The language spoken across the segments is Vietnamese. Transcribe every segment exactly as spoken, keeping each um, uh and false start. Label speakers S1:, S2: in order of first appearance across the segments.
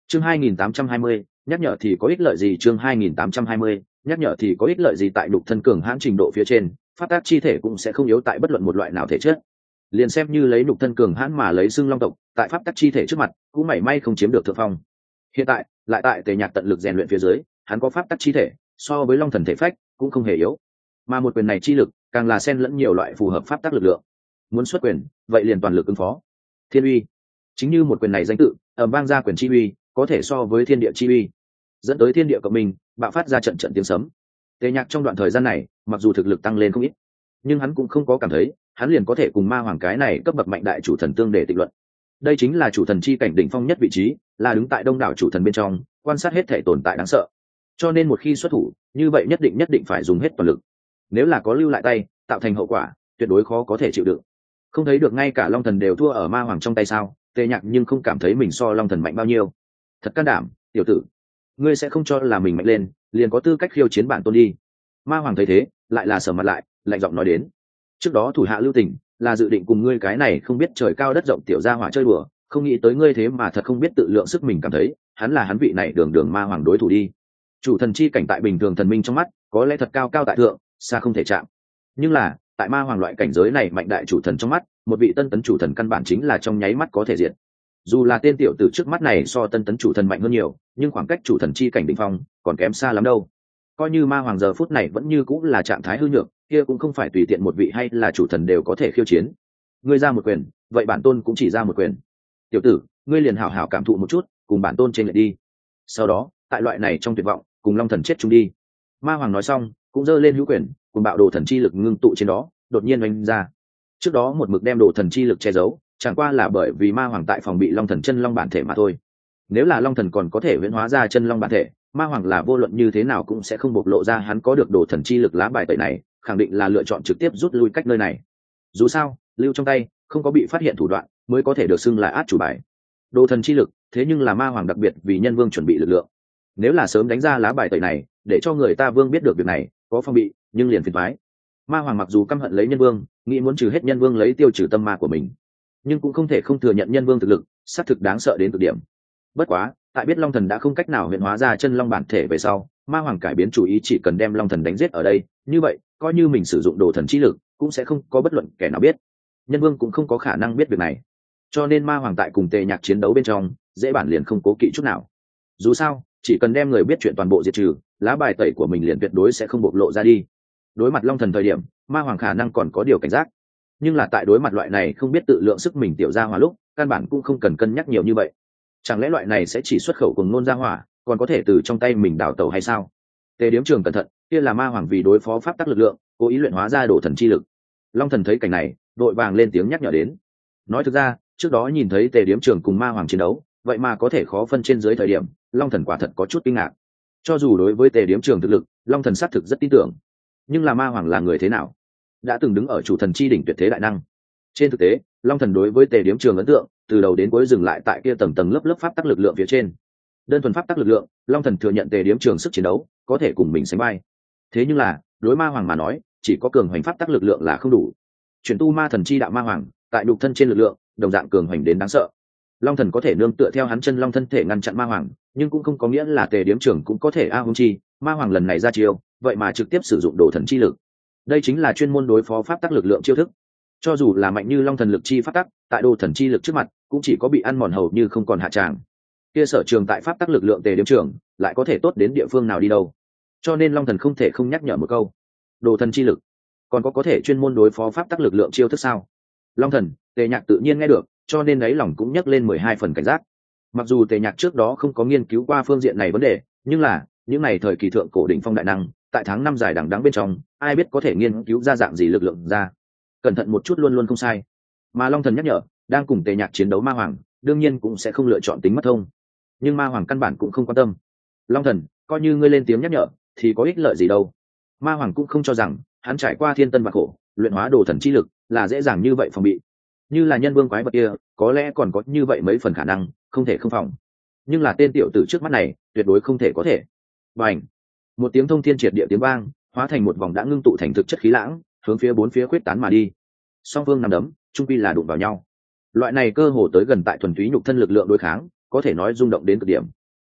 S1: chương hai nghìn tám trăm hai mươi, nhắc nhở thì có ích lợi gì? Chương hai nghìn tám trăm hai mươi, nhắc nhở thì có ích lợi gì? Tại đục thân cường hãn trình độ phía trên, pháp tác chi thể cũng sẽ không yếu tại bất luận một loại nào thể chất. Liền xem như lấy đục thân cường hãn mà lấy xưng long tộc, tại pháp tác chi thể trước mặt cũng mảy may không chiếm được thượng phong. Hiện tại lại tại Tề Nhạc tận lực rèn luyện phía dưới, hắn có pháp tác chi thể, so với long thần thể phách cũng không hề yếu, mà một quyền này chi lực càng là xen lẫn nhiều loại phù hợp pháp tác lực lượng. Muốn xuất quyền, vậy liền toàn lực ứng phó. Thiên uy, chính như một quyền này danh tự, ầm vang ra quyền chi uy, có thể so với thiên địa chi uy, dẫn tới thiên địa cộng minh, bạo phát ra trận trận tiếng sấm. Tề Nhạc trong đoạn thời gian này, mặc dù thực lực tăng lên không ít, nhưng hắn cũng không có cảm thấy hắn liền có thể cùng ma hoàng cái này cấp bậc mạnh đại chủ thần tương để tịch luận. Đây chính là chủ thần chi cảnh đỉnh phong nhất vị trí, là đứng tại đông đảo chủ thần bên trong, quan sát hết thể tồn tại đáng sợ. Cho nên một khi xuất thủ, như vậy nhất định nhất định phải dùng hết toàn lực. Nếu là có lưu lại tay, tạo thành hậu quả, tuyệt đối khó có thể chịu đựng. Không thấy được ngay cả long thần đều thua ở ma hoàng trong tay sao? Tề Nhạc nhưng không cảm thấy mình so long thần mạnh bao nhiêu. Thật can đảm, tiểu tử, ngươi sẽ không cho là mình mạnh lên, liền có tư cách khiêu chiến bản tôn đi. Ma hoàng thấy thế, lại là sờ mặt lại, lạnh giọng nói đến. Trước đó thủ hạ lưu tình, là dự định cùng ngươi cái này không biết trời cao đất rộng tiểu gia hỏa chơi đùa, không nghĩ tới ngươi thế mà thật không biết tự lượng sức mình, cảm thấy hắn là hắn vị này đường đường ma hoàng đối thủ đi. Chủ thần chi cảnh tại bình thường thần minh trong mắt, có lẽ thật cao cao tại thượng, xa không thể chạm. Nhưng là, tại ma hoàng loại cảnh giới này mạnh đại chủ thần trong mắt, một vị tân tấn chủ thần căn bản chính là trong nháy mắt có thể diệt. Dù là tên tiểu tử trước mắt này so tân tấn chủ thần mạnh hơn nhiều, nhưng khoảng cách chủ thần chi cảnh đỉnh phong còn kém xa lắm đâu. Coi như ma hoàng giờ phút này vẫn như cũng là trạng thái hư nhược, kia cũng không phải tùy tiện một vị hay là chủ thần đều có thể khiêu chiến. Ngươi ra một quyền, vậy bản tôn cũng chỉ ra một quyền. Tiểu tử, ngươi liền hảo hảo cảm thụ một chút, cùng bản tôn trên lại đi. Sau đó, tại loại này trong tuyệt vọng, cùng long thần chết chung đi. Ma hoàng nói xong, cũng giơ lên hữu quyền, cùng bạo đồ thần chi lực ngưng tụ trên đó, đột nhiên oanh ra. Trước đó một mực đem đồ thần chi lực che giấu, chẳng qua là bởi vì ma hoàng tại phòng bị long thần chân long bản thể mà thôi. Nếu là long thần còn có thể huyễn hóa ra chân long bản thể, ma hoàng là vô luận như thế nào cũng sẽ không bộc lộ ra hắn có được đồ thần chi lực lá bài tẩy này, khẳng định là lựa chọn trực tiếp rút lui cách nơi này. Dù sao, lưu trong tay không có bị phát hiện thủ đoạn, mới có thể được xưng là át chủ bài. Đồ thần chi lực, thế nhưng là ma hoàng đặc biệt vì nhân vương chuẩn bị lực lượng. Nếu là sớm đánh ra lá bài tẩy này, để cho người ta vương biết được việc này, có phong bị, nhưng liền phiền toái. Ma hoàng mặc dù căm hận lấy nhân vương, nghĩ muốn trừ hết nhân vương lấy tiêu trừ tâm ma của mình, nhưng cũng không thể không thừa nhận nhân vương thực lực xác thực đáng sợ đến cực điểm. Bất quá, tại biết long thần đã không cách nào huyễn hóa ra chân long bản thể về sau, ma hoàng cải biến chủ ý, chỉ cần đem long thần đánh giết ở đây, như vậy coi như mình sử dụng đồ thần chi lực cũng sẽ không có bất luận kẻ nào biết. Nhân vương cũng không có khả năng biết việc này, cho nên ma hoàng tại cùng Tề Nhạc chiến đấu bên trong dễ bản liền không cố kỵ chút nào. Dù sao, chỉ cần đem người biết chuyện toàn bộ diệt trừ, lá bài tẩy của mình liền tuyệt đối sẽ không bộc lộ ra đi. Đối mặt long thần thời điểm, ma hoàng khả năng còn có điều cảnh giác, nhưng là tại đối mặt loại này không biết tự lượng sức mình tiểu gia hỏa lúc, căn bản cũng không cần cân nhắc nhiều như vậy. Chẳng lẽ loại này sẽ chỉ xuất khẩu cùng nôn gia hỏa, còn có thể từ trong tay mình đào tẩu hay sao? Tề Điếm Trường cẩn thận, kia là ma hoàng vì đối phó pháp tắc lực lượng, cố ý luyện hóa ra đồ thần chi lực. Long thần thấy cảnh này, đội vàng lên tiếng nhắc nhở đến. Nói thực ra, trước đó nhìn thấy Tề Điếm Trường cùng ma hoàng chiến đấu, vậy mà có thể khó phân trên dưới thời điểm, long thần quả thật có chút kinh ngạc. Cho dù đối với Tề Điếm Trường thực lực, long thần xác thực rất tin tưởng, nhưng là ma hoàng là người thế nào? Đã từng đứng ở chủ thần chi đỉnh tuyệt thế đại năng. Trên thực tế, long thần đối với Tề Điếm Trường ấn tượng từ đầu đến cuối dừng lại tại kia tầng tầng lớp lớp pháp tắc lực lượng phía trên. Đơn thuần pháp tắc lực lượng, long thần thừa nhận Tề Điếm Trường sức chiến đấu có thể cùng mình sánh vai. Thế nhưng là, đối ma hoàng mà nói, chỉ có cường hoành pháp tắc lực lượng là không đủ. Chuyển tu ma thần chi đạo ma hoàng, tại đục thân trên lực lượng, đồng dạng cường hoành đến đáng sợ. Long thần có thể nương tựa theo hắn chân long thân thể ngăn chặn ma hoàng, nhưng cũng không có nghĩa là Tề Điếm Trường cũng có thể a hung chi. Ma hoàng lần này ra chiêu, vậy mà trực tiếp sử dụng đồ thần chi lực. Đây chính là chuyên môn đối phó pháp tắc lực lượng chiêu thức. Cho dù là mạnh như long thần lực chi pháp tắc, tại đồ thần chi lực trước mặt, cũng chỉ có bị ăn mòn hầu như không còn hạ tràng. Kia sở trường tại pháp tắc lực lượng Tề Điếm Trường, lại có thể tốt đến địa phương nào đi đâu. Cho nên long thần không thể không nhắc nhở một câu. Đồ thần chi lực, còn có có thể chuyên môn đối phó pháp tắc lực lượng chiêu thức sao? Long thần, Tề Nhạc tự nhiên nghe được, cho nên đáy lòng cũng nhắc lên mười hai phần cảnh giác. Mặc dù Tề Nhạc trước đó không có nghiên cứu qua phương diện này vấn đề, nhưng là những này thời kỳ thượng cổ đỉnh phong đại năng, tại tháng năm dài đằng đẵng bên trong, ai biết có thể nghiên cứu ra dạng gì lực lượng ra. Cẩn thận một chút luôn luôn không sai. Mà long thần nhắc nhở, đang cùng Tề Nhạc chiến đấu ma hoàng, đương nhiên cũng sẽ không lựa chọn tính mất thông. Nhưng ma hoàng căn bản cũng không quan tâm. Long thần, coi như ngươi lên tiếng nhắc nhở, thì có ích lợi gì đâu. Ma hoàng cũng không cho rằng hắn trải qua thiên tân và khổ, luyện hóa đồ thần chi lực là dễ dàng như vậy phòng bị. Như là nhân vương quái vật kia, có lẽ còn có như vậy mấy phần khả năng, không thể không phòng. Nhưng là tên tiểu tử trước mắt này, tuyệt đối không thể có thể. Bành! Một tiếng thông thiên triệt địa tiếng vang, hóa thành một vòng đã ngưng tụ thành thực chất khí lãng, hướng phía bốn phía khuyết tán mà đi. Song phương nằm đấm, trung quy là đụng vào nhau. Loại này cơ hồ tới gần tại thuần túy nhục thân lực lượng đối kháng, có thể nói rung động đến cực điểm,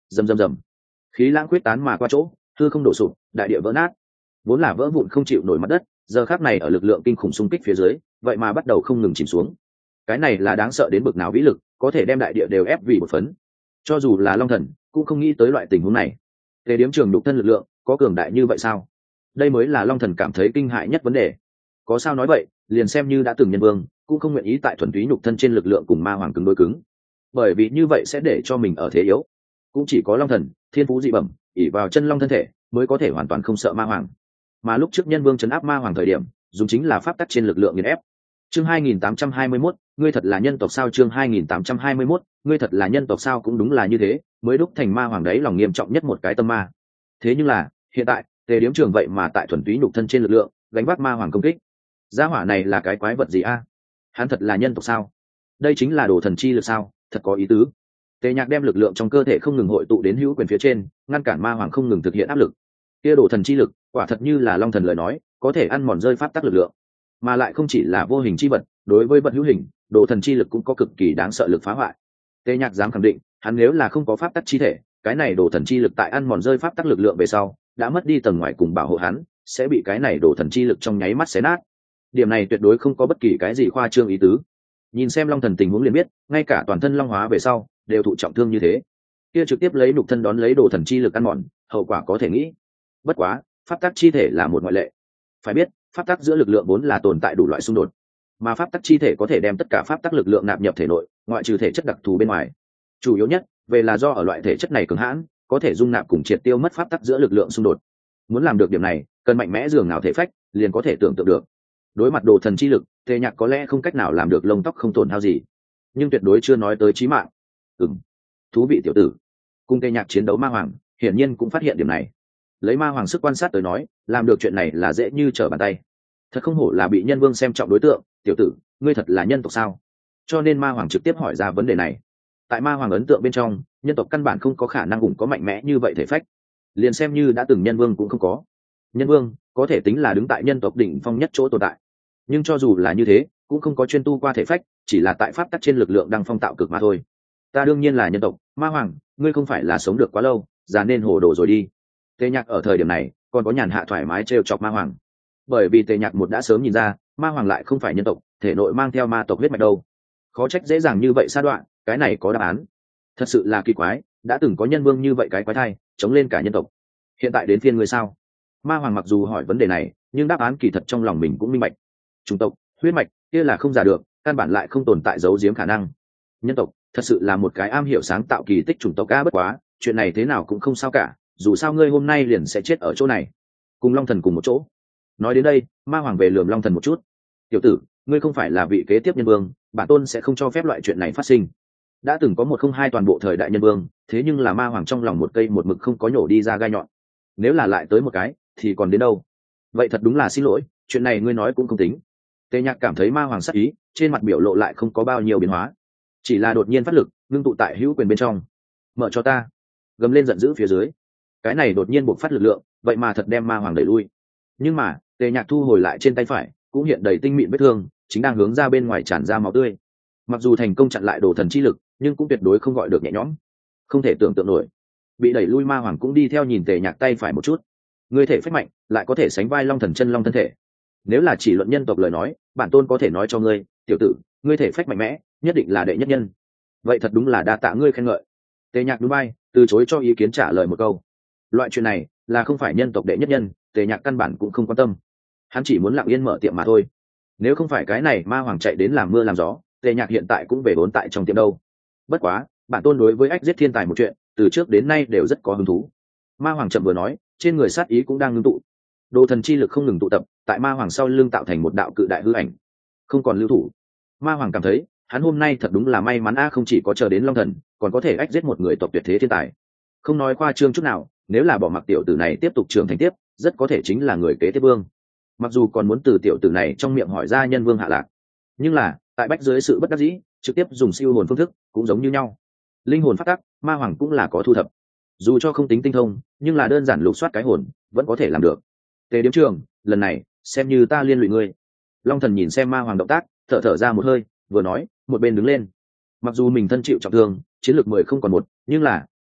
S1: Rầm rầm rầm, khí lãng quyết tán mà qua chỗ, hư không đổ sụp, đại địa vỡ nát. Vốn là vỡ vụn không chịu nổi mặt đất, giờ khắc này ở lực lượng kinh khủng xung kích phía dưới, vậy mà bắt đầu không ngừng chìm xuống. Cái này là đáng sợ đến bực nào vĩ lực, có thể đem đại địa đều ép vì một phấn. Cho dù là Long Thần cũng không nghĩ tới loại tình huống này. Tề Điếm Trường đục thân lực lượng có cường đại như vậy sao? Đây mới là Long Thần cảm thấy kinh hại nhất vấn đề. Có sao nói vậy, liền xem như đã từng nhân vương, cũng không nguyện ý tại thuần túy nhục thân trên lực lượng cùng ma hoàng cứng đối cứng, bởi vì như vậy sẽ để cho mình ở thế yếu. Cũng chỉ có Long Thần thiên phú dị bẩm, ỷ vào chân long thân thể, mới có thể hoàn toàn không sợ ma hoàng. Mà lúc trước nhân vương trấn áp ma hoàng thời điểm, dùng chính là pháp tắc trên lực lượng nghiền ép. Chương hai nghìn tám trăm hai mươi mốt, ngươi thật là nhân tộc sao? Chương hai nghìn tám trăm hai mươi mốt, ngươi thật là nhân tộc sao? Cũng đúng là như thế, mới đúc thành ma hoàng đấy lòng nghiêm trọng nhất một cái tâm ma. Thế nhưng là, hiện tại, Tề Điếm Trường vậy mà tại thuần túy nhục thân trên lực lượng, gánh vác ma hoàng công kích. Gia hỏa này là cái quái vật gì a? Hắn thật là nhân tộc sao? Đây chính là đồ thần chi lực sao? Thật có ý tứ. Tề Nhạc đem lực lượng trong cơ thể không ngừng hội tụ đến hữu quyền phía trên, ngăn cản ma hoàng không ngừng thực hiện áp lực. Kia đồ thần chi lực, quả thật như là Long Thần lời nói, có thể ăn mòn rơi pháp tắc lực lượng, mà lại không chỉ là vô hình chi vật, đối với vật hữu hình, đồ thần chi lực cũng có cực kỳ đáng sợ lực phá hoại. Tề Nhạc dám khẳng định, hắn nếu là không có pháp tắc chi thể, cái này đồ thần chi lực tại ăn mòn rơi pháp tắc lực lượng về sau, đã mất đi tầng ngoài cùng bảo hộ hắn, sẽ bị cái này đồ thần chi lực trong nháy mắt xé nát. Điểm này tuyệt đối không có bất kỳ cái gì khoa trương ý tứ. Nhìn xem Long Thần tình huống liền biết, ngay cả toàn thân long hóa về sau, đều thụ trọng thương như thế. Kia trực tiếp lấy nhục thân đón lấy đồ thần chi lực ăn mòn, hậu quả có thể nghĩ. Bất quá, pháp tắc chi thể là một ngoại lệ. Phải biết, pháp tắc giữa lực lượng vốn là tồn tại đủ loại xung đột, mà pháp tắc chi thể có thể đem tất cả pháp tắc lực lượng nạp nhập thể nội, ngoại trừ thể chất đặc thù bên ngoài. Chủ yếu nhất, về là do ở loại thể chất này cường hãn, có thể dung nạp cùng triệt tiêu mất pháp tắc giữa lực lượng xung đột. Muốn làm được điểm này, cần mạnh mẽ dường nào thể phách, liền có thể tưởng tượng được. Đối mặt đồ thần chi lực, Tề Nhạc có lẽ không cách nào làm được lông tóc không tổn hao gì, nhưng tuyệt đối chưa nói tới chí mạng. Ừm, thú vị tiểu tử. Cùng Tề Nhạc chiến đấu ma hoàng, hiển nhiên cũng phát hiện điểm này. Lấy ma hoàng sức quan sát tới nói, làm được chuyện này là dễ như trở bàn tay. Thật không hổ là bị nhân vương xem trọng đối tượng, tiểu tử, ngươi thật là nhân tộc sao? Cho nên ma hoàng trực tiếp hỏi ra vấn đề này. Tại ma hoàng ấn tượng bên trong, nhân tộc căn bản không có khả năng cùng có mạnh mẽ như vậy thể phách, liền xem như đã từng nhân vương cũng không có. Nhân vương có thể tính là đứng tại nhân tộc đỉnh phong nhất chỗ tồn tại, nhưng cho dù là như thế, cũng không có chuyên tu qua thể phách, chỉ là tại pháp tắc trên lực lượng đang phong tạo cực mà thôi. Ta đương nhiên là nhân tộc, ma hoàng, ngươi không phải là sống được quá lâu, già nên hồ đồ rồi đi. Tề Nhạc ở thời điểm này còn có nhàn hạ thoải mái trêu chọc ma hoàng, bởi vì Tề Nhạc một đã sớm nhìn ra ma hoàng lại không phải nhân tộc, thể nội mang theo ma tộc huyết mạch đâu. Khó trách dễ dàng như vậy sa đoạn, cái này có đáp án. Thật sự là kỳ quái, đã từng có nhân vương như vậy cái quái thai chống lên cả nhân tộc, hiện tại đến phiên ngươi sao? Ma hoàng mặc dù hỏi vấn đề này, nhưng đáp án kỳ thật trong lòng mình cũng minh bạch. Chủng tộc, huyết mạch, kia là không giả được, căn bản lại không tồn tại giấu giếm khả năng. Nhân tộc thật sự là một cái am hiểu sáng tạo kỳ tích chủng tộc. A bất quá, chuyện này thế nào cũng không sao cả, dù sao ngươi hôm nay liền sẽ chết ở chỗ này, cùng Long Thần cùng một chỗ. Nói đến đây, ma hoàng về lườm Long Thần một chút. Tiểu tử, ngươi không phải là vị kế tiếp nhân vương, bản tôn sẽ không cho phép loại chuyện này phát sinh. Đã từng có một không hai toàn bộ thời đại nhân vương, thế nhưng là ma hoàng trong lòng một cây một mực không có nhổ đi ra gai nhọn. Nếu là lại tới một cái, thì còn đến đâu? Vậy thật đúng là xin lỗi, chuyện này ngươi nói cũng không tính. Tề Nhạc cảm thấy ma hoàng sắc ý, trên mặt biểu lộ lại không có bao nhiêu biến hóa, chỉ là đột nhiên phát lực, ngưng tụ tại hữu quyền bên trong. Mở cho ta! Gầm lên giận dữ phía dưới, cái này đột nhiên bộc phát lực lượng, vậy mà thật đem ma hoàng đẩy lui. Nhưng mà Tề Nhạc thu hồi lại trên tay phải, cũng hiện đầy tinh mịn vết thương, chính đang hướng ra bên ngoài tràn ra máu tươi. Mặc dù thành công chặn lại đồ thần chi lực, nhưng cũng tuyệt đối không gọi được nhẹ nhõm. Không thể tưởng tượng nổi, bị đẩy lui ma hoàng cũng đi theo nhìn Tề Nhạc tay phải một chút. Ngươi thể phách mạnh, lại có thể sánh vai long thần chân long thân thể. Nếu là chỉ luận nhân tộc lời nói, bản tôn có thể nói cho ngươi, tiểu tử, ngươi thể phách mạnh mẽ, nhất định là đệ nhất nhân. Vậy thật đúng là đa tạ ngươi khen ngợi. Tề Nhạc núi bay, từ chối cho ý kiến trả lời một câu. Loại chuyện này là không phải nhân tộc đệ nhất nhân, Tề Nhạc căn bản cũng không quan tâm. Hắn chỉ muốn lặng yên mở tiệm mà thôi. Nếu không phải cái này ma hoàng chạy đến làm mưa làm gió, Tề Nhạc hiện tại cũng về vốn tại trong tiệm đâu. Bất quá, bản tôn đối với ách giết thiên tài một chuyện, từ trước đến nay đều rất có hứng thú. Ma hoàng chậm vừa nói, trên người sát ý cũng đang ngưng tụ. Đồ thần chi lực không ngừng tụ tập, tại ma hoàng sau lưng tạo thành một đạo cự đại hư ảnh, không còn lưu thủ. Ma hoàng cảm thấy, hắn hôm nay thật đúng là may mắn a, không chỉ có chờ đến long thần, còn có thể ách giết một người tộc tuyệt thế thiên tài. Không nói khoa trương chút nào, nếu là bỏ mặc tiểu tử này tiếp tục trưởng thành tiếp, rất có thể chính là người kế tiếp vương. Mặc dù còn muốn từ tiểu tử này trong miệng hỏi ra nhân vương hạ lạc, nhưng là tại bách dưới sự bất đắc dĩ, trực tiếp dùng siêu hồn phương thức cũng giống như nhau. Linh hồn phát tắc, ma hoàng cũng là có thu thập, dù cho không tính tinh thông, nhưng là đơn giản lục soát cái hồn vẫn có thể làm được. Tề Điếm Trường, lần này xem như ta liên lụy ngươi. Long thần nhìn xem ma hoàng động tác, thở thở ra một hơi, vừa nói một bên đứng lên. Mặc dù mình thân chịu trọng thương, chiến lược mười không còn một, nhưng là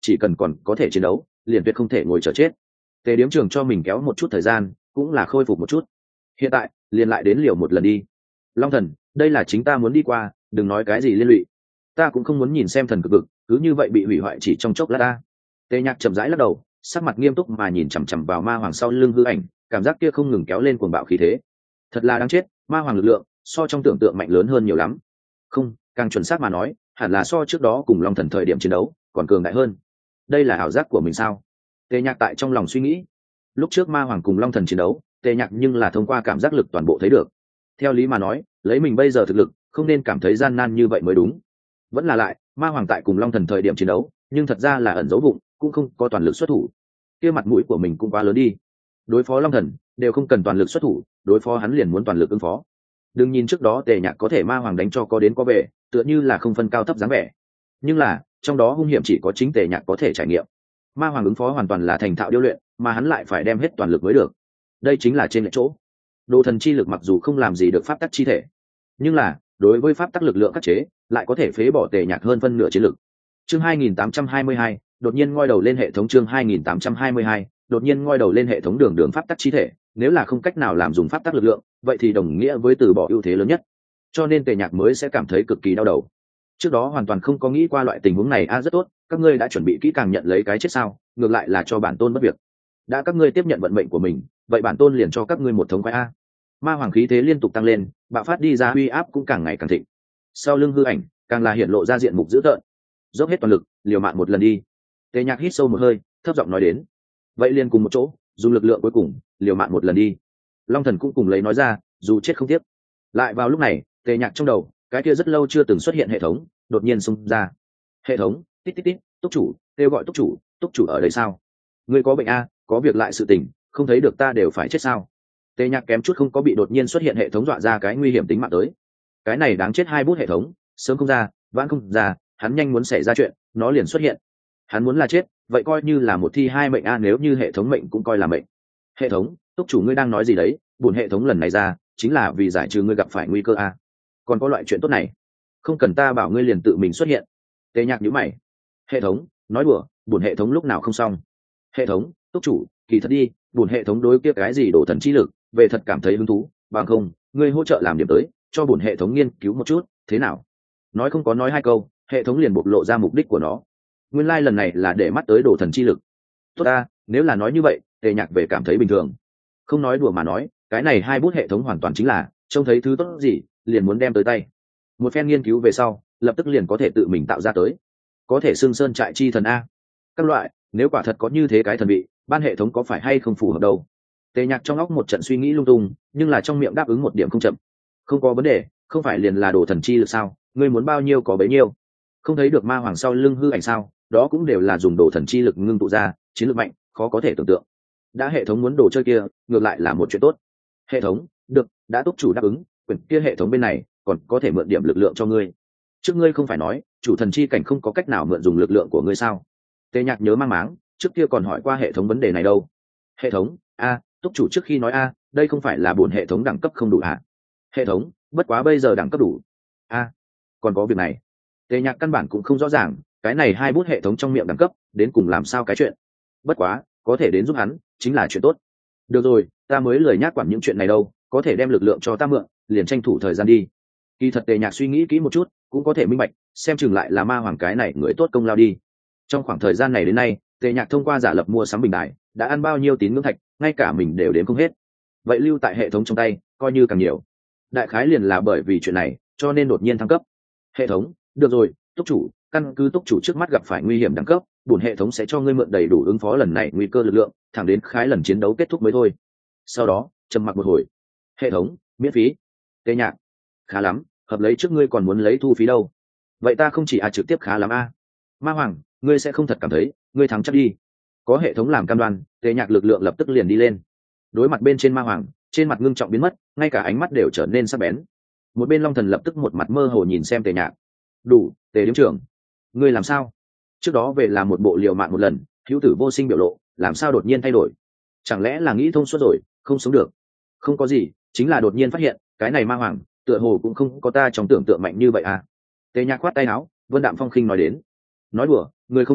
S1: chỉ cần còn có thể chiến đấu liền tuyệt không thể ngồi chờ chết. Tề điếm trường cho mình kéo một chút thời gian cũng là khôi phục một chút, hiện tại liền lại đến liều một lần đi. Long thần, đây là chính ta muốn đi qua, đừng nói cái gì liên lụy, ta cũng không muốn nhìn xem thần cực vực cứ như vậy bị hủy hoại chỉ trong chốc lát ta. Tề Nhạc chậm rãi lắc đầu, sắc mặt nghiêm túc mà nhìn chằm chằm vào ma hoàng sau lưng hư ảnh, cảm giác kia không ngừng kéo lên cuồng bạo khí thế. Thật là đáng chết, ma hoàng lực lượng so trong tưởng tượng mạnh lớn hơn nhiều lắm. Không, càng chuẩn xác mà nói, hẳn là so trước đó cùng Long thần thời điểm chiến đấu còn cường đại hơn. Đây là ảo giác của mình sao? Tề Nhạc tại trong lòng suy nghĩ. Lúc trước ma hoàng cùng Long thần chiến đấu, Tề Nhạc nhưng là thông qua cảm giác lực toàn bộ thấy được. Theo lý mà nói, lấy mình bây giờ thực lực, không nên cảm thấy gian nan như vậy mới đúng. Vẫn là lại, ma hoàng tại cùng Long thần thời điểm chiến đấu, nhưng thật ra là ẩn giấu bụng, cũng không có toàn lực xuất thủ. Kia mặt mũi của mình cũng quá lớn đi. Đối phó Long thần đều không cần toàn lực xuất thủ, đối phó hắn liền muốn toàn lực ứng phó. Đừng nhìn trước đó Tề Nhạc có thể ma hoàng đánh cho có đến có về, tựa như là không phân cao thấp dáng vẻ. Nhưng là, trong đó hung hiểm chỉ có chính Tề Nhạc có thể trải nghiệm. Ma hoàng ứng phó hoàn toàn là thành thạo điêu luyện, mà hắn lại phải đem hết toàn lực mới được. Đây chính là trên lệch chỗ. Đồ thần chi lực mặc dù không làm gì được pháp tắc chi thể, nhưng là đối với pháp tắc lực lượng khắc chế lại có thể phế bỏ Tề Nhạc hơn phân nửa chiến lực. Chương hai nghìn tám trăm hai mươi hai, đột nhiên ngoi đầu lên hệ thống. Chương hai nghìn tám trăm hai mươi hai, đột nhiên ngoi đầu lên hệ thống. Đường đường pháp tắc chi thể, nếu là không cách nào làm dùng pháp tắc lực lượng, vậy thì đồng nghĩa với từ bỏ ưu thế lớn nhất. Cho nên Tề Nhạc mới sẽ cảm thấy cực kỳ đau đầu. Trước đó hoàn toàn không có nghĩ qua loại tình huống này. A à, rất tốt, các ngươi đã chuẩn bị kỹ càng nhận lấy cái chết sao? Ngược lại là cho bản tôn bất việc. Đã các ngươi tiếp nhận vận mệnh của mình, vậy bản tôn liền cho các ngươi một thống khoái a. Ma hoàng khí thế liên tục tăng lên, bạo phát đi ra uy áp cũng càng ngày càng thịnh. Sau lưng hư ảnh càng là hiện lộ ra diện mục dữ tợn. Dốc hết toàn lực, liều mạng một lần đi. Tề Nhạc hít sâu một hơi, thấp giọng nói đến. Vậy liền cùng một chỗ, dùng lực lượng cuối cùng, liều mạng một lần đi. Long thần cũng cùng lấy nói ra, dù chết không tiếc. Lại vào lúc này, Tề Nhạc trong đầu, cái kia rất lâu chưa từng xuất hiện hệ thống, đột nhiên xung ra. Hệ thống, tít tít tít, túc chủ, kêu gọi túc chủ, túc chủ ở đây sao? Ngươi có bệnh a? Có việc lại sự tình, không thấy được ta đều phải chết sao? Tề Nhạc kém chút không có bị đột nhiên xuất hiện hệ thống dọa ra cái nguy hiểm tính mạng tới. Cái này đáng chết hai bút hệ thống, sớm không ra, vãn không ra, hắn nhanh muốn xảy ra chuyện, nó liền xuất hiện. Hắn muốn là chết, vậy coi như là một thi hai mệnh a, nếu như hệ thống mệnh cũng coi là mệnh. Hệ thống, túc chủ ngươi đang nói gì đấy? Buồn hệ thống lần này ra, chính là vì giải trừ ngươi gặp phải nguy cơ a. Còn có loại chuyện tốt này, không cần ta bảo ngươi liền tự mình xuất hiện. Tề Nhạc nhíu mày. Hệ thống, nói đùa, buồn hệ thống lúc nào không xong. Hệ thống, túc chủ, kỳ thật đi, buồn hệ thống đối kia cái gì đổ thần chi lực, về thật cảm thấy hứng thú, bằng không, ngươi hỗ trợ làm điểm tới, cho buồn hệ thống nghiên cứu một chút, thế nào? Nói không có nói hai câu, hệ thống liền bộc lộ ra mục đích của nó. Nguyên lai like lần này là để mắt tới đổ thần chi lực. Tốt ta, nếu là nói như vậy, Tề Nhạc về cảm thấy bình thường. Không nói đùa mà nói, cái này hai bút hệ thống hoàn toàn chính là trông thấy thứ tốt gì, liền muốn đem tới tay. Một phen nghiên cứu về sau, lập tức liền có thể tự mình tạo ra tới. Có thể xưng sơn trại chi thần a. Các loại, nếu quả thật có như thế cái thần bị, ban hệ thống có phải hay không phù hợp đâu. Tề Nhạc trong óc một trận suy nghĩ lung tung, nhưng là trong miệng đáp ứng một điểm không chậm. Không có vấn đề, không phải liền là đồ thần chi lực sao? Ngươi muốn bao nhiêu có bấy nhiêu. Không thấy được ma hoàng sau lưng hư ảnh sao? Đó cũng đều là dùng đồ thần chi lực ngưng tụ ra, chiến lược mạnh, khó có thể tưởng tượng. Đã hệ thống muốn đồ chơi kia, ngược lại là một chuyện tốt. Hệ thống, được, đã túc chủ đáp ứng, quyển kia hệ thống bên này còn có thể mượn điểm lực lượng cho ngươi. Trước ngươi không phải nói, chủ thần chi cảnh không có cách nào mượn dùng lực lượng của ngươi sao? Tề Nhạc nhớ mang máng, trước kia còn hỏi qua hệ thống vấn đề này đâu. Hệ thống, a, túc chủ trước khi nói a, đây không phải là buồn hệ thống đẳng cấp không đủ hả? Hệ thống, bất quá bây giờ đẳng cấp đủ. A, còn có việc này. Tề Nhạc căn bản cũng không rõ ràng, cái này hai bút hệ thống trong miệng đẳng cấp, đến cùng làm sao cái chuyện. Bất quá, có thể đến giúp hắn, chính là chuyện tốt. Được rồi, ta mới lười nhác quản những chuyện này đâu, có thể đem lực lượng cho ta mượn, liền tranh thủ thời gian đi. Kỳ thật Tề Nhạc suy nghĩ kỹ một chút, cũng có thể minh bạch, xem chừng lại là ma hoàng cái này người tốt công lao đi. Trong khoảng thời gian này đến nay, Tề Nhạc thông qua giả lập mua sắm bình đại, đã ăn bao nhiêu tín ngưỡng thạch, ngay cả mình đều đếm không hết. Vậy lưu tại hệ thống trong tay, coi như càng nhiều. Đại khái liền là bởi vì chuyện này, cho nên đột nhiên thăng cấp. Hệ thống, được rồi, túc chủ, căn cứ túc chủ trước mắt gặp phải nguy hiểm đẳng cấp, bổn hệ thống sẽ cho ngươi mượn đầy đủ ứng phó lần này nguy cơ lực lượng, thẳng đến khái lần chiến đấu kết thúc mới thôi. Sau đó, trầm mặc một hồi. Hệ thống, miễn phí. Tề Nhạc, khá lắm, hợp lấy trước ngươi còn muốn lấy thu phí đâu. Vậy ta không chỉ a trực tiếp khá lắm a. Ma hoàng, ngươi sẽ không thật cảm thấy ngươi thắng chắc đi. Có hệ thống làm cam đoan, Tề Nhạc lực lượng lập tức liền đi lên. Đối mặt bên trên ma hoàng, trên mặt ngưng trọng biến mất, ngay cả ánh mắt đều trở nên sắc bén. Một bên Long Thần lập tức một mặt mơ hồ nhìn xem Tề Nhạc. Đủ, Tề điếm trưởng, ngươi làm sao? Trước đó về làm một bộ liều mạng một lần, hữu tử vô sinh biểu lộ, làm sao đột nhiên thay đổi? Chẳng lẽ là nghĩ thông suốt rồi, không sống được? Không có gì, chính là đột nhiên phát hiện, cái này ma hoàng, tựa hồ cũng không có ta trong tưởng tượng mạnh như vậy à. Tề Nhạc khoát tay áo, Vân Đạm Phong khinh nói đến. Nói đùa, người không trang bức,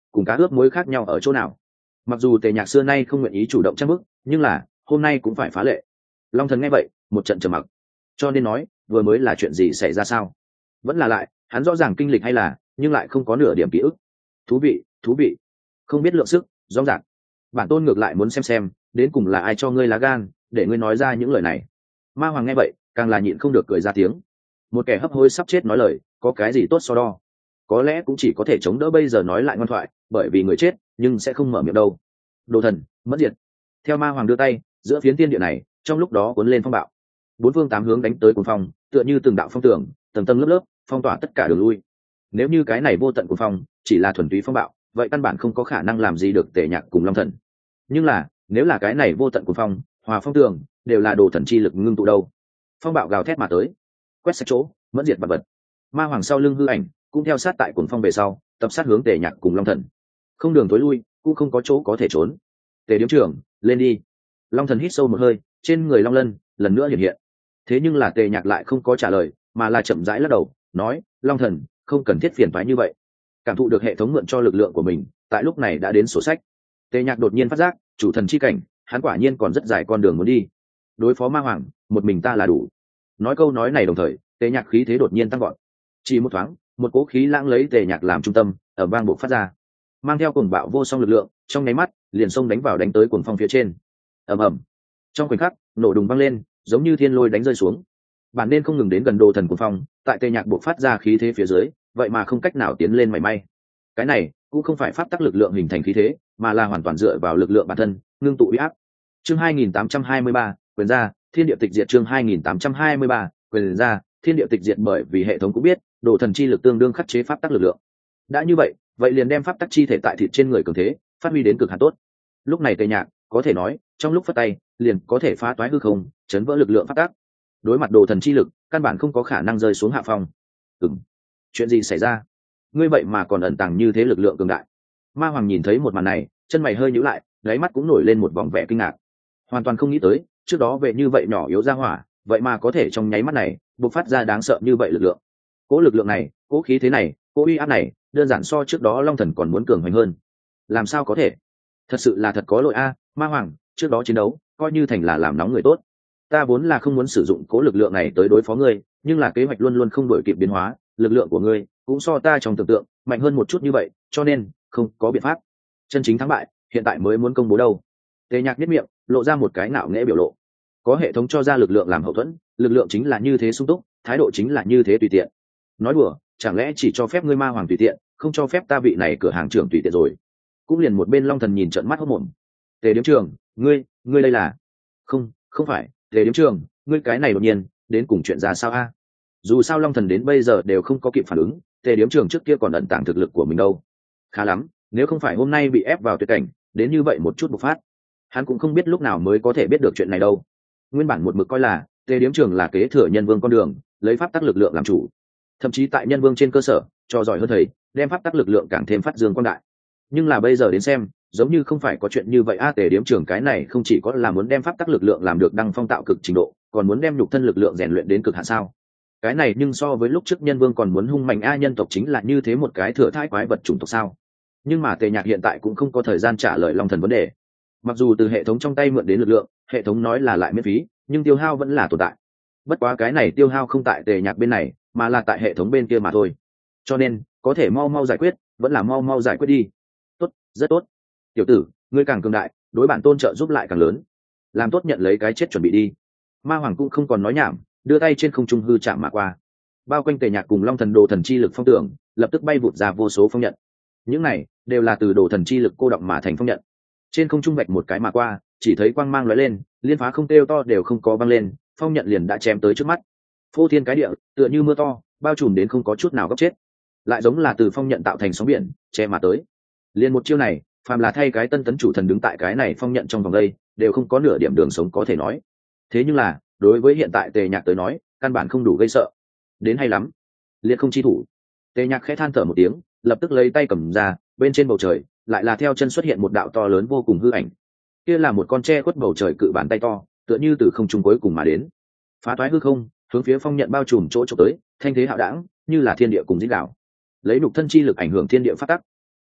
S1: cùng cá ướp muối khác nhau ở chỗ nào? Mặc dù tề nhạc xưa nay không nguyện ý chủ động trang bức, nhưng là hôm nay cũng phải phá lệ. Long thần nghe vậy một trận trầm mặc. Cho nên nói vừa mới là chuyện gì xảy ra sao? Vẫn là lại hắn rõ ràng kinh lịch hay là nhưng lại không có nửa điểm ký ức. Thú vị, thú vị. Không biết lượng sức, rõ ràng. Bản tôn ngược lại muốn xem xem đến cùng là ai cho ngươi lá gan để ngươi nói ra những lời này. Ma Hoàng nghe vậy càng là nhịn không được cười ra tiếng. Một kẻ hấp hối sắp chết nói lời có cái gì tốt so đo? Có lẽ cũng chỉ có thể chống đỡ bây giờ nói lại ngoan thoại, bởi vì người chết nhưng sẽ không mở miệng đâu. Đồ thần mất diệt. Theo Ma Hoàng đưa tay, giữa phiến thiên địa này trong lúc đó cuốn lên phong bạo, bốn phương tám hướng đánh tới cuồng phong, tựa như từng đạo phong tường tầng tầng lớp lớp phong tỏa tất cả đường lui. Nếu như cái này vô tận cuồng phong chỉ là thuần túy phong bạo, vậy căn bản không có khả năng làm gì được Tề Nhạc cùng Long Thần. Nhưng là nếu là cái này vô tận cuồng phong hòa phong tường đều là đồ thần chi lực ngưng tụ đâu, phong bạo gào thét mà tới, quét sạch chỗ mẫn diệt vật vật. Ma Hoàng sau lưng hư ảnh cũng theo sát tại cuồng phong về sau, tập sát hướng Tề Nhạc cùng Long Thần. Không đường tối lui, cũng không có chỗ có thể trốn. Tề điếm trưởng, lên đi. Long Thần hít sâu một hơi, trên người Long Lân lần nữa hiện hiện. Thế nhưng là Tề Nhạc lại không có trả lời, mà là chậm rãi lắc đầu, nói: Long Thần, không cần thiết phiền toái như vậy. Cảm thụ được hệ thống mượn cho lực lượng của mình, tại lúc này đã đến sổ sách. Tề Nhạc đột nhiên phát giác, chủ thần chi cảnh, hắn quả nhiên còn rất dài con đường muốn đi. Đối phó Ma Hoàng, một mình ta là đủ. Nói câu nói này đồng thời, Tề Nhạc khí thế đột nhiên tăng vọt. Chỉ một thoáng, một cỗ khí lãng lấy Tề Nhạc làm trung tâm, ở vang bộc phát ra, mang theo cuồng bạo vô song lực lượng, trong nháy mắt liền xông đánh vào đánh tới cuồng phong phía trên. Ầm ầm. Trong khoảnh khắc, nổ đùng vang lên, giống như thiên lôi đánh rơi xuống. Bản nên không ngừng đến gần đồ thần cuồng phong, tại Tề Nhạc bộc phát ra khí thế phía dưới, vậy mà không cách nào tiến lên mảy may. Cái này cũng không phải pháp tắc lực lượng hình thành khí thế, mà là hoàn toàn dựa vào lực lượng bản thân, ngưng tụ uy áp. Chương hai nghìn tám trăm hai mươi ba, quyền ra, thiên địa tịch diệt. Chương hai nghìn tám trăm hai mươi ba, quyền ra, thiên địa tịch diệt. Bởi vì hệ thống cũng biết, đồ thần chi lực tương đương khắc chế pháp tắc lực lượng. Đã như vậy, vậy liền đem pháp tắc chi thể tại thịt trên người cường thế phát huy đến cực hạn tốt. Lúc này Tề Nhạc có thể nói, trong lúc phất tay, liền có thể phá toái hư không, chấn vỡ lực lượng pháp tắc. Đối mặt đồ thần chi lực, căn bản không có khả năng rơi xuống hạ phong. Ừm, chuyện gì xảy ra? Ngươi vậy mà còn ẩn tàng như thế lực lượng cường đại. Ma Hoàng nhìn thấy một màn này, chân mày hơi nhíu lại, đáy mắt cũng nổi lên một vòng vẻ kinh ngạc. Hoàn toàn không nghĩ tới, trước đó về như vậy nhỏ yếu ra hỏa, vậy mà có thể trong nháy mắt này bộc phát ra đáng sợ như vậy lực lượng. Cố lực lượng này, cố khí thế này, cố uy áp này, đơn giản so trước đó Long Thần còn muốn cường hoành hơn. Làm sao có thể? Thật sự là thật có lỗi a, Ma Hoàng, trước đó chiến đấu coi như thành là làm nóng người tốt. Ta vốn là không muốn sử dụng cố lực lượng này tới đối phó ngươi, nhưng là kế hoạch luôn luôn không đổi kịp biến hóa, lực lượng của ngươi cũng so ta trong tưởng tượng mạnh hơn một chút như vậy, cho nên không có biện pháp. Chân chính thắng bại hiện tại mới muốn công bố đâu. Tề Nhạc nhếch miệng, lộ ra một cái ngạo nghễ biểu lộ. Có hệ thống cho ra lực lượng làm hậu thuẫn, lực lượng chính là như thế sung túc, thái độ chính là như thế tùy tiện. Nói đùa, chẳng lẽ chỉ cho phép ngươi Ma Hoàng tùy tiện, không cho phép ta vị này cửa hàng trưởng tùy tiện rồi? Cũng liền một bên Long Thần nhìn trợn mắt hốt mồm. Tề điếm trưởng, ngươi, ngươi đây là? Không, không phải, Tề điếm trưởng, ngươi cái này đột nhiên, đến cùng chuyện ra sao a? Dù sao Long Thần đến bây giờ đều không có kịp phản ứng, Tề điếm trưởng trước kia còn ẩn tàng thực lực của mình đâu. Khá lắm, nếu không phải hôm nay bị ép vào tuyệt cảnh, đến như vậy một chút bộc phát, hắn cũng không biết lúc nào mới có thể biết được chuyện này đâu. Nguyên bản một mực coi là Tề điếm trưởng là kế thừa Nhân Vương con đường, lấy pháp tắc lực lượng làm chủ, thậm chí tại Nhân Vương trên cơ sở cho giỏi hơn thầy, đem pháp tắc lực lượng càng thêm phát dương quang đại. Nhưng là bây giờ đến xem, giống như không phải có chuyện như vậy a. Tề điếm trưởng cái này không chỉ có là muốn đem pháp tắc lực lượng làm được đăng phong tạo cực trình độ, còn muốn đem nhục thân lực lượng rèn luyện đến cực hạn sao? Cái này nhưng so với lúc trước Nhân Vương còn muốn hung mạnh a. Nhân tộc chính là như thế một cái thừa thãi quái vật chủng tộc sao? Nhưng mà Tề Nhạc hiện tại cũng không có thời gian trả lời Long Thần vấn đề. Mặc dù từ hệ thống trong tay mượn đến lực lượng, hệ thống nói là lại miễn phí, nhưng tiêu hao vẫn là tồn tại. Bất quá cái này tiêu hao không tại Tề Nhạc bên này, mà là tại hệ thống bên kia mà thôi. Cho nên có thể mau mau giải quyết, vẫn là mau mau giải quyết đi. Tốt, rất tốt. Tiểu tử, ngươi càng cường đại, đối bản tôn trợ giúp lại càng lớn. Làm tốt nhận lấy cái chết chuẩn bị đi. Ma Hoàng cũng không còn nói nhảm, đưa tay trên không trung hư chạm mà qua. Bao quanh Tề Nhạc cùng Long Thần đồ thần chi lực phong tưởng, lập tức bay vụt ra vô số phong nhận. Những này đều là từ đồ thần chi lực cô động mà thành phong nhận. Trên không trung vạch một cái mà qua, chỉ thấy quang mang lóe lên, liên phá không kêu to đều không có vang lên, phong nhận liền đã chém tới trước mắt. Phô thiên cái địa, tựa như mưa to, bao trùm đến không có chút nào góc chết. Lại giống là từ phong nhận tạo thành sóng biển, che mà tới. Liên một chiêu này, phàm là thay cái tân tấn chủ thần đứng tại cái này phong nhận trong vòng đây, đều không có nửa điểm đường sống có thể nói. Thế nhưng là, đối với hiện tại Tề Nhạc tới nói, căn bản không đủ gây sợ. Đến hay lắm. Liệt không chi thủ. Tề Nhạc khẽ than thở một tiếng, lập tức lấy tay cầm ra, bên trên bầu trời, lại là theo chân xuất hiện một đạo to lớn vô cùng hư ảnh. Kia là một con tre khuất bầu trời cự bàn tay to, tựa như từ không trung cuối cùng mà đến. Phá toái hư không, hướng phía phong nhận bao trùm chỗ chỗ tới, thanh thế hạo đảng, như là thiên địa cùng dít đảo. Lấy nhục thân chi lực ảnh hưởng thiên địa phát tắc.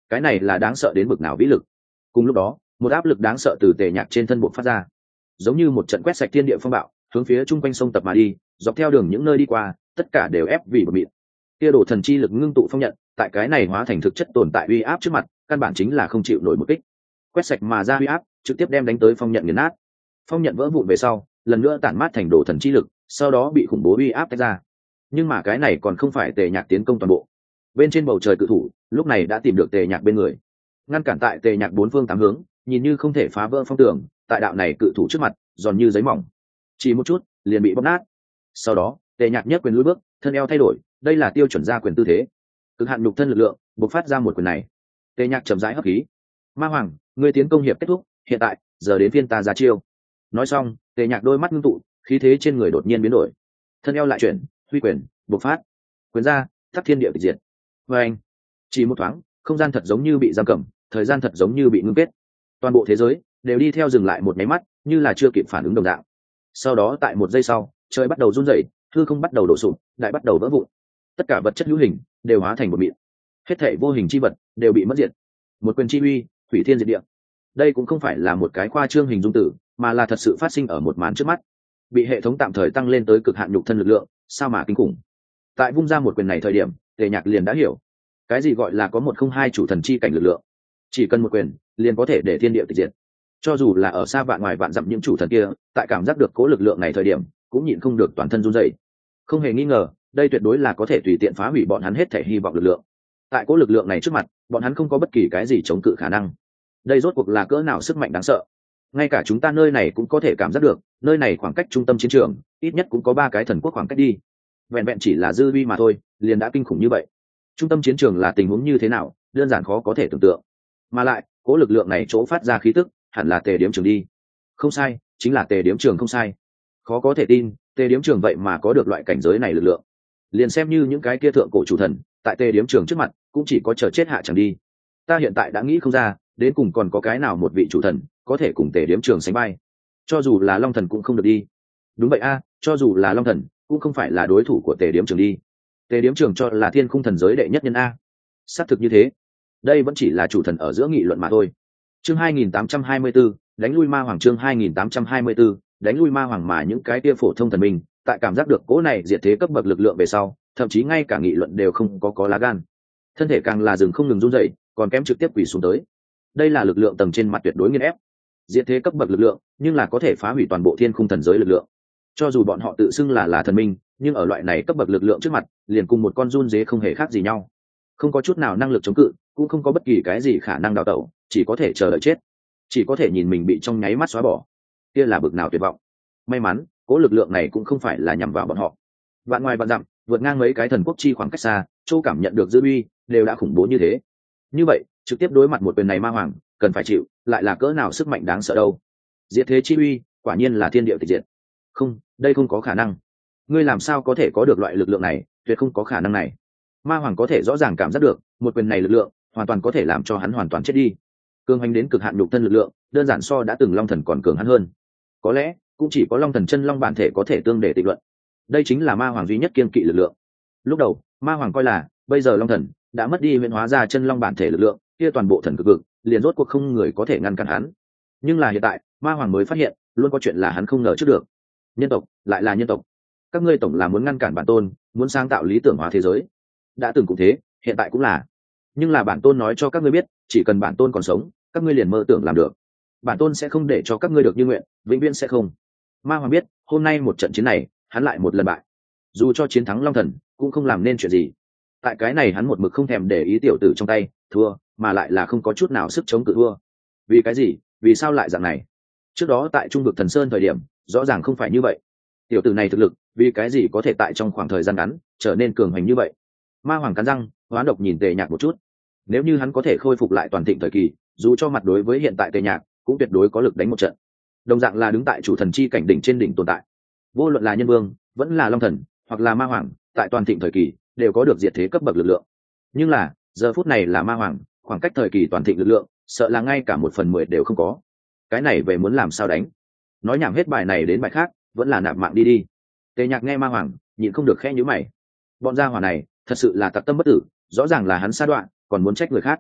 S1: cái này là đáng sợ đến bực nào vĩ lực. Cùng lúc đó một áp lực đáng sợ từ tề nhạc trên thân bộ phát ra, giống như một trận quét sạch thiên địa phong bạo, hướng phía chung quanh sông tập mà đi, dọc theo đường những nơi đi qua tất cả đều ép vì bờ mịt. Kia đổ thần chi lực ngưng tụ phong nhận, tại cái này hóa thành thực chất tồn tại uy áp trước mặt, căn bản chính là không chịu nổi một kích. Quét sạch mà ra uy áp, trực tiếp đem đánh tới phong nhận nghiền nát. Phong nhận vỡ vụn về sau, lần nữa tản mát thành đổ thần chi lực, sau đó bị khủng bố uy áp tách ra. Nhưng mà cái này còn không phải tề nhạc tiến công toàn bộ. Bên trên bầu trời cự thủ, lúc này đã tìm được tề nhạc bên người, ngăn cản tại tề nhạc bốn phương tám hướng, nhìn như không thể phá vỡ phong tường, tại đạo này cự thủ trước mặt, giòn như giấy mỏng, chỉ một chút liền bị bóp nát. Sau đó tề nhạc nhấc quyền lùi bước, thân eo thay đổi, đây là tiêu chuẩn ra quyền tư thế, cực hạn nhục thân lực lượng bộc phát ra một quyền này. Tề nhạc chậm rãi hấp khí. Ma hoàng, ngươi tiến công hiệp kết thúc, hiện tại giờ đến phiên ta ra chiêu. Nói xong tề nhạc đôi mắt ngưng tụ, khí thế trên người đột nhiên biến đổi, thân eo lại chuyển, huy quyền bộc phát, quyền ra thắt thiên địa tịch diệt. Và anh, chỉ một thoáng không gian thật giống như bị giam cầm, thời gian thật giống như bị ngưng kết, toàn bộ thế giới đều đi theo dừng lại một máy mắt, như là chưa kịp phản ứng đồng dạng. Sau đó tại một giây sau, trời bắt đầu run rẩy, hư không bắt đầu đổ sụp, đại bắt đầu vỡ vụn, tất cả vật chất hữu hình đều hóa thành một mịn, hết thảy vô hình chi vật đều bị mất diệt. Một quyền chi uy hủy thiên diệt địa. Đây cũng không phải là một cái khoa trương hình dung tử, mà là thật sự phát sinh ở một màn trước mắt. Bị hệ thống tạm thời tăng lên tới cực hạn nhục thân lực lượng, sao mà kinh khủng. Tại vung ra một quyền này thời điểm, tề nhạc liền đã hiểu cái gì gọi là có một không hai chủ thần chi cảnh lực lượng. Chỉ cần một quyền liền có thể để thiên địa tịch diệt. Cho dù là ở xa vạn ngoài vạn dặm những chủ thần kia, tại cảm giác được cố lực lượng này thời điểm, cũng nhịn không được toàn thân run rẩy. Không hề nghi ngờ, đây tuyệt đối là có thể tùy tiện phá hủy bọn hắn hết thể hy vọng lực lượng. Tại cố lực lượng này trước mặt, bọn hắn không có bất kỳ cái gì chống cự khả năng. Đây rốt cuộc là cỡ nào sức mạnh đáng sợ. Ngay cả chúng ta nơi này cũng có thể cảm giác được, nơi này khoảng cách trung tâm chiến trường ít nhất cũng có ba cái thần quốc khoảng cách đi. Vẹn vẹn chỉ là dư vi mà thôi, liền đã kinh khủng như vậy. Trung tâm chiến trường là tình huống như thế nào, đơn giản khó có thể tưởng tượng. Mà lại cố lực lượng này chỗ phát ra khí tức hẳn là tề điếm trường đi. Không sai, chính là tề điếm trường, không sai. Khó có thể tin, tề điếm trường vậy mà có được loại cảnh giới này lực lượng. Liền xem như những cái kia thượng cổ chủ thần, tại tề điếm trường trước mặt cũng chỉ có chờ chết hạ chẳng đi. Ta hiện tại đã nghĩ không ra, đến cùng còn có cái nào một vị chủ thần có thể cùng tề điếm trường sánh vai. Cho dù là long thần cũng không được đi. Đúng vậy a, cho dù là long thần cũng không phải là đối thủ của tề điếm trường đi. Tề điếm trường cho là thiên khung thần giới đệ nhất nhân a. Xác thực như thế. Đây vẫn chỉ là chủ thần ở giữa nghị luận mà thôi. Chương hai nghìn tám trăm hai mươi 4, đánh lui ma hoàng. Chương hai nghìn tám trăm hai mươi 4, đánh lui ma hoàng. Mà những cái kia phổ thông thần minh, tại cảm giác được cỗ này diệt thế cấp bậc lực lượng về sau, thậm chí ngay cả nghị luận đều không có có lá gan. Thân thể càng là dừng không ngừng run rẩy, còn kém trực tiếp quỳ xuống tới. Đây là lực lượng tầng trên mặt tuyệt đối nghiền ép. Diệt thế cấp bậc lực lượng, nhưng là có thể phá hủy toàn bộ thiên khung thần giới lực lượng. Cho dù bọn họ tự xưng là là thần minh, nhưng ở loại này cấp bậc lực lượng trước mặt, liền cùng một con run dế không hề khác gì nhau. Không có chút nào năng lực chống cự, cũng không có bất kỳ cái gì khả năng đào tẩu, chỉ có thể chờ đợi chết, chỉ có thể nhìn mình bị trong nháy mắt xóa bỏ. Kia là bực nào tuyệt vọng. May mắn cố lực lượng này cũng không phải là nhằm vào bọn họ. Vạn ngoài vạn dặm, vượt ngang mấy cái thần quốc chi khoảng cách xa, Châu cảm nhận được dư uy đều đã khủng bố như thế. Như vậy trực tiếp đối mặt một quyền này ma hoàng, cần phải chịu lại là cỡ nào sức mạnh đáng sợ đâu. Diệt thế chi uy quả nhiên là thiên địa tịch diệt. Không, đây không có khả năng. Ngươi làm sao có thể có được loại lực lượng này, tuyệt không có khả năng này. Ma hoàng có thể rõ ràng cảm giác được, một quyền này lực lượng hoàn toàn có thể làm cho hắn hoàn toàn chết đi. Cường hành đến cực hạn nhục thân lực lượng, đơn giản so đã từng long thần còn cường hắn hơn. Có lẽ cũng chỉ có long thần chân long bản thể có thể tương để tịch luận. Đây chính là ma hoàng duy nhất kiên kỵ lực lượng. Lúc đầu ma hoàng coi là bây giờ long thần đã mất đi huyễn hóa ra chân long bản thể lực lượng, kia toàn bộ thần cực vực liền rốt cuộc không người có thể ngăn cản hắn. Nhưng là hiện tại ma hoàng mới phát hiện, luôn có chuyện là hắn không ngờ trước được. Nhân tộc lại là nhân tộc, các ngươi tổng là muốn ngăn cản bản tôn, muốn sáng tạo lý tưởng hóa thế giới. Đã từng cũng thế, hiện tại cũng là. Nhưng là bản tôn nói cho các ngươi biết, chỉ cần bản tôn còn sống, các ngươi liền mơ tưởng làm được. Bản tôn sẽ không để cho các ngươi được như nguyện, vĩnh viễn sẽ không. Ma hoàng biết, hôm nay một trận chiến này, hắn lại một lần bại. Dù cho chiến thắng long thần, cũng không làm nên chuyện gì. Tại cái này hắn một mực không thèm để ý tiểu tử trong tay, thua, mà lại là không có chút nào sức chống cự thua. Vì cái gì? Vì sao lại dạng này? Trước đó tại trung vực thần sơn thời điểm, rõ ràng không phải như vậy. Tiểu tử này thực lực, vì cái gì có thể tại trong khoảng thời gian ngắn trở nên cường hành như vậy? Ma hoàng cắn răng, hoán độc nhìn Tề Nhạc một chút. Nếu như hắn có thể khôi phục lại toàn thịnh thời kỳ, dù cho mặt đối với hiện tại Tề Nhạc, cũng tuyệt đối có lực đánh một trận. Đồng dạng là đứng tại chủ thần chi cảnh đỉnh trên đỉnh tồn tại. Vô luận là nhân vương, vẫn là long thần, hoặc là ma hoàng, tại toàn thịnh thời kỳ đều có được diệt thế cấp bậc lực lượng. Nhưng là giờ phút này là ma hoàng, khoảng cách thời kỳ toàn thịnh lực lượng, sợ là ngay cả một phần mười đều không có. Cái này về muốn làm sao đánh? Nói nhảm hết bài này đến bài khác, vẫn là nạp mạng đi đi. Tề Nhạc nghe ma hoàng, nhịn không được khẽ nhíu mày. Bọn gia hỏa này thật sự là tặc tâm bất tử, rõ ràng là hắn sa đoạn, còn muốn trách người khác.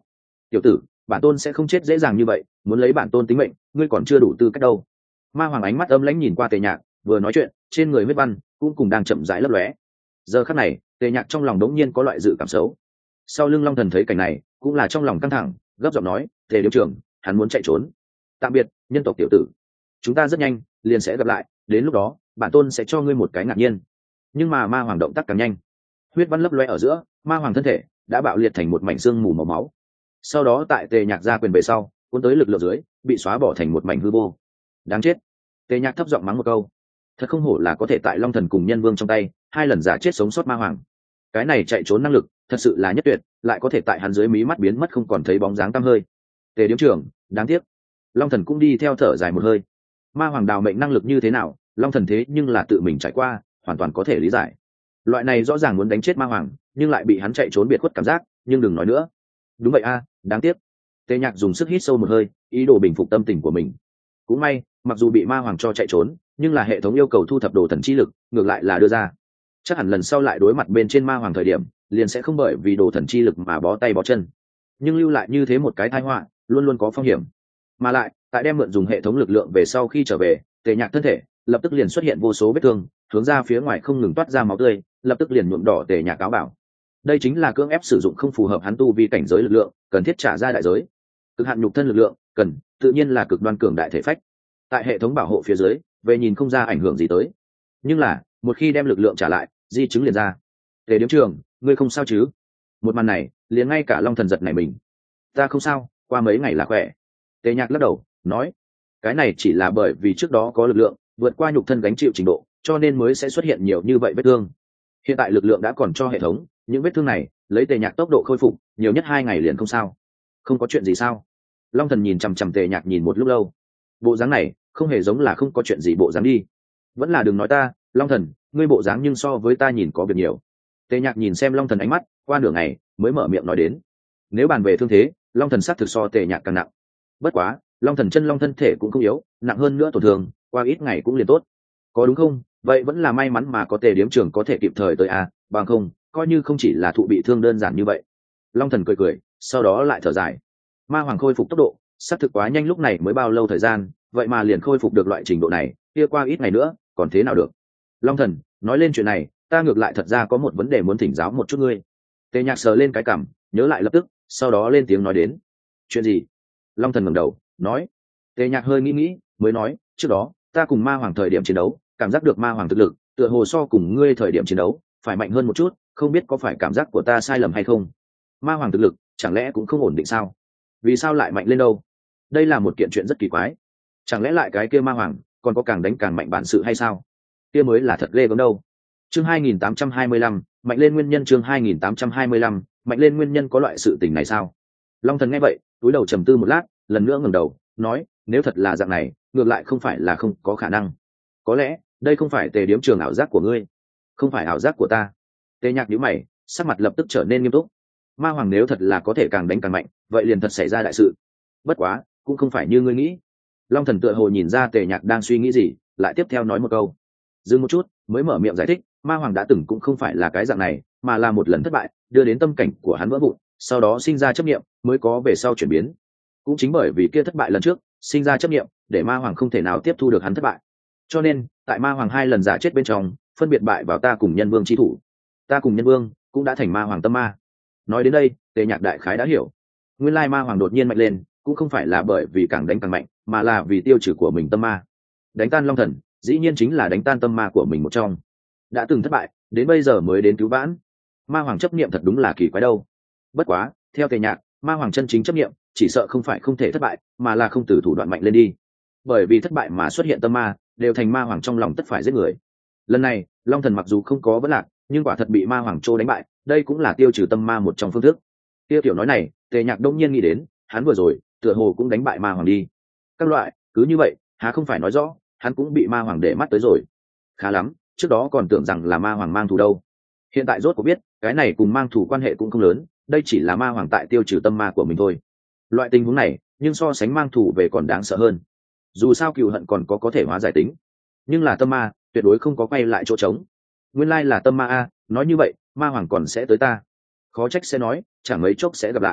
S1: tiểu tử, bản tôn sẽ không chết dễ dàng như vậy, muốn lấy bản tôn tính mệnh ngươi còn chưa đủ tư cách đâu. Ma hoàng ánh mắt âm lãnh nhìn qua Tề Nhạc, vừa nói chuyện trên người huyết văn cũng cùng đang chậm rãi lấp lóe. Giờ khắc này Tề Nhạc trong lòng đống nhiên có loại dự cảm xấu. Sau lưng Long Thần thấy cảnh này cũng là trong lòng căng thẳng, gấp giọng nói, Tề điếm trưởng, hắn muốn chạy trốn. Tạm biệt nhân tộc tiểu tử, chúng ta rất nhanh liền sẽ gặp lại, đến lúc đó bản tôn sẽ cho ngươi một cái ngạc nhiên. Nhưng mà ma hoàng động tác càng nhanh, huyết văn lấp loe ở giữa, ma hoàng thân thể đã bạo liệt thành một mảnh xương mù màu máu. Sau đó tại Tề Nhạc ra quyền về sau, cuốn tới lực lượng dưới bị xóa bỏ thành một mảnh hư vô. Đáng chết. Tề Nhạc thấp giọng mắng một câu. Thật không hổ là có thể tại Long Thần cùng Nhân Vương trong tay hai lần giả chết sống sót ma hoàng. Cái này chạy trốn năng lực thật sự là nhất tuyệt, lại có thể tại hắn dưới mí mắt biến mất không còn thấy bóng dáng tăm hơi. Tề điếm trưởng, đáng tiếc. Long Thần cũng đi theo thở dài một hơi. Ma hoàng đào mệnh năng lực như thế nào, Long Thần thế nhưng là tự mình trải qua, hoàn toàn có thể lý giải. Loại này rõ ràng muốn đánh chết ma hoàng, nhưng lại bị hắn chạy trốn biệt khuất cảm giác, nhưng đừng nói nữa. Đúng vậy a, đáng tiếc. Tề Nhạc dùng sức hít sâu một hơi, ý đồ bình phục tâm tình của mình. Cũng may, mặc dù bị ma hoàng cho chạy trốn, nhưng là hệ thống yêu cầu thu thập đồ thần chi lực, ngược lại là đưa ra. Chắc hẳn lần sau lại đối mặt bên trên ma hoàng thời điểm, liền sẽ không bởi vì đồ thần chi lực mà bó tay bó chân. Nhưng lưu lại như thế một cái tai họa, luôn luôn có phong hiểm. Mà lại, tại đem mượn dùng hệ thống lực lượng về sau khi trở về, Tề Nhạc thân thể lập tức liền xuất hiện vô số vết thương, hướng ra phía ngoài không ngừng toát ra máu tươi, lập tức liền nhuộm đỏ Tề Nhạc áo bảo. Đây chính là cưỡng ép sử dụng không phù hợp hắn tu vi cảnh giới lực lượng, cần thiết trả ra đại giới. Cực hạn nhục thân lực lượng, cần tự nhiên là cực đoan cường đại thể phách. Tại hệ thống bảo hộ phía dưới, về nhìn không ra ảnh hưởng gì tới. Nhưng là, một khi đem lực lượng trả lại, di chứng liền ra. Tề điếm trường, ngươi không sao chứ? Một màn này, liền ngay cả Long Thần giật này mình. Ta không sao, qua mấy ngày là khỏe. Tề Nhạc lắc đầu, nói, cái này chỉ là bởi vì trước đó có lực lượng vượt qua nhục thân gánh chịu trình độ, cho nên mới sẽ xuất hiện nhiều như vậy vết thương. Hiện tại lực lượng đã còn cho hệ thống, những vết thương này lấy Tề Nhạc tốc độ khôi phục, nhiều nhất hai ngày liền không sao. Không có chuyện gì sao? Long Thần nhìn chằm chằm Tề Nhạc nhìn một lúc lâu. Bộ dáng này không hề giống là không có chuyện gì bộ dáng đi. Vẫn là đừng nói ta, Long Thần, ngươi bộ dáng nhưng so với ta nhìn có việc nhiều. Tề Nhạc nhìn xem Long Thần ánh mắt, qua nửa ngày mới mở miệng nói đến. Nếu bàn về thương thế, Long Thần xác thực so Tề Nhạc càng nặng. Bất quá, Long Thần chân long thân thể cũng không yếu, nặng hơn nữa tổn thương, qua ít ngày cũng liền tốt. Có đúng không? Vậy vẫn là may mắn mà có Tề điếm trưởng có thể kịp thời tới à, bằng không, coi như không chỉ là thụ bị thương đơn giản như vậy. Long Thần cười cười, sau đó lại thở dài. Ma hoàng khôi phục tốc độ, xác thực quá nhanh, lúc này mới bao lâu thời gian, vậy mà liền khôi phục được loại trình độ này, kia qua ít ngày nữa, còn thế nào được? Long Thần, nói lên chuyện này, ta ngược lại thật ra có một vấn đề muốn thỉnh giáo một chút ngươi. Tề Nhạc sờ lên cái cằm, nhớ lại lập tức, sau đó lên tiếng nói đến. Chuyện gì? Long Thần ngẩng đầu, nói. Tề Nhạc hơi nghĩ nghĩ, mới nói, trước đó, ta cùng ma hoàng thời điểm chiến đấu, cảm giác được ma hoàng thực lực, tựa hồ so cùng ngươi thời điểm chiến đấu, phải mạnh hơn một chút, không biết có phải cảm giác của ta sai lầm hay không? Ma hoàng thực lực, chẳng lẽ cũng không ổn định sao? Vì sao lại mạnh lên đâu? Đây là một kiện chuyện rất kỳ quái. Chẳng lẽ lại cái kia ma hoàng còn có càng đánh càng mạnh bản sự hay sao? Kia mới là thật ghê gớm đâu. Chương hai nghìn tám trăm hai mươi lăm, mạnh lên nguyên nhân. Chương hai nghìn tám trăm hai mươi lăm, mạnh lên nguyên nhân, có loại sự tình này sao? Long Thần nghe vậy, cúi đầu trầm tư một lát, lần nữa ngẩng đầu, nói, nếu thật là dạng này, ngược lại không phải là không có khả năng. Có lẽ, đây không phải Tề điếm trường ảo giác của ngươi, không phải ảo giác của ta. Tề Nhạc nhíu mày, sắc mặt lập tức trở nên nghiêm túc. Ma hoàng nếu thật là có thể càng đánh càng mạnh, vậy liền thật xảy ra đại sự. Bất quá, cũng không phải như ngươi nghĩ. Long Thần tựa hồ nhìn ra Tề Nhạc đang suy nghĩ gì, lại tiếp theo nói một câu. Dừng một chút, mới mở miệng giải thích, ma hoàng đã từng cũng không phải là cái dạng này, mà là một lần thất bại, đưa đến tâm cảnh của hắn vỡ vụn, sau đó sinh ra chấp niệm, mới có về sau chuyển biến. Cũng chính bởi vì kia thất bại lần trước, sinh ra chấp niệm, để ma hoàng không thể nào tiếp thu được hắn thất bại. Cho nên, tại ma hoàng hai lần giả chết bên trong, phân biệt bại vào ta cùng nhân vương chi thủ. Ta cùng nhân vương cũng đã thành ma hoàng tâm ma. Nói đến đây, Tề Nhạc đại khái đã hiểu. Nguyên lai ma hoàng đột nhiên mạnh lên, cũng không phải là bởi vì càng đánh càng mạnh, mà là vì tiêu trừ của mình tâm ma. Đánh tan Long Thần, dĩ nhiên chính là đánh tan tâm ma của mình một trong. Đã từng thất bại, đến bây giờ mới đến cứu vãn. Ma hoàng chấp niệm thật đúng là kỳ quái đâu. Bất quá, theo Tề Nhạc, ma hoàng chân chính chấp niệm, chỉ sợ không phải không thể thất bại, mà là không từ thủ đoạn mạnh lên đi. Bởi vì thất bại mà xuất hiện tâm ma, đều thành ma hoàng trong lòng tất phải giết người. Lần này, Long Thần mặc dù không có vấn lạc, nhưng quả thật bị ma hoàng trô đánh bại, đây cũng là tiêu trừ tâm ma một trong phương thức. Tiêu tiểu nói này, Tề Nhạc đông nhiên nghĩ đến, hắn vừa rồi, tựa hồ cũng đánh bại ma hoàng đi. Các loại, cứ như vậy, há không phải nói rõ, hắn cũng bị ma hoàng để mắt tới rồi. Khá lắm, trước đó còn tưởng rằng là ma hoàng mang thù đâu. Hiện tại rốt cuộc biết, cái này cùng mang thù quan hệ cũng không lớn, đây chỉ là ma hoàng tại tiêu trừ tâm ma của mình thôi. Loại tình huống này, nhưng so sánh mang thù về còn đáng sợ hơn. Dù sao cừu hận còn có có thể hóa giải tính, nhưng là tâm ma, tuyệt đối không có quay lại chỗ trống. Nguyên lai là tâm ma a, nói như vậy, ma hoàng còn sẽ tới ta. Khó trách sẽ nói, chẳng mấy chốc sẽ gặp lại.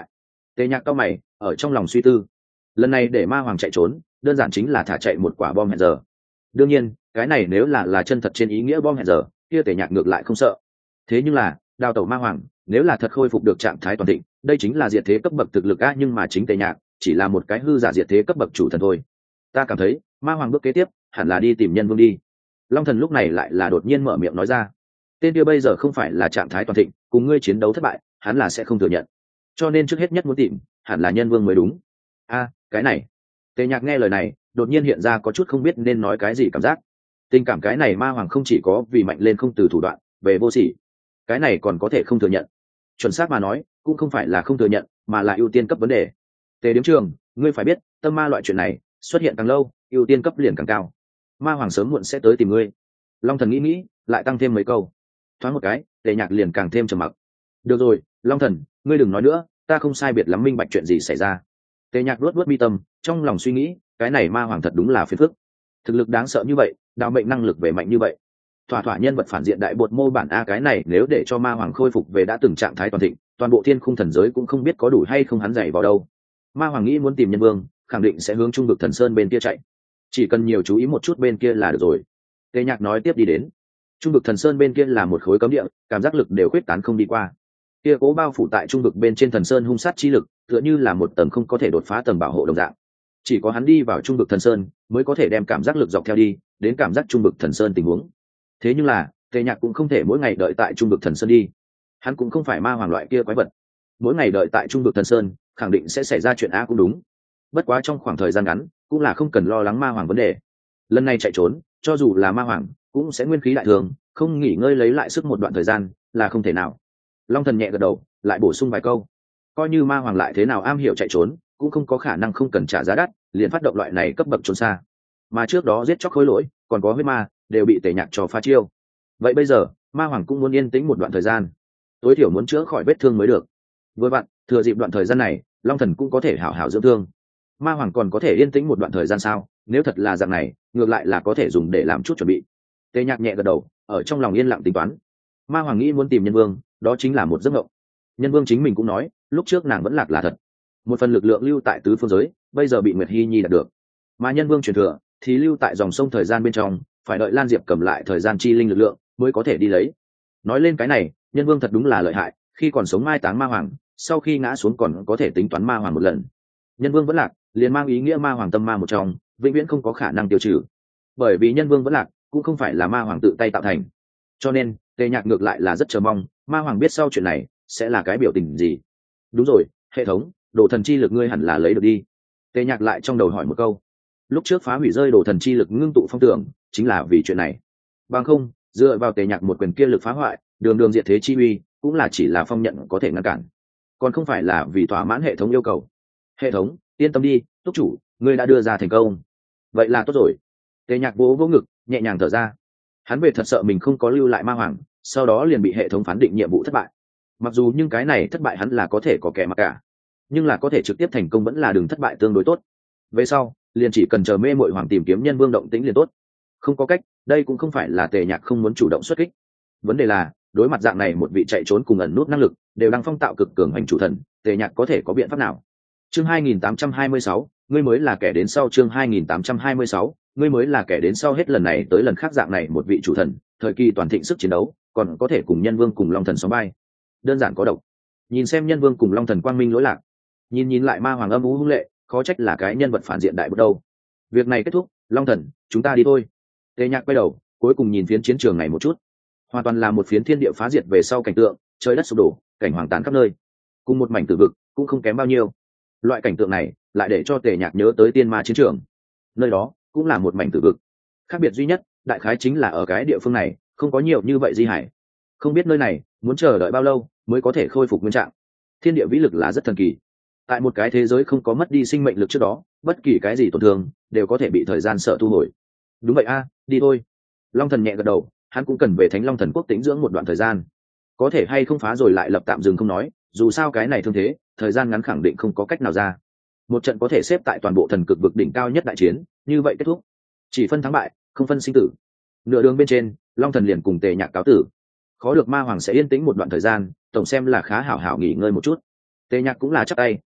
S1: Tề Nhạc cao mày ở trong lòng suy tư, lần này để ma hoàng chạy trốn đơn giản chính là thả chạy một quả bom hẹn giờ. Đương nhiên cái này nếu là là chân thật trên ý nghĩa bom hẹn giờ kia Tề Nhạc ngược lại không sợ. Thế nhưng là đào tẩu ma hoàng nếu là thật khôi phục được trạng thái toàn thịnh, đây chính là diệt thế cấp bậc thực lực a, nhưng mà chính Tề Nhạc chỉ là một cái hư giả diệt thế cấp bậc chủ thần thôi. Ta cảm thấy ma hoàng bước kế tiếp hẳn là đi tìm nhân vương đi. Long thần lúc này lại là đột nhiên mở miệng nói ra, tên kia bây giờ không phải là trạng thái toàn thịnh, cùng ngươi chiến đấu thất bại hắn là sẽ không thừa nhận, cho nên trước hết nhất muốn tìm hẳn là nhân vương mới đúng. A cái này. Tề Nhạc nghe lời này đột nhiên hiện ra có chút không biết nên nói cái gì cảm giác. Tình cảm cái này ma hoàng không chỉ có vì mạnh lên không từ thủ đoạn về vô sỉ, cái này còn có thể không thừa nhận. Chuẩn xác mà nói cũng không phải là không thừa nhận mà là ưu tiên cấp vấn đề. Tề Điếm Trường, ngươi phải biết tâm ma loại chuyện này xuất hiện càng lâu ưu tiên cấp liền càng cao, ma hoàng sớm muộn sẽ tới tìm ngươi. Long thần nghĩ nghĩ lại tăng thêm mấy câu, thoáng một cái Tề Nhạc liền càng thêm trầm mặc. Được rồi Long thần, ngươi đừng nói nữa, ta không sai biệt lắm minh bạch chuyện gì xảy ra. Tề Nhạc luốt luốt mi tâm trong lòng suy nghĩ, cái này ma hoàng thật đúng là phiền phức, thực lực đáng sợ như vậy, đạo mệnh năng lực về mạnh như vậy, thỏa thỏa nhân vật phản diện đại bột mô bản a. Cái này nếu để cho ma hoàng khôi phục về đã từng trạng thái toàn thịnh, toàn bộ thiên khung thần giới cũng không biết có đủ hay không hắn dày vào đâu. Ma hoàng nghĩ muốn tìm nhân vương khẳng định sẽ hướng trung vực thần sơn bên kia chạy, chỉ cần nhiều chú ý một chút bên kia là được rồi. Tề Nhạc nói tiếp đi đến trung vực thần sơn bên kia là một khối cấm địa, cảm giác lực đều khuyết tán không đi qua. Kia cố bao phủ tại trung vực bên trên thần sơn hung sát chi lực tựa như là một tầng không có thể đột phá tầng bảo hộ đồng dạng, chỉ có hắn đi vào trung vực thần sơn mới có thể đem cảm giác lực dọc theo đi đến cảm giác trung vực thần sơn tình huống. Thế nhưng là Tề Nhạc cũng không thể mỗi ngày đợi tại trung vực thần sơn đi, hắn cũng không phải ma hoàng loại kia quái vật, mỗi ngày đợi tại trung vực thần sơn khẳng định sẽ xảy ra chuyện a cũng đúng. Bất quá trong khoảng thời gian ngắn cũng là không cần lo lắng ma hoàng vấn đề. Lần này chạy trốn cho dù là ma hoàng cũng sẽ nguyên khí đại thường, không nghỉ ngơi lấy lại sức một đoạn thời gian là không thể nào. Long thần nhẹ gật đầu lại bổ sung vài câu, coi như ma hoàng lại thế nào am hiểu chạy trốn cũng không có khả năng không cần trả giá đắt liền phát động loại này cấp bậc trốn xa, mà trước đó giết chóc khối lỗi còn có huyết ma đều bị Tề Nhạc cho phá chiêu. Vậy bây giờ ma hoàng cũng muốn yên tĩnh một đoạn thời gian, tối thiểu muốn chữa khỏi vết thương mới được. Vừa vặn thừa dịp đoạn thời gian này Long thần cũng có thể hảo hảo dưỡng thương. Ma hoàng còn có thể yên tĩnh một đoạn thời gian sao? Nếu thật là dạng này ngược lại là có thể dùng để làm chút chuẩn bị. Tề Nhạc nhẹ gật đầu ở trong lòng yên lặng tính toán. Ma hoàng nghĩ muốn tìm nhân vương đó chính là một giấc mộng. Nhân vương chính mình cũng nói lúc trước nàng vẫn lạc là thật, một phần lực lượng lưu tại tứ phương giới bây giờ bị Nguyệt Hy Nhi đạt được, mà nhân vương truyền thừa thì lưu tại dòng sông thời gian bên trong, phải đợi Lan Diệp cầm lại thời gian chi linh lực lượng mới có thể đi lấy. Nói lên cái này nhân vương thật đúng là lợi hại, khi còn sống mai táng ma hoàng, sau khi ngã xuống còn có thể tính toán ma hoàng một lần. Nhân vương vẫn lạc liền mang ý nghĩa ma hoàng tâm ma một trong vĩnh viễn không có khả năng tiêu trừ, bởi vì nhân vương vẫn lạc cũng không phải là ma hoàng tự tay tạo thành. Cho nên Tề Nhạc ngược lại là rất chờ mong ma hoàng biết sau chuyện này sẽ là cái biểu tình gì. Đúng rồi hệ thống, đồ thần chi lực ngươi hẳn là lấy được đi. Tề Nhạc lại trong đầu hỏi một câu, lúc trước phá hủy rơi đồ thần chi lực ngưng tụ phong tưởng chính là vì chuyện này. Bằng không dựa vào Tề Nhạc một quyền kia lực phá hoại đường đường diệt thế chi uy cũng là chỉ là phong nhận có thể ngăn cản, còn không phải là vì thỏa mãn hệ thống yêu cầu. Hệ thống yên tâm đi, túc chủ ngươi đã đưa ra thành công, vậy là tốt rồi. Tề Nhạc vỗ vỗ ngực nhẹ nhàng thở ra, hắn về thật sợ mình không có lưu lại ma hoàng sau đó liền bị hệ thống phán định nhiệm vụ thất bại. Mặc dù nhưng cái này thất bại hắn là có thể có kẻ mặc cả, nhưng là có thể trực tiếp thành công vẫn là đường thất bại tương đối tốt. Về sau liền chỉ cần chờ mê mội hoàng tìm kiếm nhân vương động tĩnh liền tốt. Không có cách, đây cũng không phải là Tề Nhạc không muốn chủ động xuất kích, vấn đề là đối mặt dạng này một vị chạy trốn cùng ẩn nút năng lực đều đang phong tạo cực cường hành chủ thần, Tề Nhạc có thể có biện pháp nào? Chương hai nghìn tám trăm hai mươi sáu, ngươi mới là kẻ đến sau. Chương hai nghìn tám trăm hai mươi sáu, ngươi mới là kẻ đến sau. Hết lần này tới lần khác dạng này một vị chủ thần thời kỳ toàn thịnh sức chiến đấu còn có thể cùng nhân vương cùng long thần sóng bay, đơn giản có độc. Nhìn xem nhân vương cùng long thần quang minh lỗi lạc, nhìn nhìn lại ma hoàng âm u hung lệ, khó trách là cái nhân vật phản diện đại bước đầu. Việc này kết thúc, long thần chúng ta đi thôi. Tề Nhạc quay đầu cuối cùng nhìn phiến chiến trường này một chút, hoàn toàn là một phiến thiên địa phá diệt về sau cảnh tượng, trời đất sụp đổ, cảnh hoàng tàn khắp nơi, cùng một mảnh tử vực cũng không kém bao nhiêu. Loại cảnh tượng này lại để cho Tề Nhạc nhớ tới tiên ma chiến trường, nơi đó cũng là một mảnh tử vực. Khác biệt duy nhất đại khái chính là ở cái địa phương này không có nhiều như vậy di hải, không biết nơi này muốn chờ đợi bao lâu mới có thể khôi phục nguyên trạng. Thiên địa vĩ lực là rất thần kỳ, tại một cái thế giới không có mất đi sinh mệnh lực trước đó, bất kỳ cái gì tổn thương đều có thể bị thời gian sợ thu hồi. Đúng vậy a, đi thôi. Long thần nhẹ gật đầu, hắn cũng cần về Thánh Long Thần Quốc tĩnh dưỡng một đoạn thời gian, có thể hay không phá rồi lại lập tạm dừng không nói, dù sao cái này thương thế thời gian ngắn khẳng định không có cách nào ra. Một trận có thể xếp tại toàn bộ thần cực vực đỉnh cao nhất đại chiến như vậy kết thúc, chỉ phân thắng bại không phân sinh tử. Nửa đường bên trên Long thần liền cùng Tề Nhạc cáo tử, khó được ma hoàng sẽ yên tĩnh một đoạn thời gian, tổng xem là khá hảo hảo nghỉ ngơi một chút. Tề Nhạc cũng là chắp tay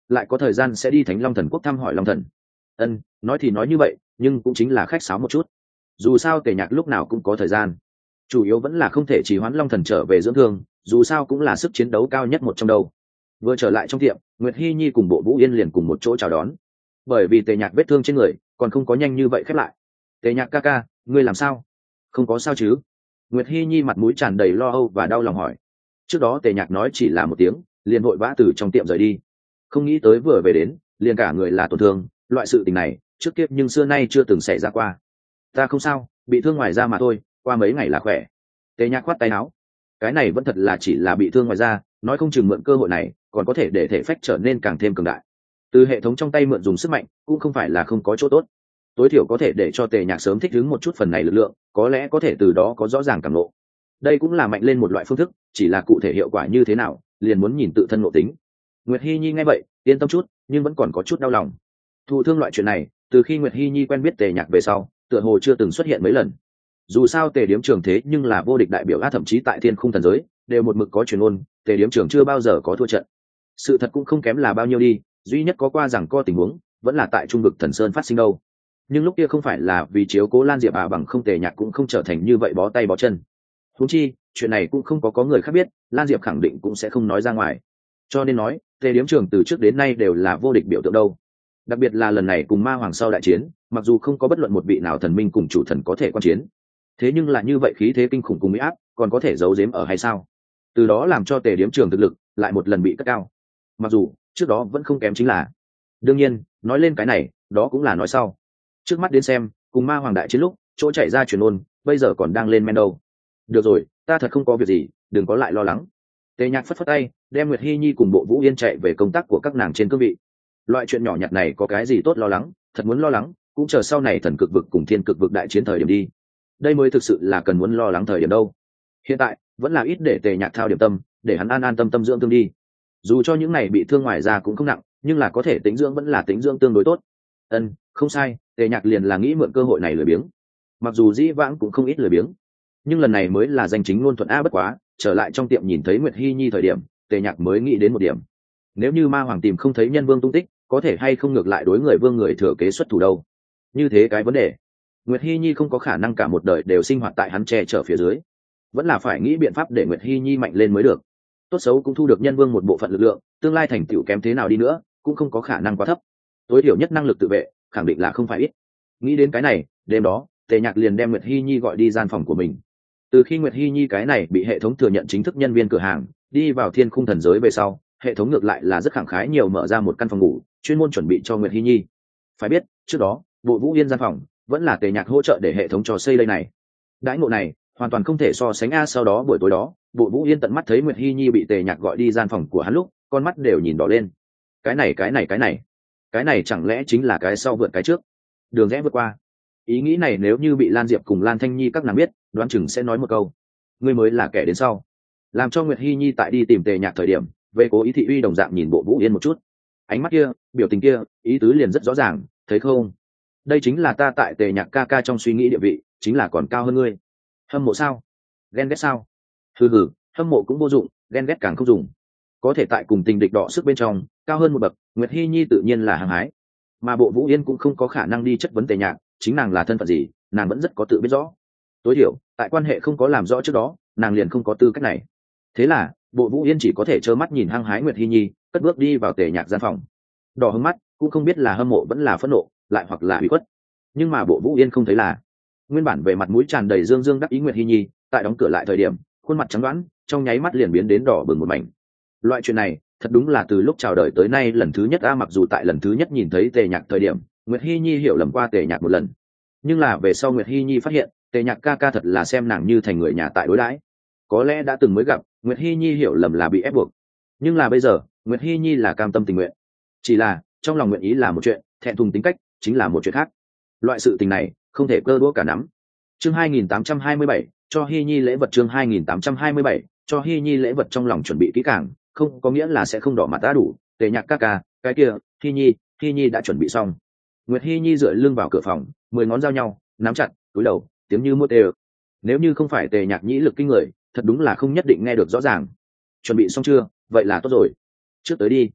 S1: lại có thời gian sẽ đi Thánh Long Thần Quốc thăm hỏi Long Thần. Ân, nói thì nói như vậy, nhưng cũng chính là khách sáo một chút. Dù sao Tề Nhạc lúc nào cũng có thời gian, chủ yếu vẫn là không thể trì hoãn Long Thần trở về dưỡng thương, dù sao cũng là sức chiến đấu cao nhất một trong đâu. Vừa trở lại trong tiệm, Nguyệt Hi Nhi cùng Bộ Vũ Yên liền cùng một chỗ chào đón. Bởi vì Tề Nhạc vết thương trên người còn không có nhanh như vậy khép lại. Tề Nhạc ca ca, ngươi làm sao? Không có sao chứ? Nguyệt Hi Nhi mặt mũi tràn đầy lo âu và đau lòng hỏi. Trước đó Tề Nhạc nói chỉ là một tiếng, liền vội vã từ trong tiệm rời đi. Không nghĩ tới vừa về đến, liền cả người là tổn thương, loại sự tình này trước kia nhưng xưa nay chưa từng xảy ra qua. Ta không sao, bị thương ngoài da mà thôi, qua mấy ngày là khỏe. Tề Nhạc khoát tay áo. Cái này vẫn thật là chỉ là bị thương ngoài da, nói không chừng mượn cơ hội này còn có thể để thể phách trở nên càng thêm cường đại. Từ hệ thống trong tay mượn dùng sức mạnh cũng không phải là không có chỗ tốt, tối thiểu có thể để cho Tề Nhạc sớm thích ứng một chút phần này lực lượng, có lẽ có thể từ đó có rõ ràng cảm ngộ. Đây cũng là mạnh lên một loại phương thức, chỉ là cụ thể hiệu quả như thế nào liền muốn nhìn tự thân ngộ tính. Nguyệt Hi Nhi nghe vậy yên tâm chút, nhưng vẫn còn có chút đau lòng. Thụ thương loại chuyện này từ khi Nguyệt Hi Nhi quen biết Tề Nhạc về sau tựa hồ chưa từng xuất hiện mấy lần. Dù sao Tề Điếm Trường thế nhưng là vô địch đại biểu a, thậm chí tại Thiên Khung thần giới đều một mực có truyền ngôn Tề Điếm Trường chưa bao giờ có thua trận. Sự thật cũng không kém là bao nhiêu đi, duy nhất có qua rằng có tình huống vẫn là tại trung vực Thần Sơn phát sinh đâu. Nhưng lúc kia không phải là vì chiếu cố Lan Diệp à, bằng không Tề Nhạc cũng không trở thành như vậy bó tay bó chân. Huống chi chuyện này cũng không có có người khác biết, Lan Diệp khẳng định cũng sẽ không nói ra ngoài. Cho nên nói Tề Điếm Trường từ trước đến nay đều là vô địch biểu tượng đâu. Đặc biệt là lần này cùng Ma Hoàng sau đại chiến, mặc dù không có bất luận một vị nào thần minh cùng chủ thần có thể quan chiến, thế nhưng là như vậy khí thế kinh khủng cùng mỹ áp còn có thể giấu giếm ở hay sao? Từ đó làm cho Tề Điếm Trường thực lực lại một lần bị cất cao. Mặc dù trước đó vẫn không kém chính là, đương nhiên nói lên cái này đó cũng là nói sau. Trước mắt đến xem, cùng Ma Hoàng đại chiến lúc chỗ chạy ra truyền ôn bây giờ còn đang lên men đâu. Được rồi, ta thật không có việc gì, đừng có lại lo lắng. Tề Nhạc phất phất tay, đem Nguyệt Hi Nhi cùng Bộ Vũ Yên chạy về công tác của các nàng trên cương vị. Loại chuyện nhỏ nhặt này có cái gì tốt lo lắng, thật muốn lo lắng cũng chờ sau này Thần Cực vực cùng Thiên Cực vực đại chiến thời điểm đi. Đây mới thực sự là cần muốn lo lắng thời điểm đâu. Hiện tại vẫn là ít để Tề Nhạc thao điểm tâm, để hắn an an tâm tâm dưỡng thương đi. Dù cho những này bị thương ngoài ra cũng không nặng, nhưng là có thể tính dưỡng vẫn là tính dưỡng tương đối tốt. Ân, không sai, Tề Nhạc liền là nghĩ mượn cơ hội này lười biếng. Mặc dù dĩ vãng cũng không ít lười biếng, nhưng lần này mới là danh chính ngôn thuận a. Bất quá trở lại trong tiệm nhìn thấy Nguyệt Hi Nhi thời điểm, Tề Nhạc mới nghĩ đến một điểm. Nếu như Ma Hoàng tìm không thấy Nhân Vương tung tích, có thể hay không ngược lại đối người vương người thừa kế xuất thủ đâu. Như thế cái vấn đề, Nguyệt Hi Nhi không có khả năng cả một đời đều sinh hoạt tại hắn che chở phía dưới, vẫn là phải nghĩ biện pháp để Nguyệt Hi Nhi mạnh lên mới được. Tốt xấu cũng thu được Nhân Vương một bộ phận lực lượng, tương lai thành tựu kém thế nào đi nữa cũng không có khả năng quá thấp, tối thiểu nhất năng lực tự vệ khẳng định là không phải ít. Nghĩ đến cái này, đêm đó Tề Nhạc liền đem Nguyệt Hi Nhi gọi đi gian phòng của mình. Từ khi Nguyệt Hi Nhi cái này bị hệ thống thừa nhận chính thức nhân viên cửa hàng, đi vào Thiên Khung thần giới về sau, hệ thống ngược lại là rất khẳng khái nhiều mở ra một căn phòng ngủ chuyên môn chuẩn bị cho Nguyệt Hi Nhi. Phải biết trước đó Bộ Vũ Yên gian phòng vẫn là Tề Nhạc hỗ trợ để hệ thống cho xây đây này. Đãi ngộ này hoàn toàn không thể so sánh a. Sau đó buổi tối đó, Bộ Vũ Yên tận mắt thấy Nguyệt Hi Nhi bị Tề Nhạc gọi đi gian phòng của hắn lúc, con mắt đều nhìn đỏ lên. Cái này cái này cái này, cái này chẳng lẽ chính là cái sau vượt cái trước, đường rẽ vượt qua. Ý nghĩ này nếu như bị Lan Diệp cùng Lan Thanh Nhi các nàng biết, đoán chừng sẽ nói một câu: ngươi mới là kẻ đến sau. Làm cho Nguyệt Hi Nhi tại đi tìm Tề Nhạc thời điểm, về cố ý thị uy đồng dạng nhìn Bộ Vũ Yên một chút, ánh mắt kia, biểu tình kia, ý tứ liền rất rõ ràng, thấy không? Đây chính là ta tại Tề Nhạc ca ca trong suy nghĩ địa vị, chính là còn cao hơn ngươi. Hâm mộ sao? Ghen ghét sao? Hừ hừ, hâm mộ cũng vô dụng, ghen ghét càng không dùng. Có thể tại cùng tình địch đọ sức bên trong cao hơn một bậc, Nguyệt Hi Nhi tự nhiên là hăng hái. Mà Bộ Vũ Yên cũng không có khả năng đi chất vấn Tề Nhạc, chính nàng là thân phận gì, nàng vẫn rất có tự biết rõ. Tối thiểu tại quan hệ không có làm rõ trước đó, nàng liền không có tư cách này. Thế là Bộ Vũ Yên chỉ có thể trơ mắt nhìn hăng hái Nguyệt Hi Nhi cất bước đi vào Tề Nhạc gian phòng. Đỏ hứng mắt, cũng không biết là hâm mộ vẫn là phẫn nộ, lại hoặc là ủy khuất. Nhưng mà Bộ Vũ Yên không thấy là, nguyên bản về mặt mũi tràn đầy dương dương đắc ý Nguyệt Hi Nhi, tại đóng cửa lại thời điểm, khuôn mặt trắng đoán, trong nháy mắt liền biến đến đỏ bừng một mảnh. Loại chuyện này, thật đúng là từ lúc chào đời tới nay lần thứ nhất a. Mặc dù tại lần thứ nhất nhìn thấy Tề Nhạc thời điểm, Nguyệt Hi Nhi hiểu lầm qua Tề Nhạc một lần, nhưng là về sau Nguyệt Hi Nhi phát hiện Tề Nhạc ca ca thật là xem nàng như thành người nhà tại đối đãi. Có lẽ đã từng mới gặp, Nguyệt Hi Nhi hiểu lầm là bị ép buộc, nhưng là bây giờ Nguyệt Hi Nhi là cam tâm tình nguyện. Chỉ là trong lòng nguyện ý là một chuyện, thẹn thùng tính cách chính là một chuyện khác. Loại sự tình này không thể cơ đũa cả nắm. Chương hai nghìn tám trăm hai mươi bảy, cho Hi Nhi lễ vật. Chương hai nghìn tám trăm hai mươi bảy, cho Hi Nhi lễ vật. Trong lòng chuẩn bị kỹ càng, không có nghĩa là sẽ không đỏ mặt đã đủ. Tề Nhạc ca ca, cái kia, Hi Nhi, Hi Nhi đã chuẩn bị xong. Nguyệt Hi Nhi dựa lưng vào cửa phòng, mười ngón giao nhau, nắm chặt, cúi đầu, tiếng như muốt đều. Nếu như không phải Tề Nhạc nhĩ lực kinh người, thật đúng là không nhất định nghe được rõ ràng. Chuẩn bị xong chưa? Vậy là tốt rồi. Trước tới đi.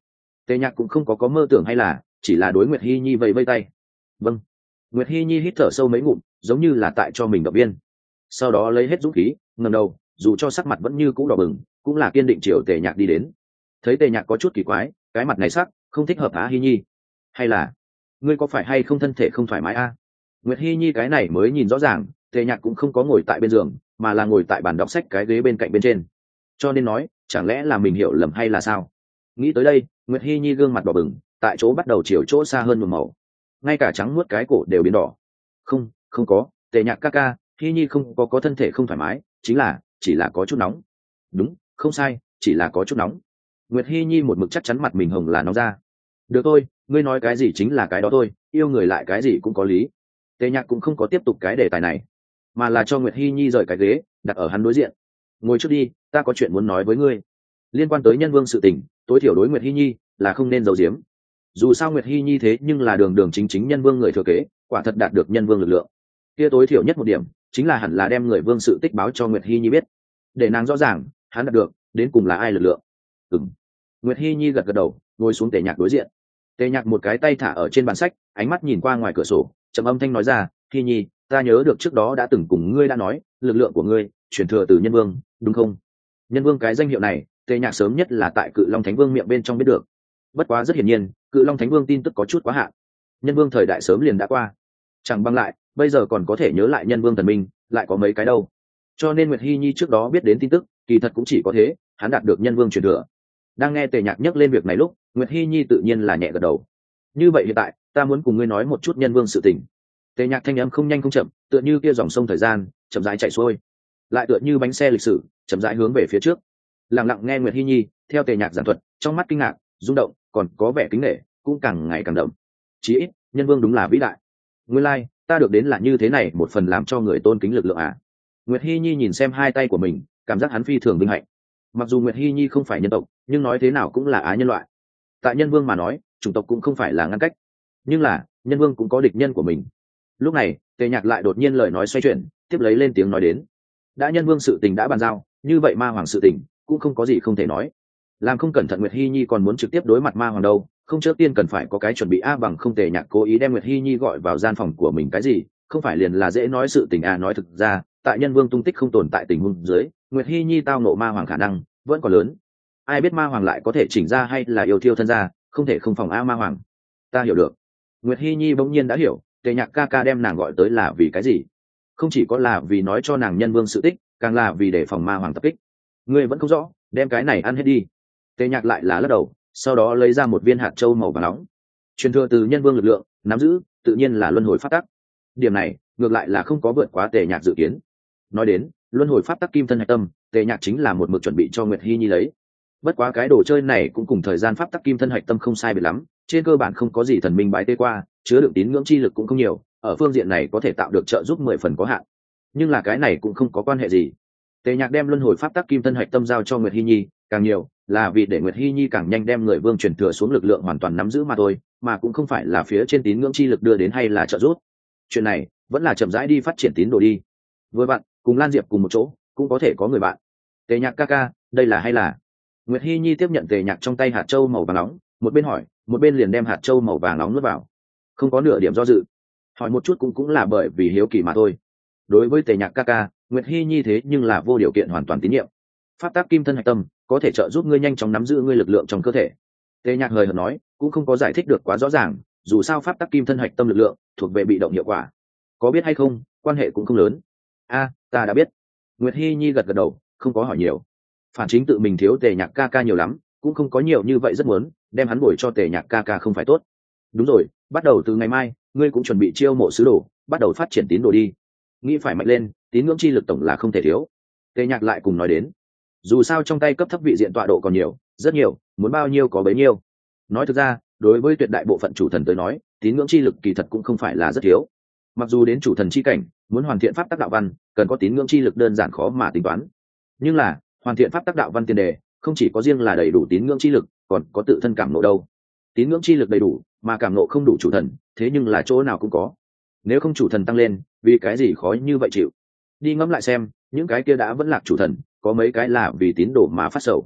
S1: Tề Nhạc cũng không có có mơ tưởng hay là chỉ là đối Nguyệt Hi Nhi vẫy vẫy tay. Vâng. Nguyệt Hi Nhi hít thở sâu mấy ngụm, giống như là tại cho mình động viên. Sau đó lấy hết dũng khí, ngẩng đầu, dù cho sắc mặt vẫn như cũ đỏ bừng, cũng là kiên định chiều Tề Nhạc đi đến. Thấy Tề Nhạc có chút kỳ quái, cái mặt này sắc không thích hợp Á Hi Nhi, hay là ngươi có phải hay không thân thể không thoải mái a? À? Nguyệt Hi Nhi cái này mới nhìn rõ ràng, Tề Nhạc cũng không có ngồi tại bên giường, mà là ngồi tại bàn đọc sách cái ghế bên cạnh bên trên. Cho nên nói, chẳng lẽ là mình hiểu lầm hay là sao? Nghĩ tới đây, Nguyệt Hi Nhi gương mặt đỏ bừng, tại chỗ bắt đầu chiều chỗ xa hơn một màu, ngay cả trắng muốt cái cổ đều biến đỏ. Không, không có, Tề Nhạc ca ca, Hi Nhi không có có thân thể không thoải mái, chính là chỉ là có chút nóng. Đúng, không sai, chỉ là có chút nóng. Nguyệt Hi Nhi một mực chắc chắn mặt mình hồng là nóng ra. Được thôi, ngươi nói cái gì chính là cái đó thôi, yêu người lại cái gì cũng có lý. Tề Nhạc cũng không có tiếp tục cái đề tài này, mà là cho Nguyệt Hi Nhi rời cái ghế, đặt ở hắn đối diện. Ngồi trước đi, ta có chuyện muốn nói với ngươi. Liên quan tới Nhân Vương sự tình, tối thiểu đối Nguyệt Hi Nhi là không nên giấu giếm. Dù sao Nguyệt Hi Nhi thế nhưng là đường đường chính chính Nhân Vương người thừa kế, quả thật đạt được Nhân Vương lực lượng. Kia tối thiểu nhất một điểm, chính là hẳn là đem người Vương sự tích báo cho Nguyệt Hi Nhi biết, để nàng rõ ràng, hắn đạt được đến cùng là ai lực lượng. Ừm. Nguyệt Hi Nhi gật gật đầu, ngồi xuống Tề Nhạc đối diện. Tề Nhạc một cái tay thả ở trên bàn sách, ánh mắt nhìn qua ngoài cửa sổ, trầm âm thanh nói ra, Hi Nhi, ta nhớ được trước đó đã từng cùng ngươi đã nói, lực lượng của ngươi truyền thừa từ Nhân Vương, đúng không? Nhân Vương cái danh hiệu này, Tề Nhạc sớm nhất là tại Cự Long Thánh Vương miệng bên trong biết được. Bất quá rất hiển nhiên, Cự Long Thánh Vương tin tức có chút quá hạn. Nhân Vương thời đại sớm liền đã qua, chẳng bằng lại, bây giờ còn có thể nhớ lại Nhân Vương thần minh, lại có mấy cái đâu. Cho nên Nguyệt Hi Nhi trước đó biết đến tin tức, kỳ thật cũng chỉ có thế, hắn đạt được Nhân Vương truyền thừa. Đang nghe Tề Nhạc nhắc lên việc này lúc, Nguyệt Hi Nhi tự nhiên là nhẹ gật đầu. Như vậy hiện tại, ta muốn cùng ngươi nói một chút Nhân Vương sự tình. Tề Nhạc thanh âm không nhanh không chậm, tựa như kia dòng sông thời gian, chậm rãi chảy xuôi, lại tựa như bánh xe lịch sử, chậm rãi hướng về phía trước. Lặng lặng nghe Nguyệt Hi Nhi theo Tề Nhạc giảng thuật, trong mắt kinh ngạc, rung động, còn có vẻ kính nể, cũng càng ngày càng đậm. Chí ít, Nhân Vương đúng là vĩ đại. Nguyên lai, like, ta được đến là như thế này, một phần làm cho người tôn kính lực lượng à? Nguyệt Hi Nhi nhìn xem hai tay của mình, cảm giác hắn phi thường vinh hạnh. Mặc dù Nguyệt Hi Nhi không phải nhân tộc, nhưng nói thế nào cũng là á nhân loại. Tại Nhân Vương mà nói, chủng tộc cũng không phải là ngăn cách, nhưng là Nhân Vương cũng có địch nhân của mình. Lúc này, Tề Nhạc lại đột nhiên lời nói xoay chuyển, tiếp lấy lên tiếng nói đến. Đã Nhân Vương sự tình đã bàn giao, như vậy Ma Hoàng sự tình cũng không có gì không thể nói. Làm không cẩn thận Nguyệt Hi Nhi còn muốn trực tiếp đối mặt Ma Hoàng đâu, không, trước tiên cần phải có cái chuẩn bị a, bằng không Tề Nhạc cố ý đem Nguyệt Hi Nhi gọi vào gian phòng của mình cái gì, không phải liền là dễ nói sự tình à? Nói thực ra, tại Nhân Vương tung tích không tồn tại tình huống dưới, Nguyệt Hi Nhi tao nộ Ma Hoàng khả năng vẫn còn lớn. Ai biết Ma Hoàng lại có thể chỉnh ra hay là yêu thiêu thân ra, không thể không phòng a Ma Hoàng. Ta hiểu được. Nguyệt Hi Nhi bỗng nhiên đã hiểu, Tề Nhạc ca ca đem nàng gọi tới là vì cái gì? Không chỉ có là vì nói cho nàng Nhân Vương sự tích, càng là vì để phòng Ma Hoàng tập kích. Ngươi vẫn không rõ, đem cái này ăn hết đi. Tề Nhạc lại là lắc đầu, sau đó lấy ra một viên hạt châu màu vàng nóng. Truyền thừa từ Nhân Vương lực lượng, nắm giữ, tự nhiên là luân hồi pháp tắc. Điểm này, ngược lại là không có vượt quá Tề Nhạc dự kiến. Nói đến, luân hồi pháp tắc kim thân hạch tâm, Tề Nhạc chính là một mực chuẩn bị cho Nguyệt Hi Nhi lấy. Bất quá cái đồ chơi này cũng cùng thời gian pháp tắc kim thân hạch tâm không sai biệt lắm, trên cơ bản không có gì thần minh bái tê qua, chứa đựng tín ngưỡng chi lực cũng không nhiều, ở phương diện này có thể tạo được trợ giúp mười phần có hạn. Nhưng là cái này cũng không có quan hệ gì. Tề Nhạc đem luân hồi pháp tắc kim thân hạch tâm giao cho Nguyệt Hi Nhi, càng nhiều là vì để Nguyệt Hi Nhi càng nhanh đem người Vương truyền thừa xuống lực lượng hoàn toàn nắm giữ mà thôi, mà cũng không phải là phía trên tín ngưỡng chi lực đưa đến hay là trợ giúp. Chuyện này vẫn là chậm rãi đi phát triển tín đồ đi. Với bạn, cùng Lan Diệp cùng một chỗ, cũng có thể có người bạn. Tề Nhạc ca ca, đây là hay là? Nguyệt Hi Nhi tiếp nhận Tề Nhạc trong tay hạt châu màu vàng nóng, một bên hỏi, một bên liền đem hạt châu màu vàng nóng nuốt vào. Không có nửa điểm do dự. Hỏi một chút cũng cũng là bởi vì hiếu kỳ mà thôi. Đối với Tề Nhạc ca ca, Nguyệt Hi Nhi thế nhưng là vô điều kiện hoàn toàn tín nhiệm. Pháp tắc kim thân hạch tâm có thể trợ giúp ngươi nhanh chóng nắm giữ ngươi lực lượng trong cơ thể. Tề Nhạc hời hợt nói, cũng không có giải thích được quá rõ ràng, dù sao pháp tắc kim thân hạch tâm lực lượng thuộc về bị động hiệu quả. Có biết hay không, quan hệ cũng không lớn. A, ta đã biết. Nguyệt Hi Nhi gật gật đầu, không có hỏi nhiều. Phản chính tự mình thiếu Tề Nhạc ca ca nhiều lắm, cũng không có nhiều như vậy, rất muốn đem hắn bồi cho Tề Nhạc ca ca không phải tốt. Đúng rồi, bắt đầu từ ngày mai, ngươi cũng chuẩn bị chiêu mộ sứ đồ, bắt đầu phát triển tín đồ đi. Nghĩ phải mạnh lên, tín ngưỡng chi lực tổng là không thể thiếu. Tề Nhạc lại cùng nói đến, dù sao trong tay cấp thấp vị diện tọa độ còn nhiều, rất nhiều, muốn bao nhiêu có bấy nhiêu. Nói thực ra, đối với tuyệt đại bộ phận chủ thần tới nói, tín ngưỡng chi lực kỳ thật cũng không phải là rất thiếu. Mặc dù đến chủ thần chi cảnh, muốn hoàn thiện pháp tắc đạo văn, cần có tín ngưỡng chi lực đơn giản khó mà tính toán. Nhưng là, hoàn thiện pháp tắc đạo văn tiền đề, không chỉ có riêng là đầy đủ tín ngưỡng chi lực, còn có tự thân cảm ngộ đâu. Tín ngưỡng chi lực đầy đủ, mà cảm ngộ không đủ chủ thần, thế nhưng là chỗ nào cũng có. Nếu không chủ thần tăng lên, vì cái gì khó như vậy chịu? Đi ngẫm lại xem, những cái kia đã vẫn lạc chủ thần, có mấy cái là vì tín đồ mà phát sầu.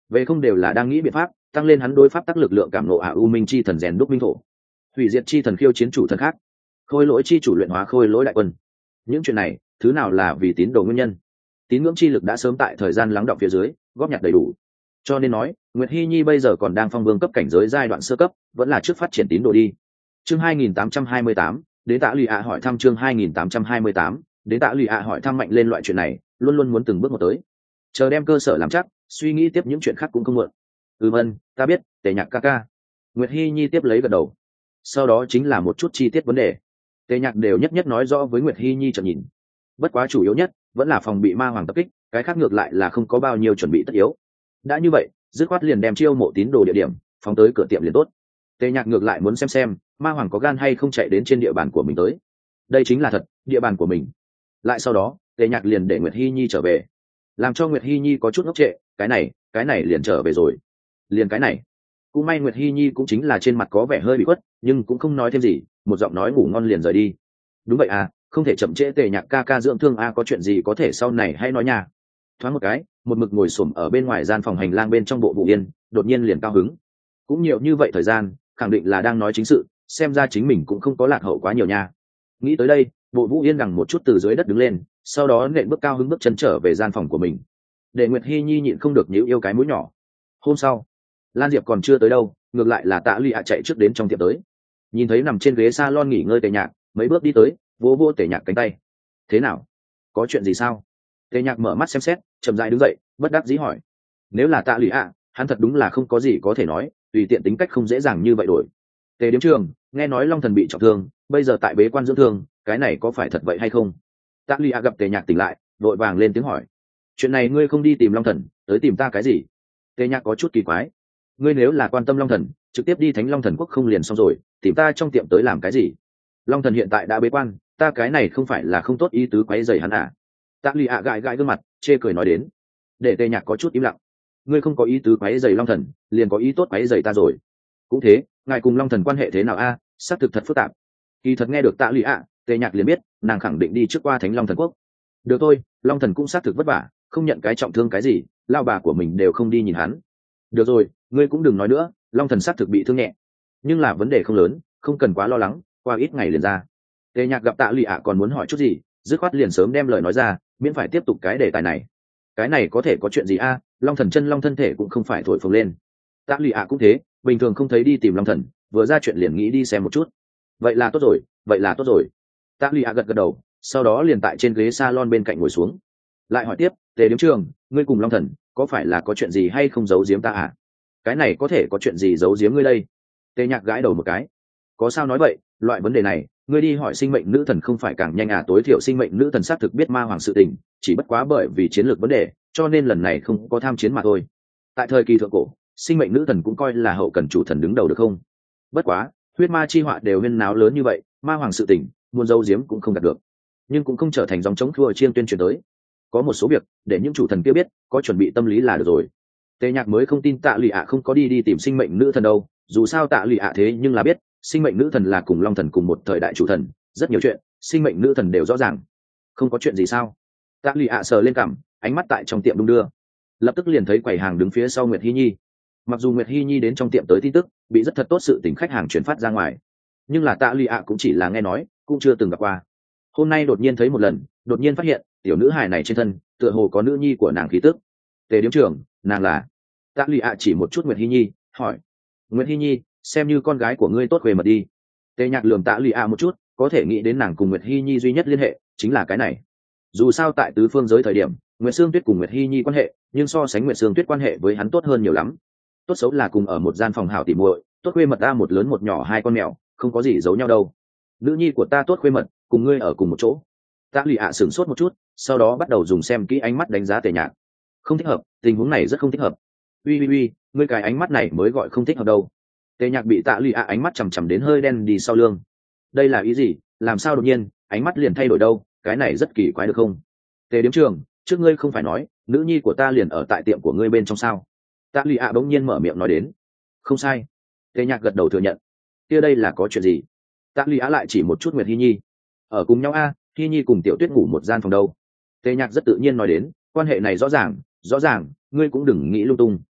S1: về không đều là đang nghĩ biện pháp tăng lên hắn đối pháp tắc lực lượng cảm nộ ả u minh chi thần rèn đúc minh thổ, hủy diệt chi thần khiêu chiến chủ thần khác, khôi lỗi chi chủ luyện hóa khôi lỗi đại quân. Những chuyện này thứ nào là vì tín đồ nguyên nhân? Tín ngưỡng chi lực đã sớm tại thời gian lắng đọng phía dưới góp nhặt đầy đủ, cho nên nói Nguyệt Hi Nhi bây giờ còn đang phong vương cấp cảnh giới giai đoạn sơ cấp, vẫn là trước phát triển tín đồ đi. Chương hai nghìn tám trăm hai mươi tám, đến Tạ Lụy ạ hỏi thăm. Chương hai nghìn tám trăm hai mươi tám, đến Tạ Lụy ạ hỏi thăm. Mạnh lên loại chuyện này luôn luôn muốn từng bước một tới, chờ đem cơ sở làm chắc, suy nghĩ tiếp những chuyện khác cũng không muộn. Ừ vâng, ta biết, Tề Nhạc ca ca. Nguyệt Hi Nhi tiếp lấy gật đầu. Sau đó chính là một chút chi tiết vấn đề, Tề Nhạc đều nhất nhất nói rõ với Nguyệt Hi Nhi chợt nhìn. Bất quá chủ yếu nhất vẫn là phòng bị ma hoàng tập kích, cái khác ngược lại là không có bao nhiêu chuẩn bị tất yếu. Đã như vậy, dứt khoát liền đem chiêu mộ tín đồ địa điểm phóng tới cửa tiệm liền tốt. Tề Nhạc ngược lại muốn xem xem ma hoàng có gan hay không chạy đến trên địa bàn của mình tới. Đây chính là thật, địa bàn của mình. Lại sau đó, Tề Nhạc liền để Nguyệt Hi Nhi trở về, làm cho Nguyệt Hi Nhi có chút ngốc trệ, cái này, cái này liền trở về rồi. Liền cái này. Cũng may Nguyệt Hi Nhi cũng chính là trên mặt có vẻ hơi bị khuất, nhưng cũng không nói thêm gì, một giọng nói ngủ ngon liền rời đi. Đúng vậy à, không thể chậm trễ Tề Nhạc ca ca dưỡng thương a, có chuyện gì có thể sau này hay nói nha. Thoáng một cái, một mực ngồi xổm ở bên ngoài gian phòng hành lang bên trong Bộ Vũ Yên, đột nhiên liền cao hứng. Cũng nhiều như vậy thời gian, khẳng định là đang nói chính sự, xem ra chính mình cũng không có lạc hậu quá nhiều nha. Nghĩ tới đây, Bộ Vũ Yên đằng một chút từ dưới đất đứng lên, sau đó nện bước cao hứng bước chân trở về gian phòng của mình. Để Nguyệt Hi Nhi nhịn không được nhíu yêu cái mũi nhỏ. Hôm sau, Lan Diệp còn chưa tới đâu, ngược lại là Tạ Lụy ạ chạy trước đến trong tiệm tới. Nhìn thấy nằm trên ghế salon nghỉ ngơi Tề Nhạc, mấy bước đi tới, vỗ vỗ Tề Nhạc cánh tay. Thế nào? Có chuyện gì sao? Tề Nhạc mở mắt xem xét, chậm rãi đứng dậy, bất đắc dĩ hỏi. Nếu là Tạ Lụy ạ, hắn thật đúng là không có gì có thể nói, tùy tiện tính cách không dễ dàng như vậy đổi. Tề Điếm Trường, nghe nói Long Thần bị trọng thương, bây giờ tại bế quan dưỡng thương, cái này có phải thật vậy hay không? Tạ Lụy ạ gặp Tề Nhạc tỉnh lại, vội vàng lên tiếng hỏi. Chuyện này ngươi không đi tìm Long Thần, tới tìm ta cái gì? Tề Nhạc có chút kỳ quái. Ngươi nếu là quan tâm Long Thần, trực tiếp đi Thánh Long Thần Quốc không liền xong rồi, tìm ta trong tiệm tới làm cái gì? Long Thần hiện tại đã bế quan, ta cái này không phải là không tốt ý tứ quấy rầy hắn à? Tạ Lụy ạ gãi gãi gương mặt, chê cười nói đến. Để Tề Nhạc có chút im lặng. Ngươi không có ý tứ quấy rầy Long Thần, liền có ý tốt quấy rầy ta rồi. Cũng thế, ngài cùng Long Thần quan hệ thế nào a? À? Xác thực thật phức tạp. Kỳ thật nghe được Tạ Lụy ạ, Tề Nhạc liền biết, nàng khẳng định đi trước qua Thánh Long Thần Quốc. Được thôi, Long Thần cũng xác thực vất vả, không nhận cái trọng thương cái gì, lao bà của mình đều không đi nhìn hắn. Được rồi, ngươi cũng đừng nói nữa, Long Thần xác thực bị thương nhẹ, nhưng là vấn đề không lớn, không cần quá lo lắng, qua ít ngày liền ra. Tề Nhạc gặp Tạ Lụy ạ còn muốn hỏi chút gì, dứt khoát liền sớm đem lời nói ra, miễn phải tiếp tục cái đề tài này. Cái này có thể có chuyện gì a? À? Long Thần chân long thân thể cũng không phải thổi phồng lên. Tạ Lụy ạ cũng thế, bình thường không thấy đi tìm Long Thần, vừa ra chuyện liền nghĩ đi xem một chút. Vậy là tốt rồi, vậy là tốt rồi. Tạ Lụy ạ gật gật đầu, sau đó liền tại trên ghế salon bên cạnh ngồi xuống. Lại hỏi tiếp, Tề Điếm Trường, ngươi cùng Long Thần có phải là có chuyện gì hay không giấu giếm ta à? Cái này có thể có chuyện gì giấu giếm ngươi đây? Tề Nhạc gãi đầu một cái. Có sao nói vậy, loại vấn đề này, ngươi đi hỏi sinh mệnh nữ thần không phải càng nhanh à? Tối thiểu sinh mệnh nữ thần xác thực biết ma hoàng sự tình, chỉ bất quá bởi vì chiến lược vấn đề, cho nên lần này không có tham chiến mà thôi. Tại thời kỳ thượng cổ, sinh mệnh nữ thần cũng coi là hậu cần chủ thần đứng đầu được không? Bất quá, huyết ma chi họa đều huyên náo lớn như vậy, ma hoàng sự tình, muốn giấu giếm cũng không đạt được, nhưng cũng không trở thành dòng chống thua chiên tuyên truyền tới. Có một số việc để những chủ thần kia biết, có chuẩn bị tâm lý là được rồi. Tề Nhạc mới không tin Tạ Lụy ạ không có đi đi tìm sinh mệnh nữ thần đâu, dù sao Tạ Lụy ạ thế nhưng là biết, sinh mệnh nữ thần là cùng Long Thần cùng một thời đại chủ thần, rất nhiều chuyện sinh mệnh nữ thần đều rõ ràng. Không có chuyện gì sao? Tạ Lụy ạ sờ lên cằm, ánh mắt tại trong tiệm đung đưa, lập tức liền thấy quầy hàng đứng phía sau Nguyệt Hi Nhi. Mặc dù Nguyệt Hi Nhi đến trong tiệm tới tin tức bị rất thật tốt sự tình khách hàng chuyển phát ra ngoài, nhưng là Tạ Lụy ạ cũng chỉ là nghe nói, cũng chưa từng gặp qua. Hôm nay đột nhiên thấy một lần, đột nhiên phát hiện tiểu nữ hài này trên thân tựa hồ có nữ nhi của nàng khí tức. Tề Điếm Trưởng, nàng là? Tạ Lụy ạ chỉ một chút Nguyệt Hi Nhi, hỏi. Nguyệt Hi Nhi, xem như con gái của ngươi tốt về mật đi. Tề Nhạc lườm Tạ Lụy ạ một chút, có thể nghĩ đến nàng cùng Nguyệt Hi Nhi duy nhất liên hệ chính là cái này. Dù sao tại tứ phương giới thời điểm, Nguyệt Sương Tuyết cùng Nguyệt Hi Nhi quan hệ, nhưng so sánh Nguyệt Sương Tuyết quan hệ với hắn tốt hơn nhiều lắm. Tốt xấu là cùng ở một gian phòng hảo tỉ muội, tốt khuê mật ta, một lớn một nhỏ hai con mèo, không có gì giấu nhau đâu. Nữ nhi của ta tốt khuê mật, cùng ngươi ở cùng một chỗ. Tạ Lụy ạ sửng sốt một chút, sau đó bắt đầu dùng xem kỹ ánh mắt đánh giá Tề Nhạc. Không thích hợp, tình huống này rất không thích hợp. Uy uy uy, ngươi cái ánh mắt này mới gọi không thích hợp đâu. Tề Nhạc bị Tạ Lụy ạ ánh mắt chằm chằm đến hơi đen đi sau lưng. Đây là ý gì? Làm sao đột nhiên ánh mắt liền thay đổi đâu? Cái này rất kỳ quái được không? Tề Điếm Trường, trước ngươi không phải nói nữ nhi của ta liền ở tại tiệm của ngươi bên trong sao? Tạ Lụy ạ bỗng nhiên mở miệng nói đến. Không sai. Tề Nhạc gật đầu thừa nhận. Kia đây là có chuyện gì? Tạ Lụy ạ lại chỉ một chút Nguyệt Hi Nhi. Ở cùng nhau a, Hi Nhi cùng Tiểu Tuyết ngủ một gian phòng đâu. Tề Nhạc rất tự nhiên nói đến, quan hệ này rõ ràng, rõ ràng, ngươi cũng đừng nghĩ lung tung.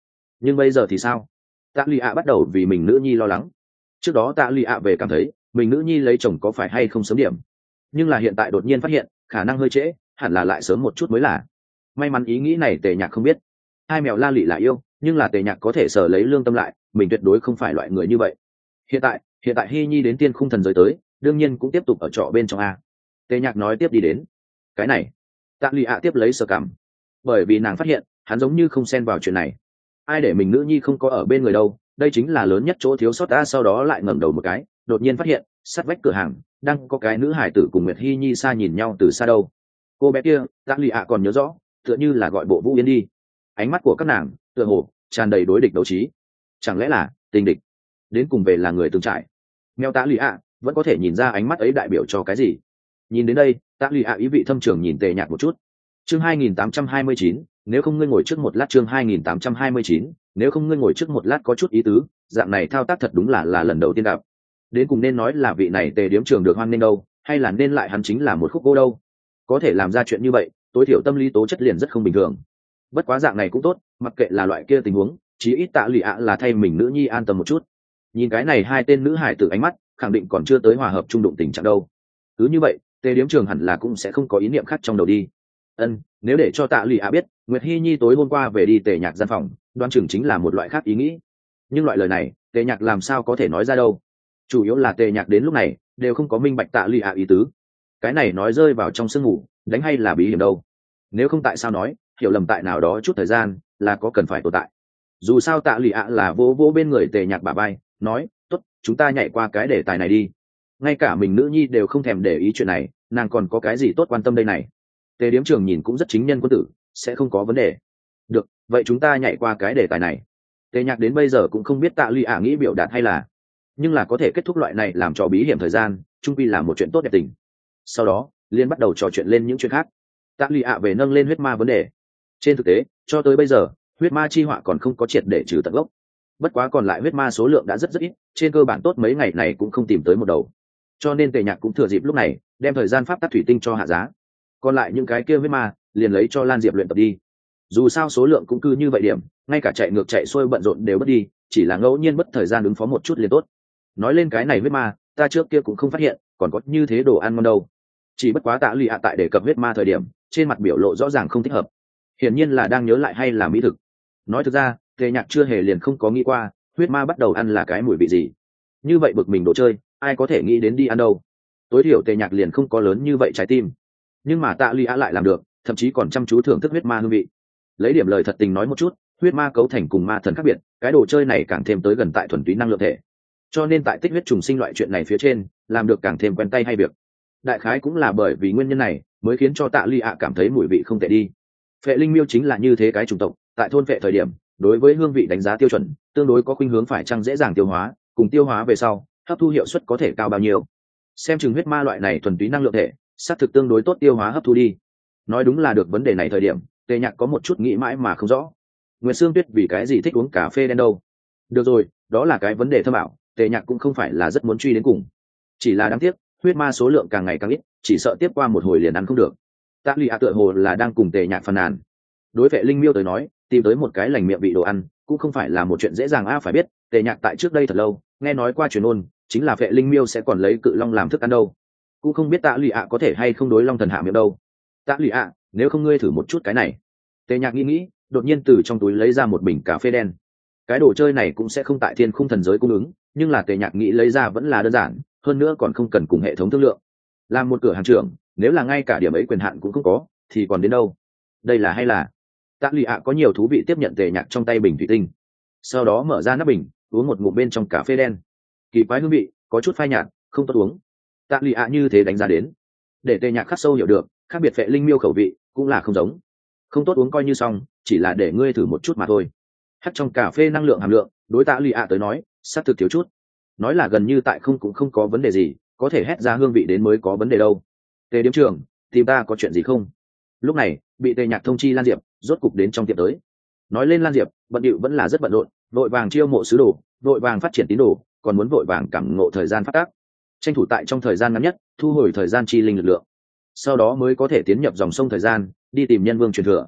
S1: Nhưng bây giờ thì sao? Tạ lụy ạ bắt đầu vì mình nữ nhi lo lắng. Trước đó tạ lụy ạ về cảm thấy mình nữ nhi lấy chồng có phải hay không sớm điểm, nhưng là hiện tại đột nhiên phát hiện khả năng hơi trễ, hẳn là lại sớm một chút mới là. May mắn ý nghĩ này tề nhạc không biết. Hai mèo la lị là yêu, nhưng là tề nhạc có thể sở lấy lương tâm lại, mình tuyệt đối không phải loại người như vậy. Hiện tại hiện tại hy nhi đến tiên khung thần giới tới, đương nhiên cũng tiếp tục ở trọ bên trong a. Tề nhạc nói tiếp đi đến. Cái này tạ lụy ạ tiếp lấy sơ cảm, bởi vì nàng phát hiện hắn giống như không xen vào chuyện này. Ai để mình nữ nhi không có ở bên người đâu, đây chính là lớn nhất chỗ thiếu sót ta. Sau đó lại ngẩng đầu một cái, đột nhiên phát hiện sát vách cửa hàng đang có cái nữ hải tử cùng Nguyệt Hy Nhi xa nhìn nhau từ xa đâu. Cô bé kia tạ lụy ạ còn nhớ rõ, tựa như là gọi bộ Vũ Yên đi. Ánh mắt của các nàng tựa hồ tràn đầy đối địch đấu trí. Chẳng lẽ là tình địch? Đến cùng về là người từng trải. Mèo tạ lụy ạ vẫn có thể nhìn ra ánh mắt ấy đại biểu cho cái gì. Nhìn đến đây, tạ lụy ạ ý vị thâm trường nhìn tề nhạc một chút. Chương hai nghìn tám trăm hai mươi chín, nếu không ngươi ngồi trước một lát. Chương hai nghìn tám trăm hai mươi chín, nếu không ngươi ngồi trước một lát có chút ý tứ, dạng này thao tác thật đúng là là lần đầu tiên gặp. Đến cùng nên nói là vị này tề điếm trường được hoan nghênh đâu, hay là nên lại hắn chính là một khúc cô đâu. Có thể làm ra chuyện như vậy, tối thiểu tâm lý tố chất liền rất không bình thường. Bất quá dạng này cũng tốt, mặc kệ là loại kia tình huống, chí ít tạ lụy ạ là thay mình nữ nhi an tâm một chút. Nhìn cái này hai tên nữ hải tử ánh mắt, khẳng định còn chưa tới hòa hợp trung đụng tình trạng đâu. Cứ như vậy, tề điếm trường hẳn là cũng sẽ không có ý niệm khác trong đầu đi. Ân, nếu để cho tạ lụy ạ biết Nguyệt Hy Nhi tối hôm qua về đi tề nhạc gian phòng, đoán chừng chính là một loại khác ý nghĩ. Nhưng loại lời này tề nhạc làm sao có thể nói ra đâu. Chủ yếu là tề nhạc đến lúc này đều không có minh bạch tạ lụy ạ ý tứ. Cái này nói rơi vào trong sương ngủ đánh hay là bí hiểm đâu. Nếu không tại sao nói hiểu lầm tại nào đó chút thời gian là có cần phải tồn tại. Dù sao tạ lụy ạ là vỗ vỗ bên người tề nhạc bả vai, nói tốt, chúng ta nhảy qua cái đề tài này đi. Ngay cả mình nữ nhi đều không thèm để ý chuyện này, nàng còn có cái gì tốt quan tâm đây này. Tề điếm trường nhìn cũng rất chính nhân quân tử, sẽ không có vấn đề. Được, vậy chúng ta nhảy qua cái đề tài này. Tề nhạc đến bây giờ cũng không biết tạ lụy ạ nghĩ biểu đạt hay là, nhưng là có thể kết thúc loại này làm cho bí hiểm thời gian, trung quy là một chuyện tốt đẹp tình. Sau đó liên bắt đầu trò chuyện lên những chuyện khác. Tạ lụy ạ về nâng lên huyết ma vấn đề. Trên thực tế cho tới bây giờ huyết ma chi họa còn không có triệt để trừ tận gốc. Bất quá còn lại huyết ma số lượng đã rất rất ít, trên cơ bản tốt mấy ngày này cũng không tìm tới một đầu. Cho nên tề nhạc cũng thừa dịp lúc này đem thời gian pháp tắc thủy tinh cho hạ giá. Còn lại những cái kia huyết ma liền lấy cho Lan Diệp luyện tập đi. Dù sao số lượng cũng cứ như vậy điểm, ngay cả chạy ngược chạy xuôi bận rộn đều mất đi, chỉ là ngẫu nhiên mất thời gian ứng phó một chút liền tốt. Nói lên cái này huyết ma, ta trước kia cũng không phát hiện còn có như thế đồ ăn ngon đâu. Chỉ bất quá tạ lụy ạ tại đề cập huyết ma thời điểm, trên mặt biểu lộ rõ ràng không thích hợp, hiển nhiên là đang nhớ lại hay là mỹ thực. Nói thực ra tề nhạc chưa hề liền không có nghĩ qua huyết ma bắt đầu ăn là cái mùi vị gì. Như vậy bực mình đồ chơi ai có thể nghĩ đến đi ăn đâu. Tối thiểu tề nhạc liền không có lớn như vậy trái tim. Nhưng mà tạ lụy ạ lại làm được, thậm chí còn chăm chú thưởng thức huyết ma hương vị. Lấy điểm lời thật tình nói một chút, huyết ma cấu thành cùng ma thần khác biệt, cái đồ chơi này càng thêm tới gần tại thuần túy năng lượng thể, cho nên tại tích huyết trùng sinh loại chuyện này phía trên làm được càng thêm quen tay hay việc. Đại khái cũng là bởi vì nguyên nhân này mới khiến cho tạ lụy ạ cảm thấy mùi vị không tệ đi. Phệ linh miêu chính là như thế cái chủng tộc, tại thôn phệ thời điểm đối với hương vị đánh giá tiêu chuẩn tương đối có khuynh hướng phải chăng dễ dàng tiêu hóa, cùng tiêu hóa về sau hấp thu hiệu suất có thể cao bao nhiêu. Xem chừng huyết ma loại này thuần túy năng lượng thể xác thực tương đối tốt tiêu hóa hấp thu đi. Nói đúng là được vấn đề này thời điểm tề nhạc có một chút nghĩ mãi mà không rõ. Nguyệt Sương Tuyết vì cái gì thích uống cà phê đen đâu? Được rồi, đó là cái vấn đề thâm ảo, tề nhạc cũng không phải là rất muốn truy đến cùng. Chỉ là đáng tiếc huyết ma số lượng càng ngày càng ít, chỉ sợ tiếp qua một hồi liền ăn không được. Tạ lụy ạ tựa hồ là đang cùng tề nhạc phàn nàn. Đối vệ linh miêu tới nói tìm tới một cái lành miệng vị đồ ăn cũng không phải là một chuyện dễ dàng a. Phải biết tề nhạc tại trước đây thật lâu nghe nói qua truyền ôn chính là vệ linh miêu sẽ còn lấy cự long làm thức ăn đâu. Cũng không biết tạ lụy ạ có thể hay không đối long thần hạ miệng đâu. Tạ lụy ạ, nếu không ngươi thử một chút cái này. Tề nhạc nghĩ nghĩ, đột nhiên từ trong túi lấy ra một bình cà phê đen. Cái đồ chơi này cũng sẽ không tại thiên khung thần giới cung ứng, nhưng là tề nhạc nghĩ lấy ra vẫn là đơn giản, hơn nữa còn không cần cùng hệ thống thương lượng. Làm một cửa hàng trưởng, nếu là ngay cả điểm ấy quyền hạn cũng không có thì còn đến đâu. Đây là hay là. Tạ lụy ạ có nhiều thú vị tiếp nhận tề nhạc trong tay bình thủy tinh, sau đó mở ra nắp bình uống một ngụm bên trong cà phê đen. Kỳ quái hương vị, có chút phai nhạt, không tốt uống. Tạ lụy ạ như thế đánh giá đến, để tề nhạc khắc sâu hiểu được khác biệt vệ linh miêu khẩu vị cũng là không giống. Không tốt uống coi như xong, chỉ là để ngươi thử một chút mà thôi. Hắt trong cà phê năng lượng hàm lượng đối tạ lụy ạ tới nói xác thực thiếu chút, nói là gần như tại không cũng không có vấn đề gì, có thể hét ra hương vị đến mới có vấn đề đâu. Tề điếm trưởng, tìm ta có chuyện gì không? Lúc này bị tề nhạc thông chi Lan Diệp rốt cục đến trong tiệm tới. Nói lên Lan Diệp bận điệu vẫn là rất bận rộn, vội vàng chiêu mộ sứ đồ, vội vàng phát triển tín đồ, còn muốn vội vàng cảm ngộ thời gian phát tác, tranh thủ tại trong thời gian ngắn nhất thu hồi thời gian chi linh lực lượng, sau đó mới có thể tiến nhập dòng sông thời gian đi tìm nhân vương truyền thừa.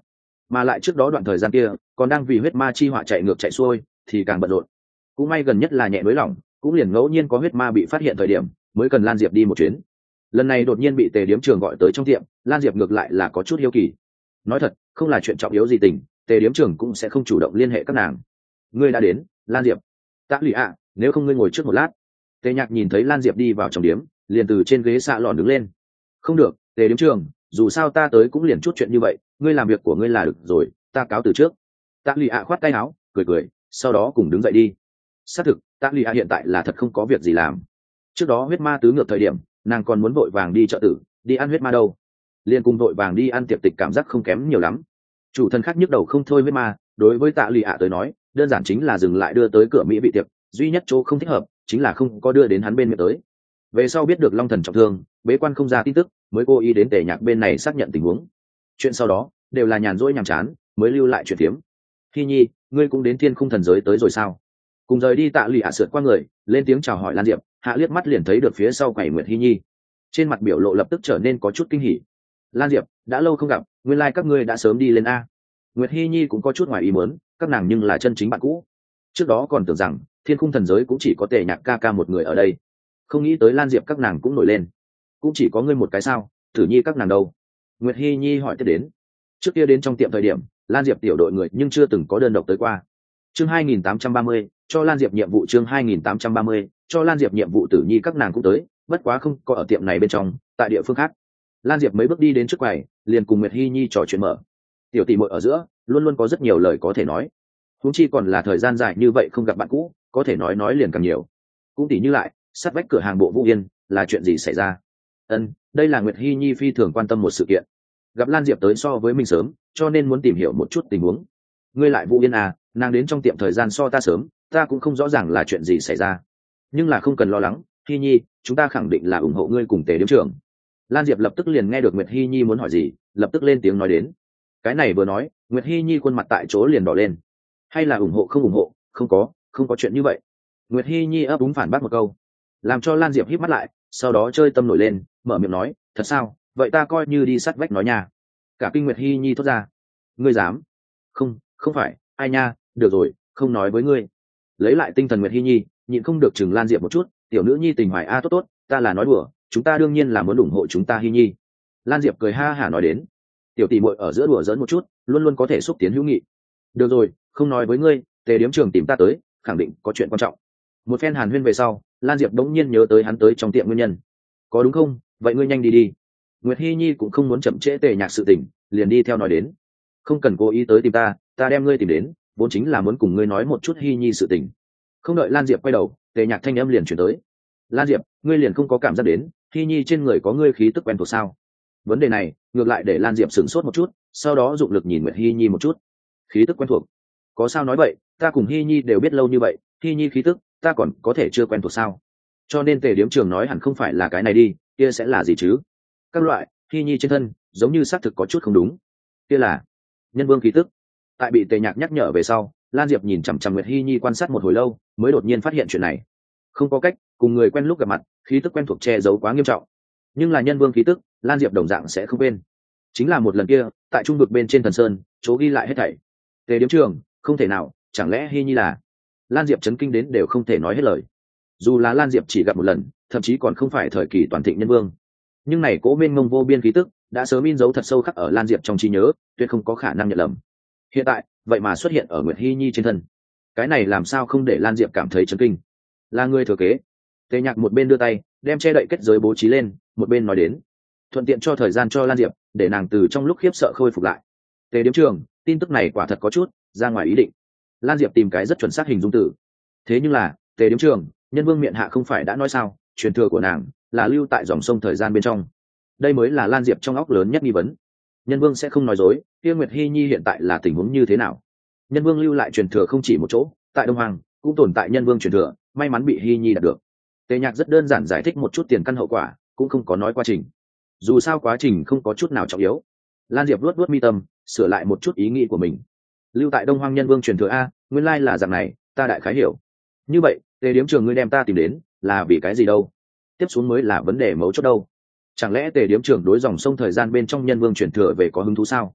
S1: mà lại trước đó đoạn thời gian kia còn đang vì huyết ma chi họa chạy ngược chạy xuôi thì càng bận rộn. Cũng may gần nhất là nhẹ nới lỏng, cũng liền ngẫu nhiên có huyết ma bị phát hiện thời điểm mới cần Lan Diệp đi một chuyến. Lần này đột nhiên bị Tề Điếm Trường gọi tới trong tiệm, Lan Diệp ngược lại là có chút hiếu kỳ. Nói thật, không là chuyện trọng yếu gì tình, Tề Điếm Trường cũng sẽ không chủ động liên hệ các nàng. Ngươi đã đến, Lan Diệp. Tạ lụy ạ, nếu không ngươi ngồi trước một lát. Tề Nhạc nhìn thấy Lan Diệp đi vào trong điếm, liền từ trên ghế xạ lòn đứng lên. Không được, Tề Điếm Trường, dù sao ta tới cũng liền chút chuyện như vậy, ngươi làm việc của ngươi là được rồi, ta cáo từ trước. Tạ lụy ạ khoát tay áo, cười cười, sau đó cùng đứng dậy đi. Xác thực, Tạ lụy ạ hiện tại là thật không có việc gì làm. Trước đó huyết ma tứ ngược thời điểm, nàng còn muốn vội vàng đi chợ tử, đi ăn huyết ma đâu. Liên cùng vội vàng đi ăn tiệc tịch cảm giác không kém nhiều lắm. Chủ thần khác nhức đầu không thôi huyết ma, đối với Tạ lụy ạ tới nói, đơn giản chính là dừng lại đưa tới cửa mỹ vị tiệc, duy nhất chỗ không thích hợp chính là không có đưa đến hắn bên miệng tới. Về sau biết được Long Thần trọng thương, bế quan không ra tin tức, mới cố ý đến Tề Nhạc bên này xác nhận tình huống. Chuyện sau đó đều là nhàn rỗi nhàm chán, mới lưu lại chuyện tiếm. Hi Nhi, ngươi cũng đến Thiên Khung thần giới tới rồi sao? Cùng rời đi, Tạ lụy ạ sượt qua người, lên tiếng chào hỏi Lan Diệp, hạ liếc mắt liền thấy được phía sau quầy Nguyệt Hi Nhi, trên mặt biểu lộ lập tức trở nên có chút kinh hỉ. Lan Diệp, đã lâu không gặp, nguyên lai like các ngươi đã sớm đi lên a. Nguyệt Hi Nhi cũng có chút ngoài ý muốn, các nàng nhưng là chân chính bạn cũ. Trước đó còn tưởng rằng Thiên Khung thần giới cũng chỉ có Tề Nhạc ca ca một người ở đây, không nghĩ tới Lan Diệp các nàng cũng nổi lên. Cũng chỉ có ngươi một cái sao? Tử Nhi các nàng đâu? Nguyệt Hi Nhi hỏi tiếp đến. Trước kia đến trong tiệm thời điểm, Lan Diệp tiểu đội người nhưng chưa từng có đơn độc tới qua. Chương hai nghìn tám trăm ba mươi, cho Lan Diệp nhiệm vụ. Chương hai nghìn tám trăm ba mươi, cho Lan Diệp nhiệm vụ. Tử Nhi các nàng cũng tới, bất quá không có ở tiệm này bên trong, tại địa phương khác. Lan Diệp mấy bước đi đến trước quầy, liền cùng Nguyệt Hi Nhi trò chuyện mở. Tiểu tỷ muội ở giữa, luôn luôn có rất nhiều lời có thể nói. Huống chi còn là thời gian dài như vậy không gặp bạn cũ, có thể nói nói liền càng nhiều. Cũng tỷ như lại, sát vách cửa hàng Bộ Vũ Yên, là chuyện gì xảy ra? Ân, đây là Nguyệt Hi Nhi phi thường quan tâm một sự kiện. Gặp Lan Diệp tới so với mình sớm, cho nên muốn tìm hiểu một chút tình huống. Ngươi lại Vũ Yên à, nàng đến trong tiệm thời gian so ta sớm, ta cũng không rõ ràng là chuyện gì xảy ra. Nhưng là không cần lo lắng, Hi Nhi, chúng ta khẳng định là ủng hộ ngươi cùng Tề Điếm Trưởng. Lan Diệp lập tức liền nghe được Nguyệt Hi Nhi muốn hỏi gì, lập tức lên tiếng nói đến. Cái này vừa nói, Nguyệt Hi Nhi khuôn mặt tại chỗ liền đỏ lên. Hay là ủng hộ không ủng hộ? Không có, không có chuyện như vậy. Nguyệt Hi Nhi ấp úng phản bác một câu, làm cho Lan Diệp híp mắt lại, sau đó chơi tâm nổi lên, mở miệng nói, thật sao? Vậy ta coi như đi sát vách nói nha. Cả kinh Nguyệt Hi Nhi thốt ra, ngươi dám? Không, không phải, ai nha, được rồi, không nói với ngươi. Lấy lại tinh thần Nguyệt Hi Nhi, nhịn không được chừng Lan Diệp một chút, tiểu nữ nhi tình hoài a, tốt tốt, ta là nói đùa, chúng ta đương nhiên là muốn ủng hộ chúng ta Hi Nhi. Lan Diệp cười ha hả nói đến, tiểu tỷ muội ở giữa đùa giỡn một chút, luôn luôn có thể xúc tiến hữu nghị. Được rồi, không nói với ngươi, Tề Điếm Trường tìm ta tới, khẳng định có chuyện quan trọng. Một phen hàn huyên về sau, Lan Diệp đống nhiên nhớ tới hắn tới trong tiệm nguyên nhân. Có đúng không? Vậy ngươi nhanh đi đi. Nguyệt Hi Nhi cũng không muốn chậm trễ Tề Nhạc sự tình, liền đi theo nói đến. Không cần cố ý tới tìm ta, ta đem ngươi tìm đến, vốn chính là muốn cùng ngươi nói một chút Hi Nhi sự tình. Không đợi Lan Diệp quay đầu, Tề Nhạc thanh âm liền chuyển tới. Lan Diệp, ngươi liền không có cảm giác đến, Hi Nhi trên người có ngươi khí tức quen thuộc sao? Vấn đề này, ngược lại để Lan Diệp sửng sốt một chút, sau đó dụng lực nhìn Nguyệt Hi Nhi một chút. Khí tức quen thuộc? Có sao nói vậy, ta cùng Hi Nhi đều biết lâu như vậy, Hi Nhi khí tức, ta còn có thể chưa quen thuộc sao? Cho nên Tề Điếm Trường nói hẳn không phải là cái này đi, kia sẽ là gì chứ? Các loại, Hi Nhi trên thân, giống như xác thực có chút không đúng. Kia là nhân vương khí tức. Tại bị Tề Nhạc nhắc nhở về sau, Lan Diệp nhìn chằm chằm Nguyệt Hi Nhi quan sát một hồi lâu, mới đột nhiên phát hiện chuyện này. Không có cách, cùng người quen lúc gặp mặt, khí tức quen thuộc che giấu quá nghiêm trọng. Nhưng là nhân vương khí tức, Lan Diệp đồng dạng sẽ không quên. Chính là một lần kia, tại trung vực bên trên thần sơn, chỗ ghi lại hết thảy. Tề Điếm Trường, không thể nào, chẳng lẽ Hi Nhi là? Lan Diệp chấn kinh đến đều không thể nói hết lời. Dù là Lan Diệp chỉ gặp một lần, thậm chí còn không phải thời kỳ toàn thịnh nhân vương, nhưng này cố mênh mông vô biên khí tức đã sớm in dấu thật sâu khắc ở Lan Diệp trong trí nhớ, tuyệt không có khả năng nhận lầm. Hiện tại, vậy mà xuất hiện ở Nguyệt Hi Nhi trên thân, cái này làm sao không để Lan Diệp cảm thấy chấn kinh? Là người thừa kế. Tề Nhạc một bên đưa tay đem che đậy kết giới bố trí lên, một bên nói đến, thuận tiện cho thời gian cho Lan Diệp để nàng từ trong lúc khiếp sợ khôi phục lại. Tề Điếm Trường, tin tức này quả thật có chút ra ngoài ý định. Lan Diệp tìm cái rất chuẩn xác hình dung từ. Thế nhưng là, Tề Điếm Trường, nhân vương miệng hạ không phải đã nói sao, truyền thừa của nàng là lưu tại dòng sông thời gian bên trong. Đây mới là Lan Diệp trong óc lớn nhất nghi vấn. Nhân vương sẽ không nói dối, kia Nguyệt Hi Nhi hiện tại là tình huống như thế nào? Nhân vương lưu lại truyền thừa không chỉ một chỗ, tại Đông Hoàng cũng tồn tại nhân vương truyền thừa, may mắn bị Hi Nhi đạt được. Tề Nhạc rất đơn giản giải thích một chút tiền căn hậu quả, cũng không có nói quá trình. Dù sao quá trình không có chút nào trọng yếu. Lan Diệp luốt luốt mi tâm, sửa lại một chút ý nghĩ của mình. Lưu tại Đông Hoang nhân vương truyền thừa a, nguyên lai là dạng này, ta đại khái hiểu. Như vậy, Tề Điếm Trường ngươi đem ta tìm đến, là vì cái gì đâu? Tiếp xuống mới là vấn đề mấu chốt đâu. Chẳng lẽ Tề Điếm Trường đối dòng sông thời gian bên trong nhân vương truyền thừa về có hứng thú sao?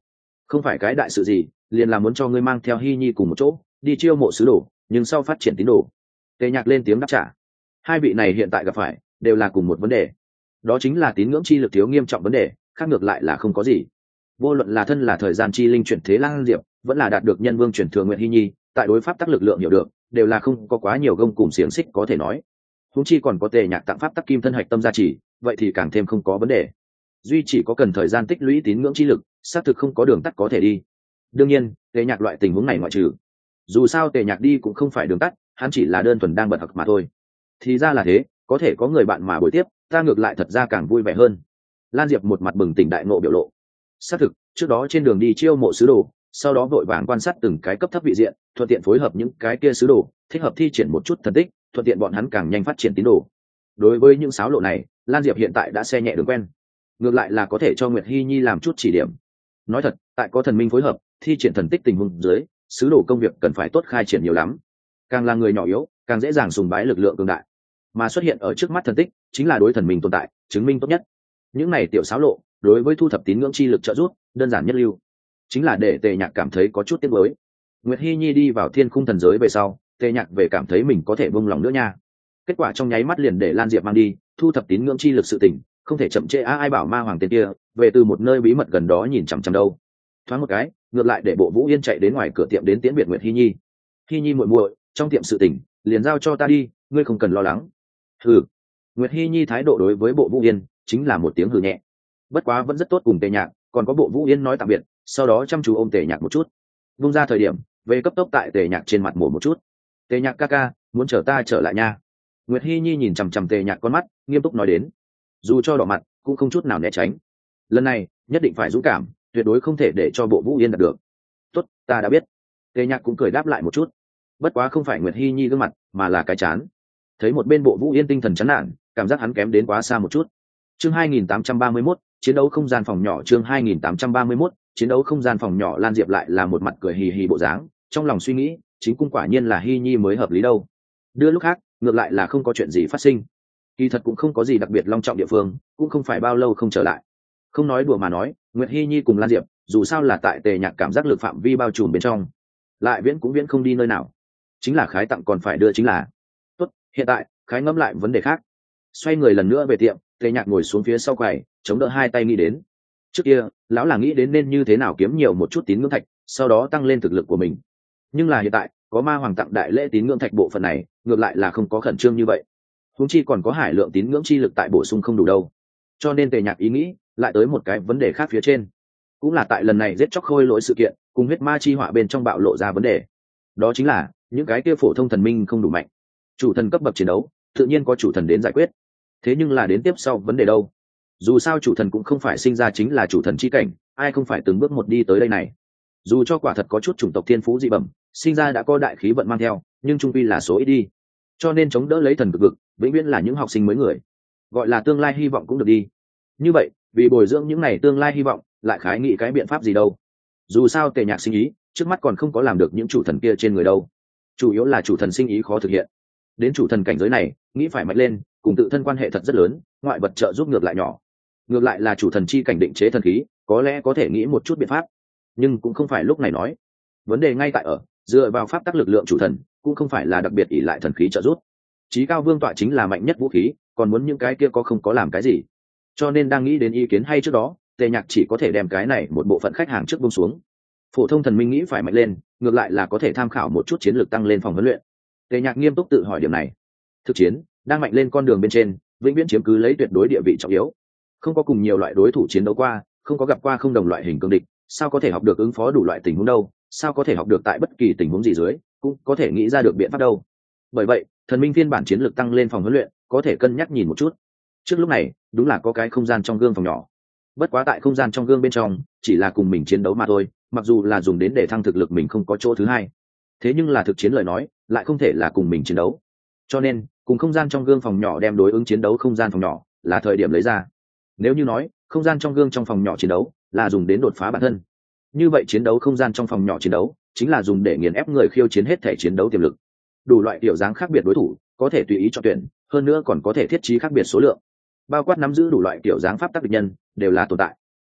S1: Không phải cái đại sự gì, liền là muốn cho ngươi mang theo Hy Nhi cùng một chỗ đi chiêu mộ sứ đồ, nhưng sau phát triển tín đồ. Tề Nhạc lên tiếng đáp trả. Hai vị này hiện tại gặp phải đều là cùng một vấn đề, đó chính là tín ngưỡng chi lực thiếu nghiêm trọng vấn đề, khác ngược lại là không có gì. Vô luận là thân là thời gian chi linh chuyển thế Lang Diệp, vẫn là đạt được nhân vương chuyển thừa Nguyệt Hy Nhi, tại đối pháp tắc lực lượng hiểu được, đều là không có quá nhiều gông cùng xiềng xích có thể nói. Huống chi còn có Tề Nhạc tặng pháp tắc kim thân hạch tâm gia trì, vậy thì càng thêm không có vấn đề. Duy chỉ có cần thời gian tích lũy tín ngưỡng chi lực, xác thực không có đường tắt có thể đi. Đương nhiên, Tề Nhạc loại tình huống này ngoại trừ. Dù sao Tề Nhạc đi cũng không phải đường tắt, hắn chỉ là đơn thuần đang bật học mà thôi. Thì ra là thế, có thể có người bạn mà buổi tiếp, ta ngược lại thật ra càng vui vẻ hơn. Lan Diệp một mặt bừng tỉnh đại ngộ biểu lộ. Xác thực, trước đó trên đường đi chiêu mộ sứ đồ, sau đó vội vàng quan sát từng cái cấp thấp vị diện, thuận tiện phối hợp những cái kia sứ đồ, thích hợp thi triển một chút thần tích, thuận tiện bọn hắn càng nhanh phát triển tín đồ. Đối với những xáo lộ này, Lan Diệp hiện tại đã xe nhẹ đường quen, ngược lại là có thể cho Nguyệt Hy Nhi làm chút chỉ điểm. Nói thật, tại có thần minh phối hợp, thi triển thần tích tình huống dưới, sứ đồ công việc cần phải tốt khai triển nhiều lắm. Càng là người nhỏ yếu, càng dễ dàng sùng bái lực lượng cường đại, mà xuất hiện ở trước mắt thần tích chính là đối thần minh tồn tại chứng minh tốt nhất. Những này tiểu xáo lộ đối với thu thập tín ngưỡng chi lực trợ giúp đơn giản nhất lưu, chính là để Tề Nhạc cảm thấy có chút tiếc nuối. Nguyệt Hy Nhi đi vào thiên khung thần giới về sau, Tề Nhạc về cảm thấy mình có thể buông lòng nữa nha. Kết quả trong nháy mắt liền để Lan Diệp mang đi thu thập tín ngưỡng chi lực sự tình, không thể chậm trễ. Ai bảo ma hoàng tên kia về từ một nơi bí mật gần đó nhìn chằm chằm đâu. Thoáng một cái, ngược lại để Bộ Vũ Yên chạy đến ngoài cửa tiệm đến tiễn biệt Nguyệt Hy Nhi. Hy Nhi muội muội, trong tiệm sự tình liền giao cho ta đi, ngươi không cần lo lắng. Hừ. Nguyệt Hy Nhi thái độ đối với Bộ Vũ Yên chính là một tiếng hừ nhẹ. Bất quá vẫn rất tốt cùng Tề Nhạc, còn có Bộ Vũ Yên nói tạm biệt, sau đó chăm chú ôm Tề Nhạc một chút. Vung ra thời điểm, về cấp tốc tại Tề Nhạc trên mặt mổ một chút. Tề Nhạc ca ca, muốn chờ ta trở lại nha. Nguyệt Hy Nhi nhìn chằm chằm Tề Nhạc con mắt, nghiêm túc nói đến. Dù cho đỏ mặt, cũng không chút nào né tránh. Lần này, nhất định phải dũng cảm, tuyệt đối không thể để cho Bộ Vũ Yên đạt được. Tốt, ta đã biết. Tề Nhạc cũng cười đáp lại một chút. Bất quá không phải Nguyệt Hy Nhi gương mặt, mà là cái chán. Thấy một bên Bộ Vũ Yên tinh thần chán nản, cảm giác hắn kém đến quá xa một chút. Chương hai nghìn tám trăm ba mươi mốt, chiến đấu không gian phòng nhỏ. Chương hai nghìn tám trăm ba mươi mốt, chiến đấu không gian phòng nhỏ. Lan Diệp lại là một mặt cười hì hì bộ dáng, trong lòng suy nghĩ, chính cung quả nhiên là Hy Nhi mới hợp lý đâu. Đưa lúc khác, ngược lại là không có chuyện gì phát sinh. Kỳ thật cũng không có gì đặc biệt long trọng địa phương, cũng không phải bao lâu không trở lại. Không nói đùa mà nói, Nguyệt Hy Nhi cùng Lan Diệp, dù sao là tại Tề Nhạc cảm giác lực phạm vi bao trùm bên trong, lại viễn cũng viễn không đi nơi nào. Chính là khái tặng còn phải đưa chính là. Tốt, hiện tại, khái ngẫm lại vấn đề khác. Xoay người lần nữa về tiệm, Tề Nhạc ngồi xuống phía sau quầy, chống đỡ hai tay nghĩ đến. Trước kia, lão là nghĩ đến nên như thế nào kiếm nhiều một chút tín ngưỡng thạch, sau đó tăng lên thực lực của mình. Nhưng là hiện tại, có ma hoàng tặng đại lễ tín ngưỡng thạch bộ phận này, ngược lại là không có khẩn trương như vậy. Huống chi còn có hải lượng tín ngưỡng chi lực tại bổ sung không đủ đâu. Cho nên Tề Nhạc ý nghĩ lại tới một cái vấn đề khác phía trên. Cũng là tại lần này giết chóc khôi lỗi sự kiện, cùng huyết ma chi họa bên trong bạo lộ ra vấn đề. Đó chính là, những cái kia phổ thông thần minh không đủ mạnh. Chủ thần cấp bậc chiến đấu, tự nhiên có chủ thần đến giải quyết. Thế nhưng là đến tiếp sau vấn đề đâu? Dù sao chủ thần cũng không phải sinh ra chính là chủ thần chi cảnh, ai không phải từng bước một đi tới đây này. Dù cho quả thật có chút chủng tộc thiên phú dị bẩm, sinh ra đã có đại khí vận mang theo, nhưng trung quy là số ít đi. Cho nên chống đỡ lấy thần cực vực, vĩnh viễn là những học sinh mới người. Gọi là tương lai hy vọng cũng được đi. Như vậy, vì bồi dưỡng những này tương lai hy vọng, lại khái nghị cái biện pháp gì đâu? Dù sao Tề Nhạc sinh ý, trước mắt còn không có làm được những chủ thần kia trên người đâu. Chủ yếu là chủ thần sinh ý khó thực hiện. Đến chủ thần cảnh giới này, nghĩ phải mạnh lên, cùng tự thân quan hệ thật rất lớn, ngoại vật trợ giúp ngược lại nhỏ. Ngược lại là chủ thần chi cảnh định chế thần khí, có lẽ có thể nghĩ một chút biện pháp, nhưng cũng không phải lúc này nói. Vấn đề ngay tại ở, dựa vào pháp tắc lực lượng chủ thần, cũng không phải là đặc biệt ỷ lại thần khí trợ giúp. Chí cao vương tọa chính là mạnh nhất vũ khí, còn muốn những cái kia có không có làm cái gì. Cho nên đang nghĩ đến ý kiến hay trước đó, Tề Nhạc chỉ có thể đem cái này một bộ phận khách hàng trước buông xuống. Phổ thông thần minh nghĩ phải mạnh lên, ngược lại là có thể tham khảo một chút chiến lược tăng lên phòng huấn luyện. Tề Nhạc nghiêm túc tự hỏi điểm này. Thực chiến đang mạnh lên con đường bên trên, vĩnh viễn chiếm cứ lấy tuyệt đối địa vị trọng yếu. Không có cùng nhiều loại đối thủ chiến đấu qua, không có gặp qua không đồng loại hình cương địch, sao có thể học được ứng phó đủ loại tình huống đâu? Sao có thể học được tại bất kỳ tình huống gì dưới, cũng có thể nghĩ ra được biện pháp đâu? Bởi vậy, thần minh phiên bản chiến lược tăng lên phòng huấn luyện, có thể cân nhắc nhìn một chút. Trước lúc này, đúng là có cái không gian trong gương phòng nhỏ. Bất quá tại không gian trong gương bên trong, chỉ là cùng mình chiến đấu mà thôi, mặc dù là dùng đến để thăng thực lực mình không có chỗ thứ hai. Thế nhưng là thực chiến lời nói, lại không thể là cùng mình chiến đấu. Cho nên, cùng không gian trong gương phòng nhỏ đem đối ứng chiến đấu không gian phòng nhỏ, là thời điểm lấy ra. Nếu như nói, không gian trong gương trong phòng nhỏ chiến đấu, là dùng đến đột phá bản thân. Như vậy chiến đấu không gian trong phòng nhỏ chiến đấu, chính là dùng để nghiền ép người khiêu chiến hết thể chiến đấu tiềm lực. Đủ loại kiểu dáng khác biệt đối thủ, có thể tùy ý chọn tuyển, hơn nữa còn có thể thiết trí khác biệt số lượng. Bao quát nắm giữ đủ loại kiểu dáng pháp tắc địch nhân, đều là tồn tại.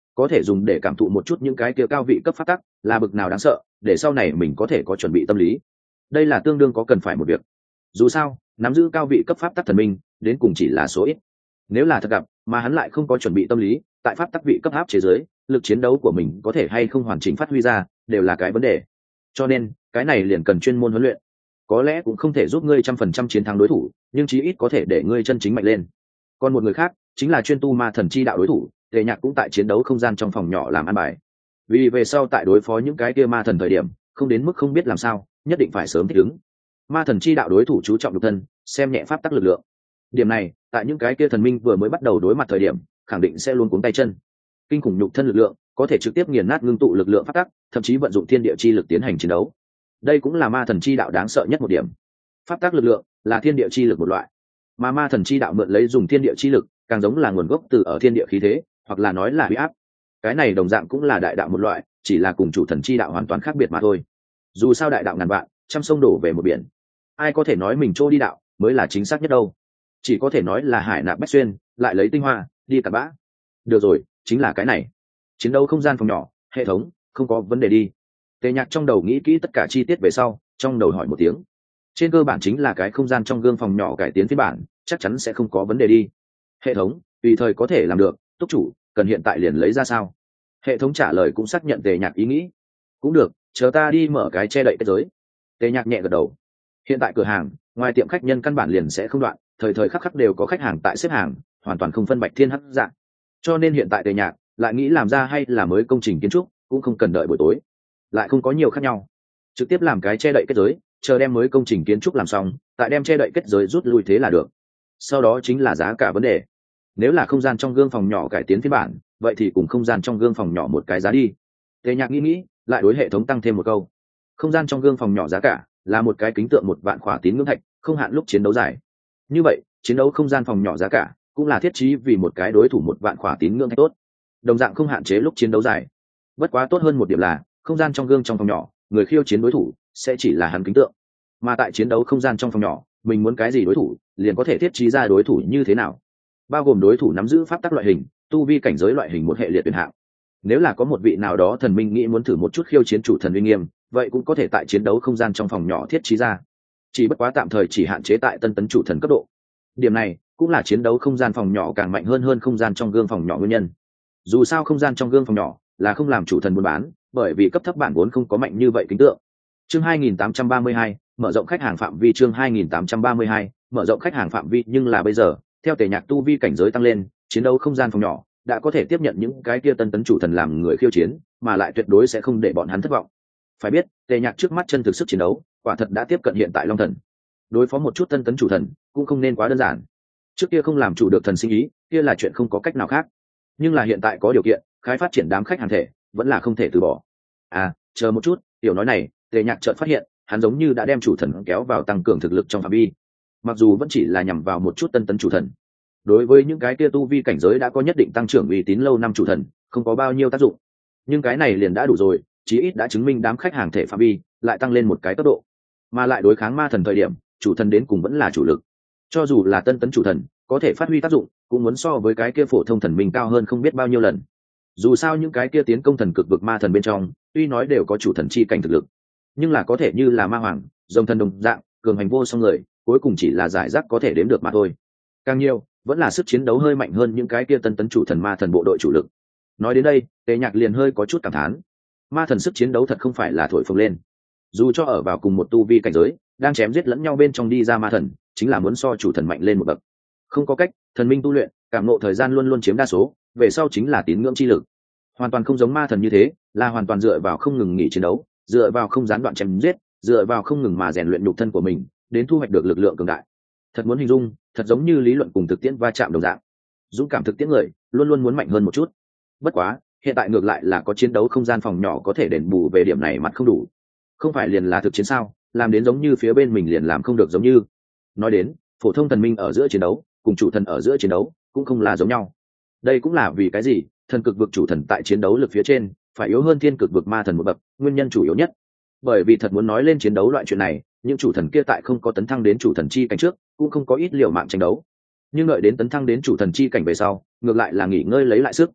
S1: có thể dùng để cảm thụ một chút những cái kia cao vị cấp pháp tắc là bực nào đáng sợ, để sau này mình có thể có chuẩn bị tâm lý. Đây là tương đương có cần phải một việc. Dù sao nắm giữ cao vị cấp pháp tắc thần minh đến cùng chỉ là số ít, nếu là thật gặp mà hắn lại không có chuẩn bị tâm lý, tại pháp tắc vị cấp áp chế giới, lực chiến đấu của mình có thể hay không hoàn chỉnh phát huy ra đều là cái vấn đề. Cho nên cái này liền cần chuyên môn huấn luyện. Có lẽ cũng không thể giúp ngươi trăm phần trăm chiến thắng đối thủ, nhưng chí ít có thể để ngươi chân chính mạnh lên. Còn một người khác chính là chuyên tu ma thần chi đạo đối thủ, Tề Nhạc cũng tại chiến đấu không gian trong phòng nhỏ làm ăn bài. Vì về sau tại đối phó những cái kia ma thần thời điểm, không đến mức không biết làm sao, nhất định phải sớm thích ứng. Ma thần chi đạo đối thủ chú trọng nhục thân, xem nhẹ pháp tắc lực lượng. Điểm này, tại những cái kia thần minh vừa mới bắt đầu đối mặt thời điểm, khẳng định sẽ luôn cuống tay chân. Kinh khủng nhục thân lực lượng, có thể trực tiếp nghiền nát ngưng tụ lực lượng pháp tắc, thậm chí vận dụng thiên địa chi lực tiến hành chiến đấu. Đây cũng là ma thần chi đạo đáng sợ nhất một điểm. Pháp tắc lực lượng là thiên địa chi lực một loại, mà ma thần chi đạo mượn lấy dùng thiên địa chi lực, càng giống là nguồn gốc từ ở thiên địa khí thế, hoặc là nói là uy áp. Cái này đồng dạng cũng là đại đạo một loại, chỉ là cùng chủ thần chi đạo hoàn toàn khác biệt mà thôi. Dù sao đại đạo ngàn vạn, trăm sông đổ về một biển, ai có thể nói mình trô đi đạo mới là chính xác nhất đâu? Chỉ có thể nói là hải nạp bách xuyên, lại lấy tinh hoa đi cặn bã. Được rồi, chính là cái này. Chiến đấu không gian phòng nhỏ, hệ thống không có vấn đề đi. Tề Nhạc trong đầu nghĩ kỹ tất cả chi tiết về sau, trong đầu hỏi một tiếng. Trên cơ bản chính là cái không gian trong gương phòng nhỏ cải tiến phiên bản, chắc chắn sẽ không có vấn đề đi. Hệ thống tùy thời có thể làm được, túc chủ cần hiện tại liền lấy ra sao? Hệ thống trả lời cũng xác nhận Tề Nhạc ý nghĩ. Cũng được, chờ ta đi mở cái che đậy kết giới. Tề Nhạc nhẹ gật đầu. Hiện tại cửa hàng, ngoài tiệm khách nhân căn bản liền sẽ không đoạn, thời thời khắc khắc đều có khách hàng tại xếp hàng, hoàn toàn không phân bạch thiên hắc dạng. Cho nên hiện tại Tề Nhạc lại nghĩ làm ra hay là mới công trình kiến trúc, cũng không cần đợi buổi tối, lại không có nhiều khác nhau. Trực tiếp làm cái che đậy kết giới, chờ đem mới công trình kiến trúc làm xong, tại đem che đậy kết giới rút lui thế là được. Sau đó chính là giá cả vấn đề. Nếu là không gian trong gương phòng nhỏ cải tiến phiên bản, vậy thì cùng không gian trong gương phòng nhỏ một cái giá đi. Tề Nhạc nghĩ nghĩ, lại đối hệ thống tăng thêm một câu. Không gian trong gương phòng nhỏ giá cả là một cái kính tượng một vạn khỏa tín ngưỡng thạch, không hạn lúc chiến đấu dài. Như vậy, chiến đấu không gian phòng nhỏ giá cả cũng là thiết trí vì một cái đối thủ một vạn khỏa tín ngưỡng thạch tốt. Đồng dạng không hạn chế lúc chiến đấu dài. Bất quá tốt hơn một điểm là, không gian trong gương trong phòng nhỏ, người khiêu chiến đối thủ sẽ chỉ là hắn kính tượng. Mà tại chiến đấu không gian trong phòng nhỏ, mình muốn cái gì đối thủ, liền có thể thiết trí ra đối thủ như thế nào. Bao gồm đối thủ nắm giữ pháp tắc loại hình, tu vi cảnh giới loại hình một hệ liệt tuyển hạng. Nếu là có một vị nào đó thần minh nghĩ muốn thử một chút khiêu chiến chủ thần uy nghiêm, vậy cũng có thể tại chiến đấu không gian trong phòng nhỏ thiết trí ra. Chỉ bất quá tạm thời chỉ hạn chế tại tân tấn chủ thần cấp độ. Điểm này cũng là chiến đấu không gian phòng nhỏ càng mạnh hơn hơn không gian trong gương phòng nhỏ nguyên nhân. Dù sao không gian trong gương phòng nhỏ là không làm chủ thần buôn bán, bởi vì cấp thấp bản vốn không có mạnh như vậy kính tượng. Chương hai nghìn tám trăm ba mươi hai, mở rộng khách hàng phạm vi. Chương hai nghìn tám trăm ba mươi hai, mở rộng khách hàng phạm vi. Nhưng là bây giờ, theo Tề Nhạc tu vi cảnh giới tăng lên, chiến đấu không gian phòng nhỏ đã có thể tiếp nhận những cái kia tân tấn chủ thần làm người khiêu chiến, mà lại tuyệt đối sẽ không để bọn hắn thất vọng. Phải biết, Tề Nhạc trước mắt chân thực sức chiến đấu, quả thật đã tiếp cận hiện tại Long Thần. Đối phó một chút tân tấn chủ thần, cũng không nên quá đơn giản. Trước kia không làm chủ được thần sinh ý, kia là chuyện không có cách nào khác. Nhưng là hiện tại có điều kiện, khai phát triển đám khách hàng thể, vẫn là không thể từ bỏ. À, chờ một chút, tiểu nói này, Tề Nhạc chợt phát hiện, hắn giống như đã đem chủ thần kéo vào tăng cường thực lực trong phạm vi. Mặc dù vẫn chỉ là nhằm vào một chút tân tấn chủ thần. Đối với những cái kia tu vi cảnh giới đã có nhất định tăng trưởng uy tín lâu năm chủ thần, không có bao nhiêu tác dụng. Nhưng cái này liền đã đủ rồi, chí ít đã chứng minh đám khách hàng thể phạm vi lại tăng lên một cái cấp độ. Mà lại đối kháng ma thần thời điểm, chủ thần đến cùng vẫn là chủ lực. Cho dù là tân tấn chủ thần, có thể phát huy tác dụng, cũng muốn so với cái kia phổ thông thần minh cao hơn không biết bao nhiêu lần. Dù sao những cái kia tiến công thần cực vực ma thần bên trong, tuy nói đều có chủ thần chi cảnh thực lực, nhưng là có thể như là ma hoàng, dòng thần đồng dạng, cường hành vô song người, cuối cùng chỉ là giải rác có thể đếm được mà thôi. Càng nhiều, vẫn là sức chiến đấu hơi mạnh hơn những cái kia tân tấn chủ thần ma thần bộ đội chủ lực. Nói đến đây, Tề Nhạc liền hơi có chút cảm thán. Ma thần sức chiến đấu thật không phải là thổi phồng lên. Dù cho ở vào cùng một tu vi cảnh giới, đang chém giết lẫn nhau bên trong đi ra ma thần, chính là muốn so chủ thần mạnh lên một bậc. Không có cách, thần minh tu luyện, cảm ngộ thời gian luôn luôn chiếm đa số, về sau chính là tín ngưỡng chi lực. Hoàn toàn không giống ma thần như thế, là hoàn toàn dựa vào không ngừng nghỉ chiến đấu, dựa vào không gián đoạn chém giết, dựa vào không ngừng mà rèn luyện nhục thân của mình, đến thu hoạch được lực lượng cường đại. Thật muốn hình dung, thật giống như lý luận cùng thực tiễn va chạm đồng dạng. Dũng cảm thực tiễn người, luôn luôn muốn mạnh hơn một chút. Bất quá, hiện tại ngược lại là có chiến đấu không gian phòng nhỏ có thể đền bù về điểm này mặt không đủ. Không phải liền là thực chiến sao, làm đến giống như phía bên mình liền làm không được giống như. Nói đến, phổ thông thần minh ở giữa chiến đấu, cùng chủ thần ở giữa chiến đấu, cũng không là giống nhau. Đây cũng là vì cái gì, thần cực vực chủ thần tại chiến đấu lực phía trên, phải yếu hơn thiên cực vực ma thần một bậc, nguyên nhân chủ yếu nhất. Bởi vì thật muốn nói lên chiến đấu loại chuyện này, những chủ thần kia tại không có tấn thăng đến chủ thần chi cảnh trước, cũng không có ít liều mạng tranh đấu. Nhưng đợi đến tấn thăng đến chủ thần chi cảnh về sau, ngược lại là nghỉ ngơi lấy lại sức.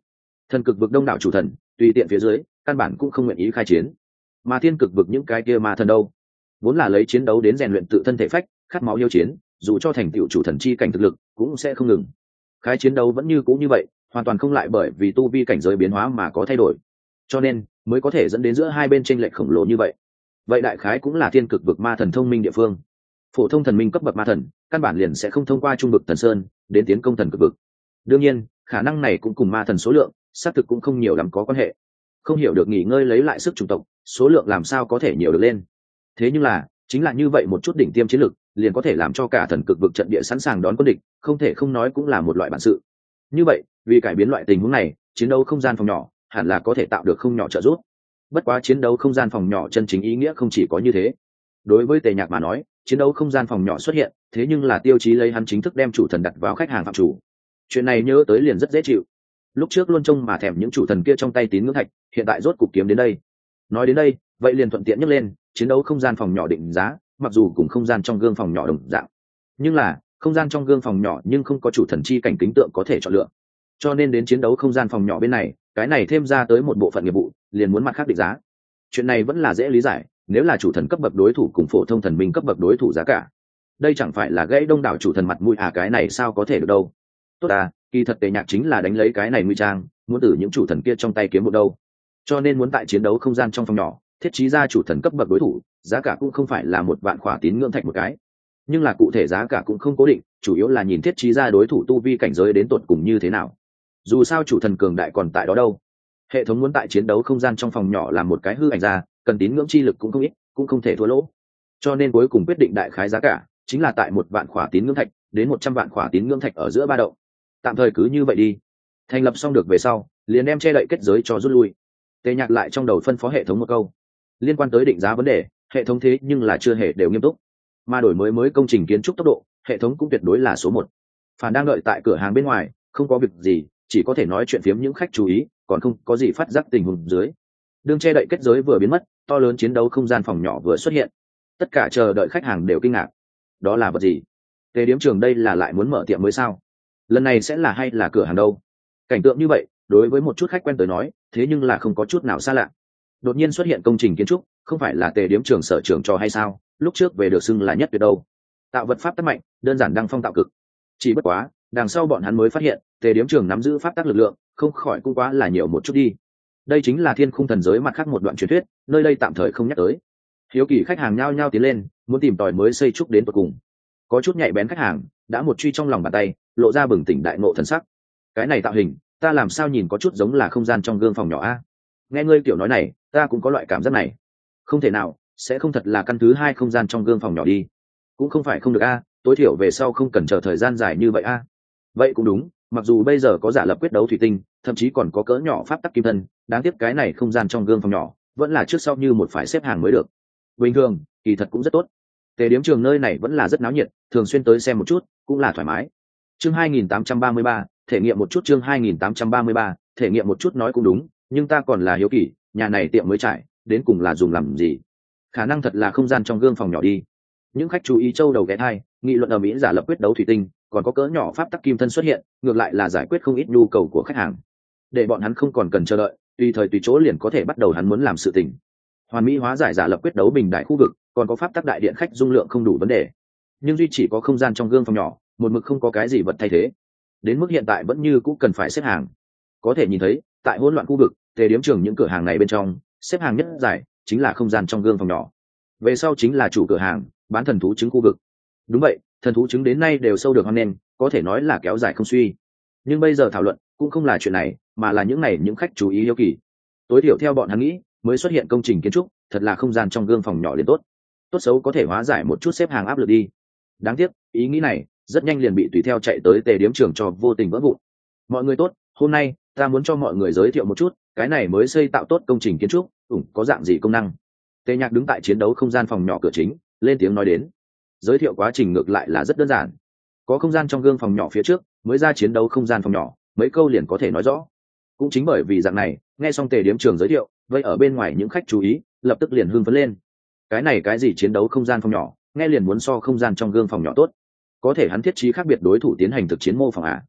S1: Thần cực vực đông đảo chủ thần tùy tiện phía dưới căn bản cũng không nguyện ý khai chiến, mà thiên cực vực những cái kia ma thần đâu vốn là lấy chiến đấu đến rèn luyện tự thân thể phách, khát máu yêu chiến, dù cho thành tựu chủ thần chi cảnh thực lực cũng sẽ không ngừng. Khái chiến đấu vẫn như cũ như vậy, hoàn toàn không lại bởi vì tu vi cảnh giới biến hóa mà có thay đổi, cho nên mới có thể dẫn đến giữa hai bên chênh lệch khổng lồ như vậy. Vậy đại khái cũng là thiên cực vực ma thần thông minh địa phương. Phổ thông thần minh cấp bậc ma thần căn bản liền sẽ không thông qua trung vực thần sơn đến tiến công thần cực vực. Đương nhiên khả năng này cũng cùng ma thần số lượng xác thực cũng không nhiều lắm có quan hệ. Không hiểu được nghỉ ngơi lấy lại sức chủng tộc, số lượng làm sao có thể nhiều được lên. Thế nhưng là chính là như vậy một chút đỉnh tiêm chiến lực liền có thể làm cho cả thần cực vực trận địa sẵn sàng đón quân địch, không thể không nói cũng là một loại bản sự. Như vậy vì cải biến loại tình huống này, chiến đấu không gian phòng nhỏ hẳn là có thể tạo được không nhỏ trợ giúp. Bất quá chiến đấu không gian phòng nhỏ chân chính ý nghĩa không chỉ có như thế. Đối với Tề Nhạc mà nói, chiến đấu không gian phòng nhỏ xuất hiện, thế nhưng là tiêu chí lấy hắn chính thức đem chủ thần đặt vào khách hàng phạm chủ. Chuyện này nhớ tới liền rất dễ chịu. Lúc trước luôn trông mà thèm những chủ thần kia trong tay tín ngưỡng thạch, hiện tại rốt cục kiếm đến đây. Nói đến đây, vậy liền thuận tiện nhắc lên, chiến đấu không gian phòng nhỏ định giá, mặc dù cùng không gian trong gương phòng nhỏ đồng dạng, nhưng là không gian trong gương phòng nhỏ nhưng không có chủ thần chi cảnh kính tượng có thể chọn lựa, cho nên đến chiến đấu không gian phòng nhỏ bên này, cái này thêm ra tới một bộ phận nghiệp vụ liền muốn mặt khác định giá. Chuyện này vẫn là dễ lý giải, nếu là chủ thần cấp bậc đối thủ cùng phổ thông thần minh cấp bậc đối thủ giá cả, đây chẳng phải là gãy đông đảo chủ thần mặt mũi à, cái này sao có thể được đâu. Tốt à, kỳ thật Tề Nhạc chính là đánh lấy cái này nguy trang, muốn từ những chủ thần kia trong tay kiếm một đâu, cho nên muốn tại chiến đấu không gian trong phòng nhỏ thiết trí ra chủ thần cấp bậc đối thủ, giá cả cũng không phải là một vạn khỏa tín ngưỡng thạch một cái, nhưng là cụ thể giá cả cũng không cố định, chủ yếu là nhìn thiết trí ra đối thủ tu vi cảnh giới đến tột cùng như thế nào. Dù sao chủ thần cường đại còn tại đó đâu. Hệ thống muốn tại chiến đấu không gian trong phòng nhỏ làm một cái hư ảnh ra, cần tín ngưỡng chi lực cũng không ít, cũng không thể thua lỗ, cho nên cuối cùng quyết định đại khái giá cả chính là tại một vạn khỏa tín ngưỡng thạch đến một trăm vạn khỏa tín ngưỡng thạch ở giữa ba động. Tạm thời cứ như vậy đi. Thành lập xong được về sau, liền đem che đậy kết giới cho rút lui. Tề Nhạc lại trong đầu phân phó hệ thống một câu liên quan tới định giá vấn đề, hệ thống thế nhưng là chưa hề đều nghiêm túc, mà đổi mới mới công trình kiến trúc tốc độ hệ thống cũng tuyệt đối là số một. Phản đang đợi tại cửa hàng bên ngoài không có việc gì, chỉ có thể nói chuyện phiếm những khách chú ý, còn không có gì phát giác tình huống dưới. Đường che đậy kết giới vừa biến mất, to lớn chiến đấu không gian phòng nhỏ vừa xuất hiện. Tất cả chờ đợi khách hàng đều kinh ngạc. Đó là vật gì? Tề Điếm Trường đây là lại muốn mở tiệm mới sao? Lần này sẽ là hay là cửa hàng đâu? Cảnh tượng như vậy đối với một chút khách quen tới nói thế nhưng là không có chút nào xa lạ. Đột nhiên xuất hiện công trình kiến trúc, không phải là Tề Điếm Trường sở trường cho hay sao? Lúc trước về được xưng là nhất tuyệt đâu. Tạo vật pháp tác mạnh, đơn giản đăng phong tạo cực. Chỉ bất quá đằng sau bọn hắn mới phát hiện Tề Điếm Trường nắm giữ pháp tác lực lượng không khỏi cũng quá là nhiều một chút đi. Đây chính là thiên khung thần giới mặt khác một đoạn truyền thuyết, nơi đây tạm thời không nhắc tới. Hiếu kỳ khách hàng nhao nhao tiến lên muốn tìm tòi mới xây trúc đến tận cùng. Có chút nhạy bén khách hàng đã một truy trong lòng bàn tay lộ ra bừng tỉnh đại ngộ thần sắc. Cái này tạo hình ta làm sao nhìn có chút giống là không gian trong gương phòng nhỏ a? Nghe ngươi kiểu nói này ta cũng có loại cảm giác này. Không thể nào sẽ không thật là căn thứ hai không gian trong gương phòng nhỏ đi. Cũng không phải không được a, tối thiểu về sau không cần chờ thời gian dài như vậy a. Vậy cũng đúng, mặc dù bây giờ có giả lập quyết đấu thủy tinh, thậm chí còn có cỡ nhỏ pháp tắc kim thân, đáng tiếc cái này không gian trong gương phòng nhỏ vẫn là trước sau như một phải xếp hàng mới được. Bình thường kỳ thật cũng rất tốt. Tề Điếm Trường nơi này vẫn là rất náo nhiệt, thường xuyên tới xem một chút cũng là thoải mái. Chương hai nghìn tám trăm ba mươi ba, thể nghiệm một chút. Chương hai nghìn tám trăm ba mươi ba, thể nghiệm một chút nói cũng đúng, nhưng ta còn là hiếu kỳ, nhà này tiệm mới trải đến cùng là dùng làm gì? Khả năng thật là không gian trong gương phòng nhỏ đi. Những khách chú ý châu đầu ghé thai nghị luận ở mỹ giả lập quyết đấu thủy tinh, còn có cỡ nhỏ pháp tắc kim thân xuất hiện, ngược lại là giải quyết không ít nhu cầu của khách hàng, để bọn hắn không còn cần chờ đợi, tùy thời tùy chỗ liền có thể bắt đầu hắn muốn làm sự tình. Hoàn mỹ hóa giải giả lập quyết đấu bình đại khu vực, còn có pháp tắc đại điện khách dung lượng không đủ vấn đề, nhưng duy chỉ có không gian trong gương phòng nhỏ một mực không có cái gì vật thay thế, đến mức hiện tại vẫn như cũ cần phải xếp hàng. Có thể nhìn thấy tại hỗn loạn khu vực, Tề Điếm Trường những cửa hàng này bên trong xếp hàng nhất dài chính là không gian trong gương phòng nhỏ, về sau chính là chủ cửa hàng bán thần thú trứng khu vực. Đúng vậy, thần thú trứng đến nay đều sâu được hoan nghênh, có thể nói là kéo dài không suy. Nhưng bây giờ thảo luận cũng không là chuyện này, mà là những này những khách chú ý hiếu kỳ. Tối thiểu theo bọn hắn nghĩ, mới xuất hiện công trình kiến trúc thật là không gian trong gương phòng nhỏ liền tốt, tốt xấu có thể hóa giải một chút xếp hàng áp lực đi. Đáng tiếc ý nghĩ này rất nhanh liền bị tùy theo chạy tới Tề Điếm Trường cho vô tình vỡ vụn. Mọi người tốt, hôm nay ta muốn cho mọi người giới thiệu một chút cái này mới xây tạo tốt công trình kiến trúc ủng có dạng gì công năng. Tề Nhạc đứng tại chiến đấu không gian phòng nhỏ cửa chính lên tiếng nói đến. Giới thiệu quá trình ngược lại là rất đơn giản, có không gian trong gương phòng nhỏ phía trước mới ra chiến đấu không gian phòng nhỏ, mấy câu liền có thể nói rõ. Cũng chính bởi vì dạng này, nghe xong Tề Điếm Trường giới thiệu, vậy ở bên ngoài những khách chú ý lập tức liền hưng phấn lên. Cái này cái gì chiến đấu không gian phòng nhỏ, nghe liền muốn so không gian trong gương phòng nhỏ tốt. Có thể hắn thiết trí khác biệt đối thủ tiến hành thực chiến mô phỏng à?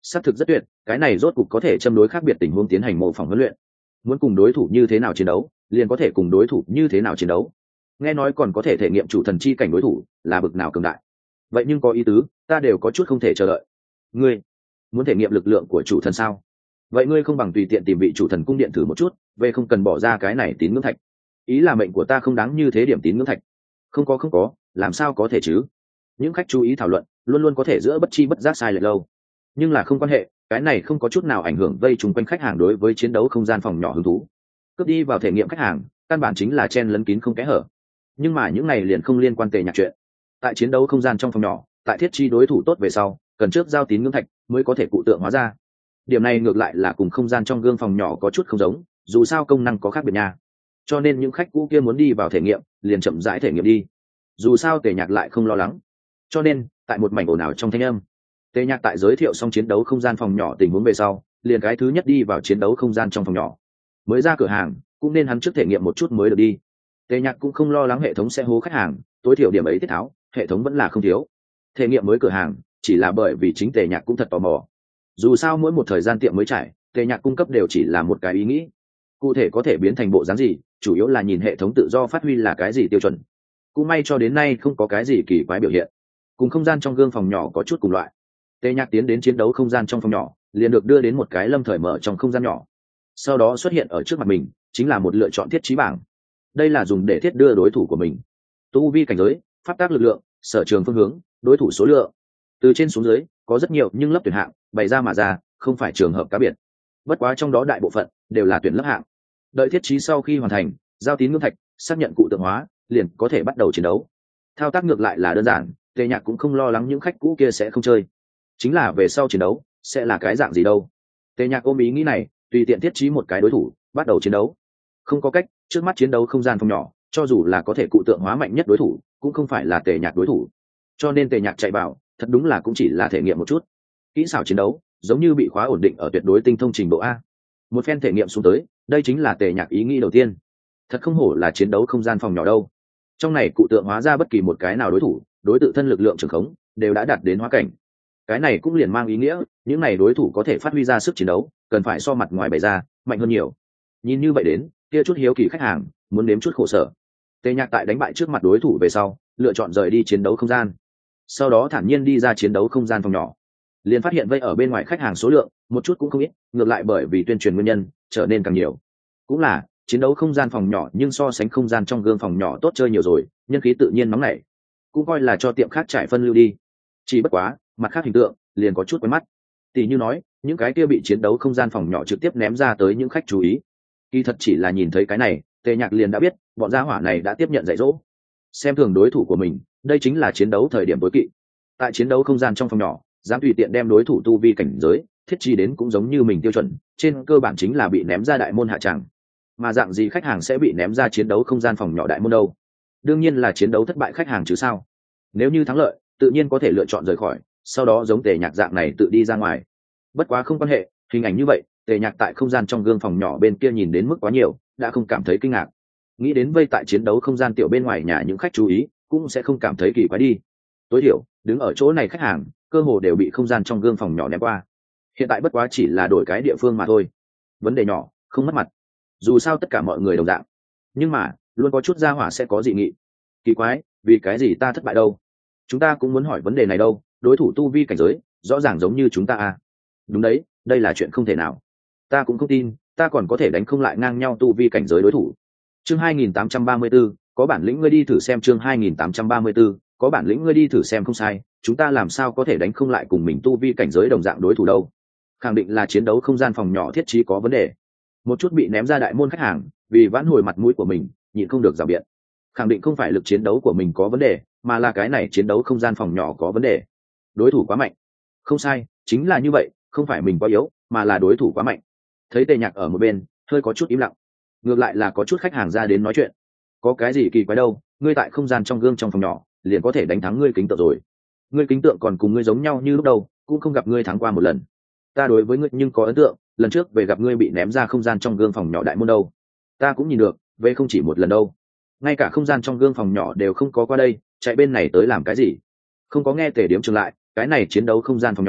S1: xác thực rất tuyệt, cái này rốt cục có thể châm đối khác biệt tình huống tiến hành mô phỏng huấn luyện. Muốn cùng đối thủ như thế nào chiến đấu, liền có thể cùng đối thủ như thế nào chiến đấu. Nghe nói còn có thể thể nghiệm chủ thần chi cảnh đối thủ là bực nào cường đại. Vậy nhưng có ý tứ, ta đều có chút không thể chờ đợi. Ngươi muốn thể nghiệm lực lượng của chủ thần sao? Vậy ngươi không bằng tùy tiện tìm vị chủ thần cung điện thử một chút, về không cần bỏ ra cái này tín ngưỡng thạch. Ý là mệnh của ta không đáng như thế điểm tín ngưỡng thạch. Không có không có, làm sao có thể chứ? Những khách chú ý thảo luận luôn luôn có thể giữa bất chi bất giác sai lệch lâu, nhưng là không quan hệ, cái này không có chút nào ảnh hưởng vây chung quanh khách hàng đối với chiến đấu không gian phòng nhỏ hứng thú. Cướp đi vào thể nghiệm khách hàng, căn bản chính là chen lấn kín không kẽ hở. Nhưng mà những này liền không liên quan Tề Nhạc chuyện. Tại chiến đấu không gian trong phòng nhỏ, tại thiết chi đối thủ tốt về sau, cần trước giao tín ngưỡng thạch mới có thể cụ tượng hóa ra. Điểm này ngược lại là cùng không gian trong gương phòng nhỏ có chút không giống, dù sao công năng có khác biệt nha. Cho nên những khách cũ kia muốn đi vào thể nghiệm, liền chậm rãi thể nghiệm đi. Dù sao Tề Nhạc lại không lo lắng. Cho nên, tại một mảnh ồn ào trong thanh âm, Tề Nhạc tại giới thiệu xong chiến đấu không gian phòng nhỏ tình huống về sau, liền cái thứ nhất đi vào chiến đấu không gian trong phòng nhỏ. Mới ra cửa hàng, cũng nên hắn trước thể nghiệm một chút mới được đi. Tề Nhạc cũng không lo lắng hệ thống sẽ hố khách hàng, tối thiểu điểm ấy tiết tháo, hệ thống vẫn là không thiếu. Thể nghiệm mới cửa hàng, chỉ là bởi vì chính Tề Nhạc cũng thật tò mò. Dù sao mỗi một thời gian tiệm mới trải, Tề Nhạc cung cấp đều chỉ là một cái ý nghĩ. Cụ thể có thể biến thành bộ dáng gì, chủ yếu là nhìn hệ thống tự do phát huy là cái gì tiêu chuẩn. Cũng may cho đến nay không có cái gì kỳ quái biểu hiện. Cùng không gian trong gương phòng nhỏ có chút cùng loại. Tề Nhạc tiến đến chiến đấu không gian trong phòng nhỏ, liền được đưa đến một cái lâm thời mở trong không gian nhỏ. Sau đó xuất hiện ở trước mặt mình, chính là một lựa chọn thiết trí bảng. Đây là dùng để thiết đưa đối thủ của mình. Tu vi cảnh giới, pháp tác lực lượng, sở trường phương hướng, đối thủ số lượng. Từ trên xuống dưới, có rất nhiều nhưng lớp tuyển hạng, bày ra mà ra, không phải trường hợp cá biệt. Bất quá trong đó đại bộ phận đều là tuyển lớp hạng. Đợi thiết trí sau khi hoàn thành, giao tín ngưỡng thạch, xác nhận cụ tượng hóa, liền có thể bắt đầu chiến đấu. Thao tác ngược lại là đơn giản, Tề Nhạc cũng không lo lắng những khách cũ kia sẽ không chơi. Chính là về sau chiến đấu sẽ là cái dạng gì đâu. Tề Nhạc ôm ý nghĩ này, tùy tiện thiết trí một cái đối thủ, bắt đầu chiến đấu. Không có cách, trước mắt chiến đấu không gian phòng nhỏ, cho dù là có thể cụ tượng hóa mạnh nhất đối thủ, cũng không phải là Tề Nhạc đối thủ. Cho nên Tề Nhạc chạy vào, thật đúng là cũng chỉ là thể nghiệm một chút. Kỹ xảo chiến đấu, giống như bị khóa ổn định ở tuyệt đối tinh thông trình độ A. Một phen thể nghiệm xuống tới, đây chính là Tề Nhạc ý nghĩ đầu tiên. Thật không hổ là chiến đấu không gian phòng nhỏ đâu. Trong này cụ tượng hóa ra bất kỳ một cái nào đối thủ, đối tự thân lực lượng trường khống đều đã đạt đến hóa cảnh. Cái này cũng liền mang ý nghĩa, những này đối thủ có thể phát huy ra sức chiến đấu, cần phải so mặt ngoài bày ra, mạnh hơn nhiều. Nhìn như vậy đến, kia chút hiếu kỳ khách hàng, muốn nếm chút khổ sở. Tề Nhạc tại đánh bại trước mặt đối thủ về sau, lựa chọn rời đi chiến đấu không gian. Sau đó thản nhiên đi ra chiến đấu không gian phòng nhỏ. Liền phát hiện vây ở bên ngoài khách hàng số lượng, một chút cũng không ít, ngược lại bởi vì tuyên truyền nguyên nhân, trở nên càng nhiều. Cũng là, chiến đấu không gian phòng nhỏ nhưng so sánh không gian trong gương phòng nhỏ tốt chơi nhiều rồi, nhân khí tự nhiên nóng nảy. Cũng coi là cho tiệm khác trải phân lưu đi. Chỉ bất quá, mặt khác hình tượng liền có chút quen mắt. Tỷ như nói, những cái kia bị chiến đấu không gian phòng nhỏ trực tiếp ném ra tới những khách chú ý. Kỳ thật chỉ là nhìn thấy cái này, Tề Nhạc liền đã biết, bọn gia hỏa này đã tiếp nhận dạy dỗ. Xem thường đối thủ của mình, đây chính là chiến đấu thời điểm tối kỵ. Tại chiến đấu không gian trong phòng nhỏ, dám tùy tiện đem đối thủ tu vi cảnh giới, thiết chi đến cũng giống như mình tiêu chuẩn, trên cơ bản chính là bị ném ra đại môn hạ tràng. Mà dạng gì khách hàng sẽ bị ném ra chiến đấu không gian phòng nhỏ đại môn đâu? Đương nhiên là chiến đấu thất bại khách hàng chứ sao. Nếu như thắng lợi, tự nhiên có thể lựa chọn rời khỏi, sau đó giống Tề Nhạc dạng này tự đi ra ngoài. Bất quá không quan hệ, hình ảnh như vậy, Tề Nhạc tại không gian trong gương phòng nhỏ bên kia nhìn đến mức quá nhiều, đã không cảm thấy kinh ngạc. Nghĩ đến vây tại chiến đấu không gian tiểu bên ngoài nhà những khách chú ý, cũng sẽ không cảm thấy kỳ quái đi. Tối thiểu, đứng ở chỗ này khách hàng, cơ hồ đều bị không gian trong gương phòng nhỏ ném qua. Hiện tại bất quá chỉ là đổi cái địa phương mà thôi. Vấn đề nhỏ, không mất mặt. Dù sao tất cả mọi người đồng dạng. Nhưng mà, luôn có chút gia hỏa sẽ có dị nghị. Kỳ quái, vì cái gì ta thất bại đâu? Chúng ta cũng muốn hỏi vấn đề này đâu, đối thủ tu vi cảnh giới, rõ ràng giống như chúng ta à. Đúng đấy, đây là chuyện không thể nào. Ta cũng không tin, ta còn có thể đánh không lại ngang nhau tu vi cảnh giới đối thủ. Chương hai nghìn tám trăm ba mươi 34, có bản lĩnh ngươi đi thử xem chương hai nghìn tám trăm ba mươi 34, có bản lĩnh ngươi đi thử xem không sai, chúng ta làm sao có thể đánh không lại cùng mình tu vi cảnh giới đồng dạng đối thủ đâu. Khẳng định là chiến đấu không gian phòng nhỏ thiết trí có vấn đề. Một chút bị ném ra đại môn khách hàng, vì vãn hồi mặt mũi của mình, nhịn không được rào biện. Khẳng định không phải lực chiến đấu của mình có vấn đề, mà là cái này chiến đấu không gian phòng nhỏ có vấn đề. Đối thủ quá mạnh. Không sai, chính là như vậy, không phải mình quá yếu, mà là đối thủ quá mạnh. Thấy Tề Nhạc ở một bên, hơi có chút im lặng. Ngược lại là có chút khách hàng ra đến nói chuyện. Có cái gì kỳ quái đâu, ngươi tại không gian trong gương trong phòng nhỏ, liền có thể đánh thắng ngươi kính tượng rồi. Ngươi kính tượng còn cùng ngươi giống nhau như lúc đầu, cũng không gặp ngươi thắng qua một lần. Ta đối với ngươi nhưng có ấn tượng, lần trước về gặp ngươi bị ném ra không gian trong gương phòng nhỏ đại môn đâu. Ta cũng nhìn được, về không chỉ một lần đâu. Ngay cả không gian trong gương phòng nhỏ đều không có qua đây, chạy bên này tới làm cái gì? Không có nghe Tề Điếm trường lại, cái này chiến đấu không gian phòng nhỏ,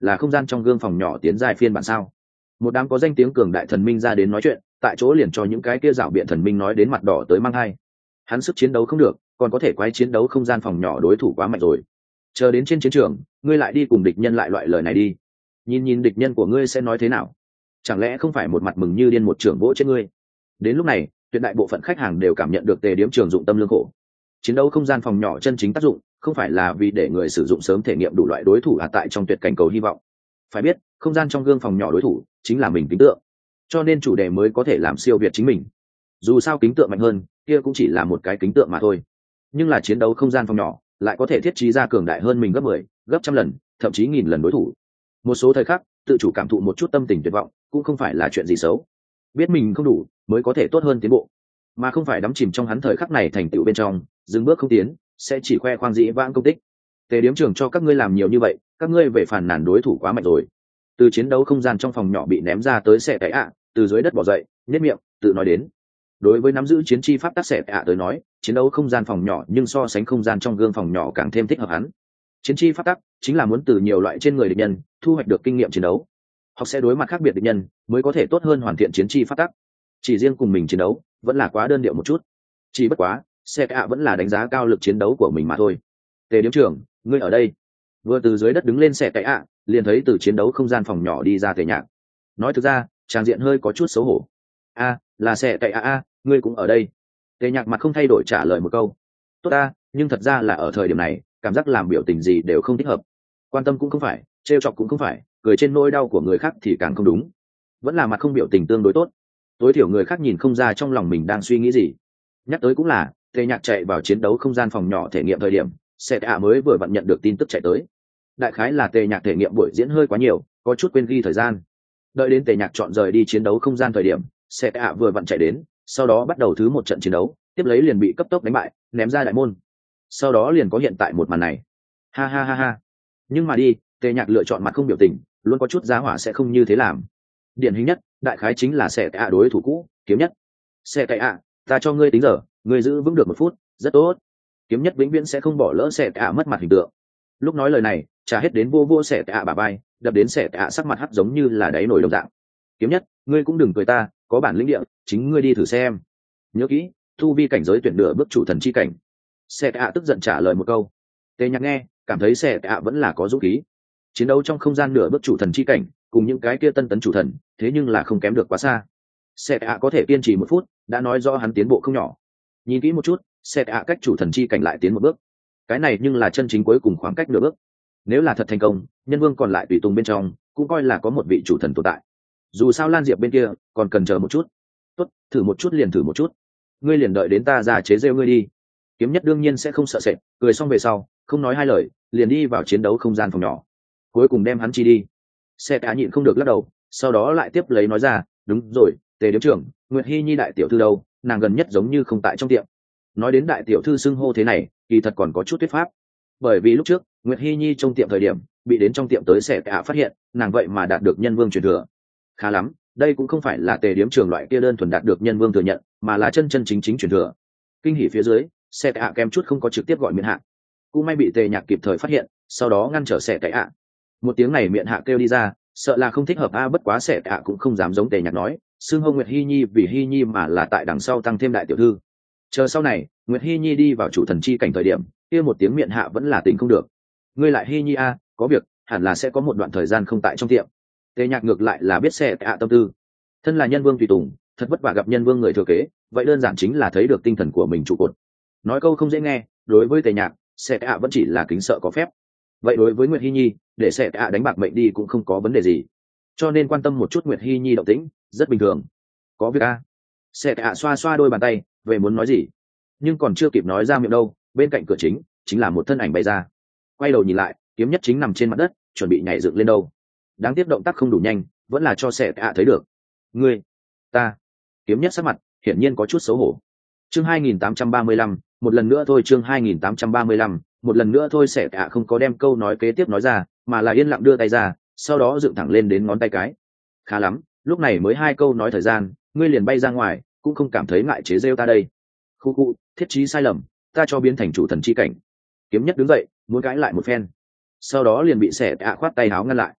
S1: là không gian trong gương phòng nhỏ tiến giai phiên bản sao? Một đám có danh tiếng cường đại thần minh ra đến nói chuyện, tại chỗ liền cho những cái kia dạo biện thần minh nói đến mặt đỏ tới mang hai. Hắn sức chiến đấu không được, còn có thể quay chiến đấu không gian phòng nhỏ đối thủ quá mạnh rồi. Chờ đến trên chiến trường, ngươi lại đi cùng địch nhân lại loại lời này đi. Nhìn nhìn địch nhân của ngươi sẽ nói thế nào? Chẳng lẽ không phải một mặt mừng như điên một trưởng vỗ trên ngươi? Đến lúc này, tuyệt đại bộ phận khách hàng đều cảm nhận được Tề Điếm Trường dụng tâm lương khổ. Chiến đấu không gian phòng nhỏ chân chính tác dụng, không phải là vì để người sử dụng sớm thể nghiệm đủ loại đối thủ à tại trong tuyệt cảnh cầu hy vọng. Phải biết, không gian trong gương phòng nhỏ đối thủ chính là mình kính tượng, cho nên chủ đề mới có thể làm siêu việt chính mình. Dù sao kính tượng mạnh hơn, kia cũng chỉ là một cái kính tượng mà thôi. Nhưng là chiến đấu không gian phòng nhỏ lại có thể thiết trí ra cường đại hơn mình gấp mười, gấp trăm lần, thậm chí nghìn lần đối thủ. Một số thời khắc, tự chủ cảm thụ một chút tâm tình tuyệt vọng, cũng không phải là chuyện gì xấu. Biết mình không đủ, mới có thể tốt hơn tiến bộ, mà không phải đắm chìm trong hắn thời khắc này thành tựu bên trong, dừng bước không tiến, sẽ chỉ khoe khoang dĩ vãng công tích. Tề Điếm Trường cho các ngươi làm nhiều như vậy, các ngươi về phản nàn đối thủ quá mạnh rồi. Từ chiến đấu không gian trong phòng nhỏ bị ném ra tới xẻ cái ạ, từ dưới đất bỏ dậy, nhếch miệng, tự nói đến. Đối với nắm giữ chiến chi pháp tác xẻ ạ tới nói, chiến đấu không gian phòng nhỏ nhưng so sánh không gian trong gương phòng nhỏ càng thêm thích hợp hắn. Chiến chi pháp tắc chính là muốn từ nhiều loại trên người địch nhân thu hoạch được kinh nghiệm chiến đấu. Học sẽ đối mặt khác biệt địch nhân mới có thể tốt hơn hoàn thiện chiến chi pháp tắc. Chỉ riêng cùng mình chiến đấu vẫn là quá đơn điệu một chút. Chỉ bất quá, xe ạ vẫn là đánh giá cao lực chiến đấu của mình mà thôi. Tề Điếm Trường, ngươi ở đây? Vừa từ dưới đất đứng lên xe ạ, liền thấy từ chiến đấu không gian phòng nhỏ đi ra Tề Nhạc. Nói thực ra, tràng diện hơi có chút xấu hổ. A, là xe ạ a, ngươi cũng ở đây? Tề Nhạc mặt không thay đổi trả lời một câu. Tốt ta, nhưng thật ra là ở thời điểm này, cảm giác làm biểu tình gì đều không thích hợp. Quan tâm cũng không phải, trêu chọc cũng không phải, cười trên nỗi đau của người khác thì càng không đúng. Vẫn là mặt không biểu tình tương đối tốt. Tối thiểu người khác nhìn không ra trong lòng mình đang suy nghĩ gì. Nhắc tới cũng là, Tề Nhạc chạy vào chiến đấu không gian phòng nhỏ thể nghiệm thời điểm, xe ạ mới vừa vặn nhận được tin tức chạy tới. Đại khái là Tề Nhạc thể nghiệm buổi diễn hơi quá nhiều, có chút quên ghi thời gian. Đợi đến Tề Nhạc chọn rời đi chiến đấu không gian thời điểm, xe ạ vừa vặn chạy đến, sau đó bắt đầu thứ một trận chiến đấu, tiếp lấy liền bị cấp tốc đánh bại, ném ra đại môn. Sau đó liền có hiện tại một màn này. Ha ha ha ha. Nhưng mà đi, Tề Nhạc lựa chọn mặt không biểu tình, luôn có chút giá hỏa sẽ không như thế làm. Điển hình nhất, đại khái chính là xe ạ đối thủ cũ, Kiếm Nhất. Xe ạ, ta cho ngươi tính giờ, ngươi giữ vững được một phút, rất tốt. Kiếm Nhất vĩnh viễn sẽ không bỏ lỡ xe ạ mất mặt hình tượng. Lúc nói lời này, trả hết đến vô vô xe ạ bà bay, đập đến xe ạ sắc mặt hắt giống như là đáy nổi đồng dạng. Kiếm Nhất, ngươi cũng đừng cười ta, có bản lĩnh địa, chính ngươi đi thử xem. Nhớ kỹ, thu vi cảnh giới tuyển nửa bước chủ thần chi cảnh. Xe ạ tức giận trả lời một câu. Tề Nhạc nghe, cảm thấy xe ạ vẫn là có dũng khí. Chiến đấu trong không gian nửa bước chủ thần chi cảnh, cùng những cái kia tân tấn chủ thần, thế nhưng là không kém được quá xa. Xe ạ có thể kiên trì một phút, đã nói rõ hắn tiến bộ không nhỏ. Nhìn kỹ một chút, xe ạ cách chủ thần chi cảnh lại tiến một bước. Cái này nhưng là chân chính cuối cùng khoảng cách nửa bước. Nếu là thật thành công, nhân vương còn lại tùy tùng bên trong, cũng coi là có một vị chủ thần tồn tại. Dù sao Lan Diệp bên kia còn cần chờ một chút. Tốt, thử một chút liền thử một chút. Ngươi liền đợi đến ta ra chế rêu ngươi đi. Kiếm Nhất đương nhiên sẽ không sợ sệt, cười xong về sau, không nói hai lời, liền đi vào chiến đấu không gian phòng nhỏ. Cuối cùng đem hắn chi đi. Xe cá nhịn không được lắc đầu, sau đó lại tiếp lấy nói ra, đúng rồi, Tề Điếm Trưởng, Nguyệt Hi Nhi đại tiểu thư đâu, nàng gần nhất giống như không tại trong tiệm. Nói đến đại tiểu thư xưng hô thế này, kỳ thật còn có chút thuyết pháp. Bởi vì lúc trước, Nguyệt Hi Nhi trong tiệm thời điểm, bị đến trong tiệm tới xe cá phát hiện, nàng vậy mà đạt được nhân vương truyền thừa. Khá lắm, đây cũng không phải là Tề Điếm Trưởng loại kia đơn thuần đạt được nhân vương thừa nhận, mà là chân chân chính chính truyền thừa. Kinh hỉ phía dưới, xe cá kem chút không có trực tiếp gọi miệng hạ. Cũng may bị Tề Nhạc kịp thời phát hiện, sau đó ngăn trở xe cá. Một tiếng này miệng hạ kêu đi ra, sợ là không thích hợp a, bất quá xe cá cũng không dám giống Tề Nhạc nói, xưng hô Nguyệt Hi Nhi vì Hi Nhi mà là tại đằng sau tăng thêm đại tiểu thư. Chờ sau này, Nguyệt Hi Nhi đi vào chủ thần chi cảnh thời điểm, kia một tiếng miệng hạ vẫn là tình không được. Ngươi lại Hi Nhi a, có việc, hẳn là sẽ có một đoạn thời gian không tại trong tiệm. Tề Nhạc ngược lại là biết xe ạ tâm tư. Thân là nhân vương tùy tùng, thật vất vả gặp nhân vương người thừa kế, vậy đơn giản chính là thấy được tinh thần của mình trụ cột. Nói câu không dễ nghe, đối với Tề Nhạc, xe ạ vẫn chỉ là kính sợ có phép. Vậy đối với Nguyệt Hi Nhi, để xe ạ đánh bạc mệnh đi cũng không có vấn đề gì. Cho nên quan tâm một chút Nguyệt Hi Nhi động tĩnh, rất bình thường. Có việc a. Xe ạ xoa xoa đôi bàn tay, về muốn nói gì, nhưng còn chưa kịp nói ra miệng đâu, bên cạnh cửa chính chính là một thân ảnh bay ra. Quay đầu nhìn lại, Kiếm Nhất chính nằm trên mặt đất, chuẩn bị nhảy dựng lên đâu. Đáng tiếc động tác không đủ nhanh, vẫn là cho xe ạ thấy được. Ngươi, ta. Kiếm Nhất sắc mặt hiển nhiên có chút xấu hổ. Chương hai nghìn tám trăm ba mươi lăm, một lần nữa thôi, chương hai nghìn tám trăm ba mươi lăm, một lần nữa thôi. Xe ạ không có đem câu nói kế tiếp nói ra, mà là yên lặng đưa tay ra, sau đó dựng thẳng lên đến ngón tay cái. Khá lắm, lúc này mới hai câu nói thời gian, ngươi liền bay ra ngoài, cũng không cảm thấy ngại chế rêu ta đây. Khu khu, thiết trí sai lầm, ta cho biến thành chủ thần chi cảnh. Kiếm Nhất đứng dậy, muốn cãi lại một phen, sau đó liền bị Xe ạ khoát tay áo ngăn lại.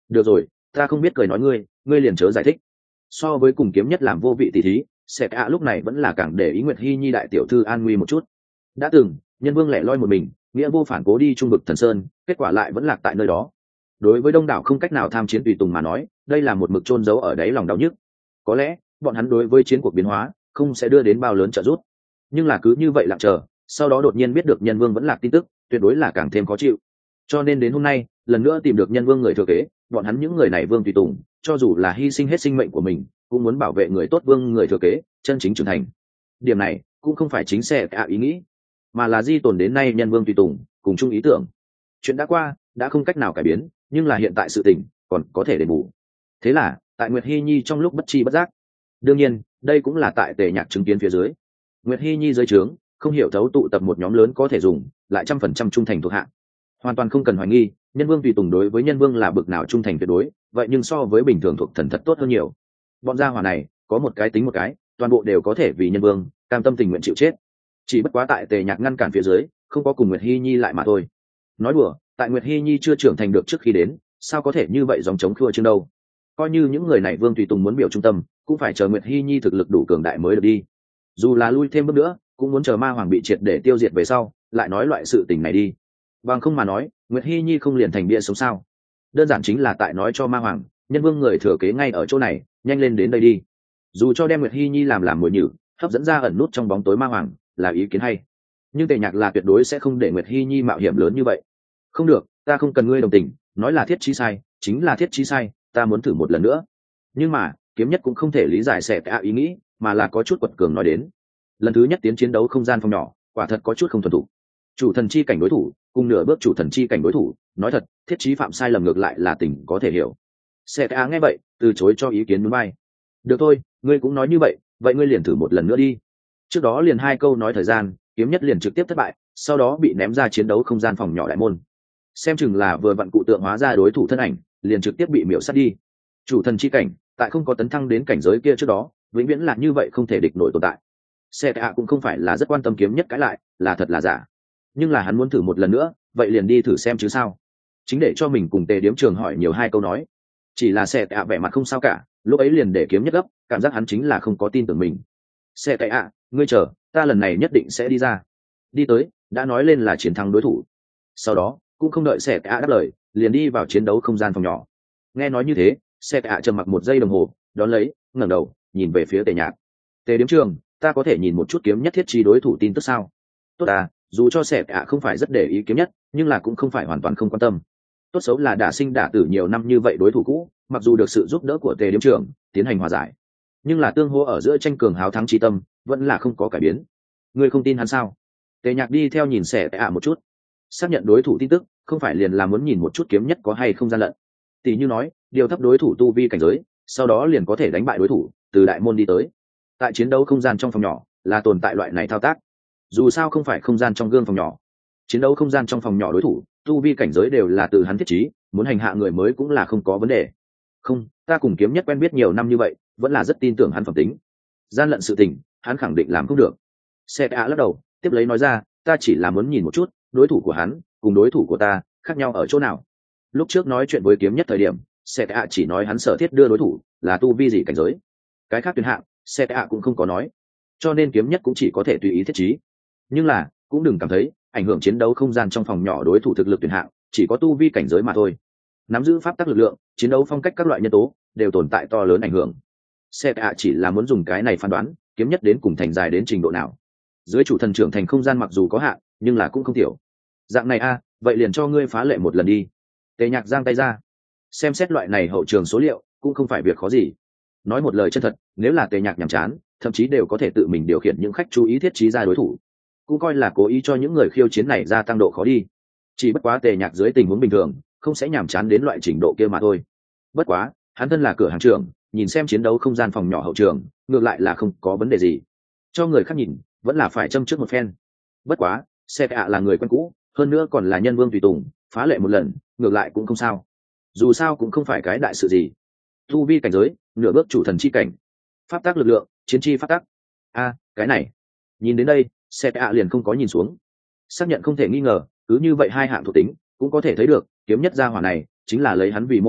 S1: được rồi, ta không biết cười nói ngươi, ngươi liền chớ giải thích. So với cùng kiếm nhất làm vô vị tỷ thí, sẽ cả lúc này vẫn là càng để ý Nguyệt Hi Nhi đại tiểu thư an nguy một chút. Đã từng nhân vương lẻ loi một mình, nghĩa vô phản cố đi trung vực thần sơn, kết quả lại vẫn lạc tại nơi đó. Đối với đông đảo không cách nào tham chiến tùy tùng mà nói, đây là một mực chôn giấu ở đáy lòng đau nhức. Có lẽ bọn hắn đối với chiến cuộc biến hóa không sẽ đưa đến bao lớn trợ giúp, nhưng là cứ như vậy lặng chờ, sau đó đột nhiên biết được nhân vương vẫn lạc tin tức, tuyệt đối là càng thêm khó chịu. Cho nên đến hôm nay lần nữa tìm được nhân vương người thừa kế, bọn hắn những người này vương tùy tùng cho dù là hy sinh hết sinh mệnh của mình cũng muốn bảo vệ người tốt vương người thừa kế chân chính trưởng thành. Điểm này cũng không phải chính xe cả ý nghĩ, mà là di tồn đến nay nhân vương tùy tùng cùng chung ý tưởng. Chuyện đã qua đã không cách nào cải biến, nhưng là hiện tại sự tình còn có thể đền bù. Thế là tại Nguyệt Hi Nhi trong lúc bất chi bất giác, đương nhiên đây cũng là tại Tề Nhạc chứng kiến phía dưới, Nguyệt Hi Nhi dưới trướng không hiểu thấu tụ tập một nhóm lớn có thể dùng lại trăm phần trăm trung thành thuộc hạ. Hoàn toàn không cần hoài nghi nhân vương tùy tùng đối với nhân vương là bực nào trung thành tuyệt đối, vậy nhưng so với bình thường thuộc thần thật tốt hơn nhiều. Bọn gia hỏa này có một cái tính một cái, toàn bộ đều có thể vì nhân vương cam tâm tình nguyện chịu chết, chỉ bất quá tại Tề Nhạc ngăn cản phía dưới không có cùng Nguyệt Hi Nhi lại mà thôi. Nói đùa, tại Nguyệt Hi Nhi chưa trưởng thành được trước khi đến, sao có thể như vậy dòng chống khua chương đâu. Coi như những người này vương tùy tùng muốn biểu trung tâm, cũng phải chờ Nguyệt Hi Nhi thực lực đủ cường đại mới được đi. Dù là lui thêm bước nữa cũng muốn chờ ma hoàng bị triệt để tiêu diệt về sau lại nói loại sự tình này đi. Bằng không mà nói Nguyệt Hi Nhi không liền thành bia sống sao. Đơn giản chính là tại nói cho ma hoàng nhân vương người thừa kế ngay ở chỗ này, nhanh lên đến đây đi. Dù cho đem Nguyệt Hi Nhi làm làm mồi nhử, hấp dẫn ra ẩn nút trong bóng tối ma hoàng là ý kiến hay, nhưng Tề Nhạc là tuyệt đối sẽ không để Nguyệt Hi Nhi mạo hiểm lớn như vậy. Không được, ta không cần ngươi đồng tình, nói là thiết chí sai chính là thiết chí sai, ta muốn thử một lần nữa. Nhưng mà kiếm nhất cũng không thể lý giải xẻ tạ ý nghĩ, mà là có chút quật cường nói đến. Lần thứ nhất tiến chiến đấu không gian phòng nhỏ quả thật có chút không thuần thục. Chủ thần chi cảnh đối thủ cùng nửa bước chủ thần chi cảnh đối thủ, nói thật thiết chí phạm sai lầm ngược lại là tình có thể hiểu. Xẻ tạ nghe vậy từ chối cho ý kiến núi bay. Được thôi, ngươi cũng nói như vậy, vậy ngươi liền thử một lần nữa đi. Trước đó liền hai câu nói thời gian, kiếm nhất liền trực tiếp thất bại, sau đó bị ném ra chiến đấu không gian phòng nhỏ đại môn. Xem chừng là vừa vặn cụ tượng hóa ra đối thủ thân ảnh, liền trực tiếp bị miểu sát đi. Chủ thần chi cảnh tại không có tấn thăng đến cảnh giới kia trước đó vĩnh viễn là như vậy, không thể địch nổi tồn tại. Xe tạ cũng không phải là rất quan tâm kiếm nhất cãi lại là thật là giả, nhưng là hắn muốn thử một lần nữa, vậy liền đi thử xem chứ sao. Chính để cho mình cùng Tề Điếm Trường hỏi nhiều hai câu nói, chỉ là xe tạ vẻ mặt không sao cả, lúc ấy liền để kiếm nhất gấp, cảm giác hắn chính là không có tin tưởng mình. Xe tạ, ngươi chờ, ta lần này nhất định sẽ đi ra. Đi tới đã nói lên là chiến thắng đối thủ, sau đó cũng không đợi xe tạ đáp lời liền đi vào chiến đấu không gian phòng nhỏ. Nghe nói như thế, xe tạ trầm mặc một giây đồng hồ, đón lấy ngẩng đầu nhìn về phía Tề Nhạc. Tề Điếm Trường, ta có thể nhìn một chút kiếm nhất thiết trí đối thủ tin tức sao? Tốt à, dù cho xe tạ không phải rất để ý kiếm nhất, nhưng là cũng không phải hoàn toàn không quan tâm. Tốt xấu là đả sinh đả tử nhiều năm như vậy đối thủ cũ, mặc dù được sự giúp đỡ của Tề Điếm Trường tiến hành hòa giải, nhưng là tương hỗ ở giữa tranh cường hào thắng chi tâm vẫn là không có cải biến. Ngươi không tin hắn sao? Tề Nhạc đi theo nhìn xe tạ một chút, xác nhận đối thủ tin tức không phải liền là muốn nhìn một chút kiếm nhất có hay không gian lận. Tỷ như nói điều thấp đối thủ tu vi cảnh giới, sau đó liền có thể đánh bại đối thủ từ đại môn đi tới. Tại chiến đấu không gian trong phòng nhỏ là tồn tại loại này thao tác. Dù sao không phải không gian trong gương phòng nhỏ, chiến đấu không gian trong phòng nhỏ đối thủ tu vi cảnh giới đều là từ hắn thiết trí, muốn hành hạ người mới cũng là không có vấn đề. Không, ta cùng kiếm nhất quen biết nhiều năm như vậy vẫn là rất tin tưởng hắn phẩm tính. Gian lận sự tình hắn khẳng định làm không được. Xe ạ lắc đầu tiếp lấy nói ra, ta chỉ là muốn nhìn một chút đối thủ của hắn cùng đối thủ của ta khác nhau ở chỗ nào. Lúc trước nói chuyện với kiếm nhất thời điểm, xe tạ chỉ nói hắn sở thiết đưa đối thủ là tu vi gì cảnh giới, cái khác tuyển hạng xe tạ cũng không có nói, cho nên kiếm nhất cũng chỉ có thể tùy ý thiết trí. Nhưng là cũng đừng cảm thấy ảnh hưởng chiến đấu không gian trong phòng nhỏ đối thủ thực lực tuyển hạng chỉ có tu vi cảnh giới mà thôi. Nắm giữ pháp tắc lực lượng, chiến đấu phong cách các loại nhân tố đều tồn tại to lớn ảnh hưởng. Xe tạ chỉ là muốn dùng cái này phán đoán kiếm nhất đến cùng thành dài đến trình độ nào. Dưới chủ thần trưởng thành không gian mặc dù có hạn nhưng là cũng không thiểu. Dạng này a, vậy liền cho ngươi phá lệ một lần đi. Tề Nhạc giang tay ra, xem xét loại này hậu trường số liệu cũng không phải việc khó gì. Nói một lời chân thật, nếu là Tề Nhạc nhàm chán thậm chí đều có thể tự mình điều khiển những khách chú ý thiết trí ra đối thủ, cũng coi là cố ý cho những người khiêu chiến này gia tăng độ khó đi. Chỉ bất quá Tề Nhạc dưới tình huống bình thường không sẽ nhàm chán đến loại trình độ kia mà thôi. Bất quá hắn thân là cửa hàng trưởng, nhìn xem chiến đấu không gian phòng nhỏ hậu trường ngược lại là không có vấn đề gì. Cho người khác nhìn vẫn là phải châm trước một phen. Bất quá xe ạ là người quen cũ, hơn nữa còn là nhân vương tùy tùng, phá lệ một lần ngược lại cũng không sao. Dù sao cũng không phải cái đại sự gì. Tu vi cảnh giới nửa bước chủ thần chi cảnh, pháp tắc lực lượng chiến chi pháp tắc. A, cái này nhìn đến đây xe ạ liền không có nhìn xuống, xác nhận không thể nghi ngờ. Cứ như vậy hai hạng thuộc tính cũng có thể thấy được kiếm nhất gia hỏa này chính là lấy hắn vì mô bản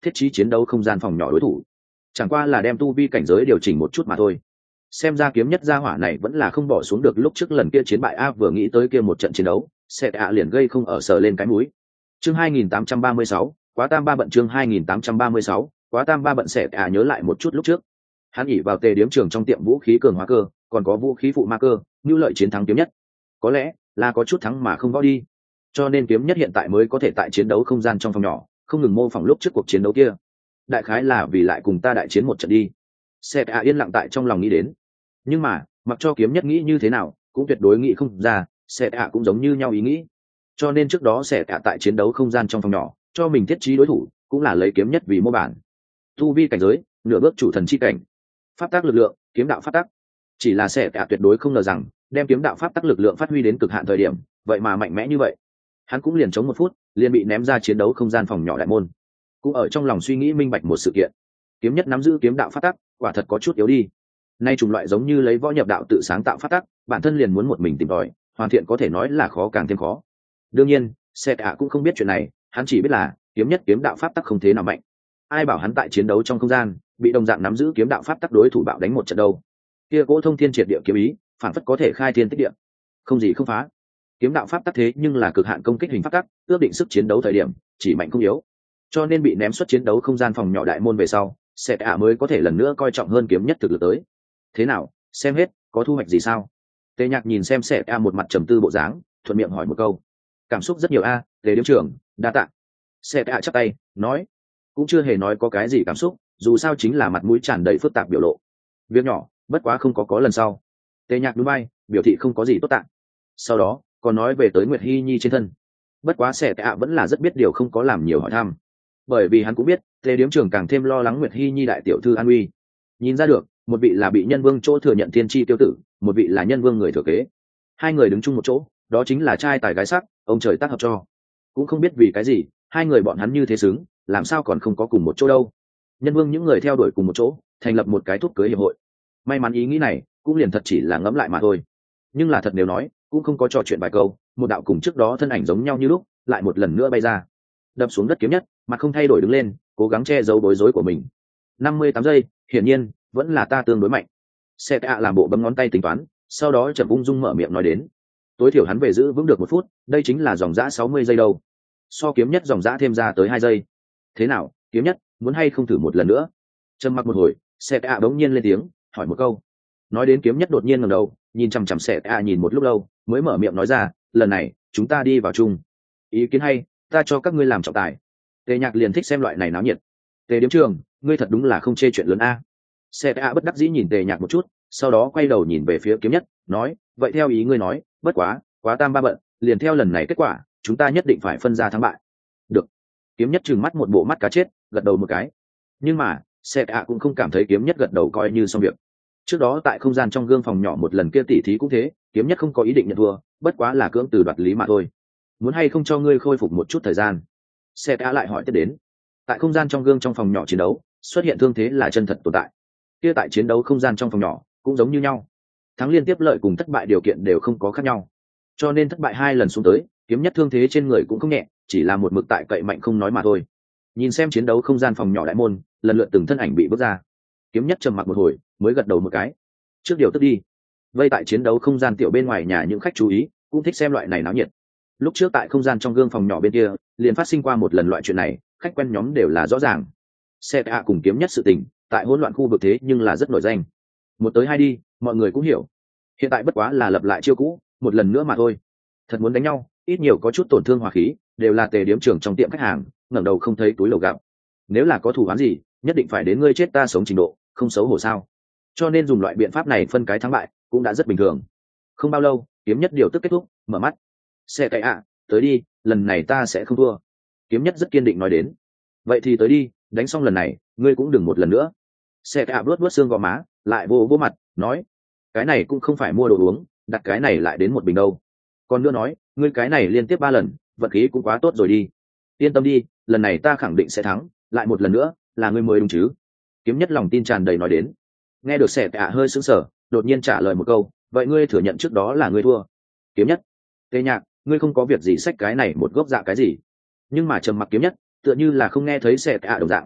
S1: thiết trí chiến đấu không gian phòng nhỏ đối thủ, chẳng qua là đem tu vi cảnh giới điều chỉnh một chút mà thôi. Xem ra kiếm nhất gia hỏa này vẫn là không bỏ xuống được lúc trước lần kia chiến bại a. Vừa nghĩ tới kia một trận chiến đấu, sẽ ạ liền gây không ở sờ lên cái mũi. Chương hai nghìn tám trăm ba mươi sáu, quá tam ba bận. Chương hai nghìn tám trăm ba mươi sáu, quá tam ba bận. Sẽ ạ nhớ lại một chút lúc trước, hắn ỉ vào tề điếm trường trong tiệm vũ khí cường hóa cơ, còn có vũ khí phụ ma cơ, như lợi chiến thắng kiếm nhất. Có lẽ là có chút thắng mà không võ đi, cho nên kiếm nhất hiện tại mới có thể tại chiến đấu không gian trong phòng nhỏ không ngừng mô phỏng lúc trước cuộc chiến đấu kia. Đại khái là vì lại cùng ta đại chiến một trận đi. Sẽ ạ yên lặng tại trong lòng nghĩ đến. Nhưng mà mặc cho kiếm nhất nghĩ như thế nào cũng tuyệt đối nghĩ không ra sẽ ạ cũng giống như nhau ý nghĩ, cho nên trước đó sẽ ạ tại chiến đấu không gian trong phòng nhỏ cho mình thiết trí đối thủ cũng là lấy kiếm nhất vì mô bản. Tu vi cảnh giới nửa bước chủ thần chi cảnh, pháp tác lực lượng kiếm đạo pháp tắc. Chỉ là sẽ ạ tuyệt đối không ngờ rằng đem kiếm đạo pháp tắc lực lượng phát huy đến cực hạn thời điểm vậy mà mạnh mẽ như vậy. Hắn cũng liền chống một phút liền bị ném ra chiến đấu không gian phòng nhỏ đại môn. Cũng ở trong lòng suy nghĩ minh bạch một sự kiện, kiếm nhất nắm giữ kiếm đạo pháp tắc quả thật có chút yếu đi. Nay chủng loại giống như lấy võ nhập đạo tự sáng tạo pháp tắc, bản thân liền muốn một mình tìm tòi hoàn thiện, có thể nói là khó càng thêm khó. Đương nhiên sẽ ạ cũng không biết chuyện này, hắn chỉ biết là kiếm nhất kiếm đạo pháp tắc không thế nào mạnh. Ai bảo hắn tại chiến đấu trong không gian bị đồng dạng nắm giữ kiếm đạo pháp tắc đối thủ bạo đánh một trận đâu. Kia cỗ thông thiên triệt địa kiếm ý phản phất có thể khai thiên tích địa, không gì không phá. Kiếm đạo pháp tắc thế nhưng là cực hạn công kích hình pháp tắc, ước định sức chiến đấu thời điểm chỉ mạnh không yếu, cho nên bị ném xuất chiến đấu không gian phòng nhỏ đại môn về sau sẽ ạ mới có thể lần nữa coi trọng hơn kiếm nhất thực lực tới. Thế nào, xem hết có thu hoạch gì sao? Tề Nhạc nhìn xem sẽ a một mặt trầm tư bộ dáng, thuận miệng hỏi một câu. Cảm xúc rất nhiều a, à, Tề điếm trưởng đa tạ. Sẽ a chắp tay nói, cũng chưa hề nói có cái gì cảm xúc, dù sao chính là mặt mũi tràn đầy phức tạp biểu lộ. Việc nhỏ bất quá không có có lần sau. Tề Nhạc núi bay biểu thị không có gì tốt tạng. Sau đó còn nói về tới Nguyệt Hi Nhi trên thân. Bất quá sẽ a vẫn là rất biết điều, không có làm nhiều hỏi thăm, bởi vì hắn cũng biết Tề điếm trưởng càng thêm lo lắng Nguyệt Hi Nhi đại tiểu thư an uy. Nhìn ra được, một vị là bị nhân vương chỗ thừa nhận thiên tri tiêu tử, một vị là nhân vương người thừa kế. Hai người đứng chung một chỗ, đó chính là trai tài gái sắc, ông trời tác hợp cho. Cũng không biết vì cái gì hai người bọn hắn như thế xứng, làm sao còn không có cùng một chỗ đâu. Nhân vương những người theo đuổi cùng một chỗ thành lập một cái thúc cưới hiệp hội. May mắn ý nghĩ này cũng liền thật chỉ là ngẫm lại mà thôi, nhưng là thật nếu nói cũng không có trò chuyện vài câu, một đạo cùng trước đó thân ảnh giống nhau như lúc lại một lần nữa bay ra, đập xuống đất kiếm nhất mặt không thay đổi đứng lên, cố gắng che giấu bối rối của mình. Năm mươi tám giây, hiển nhiên vẫn là ta tương đối mạnh. Sẽ ạ làm bộ bấm ngón tay tính toán, sau đó chậm ung dung mở miệng nói đến. Tối thiểu hắn về giữ vững được một phút, đây chính là dòng dã sáu mươi giây đâu. So kiếm nhất dòng dã thêm ra tới hai giây. Thế nào, kiếm nhất, muốn hay không thử một lần nữa? Trầm mặc một hồi, Sẽ ạ bỗng nhiên lên tiếng, hỏi một câu. Nói đến kiếm nhất đột nhiên ngẩng đầu, nhìn chằm chằm Sẽ ạ nhìn một lúc lâu, mới mở miệng nói ra, lần này chúng ta đi vào chung. Ý kiến hay, ta cho các ngươi làm trọng tài. Tề Nhạc liền thích xem loại này náo nhiệt. Tề điếm trường, ngươi thật đúng là không chê chuyện lớn a. Sẽ ạ bất đắc dĩ nhìn Tề Nhạc một chút, sau đó quay đầu nhìn về phía kiếm nhất, nói, vậy theo ý ngươi nói, bất quá quá tam ba bận, liền theo lần này kết quả chúng ta nhất định phải phân ra thắng bại. Được. Kiếm nhất trừng mắt một bộ mắt cá chết, gật đầu một cái. Nhưng mà Sẽ ạ cũng không cảm thấy kiếm nhất gật đầu coi như xong việc. Trước đó tại không gian trong gương phòng nhỏ một lần kia tỉ thí cũng thế, kiếm nhất không có ý định nhận thua, bất quá là cưỡng từ đoạt lý mà thôi. Muốn hay không cho ngươi khôi phục một chút thời gian? Sẽ ạ lại hỏi tiếp đến. Tại không gian trong gương trong phòng nhỏ chiến đấu xuất hiện thương thế là chân thật tồn tại, kia tại chiến đấu không gian trong phòng nhỏ cũng giống như nhau, thắng liên tiếp lợi cùng thất bại điều kiện đều không có khác nhau, cho nên thất bại hai lần xuống tới kiếm nhất thương thế trên người cũng không nhẹ, chỉ là một mực tại cậy mạnh không nói mà thôi. Nhìn xem chiến đấu không gian phòng nhỏ đại môn lần lượt từng thân ảnh bị bước ra, kiếm nhất trầm mặc một hồi mới gật đầu một cái. Trước điều tức đi. Vây tại chiến đấu không gian tiểu bên ngoài nhà những khách chú ý cũng thích xem loại này náo nhiệt. Lúc trước tại không gian trong gương phòng nhỏ bên kia liền phát sinh qua một lần loại chuyện này, khách quen nhóm đều là rõ ràng. Xe ạ cùng kiếm nhất sự tình tại hỗn loạn khu vực thế nhưng là rất nổi danh, một tới hai đi mọi người cũng hiểu. Hiện tại bất quá là lập lại chiêu cũ một lần nữa mà thôi. Thật muốn đánh nhau ít nhiều có chút tổn thương hòa khí, đều là Tề điếm trưởng trong tiệm khách hàng, ngẩng đầu không thấy túi lầu gặp. Nếu là có thù oán gì nhất định phải đến ngươi chết ta sống trình độ, không xấu hổ sao? Cho nên dùng loại biện pháp này phân cái thắng bại cũng đã rất bình thường. Không bao lâu kiếm nhất điều tức kết thúc, mở mắt. Xe cậy ạ, tới đi, lần này ta sẽ không thua. Kiếm nhất rất kiên định nói đến. Vậy thì tới đi, đánh xong lần này ngươi cũng đừng một lần nữa. Xe cậy ạ vuốt vuốt xương gò má, lại vô vô mặt nói, cái này cũng không phải mua đồ uống, đặt cái này lại đến một bình đâu. Còn nữa nói, ngươi cái này liên tiếp ba lần vận khí cũng quá tốt rồi đi. Yên tâm đi, lần này ta khẳng định sẽ thắng, lại một lần nữa là ngươi mới đúng chứ? Kiếm nhất lòng tin tràn đầy nói đến. Nghe được Xe cậy ạ hơi sững sờ, đột nhiên trả lời một câu, vậy ngươi thừa nhận trước đó là ngươi thua? Kiếm nhất, Tề Nhạc, ngươi không có việc gì xách cái này một gốc dạ cái gì? Nhưng mà trầm mặc kiếm nhất tựa như là không nghe thấy Xe cậy ạ đồng dạng,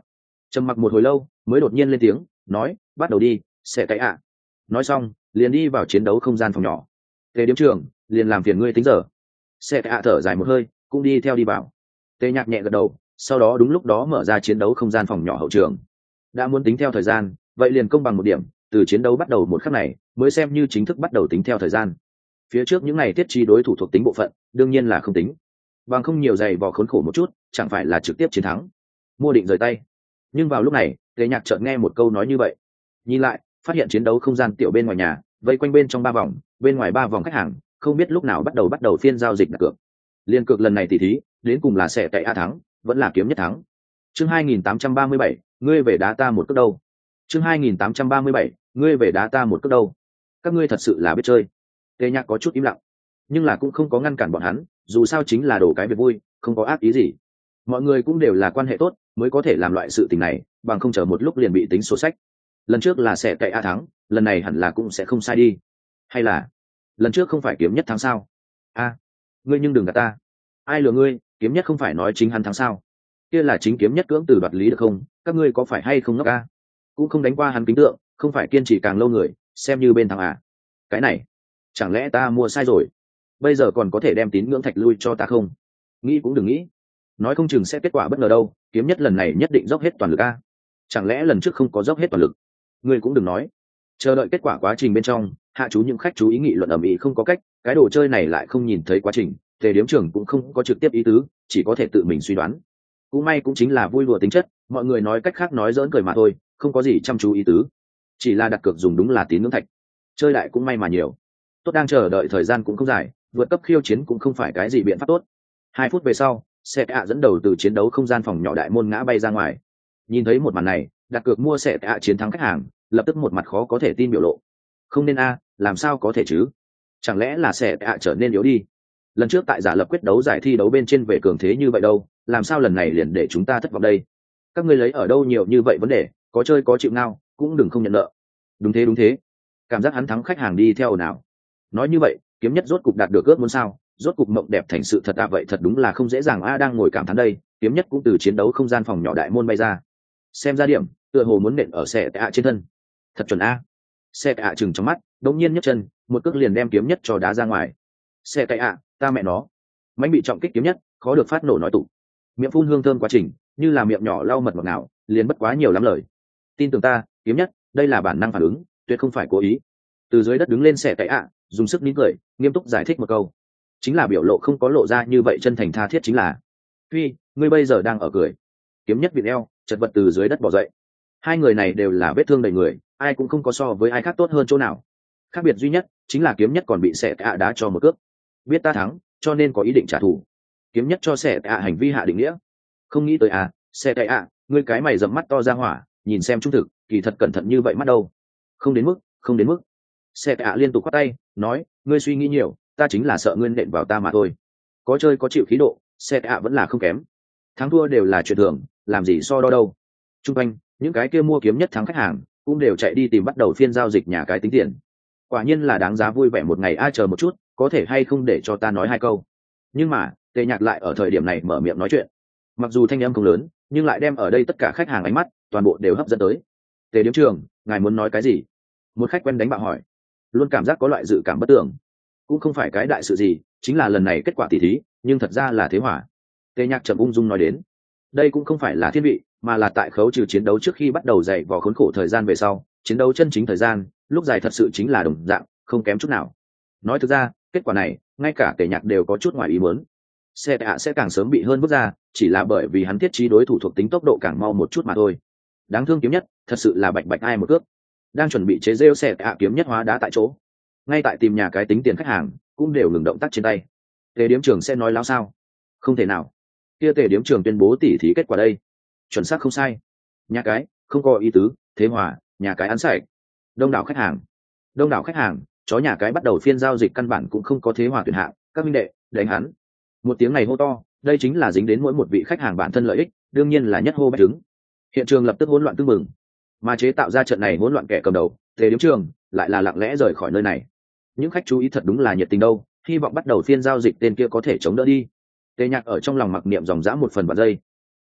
S1: Trầm mặc một hồi lâu mới đột nhiên lên tiếng nói bắt đầu đi sẽ cậy ạ. Nói xong liền đi vào chiến đấu không gian phòng nhỏ. Tề điếm trưởng liền làm phiền ngươi tính giờ. Sẽ cậy ạ thở dài một hơi cũng đi theo đi vào. Tề Nhạc nhẹ gật đầu, sau đó đúng lúc đó mở ra chiến đấu không gian phòng nhỏ hậu trường. Đã muốn tính theo thời gian vậy liền công bằng một điểm, từ chiến đấu bắt đầu một khắc này mới xem như chính thức bắt đầu tính theo thời gian. Phía trước những ngày tiết trí đối thủ thuộc tính bộ phận đương nhiên là không tính, bằng không nhiều giày vò khốn khổ một chút chẳng phải là trực tiếp chiến thắng. Mua định rời tay. Nhưng vào lúc này Tề Nhạc chợt nghe một câu nói như vậy, nhìn lại phát hiện chiến đấu không gian tiểu bên ngoài nhà vây quanh bên trong ba vòng, bên ngoài ba vòng khách hàng không biết lúc nào bắt đầu bắt đầu phiên giao dịch đặt cược. Liên cược lần này tỷ thí đến cùng là sẽ cậy a thắng vẫn là kiếm nhất thắng. Chương hai nghìn tám trăm ba mươi bảy, ngươi về đá ta một cước đâu. Chương hai nghìn tám trăm ba mươi bảy, ngươi về đá ta một cước đâu. Các ngươi thật sự là biết chơi. Tề Nhạc có chút im lặng, nhưng là cũng không có ngăn cản bọn hắn, dù sao chính là đổ cái việc vui, không có ác ý gì. Mọi người cũng đều là quan hệ tốt mới có thể làm loại sự tình này, bằng không chờ một lúc liền bị tính sổ sách. Lần trước là sẽ cậy a thắng, lần này hẳn là cũng sẽ không sai đi. Hay là lần trước không phải kiếm nhất thắng sao? A, ngươi nhưng đừng gạt ta. Ai lừa ngươi, kiếm nhất không phải nói chính hắn thắng sao? Kia là chính kiếm nhất cưỡng từ đoạt lý được không? Các ngươi có phải hay không ngốc a? Cũng không đánh qua hắn kính tượng, không phải kiên trì càng lâu người xem như bên thắng à? Cái này chẳng lẽ ta mua sai rồi? Bây giờ còn có thể đem tín ngưỡng thạch lui cho ta không? Nghĩ cũng đừng nghĩ, nói không chừng sẽ kết quả bất ngờ đâu. Kiếm nhất lần này nhất định dốc hết toàn lực a. Chẳng lẽ lần trước không có dốc hết toàn lực? Ngươi cũng đừng nói. Chờ đợi kết quả quá trình bên trong hạ chú những khách chú ý nghị luận ầm ĩ không có cách, cái đồ chơi này lại không nhìn thấy quá trình, Tề điếm trưởng cũng không có trực tiếp ý tứ, chỉ có thể tự mình suy đoán. Cũng may cũng chính là vui đùa tính chất, mọi người nói cách khác nói giỡn cười mà thôi, không có gì chăm chú ý tứ, chỉ là đặt cược dùng đúng là tín ngưỡng thạch. Chơi lại cũng may mà nhiều. Tốt, đang chờ đợi thời gian cũng không dài, vượt cấp khiêu chiến cũng không phải cái gì biện pháp tốt. Hai phút về sau xe ạ dẫn đầu từ chiến đấu không gian phòng nhỏ đại môn ngã bay ra ngoài. Nhìn thấy một màn này, đặt cược mua xe ạ chiến thắng khách hàng lập tức một mặt khó có thể tin biểu lộ. Không nên a, làm sao có thể chứ? Chẳng lẽ là xe ạ trở nên yếu đi? Lần trước tại giả lập quyết đấu giải thi đấu bên trên về cường thế như vậy đâu, làm sao lần này liền để chúng ta thất vọng đây? Các ngươi lấy ở đâu nhiều như vậy vấn đề, có chơi có chịu nào, cũng đừng không nhận nợ. Đúng thế đúng thế, cảm giác hắn thắng khách hàng đi theo nào. Nói như vậy kiếm nhất rốt cục đạt được ước muốn sao? Rốt cục mộng đẹp thành sự thật à? Vậy thật đúng là không dễ dàng a. Đang ngồi cảm thán đây, kiếm nhất cũng từ chiến đấu không gian phòng nhỏ đại môn bay ra. Xem ra điểm tựa hồ muốn nện ở xe ạ trên thân. Thật chuẩn a. Xe ạ chừng trong mắt đống nhiên nhấc chân một cước liền đem kiếm nhất cho đá ra ngoài. Xe ạ, ta mẹ nó. Mánh bị trọng kích kiếm nhất khó được phát nổ nói tụ, miệng phun hương thơm quá trình như là miệng nhỏ lau mật ngọt nào, liền bất quá nhiều lắm lời. Tin tưởng ta kiếm nhất, đây là bản năng phản ứng, tuyệt không phải cố ý. Từ dưới đất đứng lên xe ạ, dùng sức nín cười nghiêm túc giải thích một câu, chính là biểu lộ không có lộ ra như vậy chân thành tha thiết chính là. Phi, ngươi bây giờ đang ở cười. Kiếm nhất vịn eo chật vật từ dưới đất bỏ dậy. Hai người này đều là vết thương đầy người, ai cũng không có so với ai khác tốt hơn chỗ nào. Khác biệt duy nhất chính là kiếm nhất còn bị xẻ ạ đá cho một cước, biết ta thắng cho nên có ý định trả thù. Kiếm nhất cho xẻ ạ hành vi hạ định nghĩa. Không nghĩ tới à, xẻ ạ, ngươi cái mày dẫm mắt to ra hỏa, nhìn xem trung thực kỳ thật cẩn thận như vậy mắt đâu. Không đến mức, không đến mức. Xẻ ạ liên tục quát tay nói, ngươi suy nghĩ nhiều, ta chính là sợ ngươi nện vào ta mà thôi. Có chơi có chịu khí độ, xẻ ạ vẫn là không kém. Thắng thua đều là chuyện thường, làm gì so đo đâu. Trung quanh những cái kia mua kiếm nhất thắng khách hàng cũng đều chạy đi tìm bắt đầu phiên giao dịch nhà cái tính tiền. Quả nhiên là đáng giá vui vẻ một ngày. Ai chờ một chút, có thể hay không để cho ta nói hai câu? Nhưng mà Tề Nhạc lại ở thời điểm này mở miệng nói chuyện, mặc dù thanh âm không lớn nhưng lại đem ở đây tất cả khách hàng ánh mắt toàn bộ đều hấp dẫn tới. Tề điếm trưởng, ngài muốn nói cái gì? Một khách quen đánh bạo hỏi. Luôn cảm giác có loại dự cảm bất tưởng. Cũng không phải cái đại sự gì, chính là lần này kết quả tỷ thí nhưng thật ra là thế hỏa. Tề Nhạc trầm ung dung nói đến, đây cũng không phải là thiên vị, mà là tại khấu trừ chiến đấu trước khi bắt đầu dày vò khốn khổ thời gian về sau, chiến đấu chân chính thời gian lúc dài thật sự chính là đồng dạng, không kém chút nào. Nói thực ra kết quả này ngay cả Tề Nhạc đều có chút ngoài ý muốn. Xe ạ sẽ càng sớm bị hơn bước ra, chỉ là bởi vì hắn thiết trí đối thủ thuộc tính tốc độ càng mau một chút mà thôi. Đáng thương kiếm nhất thật sự là bạch bạch ai một cước. Đang chuẩn bị chế rêu xe ạ kiếm nhất hóa đá tại chỗ, ngay tại tìm nhà cái tính tiền khách hàng cũng đều ngừng động tác trên tay. Tề điếm trưởng sẽ nói láo sao? Không thể nào. Kia Tề điếm trưởng tuyên bố tỉ thí kết quả đây, chuẩn xác không sai. Nhà cái không có ý tứ, thế hòa, nhà cái ăn sạch. Đông đảo khách hàng, đông đảo khách hàng, chó nhà cái bắt đầu phiên giao dịch căn bản cũng không có thế hòa tuyển hạng, các minh đệ, đánh hắn. Một tiếng này hô to, đây chính là dính đến mỗi một vị khách hàng bản thân lợi ích, đương nhiên là nhất hô bách đứng. Hiện trường lập tức hỗn loạn tương mừng, mà chế tạo ra trận này hỗn loạn kẻ cầm đầu, Tề điếm trưởng lại là lặng lẽ rời khỏi nơi này. Những khách chú ý thật đúng là nhiệt tình đâu, hy vọng bắt đầu phiên giao dịch tên kia có thể chống đỡ đi. Tề Nhạc ở trong lòng mặc niệm dòng dã một phần vạn giây.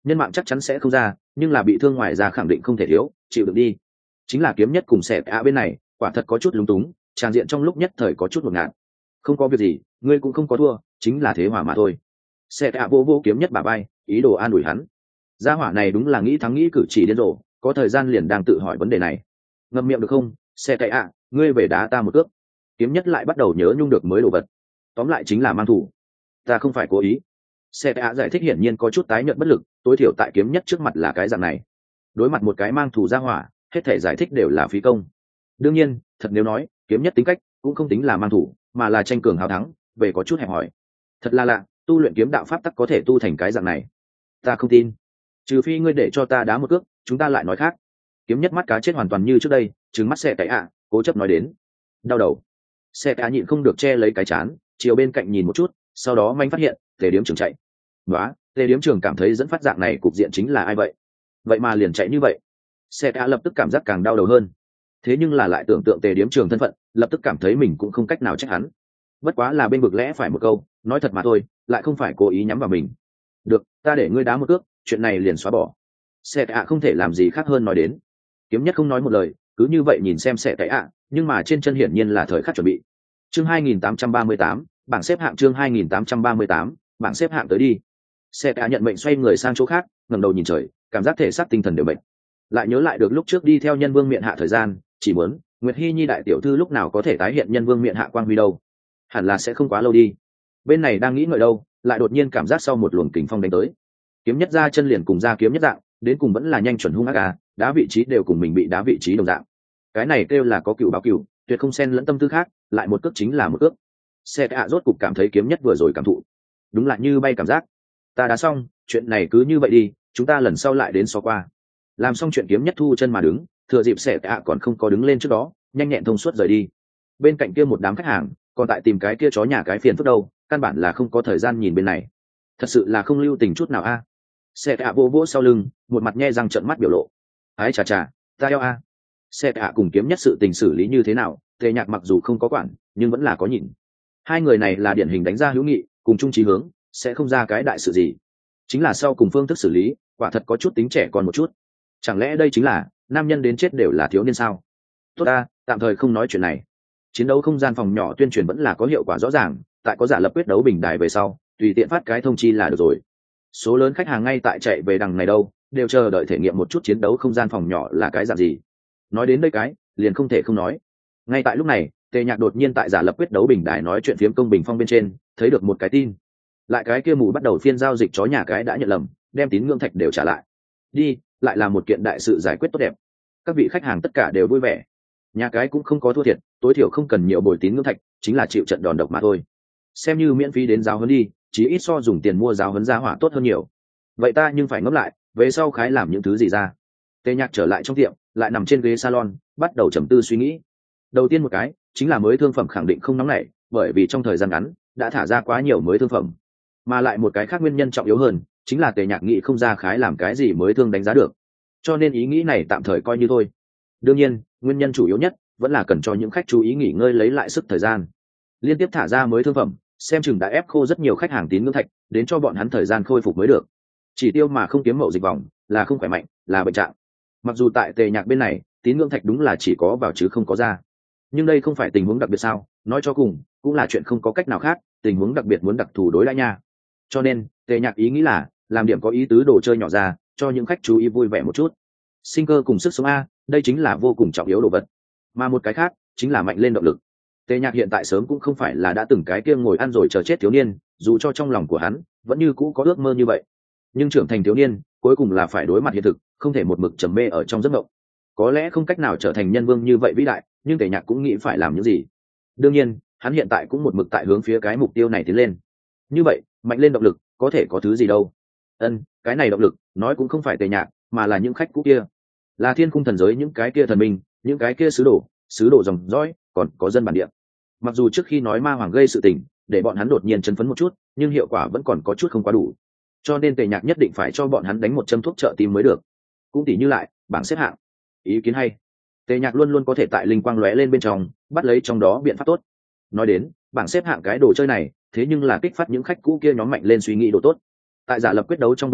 S1: nhân mạng chắc chắn sẽ không ra, nhưng là bị thương ngoài ra khẳng định không thể thiếu, chịu được đi. Chính là kiếm nhất cùng xẻ ạ bên này quả thật có chút lúng túng, tràn diện trong lúc nhất thời có chút ngột ngạt. Không có việc gì, ngươi cũng không có thua, chính là thế hòa mà thôi. Xẻ ạ vô vô kiếm nhất bà bay, ý đồ an ủi hắn. Gia hỏa này đúng là nghĩ thắng nghĩ cử chỉ điên rồ, có thời gian liền đang tự hỏi vấn đề này. Ngậm miệng được không, xẻ ạ, ngươi về đá ta một cước. Kiếm nhất lại bắt đầu nhớ nhung được mới đồ vật, tóm lại chính là mang thủ. Ta không phải cố ý. Xẻ ạ giải thích hiển nhiên có chút tái nhợt bất lực, tối thiểu tại kiếm nhất trước mặt là cái dạng này. Đối mặt một cái mang thủ gia hỏa, hết thể giải thích đều là phí công. Đương nhiên, thật nếu nói kiếm nhất tính cách cũng không tính là mang thủ, mà là tranh cường hào thắng, về có chút hẹp hòi. Thật là lạ, tu luyện kiếm đạo pháp tắc có thể tu thành cái dạng này. Ta không tin, trừ phi ngươi để cho ta đá một cước, chúng ta lại nói khác. Kiếm nhất mắt cá chết hoàn toàn như trước đây, trừng mắt xe cái ạ, cố chấp nói đến. Đau đầu. Xe cái nhịn không được che lấy cái chán, chiều bên cạnh nhìn một chút, sau đó manh phát hiện tề điếm trường chạy. Nóa, tề điếm trường cảm thấy dẫn phát dạng này cục diện chính là ai vậy? Vậy mà liền chạy như vậy. Xe cái lập tức cảm giác càng đau đầu hơn. Thế nhưng là lại tưởng tượng tề điếm trường thân phận, lập tức cảm thấy mình cũng không cách nào trách hắn. Bất quá là bên vực lẽ phải một câu, nói thật mà thôi, lại không phải cố ý nhắm vào mình. Được, ta để ngươi đá một cước, chuyện này liền xóa bỏ. Xe cái ạ không thể làm gì khác hơn nói đến. Kiếm nhất không nói một lời, cứ như vậy nhìn xem xe cái ạ, nhưng mà trên chân hiển nhiên là thời khắc chuẩn bị. Chương hai nghìn tám trăm ba mươi tám, bảng xếp hạng chương hai nghìn tám trăm ba mươi tám, bảng xếp hạng tới đi. Xe cái ạ nhận mệnh xoay người sang chỗ khác, ngẩng đầu nhìn trời, cảm giác thể xác tinh thần đều bệnh. Lại nhớ lại được lúc trước đi theo nhân vương miện hạ thời gian, chỉ muốn Nguyệt Hi Nhi đại tiểu thư lúc nào có thể tái hiện nhân vương miện hạ quang huy đâu. Hẳn là sẽ không quá lâu đi. Bên này đang nghĩ ngợi đâu, lại đột nhiên cảm giác sau một luồng kình phong đánh tới. Kiếm nhất ra chân liền cùng ra kiếm nhất dạng, đến cùng vẫn là nhanh chuẩn hung ác à, đá vị trí đều cùng mình bị đá vị trí đồng dạng. Cái này kêu là có cựu báo cựu, tuyệt không xen lẫn tâm tư khác, lại một cước chính là một cước. Xe ạ rốt cục cảm thấy kiếm nhất vừa rồi cảm thụ, đúng là như bay cảm giác. Ta đã xong, chuyện này cứ như vậy đi, chúng ta lần sau lại đến so qua. Làm xong chuyện kiếm nhất thu chân mà đứng, thừa dịp xe ạ còn không có đứng lên trước đó, nhanh nhẹn thông suốt rời đi. Bên cạnh kia một đám khách hàng, còn tại tìm cái kia chó nhà cái phiền phức đâu, căn bản là không có thời gian nhìn bên này. Thật sự là không lưu tình chút nào a. À. Xe ạ vô vỗ sau lưng, một mặt nhe răng trợn mắt biểu lộ. Ái chà chà, ta eo a. À. Xe ạ cùng kiếm nhất sự tình xử lý như thế nào, Tề Nhạc mặc dù không có quản, nhưng vẫn là có nhìn. Hai người này là điển hình đánh ra hữu nghị, cùng chung chí hướng, sẽ không ra cái đại sự gì. Chính là sau cùng phương thức xử lý, quả thật có chút tính trẻ con một chút. Chẳng lẽ đây chính là nam nhân đến chết đều là thiếu niên sao? Tốt ta, tạm thời không nói chuyện này. Chiến đấu không gian phòng nhỏ tuyên truyền vẫn là có hiệu quả rõ ràng, tại có giả lập quyết đấu bình đài về sau, tùy tiện phát cái thông chi là được rồi. Số lớn khách hàng ngay tại chạy về đằng này đâu, đều chờ đợi thể nghiệm một chút chiến đấu không gian phòng nhỏ là cái dạng gì. Nói đến đây cái, liền không thể không nói. Ngay tại lúc này, Tề Nhạc đột nhiên tại giả lập quyết đấu bình đài nói chuyện phiếm công bình phong bên trên, thấy được một cái tin. Lại cái kia mù bắt đầu phiên giao dịch chó nhà cái đã nhận lầm, đem tín ngưỡng thạch đều trả lại. Đi, lại là một kiện đại sự giải quyết tốt đẹp. Các vị khách hàng tất cả đều vui vẻ. Nhà cái cũng không có thua thiệt, tối thiểu không cần nhiều bồi tín ngưỡng thạch, chính là chịu trận đòn độc mà thôi. Xem như miễn phí đến giáo huấn đi, chí ít so dùng tiền mua giáo huấn giá hỏa tốt hơn nhiều. Vậy ta nhưng phải ngẫm lại, về sau khái làm những thứ gì ra. Tề Nhạc trở lại trong tiệm, lại nằm trên ghế salon, bắt đầu trầm tư suy nghĩ. Đầu tiên một cái, chính là mới thương phẩm khẳng định không nóng nảy, bởi vì trong thời gian ngắn đã thả ra quá nhiều mới thương phẩm. Mà lại một cái khác nguyên nhân trọng yếu hơn, chính là Tề Nhạc nghĩ không ra khái làm cái gì mới thương đánh giá được. Cho nên ý nghĩ này tạm thời coi như thôi. Đương nhiên, nguyên nhân chủ yếu nhất vẫn là cần cho những khách chú ý nghỉ ngơi lấy lại sức thời gian. Liên tiếp thả ra mới thương phẩm, xem chừng đã ép khô rất nhiều khách hàng tín ngưỡng thạch, đến cho bọn hắn thời gian khôi phục mới được. Chỉ tiêu mà không kiếm mậu dịch vòng, là không khỏe mạnh, là bệnh trạng. Mặc dù tại Tề Nhạc bên này, tín ngưỡng thạch đúng là chỉ có vào chứ không có ra. Nhưng đây không phải tình huống đặc biệt sao, nói cho cùng, cũng là chuyện không có cách nào khác, tình huống đặc biệt muốn đặc thù đối đãi nha. Cho nên, Tề Nhạc ý nghĩ là, làm điểm có ý tứ đồ chơi nhỏ ra, cho những khách chú ý vui vẻ một chút. Sinh cơ cùng sức sống a, đây chính là vô cùng trọng yếu đồ vật. Mà một cái khác, chính là mạnh lên động lực. Tề Nhạc hiện tại sớm cũng không phải là đã từng cái kia ngồi ăn rồi chờ chết thiếu niên, dù cho trong lòng của hắn vẫn như cũ có ước mơ như vậy. Nhưng trưởng thành thiếu niên, cuối cùng là phải đối mặt hiện thực, không thể một mực trầm mê ở trong giấc mộng. Có lẽ không cách nào trở thành nhân vương như vậy vĩ đại, nhưng Tề Nhạc cũng nghĩ phải làm những gì. Đương nhiên, hắn hiện tại cũng một mực tại hướng phía cái mục tiêu này tiến lên. Như vậy, mạnh lên động lực, có thể có thứ gì đâu? Ân, cái này động lực, nói cũng không phải Tề Nhạc, mà là những khách cũ kia, là thiên cung thần giới những cái kia thần minh, những cái kia sứ đồ, sứ đồ dòng dõi, còn có dân bản địa. Mặc dù trước khi nói ma hoàng gây sự tình, để bọn hắn đột nhiên chấn phấn một chút, nhưng hiệu quả vẫn còn có chút không quá đủ. Cho nên Tề Nhạc nhất định phải cho bọn hắn đánh một châm thuốc trợ tim mới được. Cũng tỉ như lại, bảng xếp hạng. Ý kiến hay. Tề Nhạc luôn luôn có thể tại linh quang lóe lên bên trong, bắt lấy trong đó biện pháp tốt. Nói đến, bảng xếp hạng cái đồ chơi này, thế nhưng là kích phát những khách cũ kia nhóm mạnh lên suy nghĩ đồ tốt. Tại giả lập quyết đấu trong bình đài,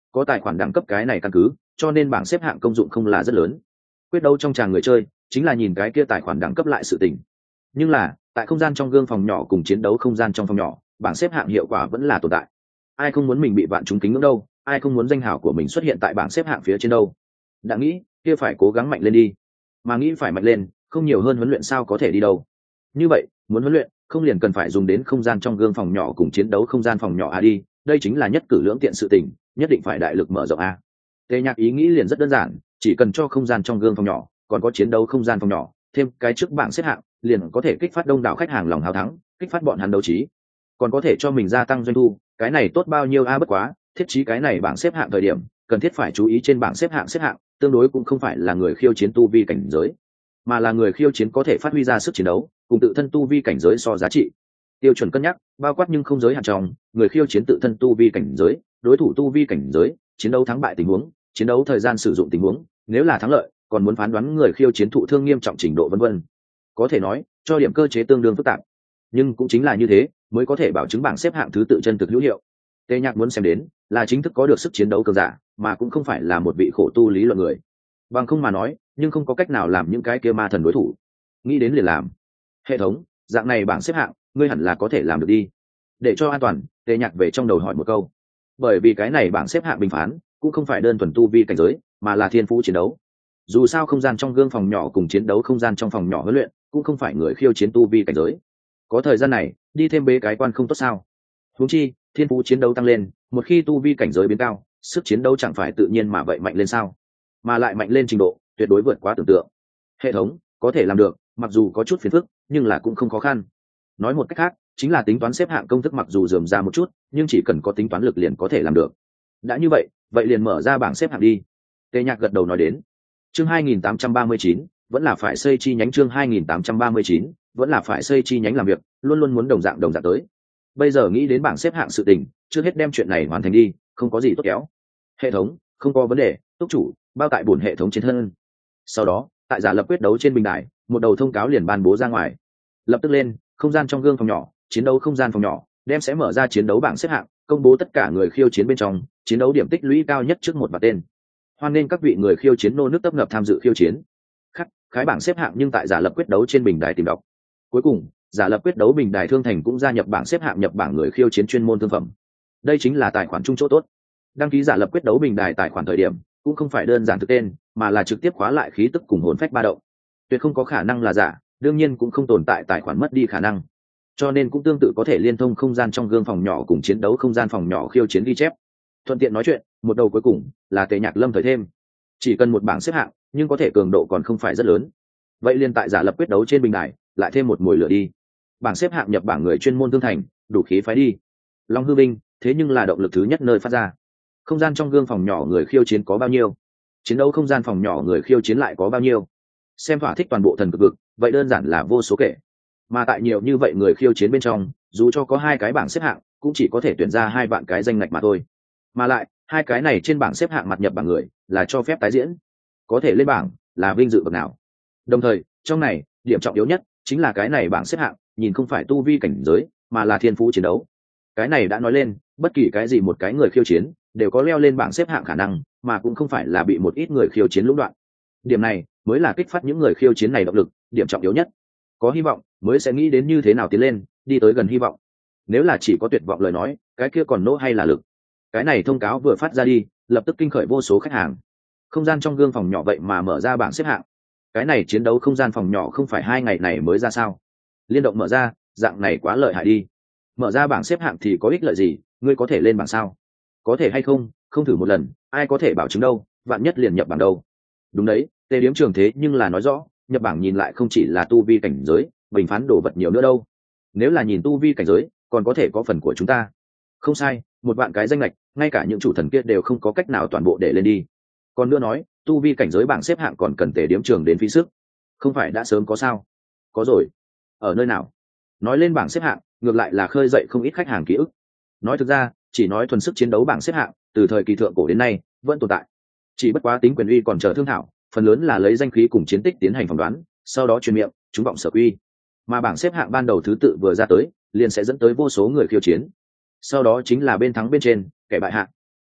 S1: có tài khoản đẳng cấp cái này căn cứ, cho nên bảng xếp hạng công dụng không là rất lớn. Quyết đấu trong tràng người chơi chính là nhìn cái kia tài khoản đẳng cấp lại sự tình. Nhưng là tại không gian trong gương phòng nhỏ cùng chiến đấu không gian trong phòng nhỏ, bảng xếp hạng hiệu quả vẫn là tồn tại. Ai không muốn mình bị vạn chúng kính ngưỡng đâu, ai không muốn danh hào của mình xuất hiện tại bảng xếp hạng phía trên đâu. Đã nghĩ kia phải cố gắng mạnh lên đi, mà nghĩ phải mạnh lên không nhiều hơn huấn luyện sao có thể đi đâu. Như vậy muốn huấn luyện không liền cần phải dùng đến không gian trong gương phòng nhỏ cùng chiến đấu không gian phòng nhỏ à đi, đây chính là nhất cử lưỡng tiện sự tình, nhất định phải đại lực mở rộng a. Tề Nhạc ý nghĩ liền rất đơn giản, chỉ cần cho không gian trong gương phòng nhỏ còn có chiến đấu không gian phòng nhỏ thêm cái trước bảng xếp hạng, liền có thể kích phát đông đảo khách hàng lòng hào thắng, kích phát bọn hắn đấu trí, còn có thể cho mình gia tăng doanh thu, cái này tốt bao nhiêu a. Bất quá thiết trí cái này bảng xếp hạng thời điểm cần thiết phải chú ý trên bảng xếp hạng xếp hạng tương đối cũng không phải là người khiêu chiến tu vi cảnh giới, mà là người khiêu chiến có thể phát huy ra sức chiến đấu cùng tự thân tu vi cảnh giới so giá trị. Tiêu chuẩn cân nhắc bao quát nhưng không giới hạn trong người khiêu chiến tự thân tu vi cảnh giới, đối thủ tu vi cảnh giới, chiến đấu thắng bại tình huống, chiến đấu thời gian sử dụng tình huống, nếu là thắng lợi còn muốn phán đoán người khiêu chiến thụ thương nghiêm trọng trình độ vân vân. Có thể nói cho điểm cơ chế tương đương phức tạp, nhưng cũng chính là như thế mới có thể bảo chứng bảng xếp hạng thứ tự chân thực hữu hiệu. Tề Nhạc muốn xem đến là chính thức có được sức chiến đấu cường giả, mà cũng không phải là một vị khổ tu lý luận người. Bằng không mà nói nhưng không có cách nào làm những cái kia ma thần đối thủ. Nghĩ đến liền làm. Hệ thống, dạng này bảng xếp hạng ngươi hẳn là có thể làm được đi. Để cho an toàn, Tề Nhạc về trong đầu hỏi một câu. Bởi vì cái này bảng xếp hạng bình phán cũng không phải đơn thuần tu vi cảnh giới, mà là thiên phú chiến đấu. Dù sao không gian trong gương phòng nhỏ cùng chiến đấu không gian trong phòng nhỏ huấn luyện cũng không phải người khiêu chiến tu vi cảnh giới. Có thời gian này đi thêm bế cái quan không tốt sao? Huống chi thiên phú chiến đấu tăng lên, một khi tu vi cảnh giới biến cao, sức chiến đấu chẳng phải tự nhiên mà vậy mạnh lên sao? Mà lại mạnh lên trình độ tuyệt đối vượt quá tưởng tượng. Hệ thống có thể làm được, mặc dù có chút phiền phức nhưng là cũng không khó khăn. Nói một cách khác chính là tính toán xếp hạng công thức mặc dù rườm rà một chút, nhưng chỉ cần có tính toán lực liền có thể làm được. Đã như vậy vậy liền mở ra bảng xếp hạng đi. Tề Nhạc gật đầu nói đến. Chương hai nghìn tám trăm ba mươi chín vẫn là phải xây chi nhánh, chương hai nghìn tám trăm ba mươi chín vẫn là phải xây chi nhánh làm việc, luôn luôn muốn đồng dạng đồng dạng tới. Bây giờ nghĩ đến bảng xếp hạng sự tình, trước hết đem chuyện này hoàn thành đi, không có gì tốt kéo. Hệ thống, không có vấn đề, túc chủ, bao tại bổn hệ thống chiến thân. Sau đó, tại giả lập quyết đấu trên bình đài, một đầu thông cáo liền ban bố ra ngoài. Lập tức lên, không gian trong gương phòng nhỏ, chiến đấu không gian phòng nhỏ, đem sẽ mở ra chiến đấu bảng xếp hạng, công bố tất cả người khiêu chiến bên trong, chiến đấu điểm tích lũy cao nhất trước một và tên. Hoan nghênh các vị người khiêu chiến nô nước tấp nập tham dự khiêu chiến. Khắc, khái bảng xếp hạng nhưng tại giả lập quyết đấu trên bình đài tìm đọc. Cuối cùng, giả lập quyết đấu bình đài thương thành cũng gia nhập bảng xếp hạng nhập bảng người khiêu chiến chuyên môn thương phẩm. Đây chính là tài khoản chung chỗ tốt. Đăng ký giả lập quyết đấu bình đài tài khoản thời điểm, cũng không phải đơn giản thực tên, mà là trực tiếp khóa lại khí tức cùng hồn phách ba động. Tuyệt không có khả năng là giả, đương nhiên cũng không tồn tại tài khoản mất đi khả năng. Cho nên cũng tương tự có thể liên thông không gian trong gương phòng nhỏ cùng chiến đấu không gian phòng nhỏ khiêu chiến ghi chép. Thuận tiện nói chuyện, một đầu cuối cùng là Tề Nhạc lâm thời thêm. Chỉ cần một bảng xếp hạng, nhưng có thể cường độ còn không phải rất lớn. Vậy liền tại giả lập quyết đấu trên bình đài, lại thêm một mồi lửa đi. Bảng xếp hạng nhập bảng người chuyên môn thương thành, đủ khí phái đi. Long hư binh, thế nhưng là động lực thứ nhất nơi phát ra. Không gian trong gương phòng nhỏ người khiêu chiến có bao nhiêu? Chiến đấu không gian phòng nhỏ người khiêu chiến lại có bao nhiêu? Xem thỏa thích toàn bộ thần cực vực, vậy đơn giản là vô số kể. Mà tại nhiều như vậy người khiêu chiến bên trong, dù cho có hai cái bảng xếp hạng, cũng chỉ có thể tuyển ra hai bạn cái danh ngạch mà thôi. Mà lại, hai cái này trên bảng xếp hạng mặt nhập bảng người, là cho phép tái diễn. Có thể lên bảng, là vinh dự bậc nào. Đồng thời, trong này, điểm trọng yếu nhất chính là cái này bảng xếp hạng, nhìn không phải tu vi cảnh giới, mà là thiên phú chiến đấu. Cái này đã nói lên, bất kỳ cái gì một cái người khiêu chiến đều có leo lên bảng xếp hạng khả năng, mà cũng không phải là bị một ít người khiêu chiến lũng đoạn. Điểm này mới là kích phát những người khiêu chiến này động lực, điểm trọng yếu nhất. Có hy vọng mới sẽ nghĩ đến như thế nào tiến lên, đi tới gần hy vọng. Nếu là chỉ có tuyệt vọng lời nói, cái kia còn nỗ hay là lực. Cái này thông cáo vừa phát ra đi, lập tức kinh khởi vô số khách hàng. Không gian trong gương phòng nhỏ vậy mà mở ra bảng xếp hạng. Cái này chiến đấu không gian phòng nhỏ không phải hai ngày này mới ra sao? Liên động mở ra, dạng này quá lợi hại đi. Mở ra bảng xếp hạng thì có ích lợi gì, ngươi có thể lên bảng sao? Có thể hay không, không thử một lần, ai có thể bảo chứng đâu, vạn nhất liền nhập bảng đâu. Đúng đấy, Tề Điếm Trường thế nhưng là nói rõ, nhập bảng nhìn lại không chỉ là tu vi cảnh giới, bình phán đồ vật nhiều nữa đâu. Nếu là nhìn tu vi cảnh giới, còn có thể có phần của chúng ta. Không sai, một vạn cái danh lệch, ngay cả những chủ thần kia đều không có cách nào toàn bộ để lên đi. Còn nữa nói, tu vi cảnh giới bảng xếp hạng còn cần Tề Điếm Trường đến phí sức. Không phải đã sớm có sao? Có rồi. Ở nơi nào? Nói lên bảng xếp hạng, ngược lại là khơi dậy không ít khách hàng ký ức. Nói thực ra, chỉ nói thuần sức chiến đấu bảng xếp hạng, từ thời kỳ thượng cổ đến nay vẫn tồn tại. Chỉ bất quá tính quyền uy còn chờ thương thảo, phần lớn là lấy danh khí cùng chiến tích tiến hành phỏng đoán, sau đó truyền miệng, chúng vọng sở uy. Mà bảng xếp hạng ban đầu thứ tự vừa ra tới, liền sẽ dẫn tới vô số người khiêu chiến. Sau đó chính là bên thắng bên trên, kẻ bại hạng.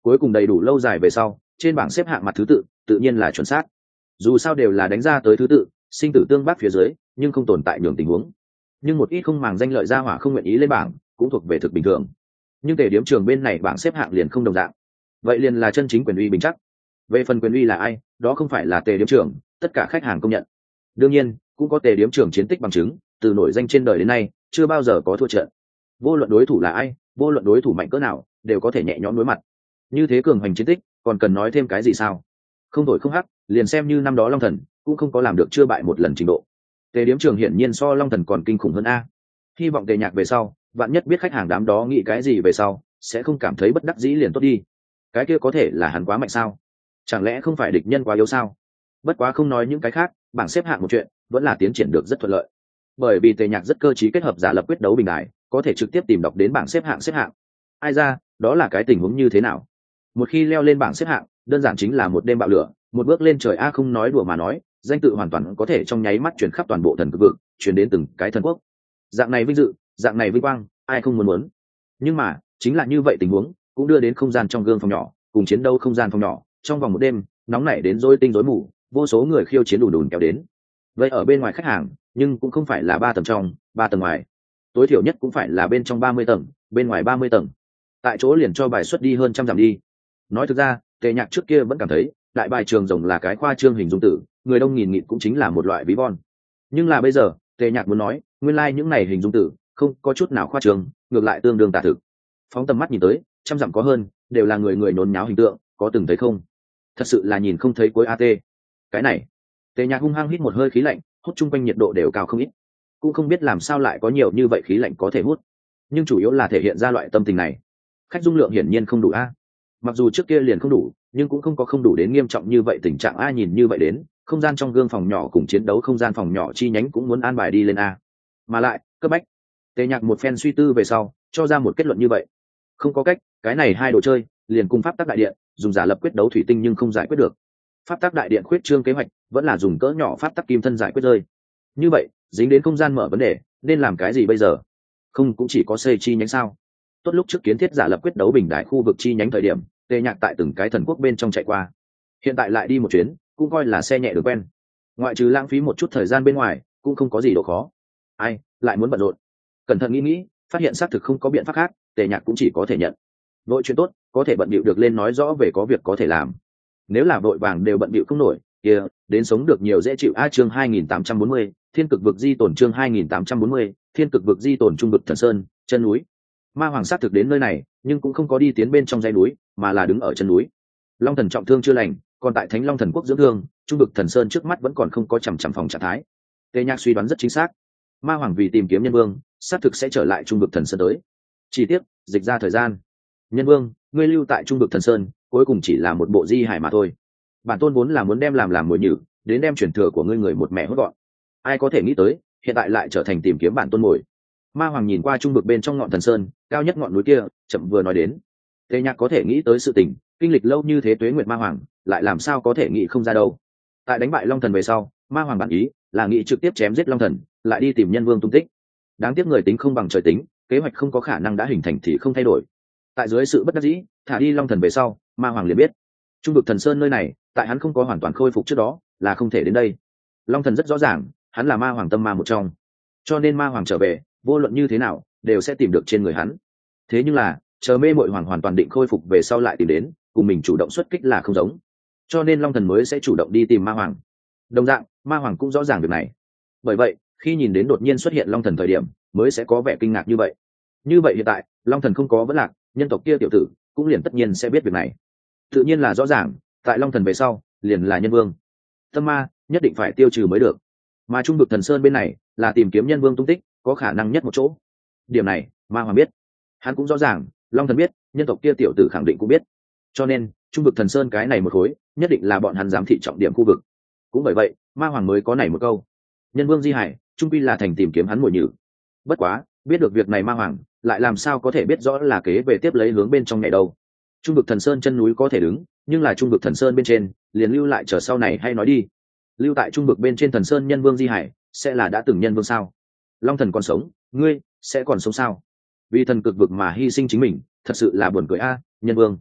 S1: cuối cùng đầy đủ lâu dài về sau, trên bảng xếp hạng mặt thứ tự tự nhiên là chuẩn xác. Dù sao đều là đánh ra tới thứ tự, sinh tử tương bắc phía dưới, nhưng không tồn tại nhường tình huống. Nhưng một ít không màng danh lợi gia hỏa không nguyện ý lên bảng, cũng thuộc về thực bình thường. Nhưng Tề Điếm Trường bên này bảng xếp hạng liền không đồng dạng. Vậy liền là chân chính quyền uy bình chắc. Về phần quyền uy là ai, đó không phải là Tề Điếm Trường, tất cả khách hàng công nhận. Đương nhiên, cũng có Tề Điếm Trường chiến tích bằng chứng, từ nổi danh trên đời đến nay, chưa bao giờ có thua trận. Vô luận đối thủ là ai, vô luận đối thủ mạnh cỡ nào, đều có thể nhẹ nhõm đối mặt. Như thế cường hành chiến tích, còn cần nói thêm cái gì sao? Không đổi không hắc, liền xem như năm đó Long Thần cũng không có làm được chưa bại một lần trình độ. Tề Điếm Trường hiển nhiên so Long Thần còn kinh khủng hơn a. Hy vọng Tề Nhạc về sau, bạn nhất biết khách hàng đám đó nghĩ cái gì về sau, sẽ không cảm thấy bất đắc dĩ liền tốt đi. Cái kia có thể là hắn quá mạnh sao? Chẳng lẽ không phải địch nhân quá yếu sao? Bất quá không nói những cái khác, bảng xếp hạng một chuyện, vẫn là tiến triển được rất thuận lợi. Bởi vì Tề Nhạc rất cơ trí kết hợp giả lập quyết đấu bình đại, có thể trực tiếp tìm đọc đến bảng xếp hạng xếp hạng. Ai ra, đó là cái tình huống như thế nào? Một khi leo lên bảng xếp hạng, đơn giản chính là một đêm bạo lửa, một bước lên trời a, không nói đùa mà nói, danh tự hoàn toàn có thể trong nháy mắt chuyển khắp toàn bộ thần cực vực, chuyển đến từng cái thần quốc. Dạng này vinh dự, dạng này vinh quang, ai không muốn muốn. Nhưng mà, chính là như vậy tình huống, cũng đưa đến không gian trong gương phòng nhỏ, cùng chiến đấu không gian phòng nhỏ, trong vòng một đêm, nóng nảy đến rối tinh rối mù, vô số người khiêu chiến đùn đùn kéo đến. Vậy ở bên ngoài khách hàng, nhưng cũng không phải là ba tầng trong, ba tầng ngoài. Tối thiểu nhất cũng phải là bên trong ba mươi tầng, bên ngoài ba mươi tầng. Tại chỗ liền cho bài xuất đi hơn trăm dặm đi. Nói thực ra, Tề Nhạc trước kia vẫn cảm thấy, đại bài trường rồng là cái khoa trương hình dung tử, người đông nghìn nghịt cũng chính là một loại ví von. Nhưng là bây giờ, Tề Nhạc muốn nói, nguyên lai like những này hình dung tử, không có chút nào khoa trương, ngược lại tương đương tả thực. Phóng tầm mắt nhìn tới, trăm dặm có hơn, đều là người người nhốn nháo hình tượng, có từng thấy không? Thật sự là nhìn không thấy cuối a tê. Cái này, Tề Nhạc hung hăng hít một hơi khí lạnh, hút chung quanh nhiệt độ đều cao không ít. Cũng không biết làm sao lại có nhiều như vậy khí lạnh có thể hút, nhưng chủ yếu là thể hiện ra loại tâm tình này. Khách dung lượng hiển nhiên không đủ a. Mặc dù trước kia liền không đủ, nhưng cũng không có không đủ đến nghiêm trọng như vậy tình trạng a. Nhìn như vậy đến, không gian trong gương phòng nhỏ cùng chiến đấu không gian phòng nhỏ chi nhánh cũng muốn an bài đi lên a. Mà lại, cấp bách. Tề Nhạc một phen suy tư về sau, cho ra một kết luận như vậy. Không có cách, cái này hai đồ chơi, liền cùng pháp tắc đại điện, dùng giả lập quyết đấu thủy tinh nhưng không giải quyết được. Pháp tắc đại điện khuyết trương kế hoạch, vẫn là dùng cỡ nhỏ pháp tắc kim thân giải quyết rơi. Như vậy, dính đến không gian mở vấn đề, nên làm cái gì bây giờ? Không cũng chỉ có xây chi nhánh sao? Tốt lúc trước kiến thiết giả lập quyết đấu bình đại khu vực chi nhánh thời điểm, Tề Nhạc tại từng cái thần quốc bên trong chạy qua. Hiện tại lại đi một chuyến, cũng coi là xe nhẹ đường quen. Ngoại trừ lãng phí một chút thời gian bên ngoài, cũng không có gì độ khó. Ai lại muốn bận rộn? Cẩn thận nghĩ nghĩ, phát hiện xác thực không có biện pháp khác, Tề Nhạc cũng chỉ có thể nhận. Vội chuyện tốt, có thể bận bịu được lên nói rõ về có việc có thể làm. Nếu là vội vàng đều bận bịu không nổi, kia yeah, đến sống được nhiều dễ chịu a. Chương hai nghìn tám trăm bốn mươi, Thiên cực vực di tổn. Chương hai nghìn tám trăm bốn mươi, Thiên cực vực di tổn. Trung vực Thần Sơn, chân núi. Ma Hoàng sát thực đến nơi này, nhưng cũng không có đi tiến bên trong dãy núi, mà là đứng ở chân núi. Long Thần trọng thương chưa lành, còn tại Thánh Long Thần quốc dưỡng thương, Trung vực Thần Sơn trước mắt vẫn còn không có chằm chằm phòng trạng thái. Tề Nhạc suy đoán rất chính xác, Ma Hoàng vì tìm kiếm Nhân Vương, sát thực sẽ trở lại Trung vực Thần Sơn tới. Chỉ tiếc, dịch ra thời gian. Nhân Vương, ngươi lưu tại Trung vực Thần Sơn, cuối cùng chỉ là một bộ di hải mà thôi. Bản tôn vốn là muốn đem làm làm mồi nhử, đến đem truyền thừa của ngươi người một mẹ hốt gọn. Ai có thể nghĩ tới, hiện tại lại trở thành tìm kiếm bản tôn mồi. Ma Hoàng nhìn qua trung vực bên trong ngọn Thần Sơn, cao nhất ngọn núi kia, chậm vừa nói đến. Tề Nhạc có thể nghĩ tới sự tình, kinh lịch lâu như thế tuế nguyệt Ma Hoàng, lại làm sao có thể nghĩ không ra đâu. Tại đánh bại Long Thần về sau, Ma Hoàng bản ý là nghĩ trực tiếp chém giết Long Thần, lại đi tìm Nhân Vương tung tích. Đáng tiếc người tính không bằng trời tính, kế hoạch không có khả năng đã hình thành thì không thay đổi. Tại dưới sự bất đắc dĩ, thả đi Long Thần về sau, Ma Hoàng liền biết, trung vực Thần Sơn nơi này, tại hắn không có hoàn toàn khôi phục trước đó, là không thể đến đây. Long Thần rất rõ ràng, hắn là Ma Hoàng tâm ma một trong, cho nên Ma Hoàng trở về, vô luận như thế nào, đều sẽ tìm được trên người hắn. Thế nhưng là, chờ Mê Mội Hoàng hoàn toàn định khôi phục về sau lại tìm đến, cùng mình chủ động xuất kích là không giống. Cho nên Long Thần mới sẽ chủ động đi tìm Ma Hoàng. Đồng dạng, Ma Hoàng cũng rõ ràng việc này. Bởi vậy, khi nhìn đến đột nhiên xuất hiện Long Thần thời điểm, mới sẽ có vẻ kinh ngạc như vậy. Như vậy hiện tại, Long Thần không có vẫn lạc, nhân tộc kia tiểu tử cũng liền tất nhiên sẽ biết việc này. Tự nhiên là rõ ràng, tại Long Thần về sau, liền là Nhân Vương. Tâm ma nhất định phải tiêu trừ mới được. Mà trung vực Thần Sơn bên này, là tìm kiếm Nhân Vương tung tích, có khả năng nhất một chỗ. Điểm này, Ma Hoàng biết. Hắn cũng rõ ràng, Long Thần biết, nhân tộc kia tiểu tử khẳng định cũng biết. Cho nên, trung vực Thần Sơn cái này một khối, nhất định là bọn hắn giám thị trọng điểm khu vực. Cũng bởi vậy, Ma Hoàng mới có này một câu: Nhân Vương di hải, trung quy là thành tìm kiếm hắn mồi nhử. Bất quá, biết được việc này Ma Hoàng lại làm sao có thể biết rõ là kế về tiếp lấy hướng bên trong ngày đâu. Trung vực Thần Sơn chân núi có thể đứng, nhưng là trung vực Thần Sơn bên trên, liền lưu lại chờ sau này hay nói đi. Lưu tại trung vực bên trên Thần Sơn Nhân Vương di hải, sẽ là đã từng Nhân Vương sao? Long Thần còn sống, ngươi sẽ còn sống sao? Vì thần cực vực mà hy sinh chính mình, thật sự là buồn cười a. Nhân Vương,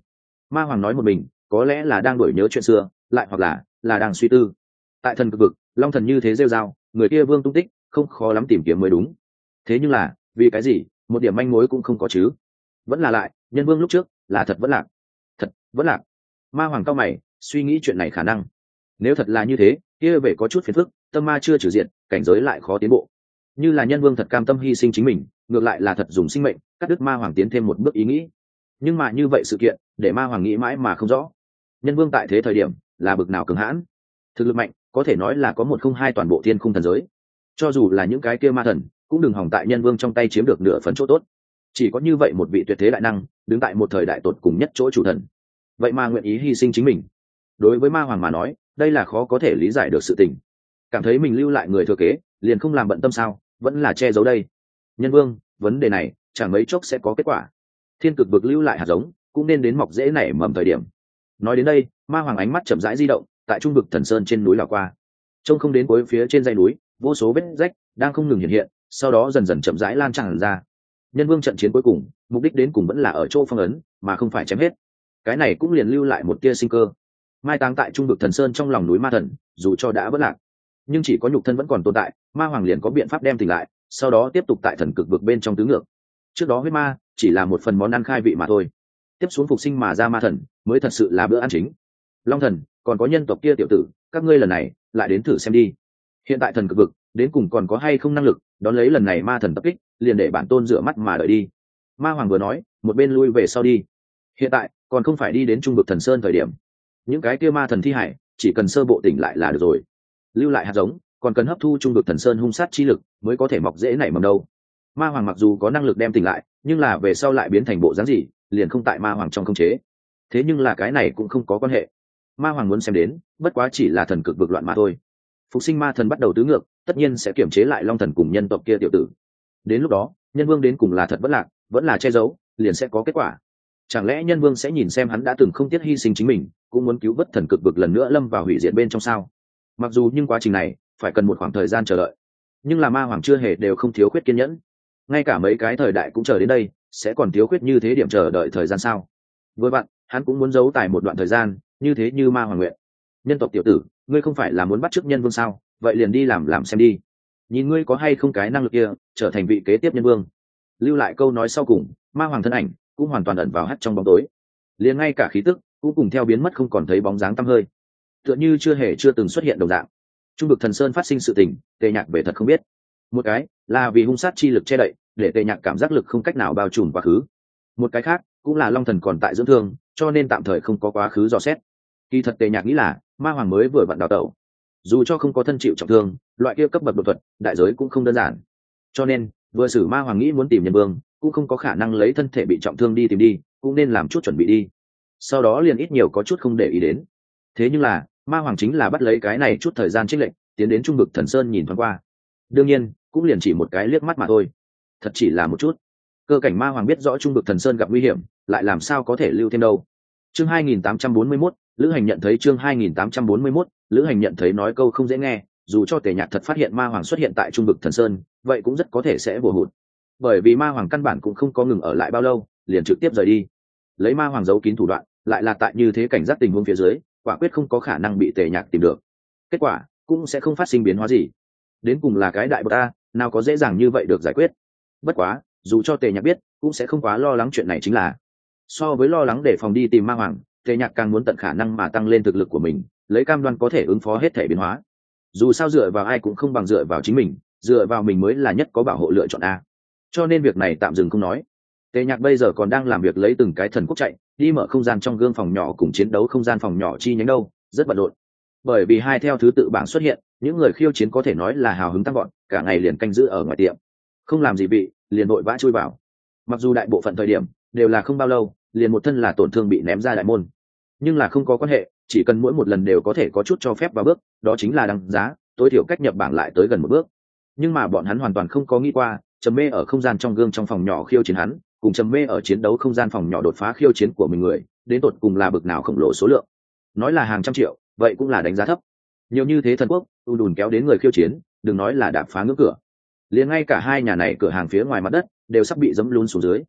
S1: Ma hoàng nói một mình, có lẽ là đang đổi nhớ chuyện xưa, lại hoặc là là đang suy tư. Tại thần cực vực, long thần như thế rêu rao, người kia vương tung tích không khó lắm tìm kiếm mới đúng. Thế nhưng là vì cái gì một điểm manh mối cũng không có chứ? Vẫn là lại nhân vương lúc trước là thật vẫn lạc, thật vẫn lạc. Ma hoàng cao mày suy nghĩ chuyện này khả năng. Nếu thật là như thế, kia về có chút phiền phức, tâm ma chưa trừ diện, cảnh giới lại khó tiến bộ. Như là nhân vương thật cam tâm hy sinh chính mình, ngược lại là thật dùng sinh mệnh cắt đứt ma hoàng tiến thêm một bước ý nghĩ. Nhưng mà như vậy sự kiện để ma hoàng nghĩ mãi mà không rõ. Nhân vương tại thế thời điểm là bực nào cường hãn, thực lực mạnh, có thể nói là có một không hai toàn bộ thiên khung thần giới. Cho dù là những cái kia ma thần cũng đừng hỏng tại nhân vương trong tay chiếm được nửa phần chỗ tốt. Chỉ có như vậy một vị tuyệt thế đại năng đứng tại một thời đại tột cùng nhất chỗ chủ thần, vậy mà nguyện ý hy sinh chính mình. Đối với ma hoàng mà nói, đây là khó có thể lý giải được sự tình. Cảm thấy mình lưu lại người thừa kế liền không làm bận tâm sao, vẫn là che giấu đây. Nhân vương, vấn đề này chẳng mấy chốc sẽ có kết quả. Thiên cực vực lưu lại hạt giống cũng nên đến mọc dễ nảy mầm thời điểm. Nói đến đây, ma hoàng ánh mắt chậm rãi di động tại trung vực thần sơn trên núi lào qua, trông không đến cuối phía trên dãy núi vô số vết rách đang không ngừng hiện hiện, sau đó dần dần chậm rãi lan tràn ra. Nhân vương trận chiến cuối cùng mục đích đến cùng vẫn là ở chỗ phong ấn, mà không phải chém hết. Cái này cũng liền lưu lại một tia sinh cơ, mai táng tại trung vực thần sơn trong lòng núi ma thần. Dù cho đã vỡ lạc, nhưng chỉ có nhục thân vẫn còn tồn tại, ma hoàng liền có biện pháp đem tỉnh lại, sau đó tiếp tục tại thần cực vực bên trong tứ ngược. Trước đó huyết ma chỉ là một phần món ăn khai vị mà thôi, tiếp xuống phục sinh mà ra ma thần mới thật sự là bữa ăn chính. Long thần, còn có nhân tộc kia tiểu tử, các ngươi lần này lại đến thử xem đi. Hiện tại thần cực vực đến cùng còn có hay không năng lực đón lấy lần này ma thần tập kích, liền để bản tôn rửa mắt mà đợi đi. Ma hoàng vừa nói một bên lui về sau đi. Hiện tại còn không phải đi đến trung vực thần sơn thời điểm. Những cái kia ma thần thi hải chỉ cần sơ bộ tỉnh lại là được rồi. Lưu lại hạt giống còn cần hấp thu trung vực thần sơn hung sát chi lực mới có thể mọc dễ nảy mầm đâu. Ma hoàng mặc dù có năng lực đem tỉnh lại, nhưng là về sau lại biến thành bộ dáng gì liền không tại ma hoàng trong khống chế. Thế nhưng là cái này cũng không có quan hệ. Ma hoàng muốn xem đến bất quá chỉ là thần cực vực loạn mà thôi. Phục sinh ma thần bắt đầu tứ ngược, tất nhiên sẽ kiểm chế lại long thần cùng nhân tộc kia tiểu tử. Đến lúc đó nhân vương đến cùng là thật vẫn lạc vẫn là che giấu, liền sẽ có kết quả. Chẳng lẽ nhân vương sẽ nhìn xem hắn đã từng không tiếc hy sinh chính mình, cũng muốn cứu vớt thần cực vực lần nữa lâm vào hủy diệt bên trong sao? Mặc dù nhưng quá trình này phải cần một khoảng thời gian chờ đợi, nhưng là ma hoàng chưa hề đều không thiếu khuyết kiên nhẫn. Ngay cả mấy cái thời đại cũng chờ đến đây, sẽ còn thiếu khuyết như thế điểm chờ đợi thời gian sao? Với bạn, hắn cũng muốn giấu tài một đoạn thời gian, như thế như ma hoàng nguyện. Nhân tộc tiểu tử, ngươi không phải là muốn bắt chước nhân vương sao? Vậy liền đi làm làm xem đi. Nhìn ngươi có hay không cái năng lực kia trở thành vị kế tiếp nhân vương. Lưu lại câu nói sau cùng, ma hoàng thân ảnh cũng hoàn toàn ẩn vào hắt trong bóng tối, liền ngay cả khí tức cũng cùng theo biến mất không còn thấy bóng dáng tăm hơi, tựa như chưa hề chưa từng xuất hiện đồng dạng. Trung vực thần sơn phát sinh sự tình, Tề Nhạc về thật không biết. Một cái là vì hung sát chi lực che đậy, để Tề Nhạc cảm giác lực không cách nào bao trùm quá khứ. Một cái khác cũng là long thần còn tại dưỡng thương, cho nên tạm thời không có quá khứ dò xét. Kỳ thật Tề Nhạc nghĩ là ma hoàng mới vừa vặn đào tẩu, dù cho không có thân chịu trọng thương, loại kia cấp bậc đột thuật đại giới cũng không đơn giản. Cho nên vừa xử ma hoàng nghĩ muốn tìm nhân vương, cũng không có khả năng lấy thân thể bị trọng thương đi tìm đi, cũng nên làm chút chuẩn bị đi, sau đó liền ít nhiều có chút không để ý đến. Thế nhưng là ma hoàng chính là bắt lấy cái này chút thời gian trích lệnh tiến đến trung vực thần sơn nhìn thoáng qua, đương nhiên cũng liền chỉ một cái liếc mắt mà thôi, thật chỉ là một chút. Cơ cảnh ma hoàng biết rõ trung vực thần sơn gặp nguy hiểm, lại làm sao có thể lưu thêm đâu. Chương hai nghìn tám trăm bốn mươi mốt, lữ hành nhận thấy. Chương hai nghìn tám trăm bốn mươi mốt, lữ hành nhận thấy. Nói câu không dễ nghe, dù cho Tề Nhạc thật phát hiện ma hoàng xuất hiện tại trung vực thần sơn, vậy cũng rất có thể sẽ bùa hụt, bởi vì ma hoàng căn bản cũng không có ngừng ở lại bao lâu, liền trực tiếp rời đi. Lấy ma hoàng giấu kín thủ đoạn, lại là tại như thế cảnh giác tình huống phía dưới, quả quyết không có khả năng bị Tề Nhạc tìm được, kết quả cũng sẽ không phát sinh biến hóa gì. Đến cùng là cái đại bậc a, nào có dễ dàng như vậy được giải quyết. Bất quá dù cho Tề Nhạc biết, cũng sẽ không quá lo lắng chuyện này. Chính là so với lo lắng để phòng đi tìm ma hoàng, Tề Nhạc càng muốn tận khả năng mà tăng lên thực lực của mình, lấy cam đoan có thể ứng phó hết thể biến hóa. Dù sao dựa vào ai cũng không bằng dựa vào chính mình, dựa vào mình mới là nhất có bảo hộ lựa chọn a. Cho nên việc này tạm dừng không nói. Tề Nhạc bây giờ còn đang làm việc lấy từng cái thần quốc chạy đi mở không gian trong gương phòng nhỏ cùng chiến đấu không gian phòng nhỏ chi nhánh đâu, rất bận rộn. Bởi vì hai theo thứ tự bảng xuất hiện, những người khiêu chiến có thể nói là hào hứng tăng gọn, cả ngày liền canh giữ ở ngoài tiệm, không làm gì vị liền vội vã chui vào. Mặc dù đại bộ phận thời điểm đều là không bao lâu liền một thân là tổn thương bị ném ra đại môn, nhưng là không có quan hệ, chỉ cần mỗi một lần đều có thể có chút cho phép vào bước, đó chính là đăng giá, tối thiểu cách nhập bảng lại tới gần một bước. Nhưng mà bọn hắn hoàn toàn không có nghĩ qua, trầm mê ở không gian trong gương trong phòng nhỏ khiêu chiến hắn, cùng trầm mê ở chiến đấu không gian phòng nhỏ đột phá khiêu chiến của mình người, đến tột cùng là bực nào khổng lồ số lượng. Nói là hàng trăm triệu, vậy cũng là đánh giá thấp. Nhiều như thế thần quốc ùn ùn kéo đến người khiêu chiến, đừng nói là đạp phá ngưỡng cửa, liền ngay cả hai nhà này cửa hàng phía ngoài mặt đất đều sắp bị dẫm lún xuống dưới.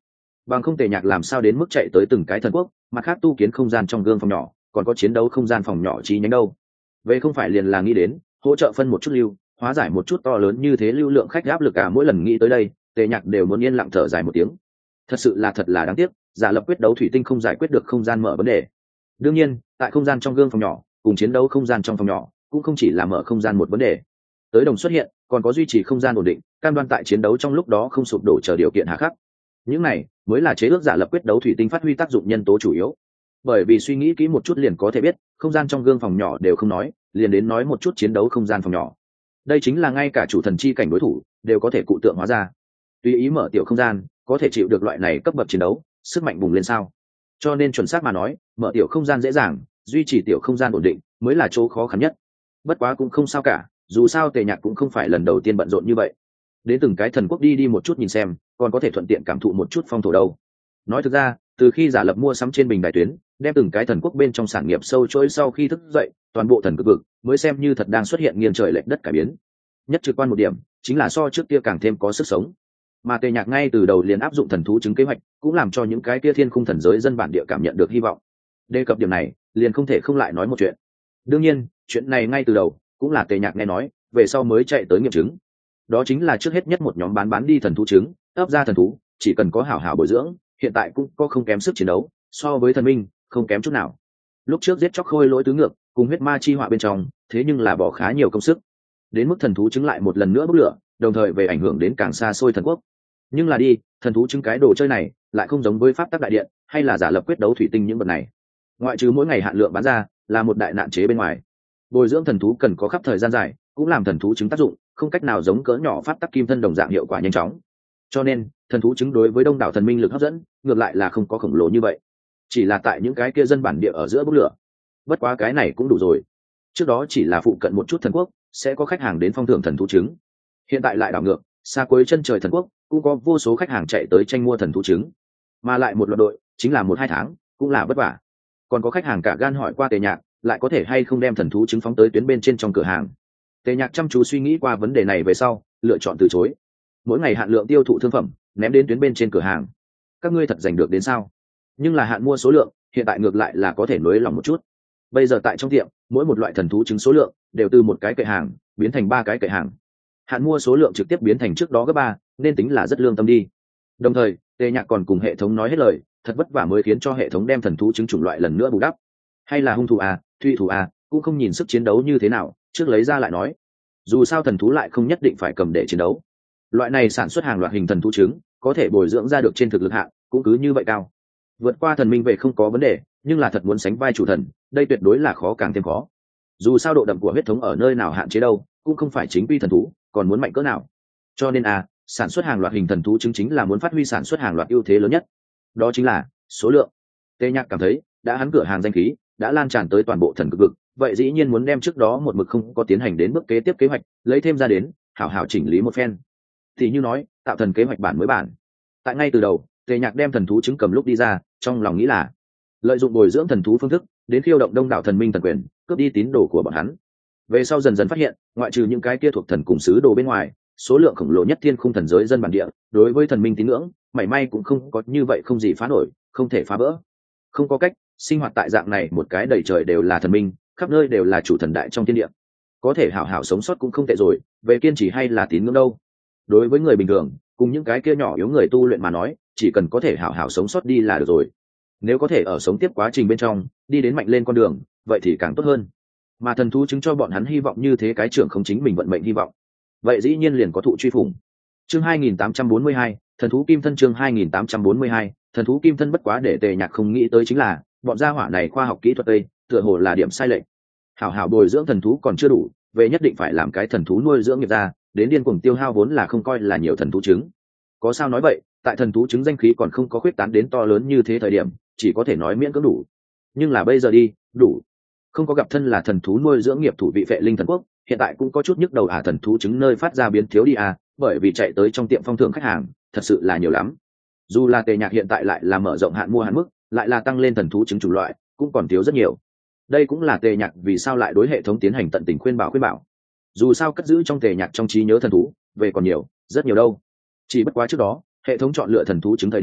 S1: bằng không tề nhạc làm sao đến mức chạy tới từng cái thần quốc mặt khác tu kiến không gian trong gương phòng nhỏ, còn có chiến đấu không gian phòng nhỏ chi nhánh đâu. Vậy không phải liền là nghĩ đến hỗ trợ phân một chút lưu, hóa giải một chút to lớn như thế lưu lượng khách áp lực. Cả mỗi lần nghĩ tới đây tề nhạc đều muốn yên lặng thở dài một tiếng. Thật sự là thật là đáng tiếc, giả lập quyết đấu thủy tinh không giải quyết được không gian mở vấn đề. Đương nhiên tại không gian trong gương phòng nhỏ cùng chiến đấu không gian trong phòng nhỏ cũng không chỉ là mở không gian một vấn đề, tới đồng xuất hiện còn có duy trì không gian ổn định, cam đoan tại chiến đấu trong lúc đó không sụp đổ chờ điều kiện hà khắc. Những này mới là chế ước giả lập quyết đấu thủy tinh phát huy tác dụng nhân tố chủ yếu. Bởi vì suy nghĩ kỹ một chút liền có thể biết, không gian trong gương phòng nhỏ đều không nói, liền đến nói một chút chiến đấu không gian phòng nhỏ. Đây chính là ngay cả chủ thần chi cảnh đối thủ đều có thể cụ tượng hóa ra. Tùy ý mở tiểu không gian có thể chịu được loại này cấp bậc chiến đấu, sức mạnh bùng lên sao. Cho nên chuẩn xác mà nói, mở tiểu không gian dễ dàng, duy trì tiểu không gian ổn định mới là chỗ khó khăn nhất. Bất quá cũng không sao cả, dù sao tề nhạc cũng không phải lần đầu tiên bận rộn như vậy. Đến từng cái thần quốc đi đi một chút nhìn xem, còn có thể thuận tiện cảm thụ một chút phong thổ đâu. Nói thực ra từ khi giả lập mua sắm trên bình đài tuyến, đem từng cái thần quốc bên trong sản nghiệp sâu chuỗi sau khi thức dậy, toàn bộ thần cực vực mới xem như thật đang xuất hiện nghiêng trời lệch đất cải biến. Nhất trực quan một điểm chính là so trước kia càng thêm có sức sống. Mà tề nhạc ngay từ đầu liền áp dụng thần thú chứng kế hoạch, cũng làm cho những cái kia thiên khung thần giới dân bản địa cảm nhận được hy vọng. Đề cập điểm này liền không thể không lại nói một chuyện. Đương nhiên chuyện này ngay từ đầu cũng là tề nhạc nghe nói, về sau mới chạy tới nghiệm chứng. Đó chính là trước hết nhất một nhóm bán bán đi thần thú trứng, ấp ra thần thú chỉ cần có hảo hảo bồi dưỡng, hiện tại cũng có không kém sức chiến đấu, so với thần minh không kém chút nào. Lúc trước giết chóc khôi lỗi tứ ngược cùng huyết ma chi họa bên trong, thế nhưng là bỏ khá nhiều công sức, đến mức thần thú trứng lại một lần nữa bốc lửa, đồng thời về ảnh hưởng đến càng xa xôi thần quốc. Nhưng là đi thần thú trứng cái đồ chơi này lại không giống với pháp tắc đại điện hay là giả lập quyết đấu thủy tinh những vật này, ngoại trừ mỗi ngày hạn lượng bán ra là một đại nạn chế bên ngoài, bồi dưỡng thần thú cần có khắp thời gian dài, cũng làm thần thú trứng tác dụng không cách nào giống cỡ nhỏ pháp tắc kim thân đồng dạng hiệu quả nhanh chóng. Cho nên thần thú trứng đối với đông đảo thần minh lực hấp dẫn ngược lại là không có khổng lồ như vậy, chỉ là tại những cái kia dân bản địa ở giữa bốc lửa. Bất quá cái này cũng đủ rồi, trước đó chỉ là phụ cận một chút thần quốc sẽ có khách hàng đến phong thưởng thần thú trứng, hiện tại lại đảo ngược, xa cuối chân trời thần quốc cũng có vô số khách hàng chạy tới tranh mua thần thú trứng, mà lại một loạt đội chính là một hai tháng cũng là vất vả. Còn có khách hàng cả gan hỏi qua tề nhạc lại có thể hay không đem thần thú trứng phóng tới tuyến bên trên trong cửa hàng. Tề nhạc chăm chú suy nghĩ qua vấn đề này về sau lựa chọn từ chối. Mỗi ngày hạn lượng tiêu thụ thương phẩm ném đến tuyến bên trên cửa hàng, các ngươi thật giành được đến sao? Nhưng là hạn mua số lượng hiện tại ngược lại là có thể nới lỏng một chút. Bây giờ tại trong tiệm mỗi một loại thần thú trứng số lượng đều từ một cái kệ hàng biến thành ba cái kệ hàng, hạn mua số lượng trực tiếp biến thành trước đó gấp ba, nên tính là rất lương tâm đi. Đồng thời tề nhạc còn cùng hệ thống nói hết lời, thật vất vả mới khiến cho hệ thống đem thần thú trứng chủng loại lần nữa bù đắp. Hay là hung thủ à, thủy thủ à, cũng không nhìn sức chiến đấu như thế nào, trước lấy ra lại nói. Dù sao thần thú lại không nhất định phải cầm để chiến đấu. Loại này sản xuất hàng loạt hình thần thú trứng có thể bồi dưỡng ra được trên thực lực hạng cũng cứ như vậy cao. Vượt qua thần minh về không có vấn đề, nhưng là thật muốn sánh vai chủ thần, đây tuyệt đối là khó càng thêm khó. Dù sao độ đậm của huyết thống ở nơi nào hạn chế đâu, cũng không phải chính quy thần thú còn muốn mạnh cỡ nào. Cho nên à, sản xuất hàng loạt hình thần thú trứng chính là muốn phát huy sản xuất hàng loạt ưu thế lớn nhất, đó chính là số lượng. Tề Nhạc cảm thấy đã hắn cửa hàng danh khí đã lan tràn tới toàn bộ thần cực vực, vậy dĩ nhiên muốn đem trước đó một mực không có tiến hành đến bước kế tiếp kế hoạch lấy thêm ra đến, hảo hảo chỉnh lý một phen. Thì như nói tạo thần kế hoạch bản mới bản. Tại ngay từ đầu Tề Nhạc đem thần thú trứng cầm lúc đi ra, trong lòng nghĩ là lợi dụng bồi dưỡng thần thú phương thức đến khiêu động đông đảo thần minh thần quyền, cướp đi tín đồ của bọn hắn. Về sau dần dần phát hiện ngoại trừ những cái kia thuộc thần cùng sứ đồ bên ngoài, số lượng khổng lồ nhất thiên khung thần giới dân bản địa đối với thần minh tín ngưỡng mảy may cũng không có như vậy, không gì phá nổi, không thể phá vỡ. Không có cách sinh hoạt tại dạng này một cái đầy trời đều là thần minh, khắp nơi đều là chủ thần đại trong thiên địa, có thể hảo hảo sống sót cũng không tệ rồi, về kiên trì hay là tín ngưỡng đâu. Đối với người bình thường cùng những cái kia nhỏ yếu người tu luyện mà nói, chỉ cần có thể hảo hảo sống sót đi là được rồi. Nếu có thể ở sống tiếp quá trình bên trong đi đến mạnh lên con đường, vậy thì càng tốt hơn. Mà thần thú chứng cho bọn hắn hy vọng như thế, cái trưởng không chính mình vận mệnh hy vọng, vậy dĩ nhiên liền có thụ truy phủng. Chương hai nghìn tám trăm bốn mươi hai, thần thú kim thân. Chương hai nghìn tám trăm bốn mươi hai, thần thú kim thân. Bất quá để Tề Nhạc không nghĩ tới chính là bọn gia hỏa này khoa học kỹ thuật tây tựa hồ là điểm sai lệch. Hảo hảo bồi dưỡng thần thú còn chưa đủ, về nhất định phải làm cái thần thú nuôi dưỡng nghiệp ra, đến điên cuồng tiêu hao vốn là không coi là nhiều thần thú trứng. Có sao nói vậy, tại thần thú trứng danh khí còn không có khuyết tán đến to lớn như thế thời điểm, chỉ có thể nói miễn cưỡng đủ. Nhưng là bây giờ đi, đủ. Không có gặp thân là thần thú nuôi dưỡng nghiệp thủ vị Vệ Linh thần quốc, hiện tại cũng có chút nhức đầu à, thần thú trứng nơi phát ra biến thiếu đi à, bởi vì chạy tới trong tiệm phong thưởng khách hàng thật sự là nhiều lắm. Dù là Tề Nhạc hiện tại lại là mở rộng hạn mua hạn mức, lại là tăng lên thần thú trứng chủng loại, cũng còn thiếu rất nhiều. Đây cũng là Tề Nhạc vì sao lại đối hệ thống tiến hành tận tình khuyên bảo khuyên bảo. Dù sao cất giữ trong Tề Nhạc trong trí nhớ thần thú về còn nhiều, rất nhiều đâu. Chỉ bất quá trước đó hệ thống chọn lựa thần thú trứng thời điểm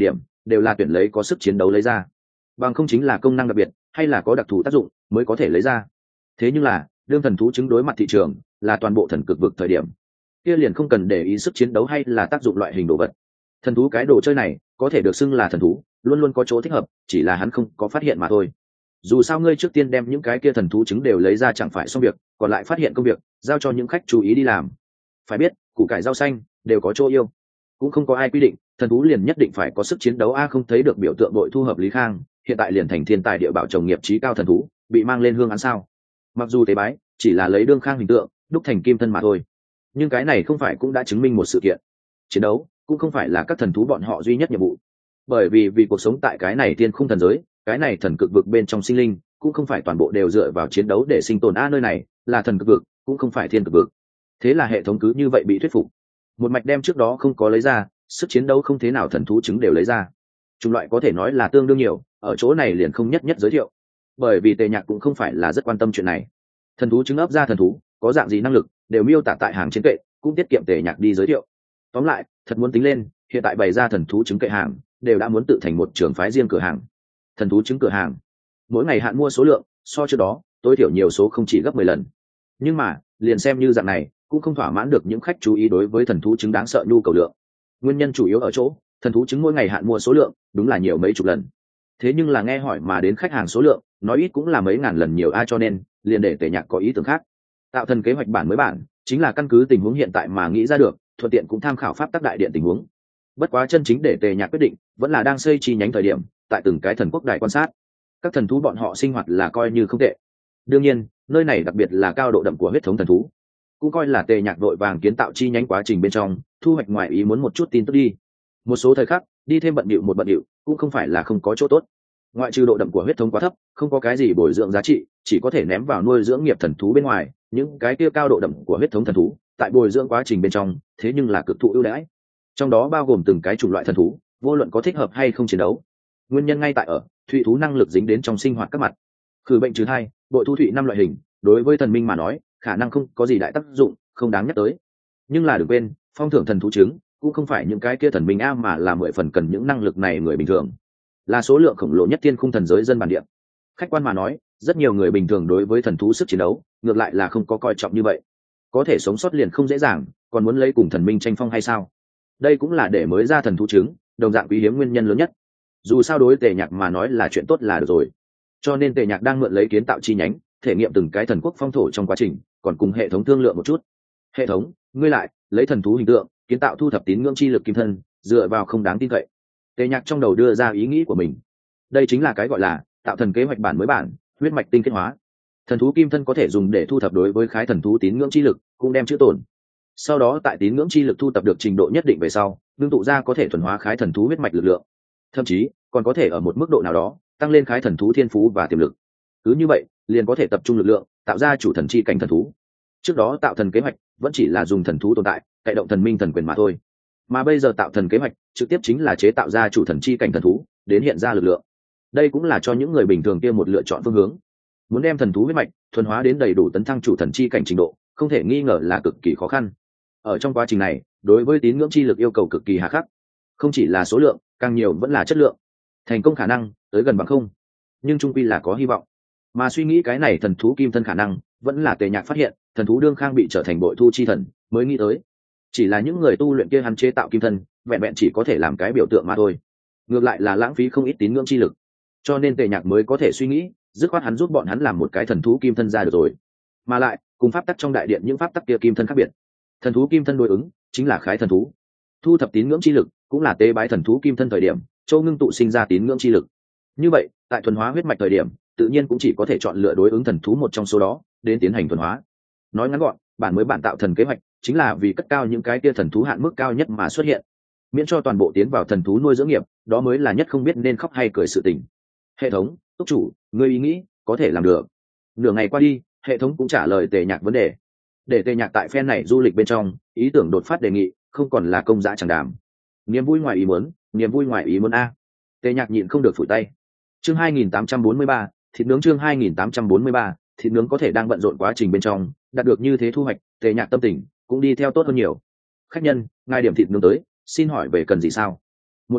S1: đều là tuyển lấy có sức chiến đấu lấy ra, bằng không chính là công năng đặc biệt hay là có đặc thù tác dụng mới có thể lấy ra. Thế nhưng là đương thần thú chứng đối mặt thị trường là toàn bộ thần cực vực thời điểm, kia liền không cần để ý sức chiến đấu hay là tác dụng loại hình đồ vật. Thần thú cái đồ chơi này có thể được xưng là thần thú, luôn luôn có chỗ thích hợp, chỉ là hắn không có phát hiện mà thôi. Dù sao ngươi trước tiên đem những cái kia thần thú chứng đều lấy ra chẳng phải xong việc, còn lại phát hiện công việc giao cho những khách chú ý đi làm. Phải biết củ cải rau xanh đều có chỗ yêu, cũng không có ai quy định thần thú liền nhất định phải có sức chiến đấu. A không thấy được biểu tượng đội thu hợp Lý Khang hiện tại liền thành thiên tài địa bảo trồng nghiệp trí cao thần thú, bị mang lên hương án sao? Mặc dù tế bái chỉ là lấy đương Khang hình tượng đúc thành kim thân mà thôi, nhưng cái này không phải cũng đã chứng minh một sự kiện: chiến đấu cũng không phải là các thần thú bọn họ duy nhất nhiệm vụ. Bởi vì vì cuộc sống tại cái này tiên khung thần giới, cái này thần cực vực bên trong sinh linh cũng không phải toàn bộ đều dựa vào chiến đấu để sinh tồn. A nơi này là thần cực vực, cũng không phải thiên cực vực. Thế là hệ thống cứ như vậy bị thuyết phục, một mạch đem trước đó không có lấy ra sức chiến đấu không thế nào thần thú chứng đều lấy ra. Chủng loại có thể nói là tương đương nhiều, ở chỗ này liền không nhất nhất giới thiệu, bởi vì Tề Nhạc cũng không phải là rất quan tâm chuyện này. Thần thú chứng ấp ra thần thú có dạng gì năng lực đều miêu tả tại hàng trên kệ, cũng tiết kiệm Tề Nhạc đi giới thiệu. Tóm lại thật muốn tính lên, hiện tại bày ra thần thú chứng kệ hàng đều đã muốn tự thành một trường phái riêng cửa hàng. Thần thú chứng cửa hàng mỗi ngày hạn mua số lượng so trước đó tối thiểu nhiều số không chỉ gấp mười lần, nhưng mà liền xem như dạng này cũng không thỏa mãn được những khách chú ý đối với thần thú chứng đáng sợ nhu cầu lượng. Nguyên nhân chủ yếu ở chỗ thần thú chứng mỗi ngày hạn mua số lượng đúng là nhiều mấy chục lần, thế nhưng là nghe hỏi mà đến khách hàng số lượng nói ít cũng là mấy ngàn lần nhiều. A cho nên liền để Tề Nhạc có ý tưởng khác. Tạo thần kế hoạch bản mới bản chính là căn cứ tình huống hiện tại mà nghĩ ra được, thuận tiện cũng tham khảo pháp tắc đại điện tình huống. Bất quá chân chính để Tề Nhạc quyết định vẫn là đang xây chi nhánh thời điểm, tại từng cái thần quốc đài quan sát các thần thú bọn họ sinh hoạt là coi như không tệ. Đương nhiên nơi này đặc biệt là cao độ đậm của huyết thống thần thú, cũng coi là Tề Nhạc vội vàng kiến tạo chi nhánh quá trình bên trong thu hoạch ngoài ý muốn một chút tin tức đi. Một số thời khắc đi thêm bận bịu một bận bịu cũng không phải là không có chỗ tốt. Ngoại trừ độ đậm của huyết thống quá thấp không có cái gì bồi dưỡng giá trị, chỉ có thể ném vào nuôi dưỡng nghiệp thần thú bên ngoài, những cái kia cao độ đậm của huyết thống thần thú tại bồi dưỡng quá trình bên trong thế nhưng là cực thụ ưu đãi, trong đó bao gồm từng cái chủng loại thần thú vô luận có thích hợp hay không chiến đấu. Nguyên nhân ngay tại ở thụy thú năng lực dính đến trong sinh hoạt các mặt. Khử bệnh trừ thai, bội thu thụy năm loại hình đối với thần minh mà nói khả năng không có gì đại tác dụng, không đáng nhắc tới. Nhưng là đừng quên phong thưởng thần thú trứng cũng không phải những cái kia thần minh a, mà là mười phần cần những năng lực này người bình thường, là số lượng khổng lồ nhất thiên khung thần giới dân bản địa. Khách quan mà nói rất nhiều người bình thường đối với thần thú sức chiến đấu ngược lại là không có coi trọng như vậy. Có thể sống sót liền không dễ dàng, còn muốn lấy cùng thần minh tranh phong hay sao? Đây cũng là để mới ra thần thú trứng đồng dạng quý hiếm nguyên nhân lớn nhất. Dù sao đối Tề Nhạc mà nói là chuyện tốt là được rồi, cho nên Tề Nhạc đang mượn lấy kiến tạo chi nhánh thể nghiệm từng cái thần quốc phong thổ trong quá trình, còn cùng hệ thống thương lượng một chút. Hệ thống, ngươi lại lấy thần thú hình tượng kiến tạo thu thập tín ngưỡng chi lực kim thân, dựa vào không đáng tin cậy. Tề Nhạc trong đầu đưa ra ý nghĩ của mình. Đây chính là cái gọi là tạo thần kế hoạch bản mới bản, huyết mạch tinh kết hóa. Thần thú kim thân có thể dùng để thu thập đối với khái thần thú tín ngưỡng chi lực, cũng đem chữ tổn. Sau đó tại tín ngưỡng chi lực thu thập được trình độ nhất định về sau, ngưng tụ ra có thể thuần hóa khái thần thú huyết mạch lực lượng, thậm chí còn có thể ở một mức độ nào đó tăng lên khái thần thú thiên phú và tiềm lực. Cứ như vậy liền có thể tập trung lực lượng tạo ra chủ thần chi cảnh thần thú. Trước đó tạo thần kế hoạch vẫn chỉ là dùng thần thú tồn tại cậy động thần minh thần quyền mà thôi, mà bây giờ tạo thần kế hoạch trực tiếp chính là chế tạo ra chủ thần chi cảnh thần thú đến hiện ra lực lượng. Đây cũng là cho những người bình thường kia một lựa chọn phương hướng. Muốn đem thần thú huyết mạch thuần hóa đến đầy đủ tấn thăng chủ thần chi cảnh trình độ không thể nghi ngờ là cực kỳ khó khăn. Ở trong quá trình này đối với tín ngưỡng chi lực yêu cầu cực kỳ hà khắc, không chỉ là số lượng, càng nhiều vẫn là chất lượng. Thành công khả năng tới gần bằng không, nhưng trung quy là có hy vọng. Mà suy nghĩ cái này thần thú kim thân khả năng vẫn là Tề Nhạc phát hiện thần thú đương Khang bị trở thành bội thu chi thần mới nghĩ tới. Chỉ là những người tu luyện kia hắn chế tạo kim thân vẹn vẹn chỉ có thể làm cái biểu tượng mà thôi, ngược lại là lãng phí không ít tín ngưỡng chi lực. Cho nên Tề Nhạc mới có thể suy nghĩ dứt khoát hắn giúp bọn hắn làm một cái thần thú kim thân ra được rồi. Mà lại cùng pháp tắc trong đại điện những pháp tắc kia kim thân khác biệt, thần thú kim thân đối ứng chính là khái thần thú. Thu thập tín ngưỡng chi lực cũng là tế bái thần thú kim thân thời điểm châu ngưng tụ sinh ra tín ngưỡng chi lực. Như vậy tại thuần hóa huyết mạch thời điểm tự nhiên cũng chỉ có thể chọn lựa đối ứng thần thú một trong số đó đến tiến hành thuần hóa. Nói ngắn gọn, bản mới bản tạo thần kế hoạch chính là vì cất cao những cái tia thần thú hạn mức cao nhất mà xuất hiện, miễn cho toàn bộ tiến vào thần thú nuôi dưỡng nghiệp, đó mới là nhất không biết nên khóc hay cười sự tình. Hệ thống, túc chủ, ngươi ý nghĩ có thể làm được. Nửa ngày qua đi, hệ thống cũng trả lời Tề Nhạc vấn đề. Để Tề Nhạc tại phen này du lịch bên trong ý tưởng đột phát đề nghị không còn là công dã chẳng đàm. Niềm vui ngoài ý muốn, niềm vui ngoài ý muốn a. Tề Nhạc nhịn không được phủi tay. Chương hai nghìn tám trăm bốn mươi ba, thịt nướng. Chương hai nghìn tám trăm bốn mươi ba, thịt nướng. Có thể đang bận rộn quá trình bên trong đạt được như thế thu hoạch, Tề Nhạc tâm tình cũng đi theo tốt hơn nhiều. Khách nhân, ngài điểm thịt nướng tới, xin hỏi về cần gì sao? Một bên,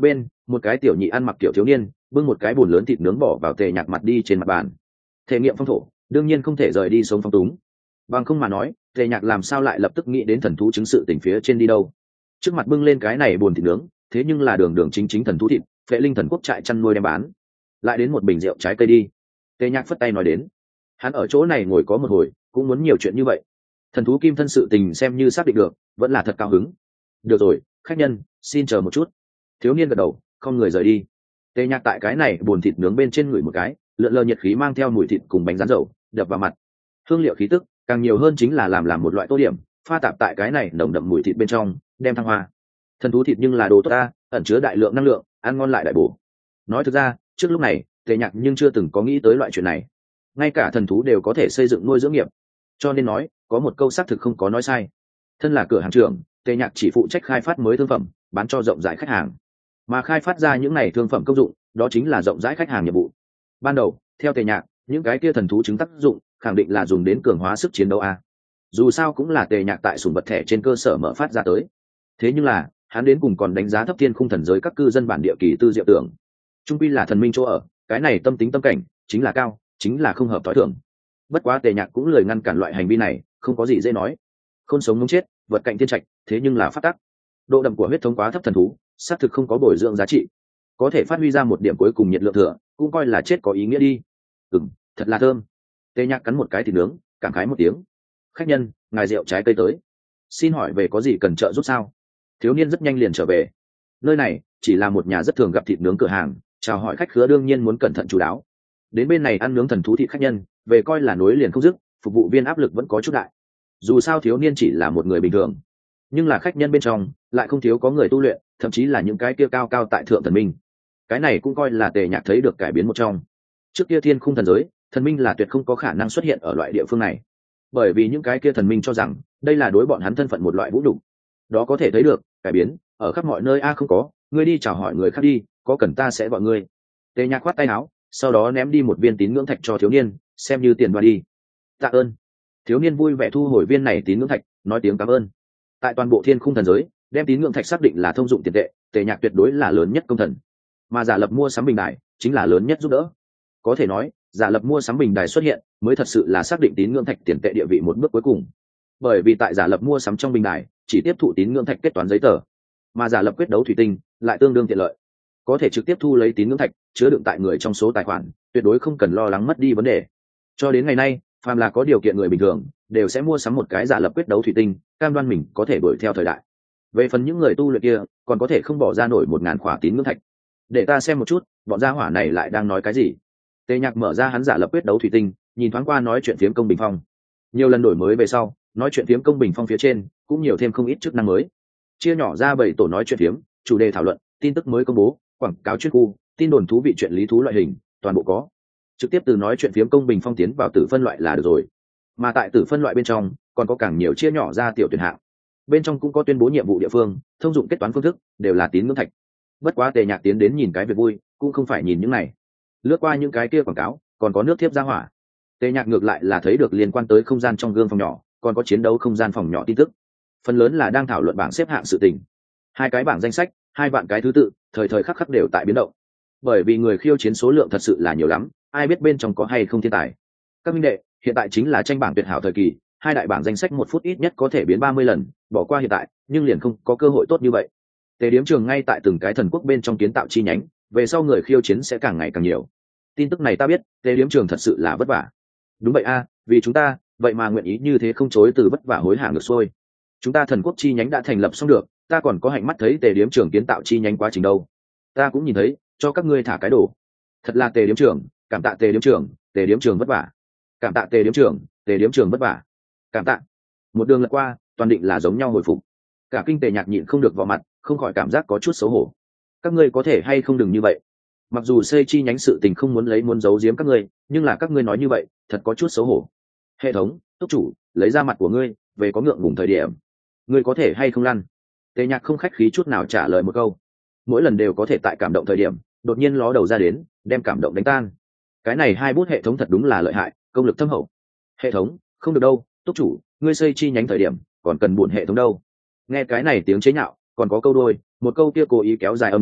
S1: một cái tiểu nhị ăn mặc kiểu thiếu niên bưng một cái bùn lớn thịt nướng bỏ vào tề nhạc mặt đi trên mặt bàn. Thể nghiệm phong thổ đương nhiên không thể rời đi sống phong túng, bằng không mà nói tề nhạc làm sao lại lập tức nghĩ đến thần thú chứng sự tình phía trên đi đâu. Trước mặt bưng lên cái này bùn thịt nướng, thế nhưng là đường đường chính chính thần thú thịt, Phệ Linh thần quốc trại chăn nuôi đem bán. Lại đến một bình rượu trái cây đi. Tề nhạc phất tay nói đến. Hắn ở chỗ này ngồi có một hồi cũng muốn nhiều chuyện như vậy. Thần thú kim thân sự tình xem như xác định được, vẫn là thật cao hứng. Được rồi, khách nhân xin chờ một chút. Thiếu niên gật đầu không người rời đi. Tề nhạc tại cái này bùn thịt nướng bên trên người một cái, lượn lờ nhiệt khí mang theo mùi thịt cùng bánh rán dầu đập vào mặt. Hương liệu khí tức càng nhiều hơn chính là làm làm một loại tô điểm, pha tạp tại cái này nồng đậm mùi thịt bên trong, đem thăng hoa. Thần thú thịt nhưng là đồ tốt ta, ẩn chứa đại lượng năng lượng, ăn ngon lại đại bổ. Nói thực ra trước lúc này Tề nhạc nhưng chưa từng có nghĩ tới loại chuyện này. Ngay cả thần thú đều có thể xây dựng nuôi dưỡng nghiệp, cho nên nói có một câu xác thực không có nói sai. Thân là cửa hàng trưởng, Tề nhạc chỉ phụ trách khai phát mới thương phẩm, bán cho rộng rãi khách hàng, mà khai phát ra những này thương phẩm công dụng, đó chính là rộng rãi khách hàng nhiệm vụ. Ban đầu theo Tề nhạc, những cái kia thần thú chứng tác dụng khẳng định là dùng đến cường hóa sức chiến đấu a. Dù sao cũng là Tề nhạc tại sủng vật thẻ trên cơ sở mở phát ra tới. Thế nhưng là hắn đến cùng còn đánh giá thấp thiên khung thần giới các cư dân bản địa kỳ tư diệu tưởng. Trung quy là thần minh chỗ ở, cái này tâm tính tâm cảnh chính là cao, chính là không hợp thói thường. Bất quá Tề nhạc cũng lười ngăn cản loại hành vi này, không có gì dễ nói. Khôn sống muốn chết, vật cạnh thiên trạch, thế nhưng là phát tắc. Độ đậm của huyết thống quá thấp thần thú, xác thực không có bồi dưỡng giá trị. Có thể phát huy ra một điểm cuối cùng nhiệt lượng thừa, cũng coi là chết có ý nghĩa đi. Ừm, thật là thơm. Tề nhạc cắn một cái thịt nướng, cảm khái một tiếng. Khách nhân, ngài rượu trái cây tới. Xin hỏi về có gì cần trợ giúp sao? Thiếu niên rất nhanh liền trở về. Nơi này chỉ là một nhà rất thường gặp thịt nướng cửa hàng, chào hỏi khách khứa đương nhiên muốn cẩn thận chú đáo. Đến bên này ăn nướng thần thú thịt khách nhân, về coi là nối liền không dứt, phục vụ viên áp lực vẫn có chút đại. Dù sao thiếu niên chỉ là một người bình thường, nhưng là khách nhân bên trong lại không thiếu có người tu luyện, thậm chí là những cái kia cao cao tại thượng thần minh. Cái này cũng coi là Tề nhạc thấy được cải biến một trong. Trước kia thiên khung thần giới, thần minh là tuyệt không có khả năng xuất hiện ở loại địa phương này, bởi vì những cái kia thần minh cho rằng đây là đối bọn hắn thân phận một loại vũ đủ. Đó có thể thấy được cải biến ở khắp mọi nơi. A không có, ngươi đi chào hỏi người khác đi, có cần ta sẽ gọi ngươi. Tề nhạc khoát tay áo, sau đó ném đi một viên tín ngưỡng thạch cho thiếu niên, xem như tiền đoa đi. Tạ ơn. Thiếu niên vui vẻ thu hồi viên này tín ngưỡng thạch, nói tiếng cảm ơn. Tại toàn bộ thiên khung thần giới, đem tín ngưỡng thạch xác định là thông dụng tiền tệ, Tề nhạc tuyệt đối là lớn nhất công thần, mà giả lập mua sắm bình đài chính là lớn nhất giúp đỡ. Có thể nói giả lập mua sắm bình đài xuất hiện mới thật sự là xác định tín ngưỡng thạch tiền tệ địa vị một bước cuối cùng, bởi vì tại giả lập mua sắm trong bình đài chỉ tiếp thụ tín ngưỡng thạch kết toán giấy tờ, mà giả lập quyết đấu thủy tinh lại tương đương tiện lợi, có thể trực tiếp thu lấy tín ngưỡng thạch chứa đựng tại người trong số tài khoản, tuyệt đối không cần lo lắng mất đi vấn đề. Cho đến ngày nay phàm là có điều kiện người bình thường đều sẽ mua sắm một cái giả lập quyết đấu thủy tinh, cam đoan mình có thể đuổi theo thời đại. Về phần những người tu luyện kia còn có thể không bỏ ra nổi một ngàn khỏa tín ngưỡng thạch. Để ta xem một chút bọn gia hỏa này lại đang nói cái gì. Tề nhạc mở ra hắn giả lập quyết đấu thủy tinh, nhìn thoáng qua nói chuyện phiếm công bình phong. Nhiều lần đổi mới về sau, nói chuyện phiếm công bình phong phía trên cũng nhiều thêm không ít chức năng mới, chia nhỏ ra bảy tổ nói chuyện phiếm, chủ đề thảo luận, tin tức mới công bố, quảng cáo chuyên khu, tin đồn thú vị, chuyện lý thú loại hình, toàn bộ có. Trực tiếp từ nói chuyện phiếm công bình phong tiến vào tử phân loại là được rồi. Mà tại tử phân loại bên trong còn có càng nhiều chia nhỏ ra tiểu tuyển hạng, bên trong cũng có tuyên bố nhiệm vụ địa phương, thông dụng kết toán phương thức, đều là tín ngưỡng thạch. Bất quá Tề nhạc tiến đến nhìn cái việc vui, cũng không phải nhìn những này. Lướt qua những cái kia quảng cáo, còn có nước thiếp ra hỏa. Tề nhạc ngược lại là thấy được liên quan tới không gian trong gương phòng nhỏ, còn có chiến đấu không gian phòng nhỏ tin tức. Phần lớn là đang thảo luận bảng xếp hạng sự tình. Hai cái bảng danh sách, hai vạn cái thứ tự, thời thời khắc khắc đều tại biến động. Bởi vì người khiêu chiến số lượng thật sự là nhiều lắm, ai biết bên trong có hay không thiên tài. Các minh đệ, hiện tại chính là tranh bảng tuyệt hảo thời kỳ, hai đại bảng danh sách một phút ít nhất có thể biến ba mươi lần, bỏ qua hiện tại, nhưng liền không có cơ hội tốt như vậy. Tề điếm trường ngay tại từng cái thần quốc bên trong kiến tạo chi nhánh, về sau người khiêu chiến sẽ càng ngày càng nhiều. Tin tức này ta biết, Tề điếm trường thật sự là vất vả. Đúng vậy a, vì chúng ta, vậy mà nguyện ý như thế không chối từ vất vả hối hả ngược xuôi. Chúng ta thần quốc chi nhánh đã thành lập xong được, ta còn có hạnh mắt thấy Tề điếm trường kiến tạo chi nhánh quá trình đâu. Ta cũng nhìn thấy, cho các ngươi thả cái đồ. Thật là Tề điếm trường, cảm tạ Tề điếm trường, Tề điếm trường vất vả. Cảm tạ Tề điếm trường, Tề điếm trường vất vả. Cảm tạ. Một đường lật qua, toàn định là giống nhau hồi phục. Cả kinh Tề nhạc nhịn không được vào mặt, không khỏi cảm giác có chút xấu hổ. Các ngươi có thể hay không đừng như vậy. Mặc dù xây chi nhánh sự tình không muốn lấy muốn giấu giếm các ngươi, nhưng là các ngươi nói như vậy, thật có chút xấu hổ. Hệ thống, túc chủ, lấy ra mặt của ngươi, về có ngượng ngùng thời điểm. Ngươi có thể hay không lăn. Tề nhạc không khách khí chút nào trả lời một câu. Mỗi lần đều có thể tại cảm động thời điểm, đột nhiên ló đầu ra đến, đem cảm động đánh tan. Cái này hai bút hệ thống thật đúng là lợi hại, công lực thâm hậu. Hệ thống, không được đâu, túc chủ, ngươi xây chi nhánh thời điểm, còn cần buồn hệ thống đâu. Nghe cái này tiếng chế nhạo, còn có câu đôi, một câu kia cố ý kéo dài âm đâu,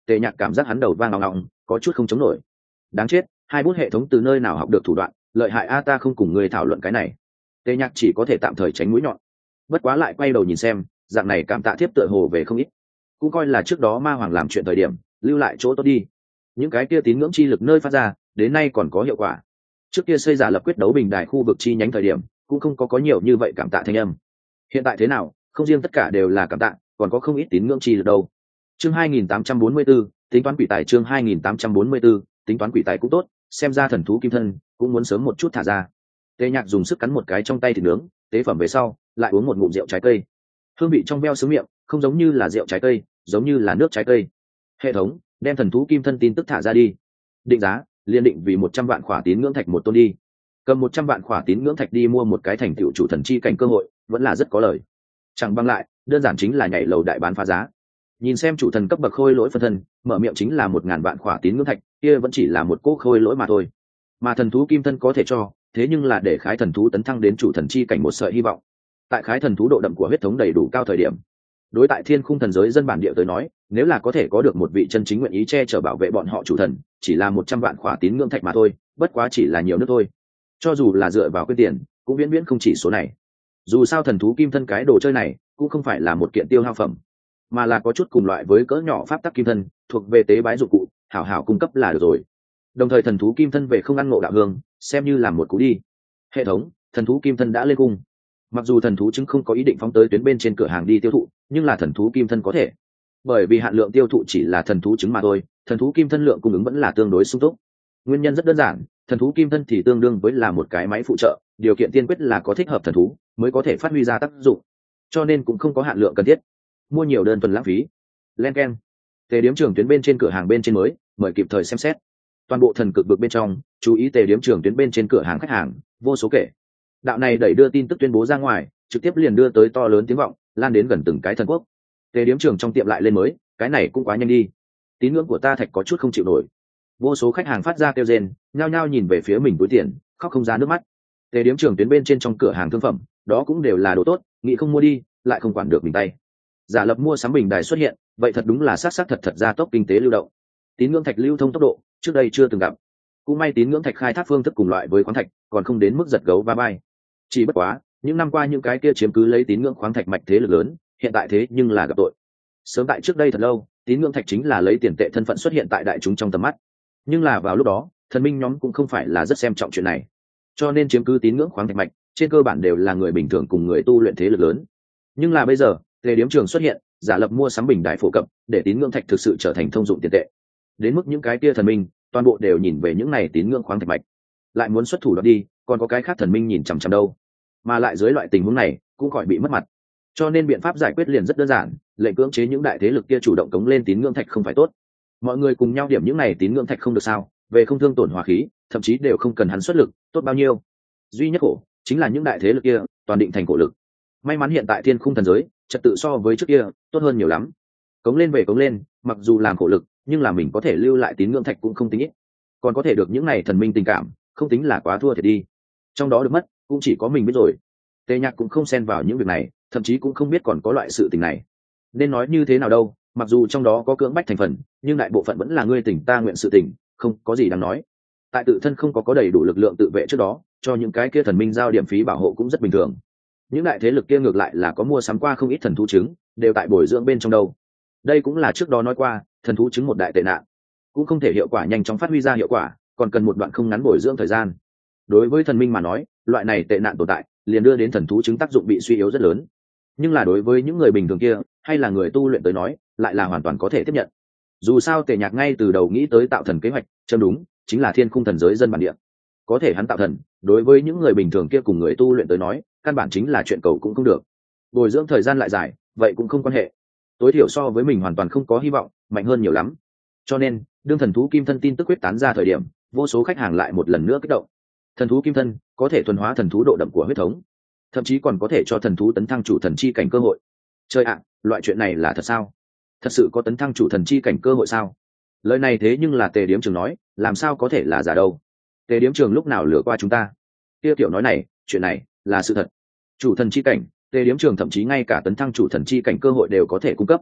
S1: Tề Nhạc cảm giác hắn đầu vang ngọng ngọng, có chút không chống nổi. Đáng chết, hai bút hệ thống từ nơi nào học được thủ đoạn, lợi hại a, ta không cùng người thảo luận cái này. Tề Nhạc chỉ có thể tạm thời tránh mũi nhọn. Bất quá lại quay đầu nhìn xem, dạng này cảm tạ thiếp tựa hồ về không ít. Cũng coi là trước đó ma hoàng làm chuyện thời điểm, lưu lại chỗ tốt đi. Những cái kia tín ngưỡng chi lực nơi phát ra, đến nay còn có hiệu quả. Trước kia xây giả lập quyết đấu bình đài khu vực chi nhánh thời điểm, cũng không có có nhiều như vậy cảm tạ thanh âm. Hiện tại thế nào, không riêng tất cả đều là cảm tạ, còn có không ít tín ngưỡng chi lực đâu. Chương hai nghìn tám trăm bốn mươi 284, tính toán quỷ tài chương hai nghìn tám trăm bốn mươi 284, tính toán quỷ tài cũng tốt, xem ra thần thú kim thân cũng muốn sớm một chút thả ra. Tề Nhạc dùng sức cắn một cái trong tay thịt nướng, tế phẩm về sau, lại uống một ngụm rượu trái cây. Hương vị trong veo sướng miệng, không giống như là rượu trái cây, giống như là nước trái cây. Hệ thống, đem thần thú kim thân tin tức thả ra đi. Định giá, liên định vì một trăm vạn khỏa tín ngưỡng thạch một tôn đi. Cầm một trăm vạn khỏa tín ngưỡng thạch đi mua một cái thành tựu chủ thần chi cảnh cơ hội, vẫn là rất có lời. Chẳng bằng lại, đơn giản chính là nhảy lầu đại bán phá giá. Nhìn xem chủ thần cấp bậc khôi lỗi phân thân, mở miệng chính là một ngàn vạn khỏa tín ngưỡng thạch, kia vẫn chỉ là một cỗ khôi lỗi mà thôi. Mà thần thú kim thân có thể cho, thế nhưng là để khái thần thú tấn thăng đến chủ thần chi cảnh một sợi hy vọng. Tại khái thần thú độ đậm của huyết thống đầy đủ cao thời điểm, đối tại thiên khung thần giới dân bản địa tới nói, nếu là có thể có được một vị chân chính nguyện ý che chở bảo vệ bọn họ chủ thần, chỉ là một trăm vạn khỏa tín ngưỡng thạch mà thôi, bất quá chỉ là nhiều nước thôi. Cho dù là dựa vào quyên tiền, cũng viễn viễn không chỉ số này. Dù sao thần thú kim thân cái đồ chơi này cũng không phải là một kiện tiêu hao phẩm, mà là có chút cùng loại với cỡ nhỏ pháp tắc kim thân, thuộc về tế bái dụng cụ, hảo hảo cung cấp là được rồi. Đồng thời thần thú kim thân về không ăn ngộ đạo hương, xem như làm một cú đi. Hệ thống, thần thú kim thân đã lên cung. Mặc dù thần thú chứng không có ý định phóng tới tuyến bên trên cửa hàng đi tiêu thụ, nhưng là thần thú kim thân có thể. Bởi vì hạn lượng tiêu thụ chỉ là thần thú chứng mà thôi, thần thú kim thân lượng cung ứng vẫn là tương đối sung túc. Nguyên nhân rất đơn giản, thần thú kim thân thì tương đương với là một cái máy phụ trợ, điều kiện tiên quyết là có thích hợp thần thú mới có thể phát huy ra tác dụng, cho nên cũng không có hạn lượng cần thiết. Mua nhiều đơn thuần lãng phí. Len keng. Tề điếm trường tuyến bên trên cửa hàng bên trên mới, mời kịp thời xem xét. Toàn bộ thần cực vực bên trong, chú ý tề điếm trường tuyến bên trên cửa hàng khách hàng, vô số kể. Đạo này đẩy đưa tin tức tuyên bố ra ngoài, trực tiếp liền đưa tới to lớn tiếng vọng, lan đến gần từng cái thần quốc. Tề điếm trường trong tiệm lại lên mới, cái này cũng quá nhanh đi. Tín ngưỡng của ta thạch có chút không chịu nổi. Vô số khách hàng phát ra kêu rên, nhao nhao nhìn về phía mình túi tiền, khóc không ra nước mắt. Tề điếm trường tuyến bên trên trong cửa hàng thương phẩm, đó cũng đều là đồ tốt, nghĩ không mua đi, lại không quản được mình tay. Giả lập mua sắm bình đài xuất hiện, vậy thật đúng là sát sát thật thật ra tốc kinh tế lưu động. Tín ngưỡng thạch lưu thông tốc độ, trước đây chưa từng gặp. Cũng may tín ngưỡng thạch khai thác phương thức cùng loại với khoáng thạch, còn không đến mức giật gấu va bay. Chỉ bất quá, những năm qua những cái kia chiếm cứ lấy tín ngưỡng khoáng thạch mạch thế lực lớn, hiện tại thế nhưng là gặp tội. Sớm tại trước đây thật lâu, tín ngưỡng thạch chính là lấy tiền tệ thân phận xuất hiện tại đại chúng trong tầm mắt. Nhưng là vào lúc đó, thần minh nhóm cũng không phải là rất xem trọng chuyện này, cho nên chiếm cứ tín ngưỡng khoáng thạch mạch trên cơ bản đều là người bình thường cùng người tu luyện thế lực lớn. Nhưng là bây giờ, tề điếm trường xuất hiện, giả lập mua sắm bình đại phổ cập, để tín ngưỡng thạch thực sự trở thành thông dụng tiền tệ. Đến mức những cái kia thần minh, toàn bộ đều nhìn về những này tín ngưỡng khoáng thạch mạch, lại muốn xuất thủ đoạt đi, còn có cái khác thần minh nhìn chằm chằm đâu. Mà lại dưới loại tình huống này, cũng khỏi bị mất mặt. Cho nên biện pháp giải quyết liền rất đơn giản, lệnh cưỡng chế những đại thế lực kia chủ động cống lên tín ngưỡng thạch không phải tốt. Mọi người cùng nhau điểm những này tín ngưỡng thạch không được sao, về không thương tổn hòa khí, thậm chí đều không cần hắn xuất lực, tốt bao nhiêu. Duy nhất khổ chính là những đại thế lực kia toàn định thành khổ lực. May mắn hiện tại thiên khung thần giới trật tự so với trước kia tốt hơn nhiều lắm. Cống lên về cống lên, mặc dù làm khổ lực, nhưng là mình có thể lưu lại tín ngưỡng thạch cũng không tính ít, còn có thể được những này thần minh tình cảm, không tính là quá thua thiệt đi. Trong đó được mất cũng chỉ có mình biết rồi. Tề Nhạc cũng không xen vào những việc này, thậm chí cũng không biết còn có loại sự tình này. Nên nói như thế nào đâu, mặc dù trong đó có cưỡng bách thành phần, nhưng đại bộ phận vẫn là ngươi tỉnh ta nguyện sự tỉnh, không có gì đáng nói. Tại tự thân không có có đầy đủ lực lượng tự vệ trước đó, cho những cái kia thần minh giao điểm phí bảo hộ cũng rất bình thường. Những đại thế lực kia ngược lại là có mua sắm qua không ít thần thú trứng, đều tại bồi dưỡng bên trong đâu. Đây cũng là trước đó nói qua, thần thú trứng một đại tệ nạn, cũng không thể hiệu quả nhanh chóng phát huy ra hiệu quả, còn cần một đoạn không ngắn bồi dưỡng thời gian. Đối với thần minh mà nói, loại này tệ nạn tồn tại, liền đưa đến thần thú trứng tác dụng bị suy yếu rất lớn. Nhưng là đối với những người bình thường kia, hay là người tu luyện tới nói, lại là hoàn toàn có thể tiếp nhận. Dù sao Tề Nhạc ngay từ đầu nghĩ tới tạo thần kế hoạch, châm đúng, chính là thiên khung thần giới dân bản địa. Có thể hắn tạo thần, đối với những người bình thường kia cùng người tu luyện tới nói, căn bản chính là chuyện cầu cũng không được. Bồi dưỡng thời gian lại dài, vậy cũng không quan hệ. Tối thiểu so với mình hoàn toàn không có hy vọng, mạnh hơn nhiều lắm. Cho nên, đương thần thú kim thân tin tức quyết tán ra thời điểm, vô số khách hàng lại một lần nữa kích động. Thần thú kim thân có thể thuần hóa thần thú độ đậm của huyết thống, thậm chí còn có thể cho thần thú tấn thăng chủ thần chi cảnh cơ hội. Chơi ạ, loại chuyện này là thật sao? Thật sự có tấn thăng chủ thần chi cảnh cơ hội sao? Lời này thế nhưng là Tề Điếm Trường nói, làm sao có thể là giả đâu? Tề Điếm Trường lúc nào lừa qua chúng ta? Tiêu tiểu nói này, chuyện này là sự thật. Chủ thần chi cảnh, Tề Điếm Trường thậm chí ngay cả tấn thăng chủ thần chi cảnh cơ hội đều có thể cung cấp.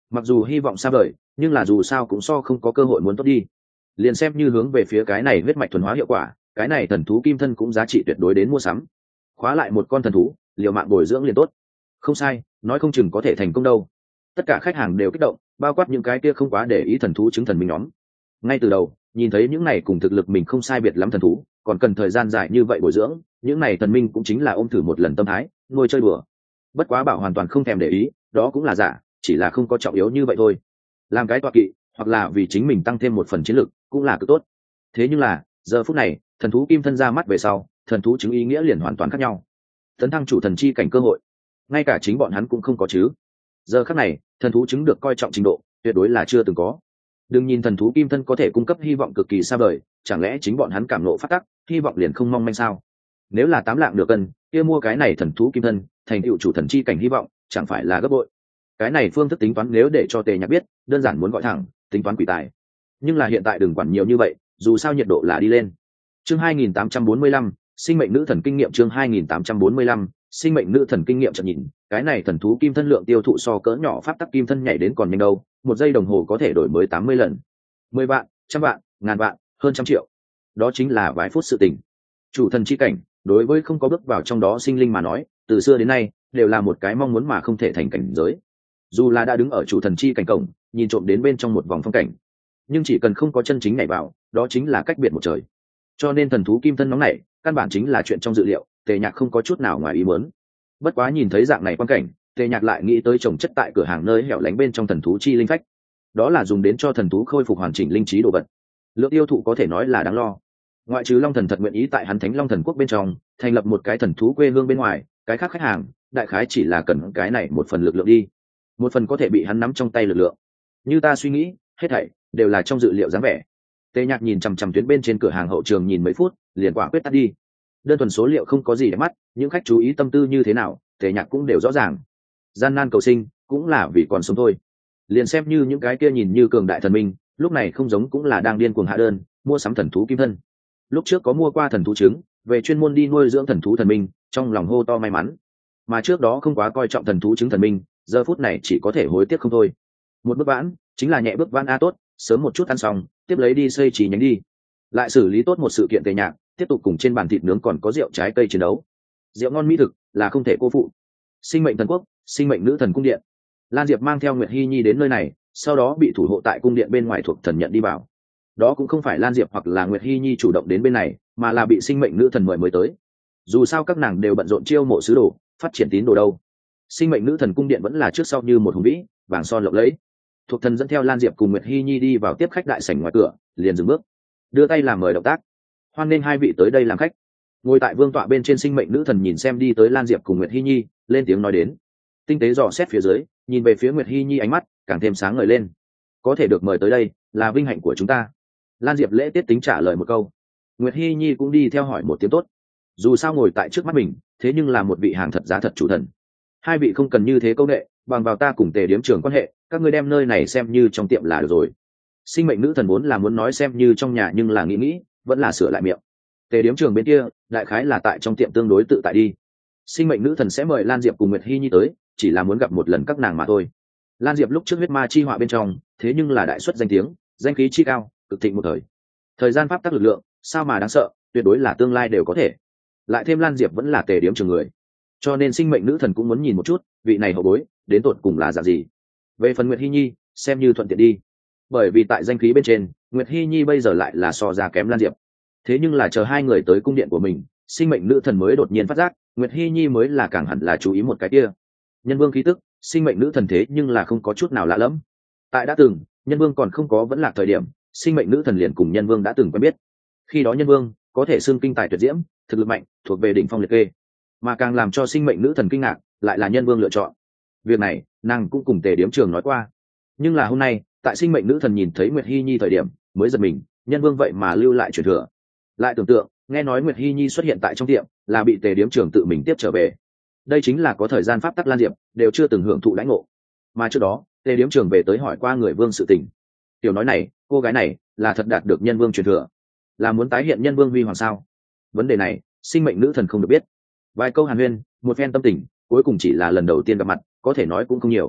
S1: mặc dù hy vọng xa vời, nhưng là dù sao cũng so không có cơ hội muốn tốt đi. Liền xem như hướng về phía cái này huyết mạch thuần hóa hiệu quả, cái này thần thú kim thân cũng giá trị tuyệt đối đến mua sắm. Khóa lại một con thần thú, liều mạng bồi dưỡng liền tốt. Không sai, nói không chừng có thể thành công đâu. Tất cả khách hàng đều kích động, bao quát những cái kia không quá để ý thần thú chứng thần minh nhóm. Ngay từ đầu, nhìn thấy những này cùng thực lực mình không sai biệt lắm thần thú, còn cần thời gian dài như vậy bồi dưỡng, những này thần minh cũng chính là ôm thử một lần tâm thái, nuôi chơi đùa. Bất quá bảo hoàn toàn không thèm để ý, đó cũng là giả, chỉ là không có trọng yếu như vậy thôi. Làm cái tọa kỵ, hoặc là vì chính mình tăng thêm một phần chiến lực, cũng là cực tốt. Thế nhưng là, giờ phút này, thần thú kim thân ra mắt về sau, thần thú chứng ý nghĩa liền hoàn toàn khác nhau. Tấn thăng chủ thần chi cảnh cơ hội, ngay cả chính bọn hắn cũng không có chứ. Giờ khắc này, thần thú chứng được coi trọng trình độ, tuyệt đối là chưa từng có. Đừng nhìn thần thú kim thân có thể cung cấp hy vọng cực kỳ xa vời, chẳng lẽ chính bọn hắn cảm nộ phát tắc, hy vọng liền không mong manh sao? Nếu là tám lạng được cân, kia mua cái này thần thú kim thân, thành tựu chủ thần chi cảnh hy vọng, chẳng phải là gấp bội. Cái này phương thức tính toán nếu để cho Tề Nhạc biết, đơn giản muốn gọi thẳng, tính toán quỷ tài. Nhưng là hiện tại đừng quản nhiều như vậy, dù sao nhiệt độ là đi lên. Chương hai nghìn tám trăm bốn mươi lăm, sinh mệnh nữ thần kinh nghiệm chương hai nghìn tám trăm bốn mươi lăm, sinh mệnh nữ thần kinh nghiệm chợt nhìn, cái này thần thú kim thân lượng tiêu thụ so cỡ nhỏ pháp tắc kim thân nhảy đến còn nhanh đâu, một giây đồng hồ có thể đổi mới tám mươi lần. mười vạn, trăm vạn, ngàn vạn, hơn trăm triệu. Đó chính là vài phút sự tình. Chủ thần chi cảnh, đối với không có bước vào trong đó sinh linh mà nói, từ xưa đến nay đều là một cái mong muốn mà không thể thành cảnh giới. Dù là đã đứng ở chủ thần chi cảnh cổng, nhìn trộm đến bên trong một vòng phong cảnh, nhưng chỉ cần không có chân chính nhảy vào, đó chính là cách biệt một trời. Cho nên thần thú kim thân nóng này, căn bản chính là chuyện trong dự liệu, Tề Nhạc không có chút nào ngoài ý muốn. Bất quá nhìn thấy dạng này quan cảnh, Tề Nhạc lại nghĩ tới trồng chất tại cửa hàng nơi hẻo lánh bên trong thần thú chi linh phách. Đó là dùng đến cho thần thú khôi phục hoàn chỉnh linh trí đồ vật. Lượng tiêu thụ có thể nói là đáng lo. Ngoại trừ Long Thần thật nguyện ý tại hắn Thánh Long Thần quốc bên trong thành lập một cái thần thú quê hương bên ngoài, cái khác khách hàng, đại khái chỉ là cần cái này một phần lực lượng đi. Một phần có thể bị hắn nắm trong tay lực lượng. Như ta suy nghĩ, hết thảy đều là trong dự liệu dáng vẻ. Tề Nhạc nhìn chằm chằm tuyến bên trên cửa hàng hậu trường nhìn mấy phút, liền quả quyết tắt đi. Đơn thuần số liệu không có gì để mắt, những khách chú ý tâm tư như thế nào, Tề Nhạc cũng đều rõ ràng. Gian nan cầu sinh, cũng là vì còn sống thôi. Liền xem như những cái kia nhìn như cường đại thần minh, lúc này không giống cũng là đang điên cuồng hạ đơn, mua sắm thần thú kim thân. Lúc trước có mua qua thần thú trứng, về chuyên môn đi nuôi dưỡng thần thú thần minh, trong lòng hô to may mắn. Mà trước đó không quá coi trọng thần thú trứng thần minh, giờ phút này chỉ có thể hối tiếc không thôi. Một bước vãn, chính là nhẹ bước vãn a tốt, sớm một chút ăn xong, tiếp lấy đi xây trí nhánh đi. Lại xử lý tốt một sự kiện Tề Nhạc, tiếp tục cùng trên bàn thịt nướng còn có rượu trái cây chiến đấu. Rượu ngon mỹ thực là không thể cô phụ. Sinh mệnh thần quốc, sinh mệnh nữ thần cung điện. Lan Diệp mang theo Nguyệt Hi Nhi đến nơi này, sau đó bị thủ hộ tại cung điện bên ngoài thuộc thần nhận đi vào. Đó cũng không phải Lan Diệp hoặc là Nguyệt Hi Nhi chủ động đến bên này, mà là bị sinh mệnh nữ thần mời mới tới. Dù sao các nàng đều bận rộn chiêu mộ sứ đồ, phát triển tín đồ đâu. Sinh mệnh nữ thần cung điện vẫn là trước sau như một hùng vĩ, vàng son lộng lẫy. Thuộc thần dẫn theo Lan Diệp cùng Nguyệt Hi Nhi đi vào tiếp khách đại sảnh ngoài cửa, liền dừng bước, đưa tay làm mời động tác. Hoan nên hai vị tới đây làm khách. Ngồi tại vương tọa bên trên sinh mệnh nữ thần nhìn xem đi tới Lan Diệp cùng Nguyệt Hi Nhi, lên tiếng nói đến. Tinh tế dò xét phía dưới, nhìn về phía Nguyệt Hi Nhi ánh mắt càng thêm sáng ngời lên. Có thể được mời tới đây là vinh hạnh của chúng ta. Lan Diệp lễ tiết tính trả lời một câu. Nguyệt Hi Nhi cũng đi theo hỏi một tiếng tốt. Dù sao ngồi tại trước mắt mình, thế nhưng là một vị hàng thật giá thật chủ thần. Hai vị không cần như thế câu nệ, bằng vào ta cùng Tề Điếm trưởng quan hệ, các ngươi đem nơi này xem như trong tiệm là được rồi. Sinh mệnh nữ thần muốn là muốn nói xem như trong nhà, nhưng là nghĩ nghĩ, vẫn là sửa lại miệng. Tề Điếm trưởng bên kia, đại khái là tại trong tiệm tương đối tự tại đi. Sinh mệnh nữ thần sẽ mời Lan Diệp cùng Nguyệt Hi Nhi tới, chỉ là muốn gặp một lần các nàng mà thôi. Lan Diệp lúc trước huyết ma chi họa bên trong, thế nhưng là đại xuất danh tiếng, danh khí chi cao, cực thịnh một thời. Thời gian pháp tắc lực lượng, sao mà đáng sợ, tuyệt đối là tương lai đều có thể. Lại thêm Lan Diệp vẫn là Tề Điếm trưởng người, cho nên sinh mệnh nữ thần cũng muốn nhìn một chút, vị này hậu bối, đến tột cùng là dạng gì. Về phần Nguyệt Hi Nhi, xem như thuận tiện đi. Bởi vì tại danh khí bên trên, Nguyệt Hi Nhi bây giờ lại là so ra kém Lan Diệp. Thế nhưng là chờ hai người tới cung điện của mình, sinh mệnh nữ thần mới đột nhiên phát giác, Nguyệt Hi Nhi mới là càng hẳn là chú ý một cái kia. Nhân vương khí tức, sinh mệnh nữ thần thế nhưng là không có chút nào lạ lẫm. Tại đã từng, nhân vương còn không có vẫn lạc thời điểm, sinh mệnh nữ thần liền cùng nhân vương đã từng quen biết. Khi đó nhân vương có thể xưng kinh tài tuyệt diễm, thực lực mạnh, thuộc về đỉnh phong liệt kê. Mà càng làm cho sinh mệnh nữ thần kinh ngạc, lại là nhân vương lựa chọn. Việc này, nàng cũng cùng Tề Điếm trưởng nói qua. Nhưng là hôm nay, tại sinh mệnh nữ thần nhìn thấy Nguyệt Hi Nhi thời điểm, mới giật mình, nhân vương vậy mà lưu lại truyền thừa. Lại tưởng tượng, nghe nói Nguyệt Hi Nhi xuất hiện tại trong tiệm, là bị Tề Điếm trưởng tự mình tiếp trở về. Đây chính là có thời gian pháp tắc Lan Diệp đều chưa từng hưởng thụ lãnh ngộ. Mà trước đó, Tề Điếm trưởng về tới hỏi qua người vương sự tình. Tiểu nói này, cô gái này là thật đạt được nhân vương truyền thừa, là muốn tái hiện nhân vương huy hoàng sao? Vấn đề này, sinh mệnh nữ thần không được biết. Vài câu hàn huyên, một phen tâm tình, cuối cùng chỉ là lần đầu tiên gặp mặt, có thể nói cũng không nhiều.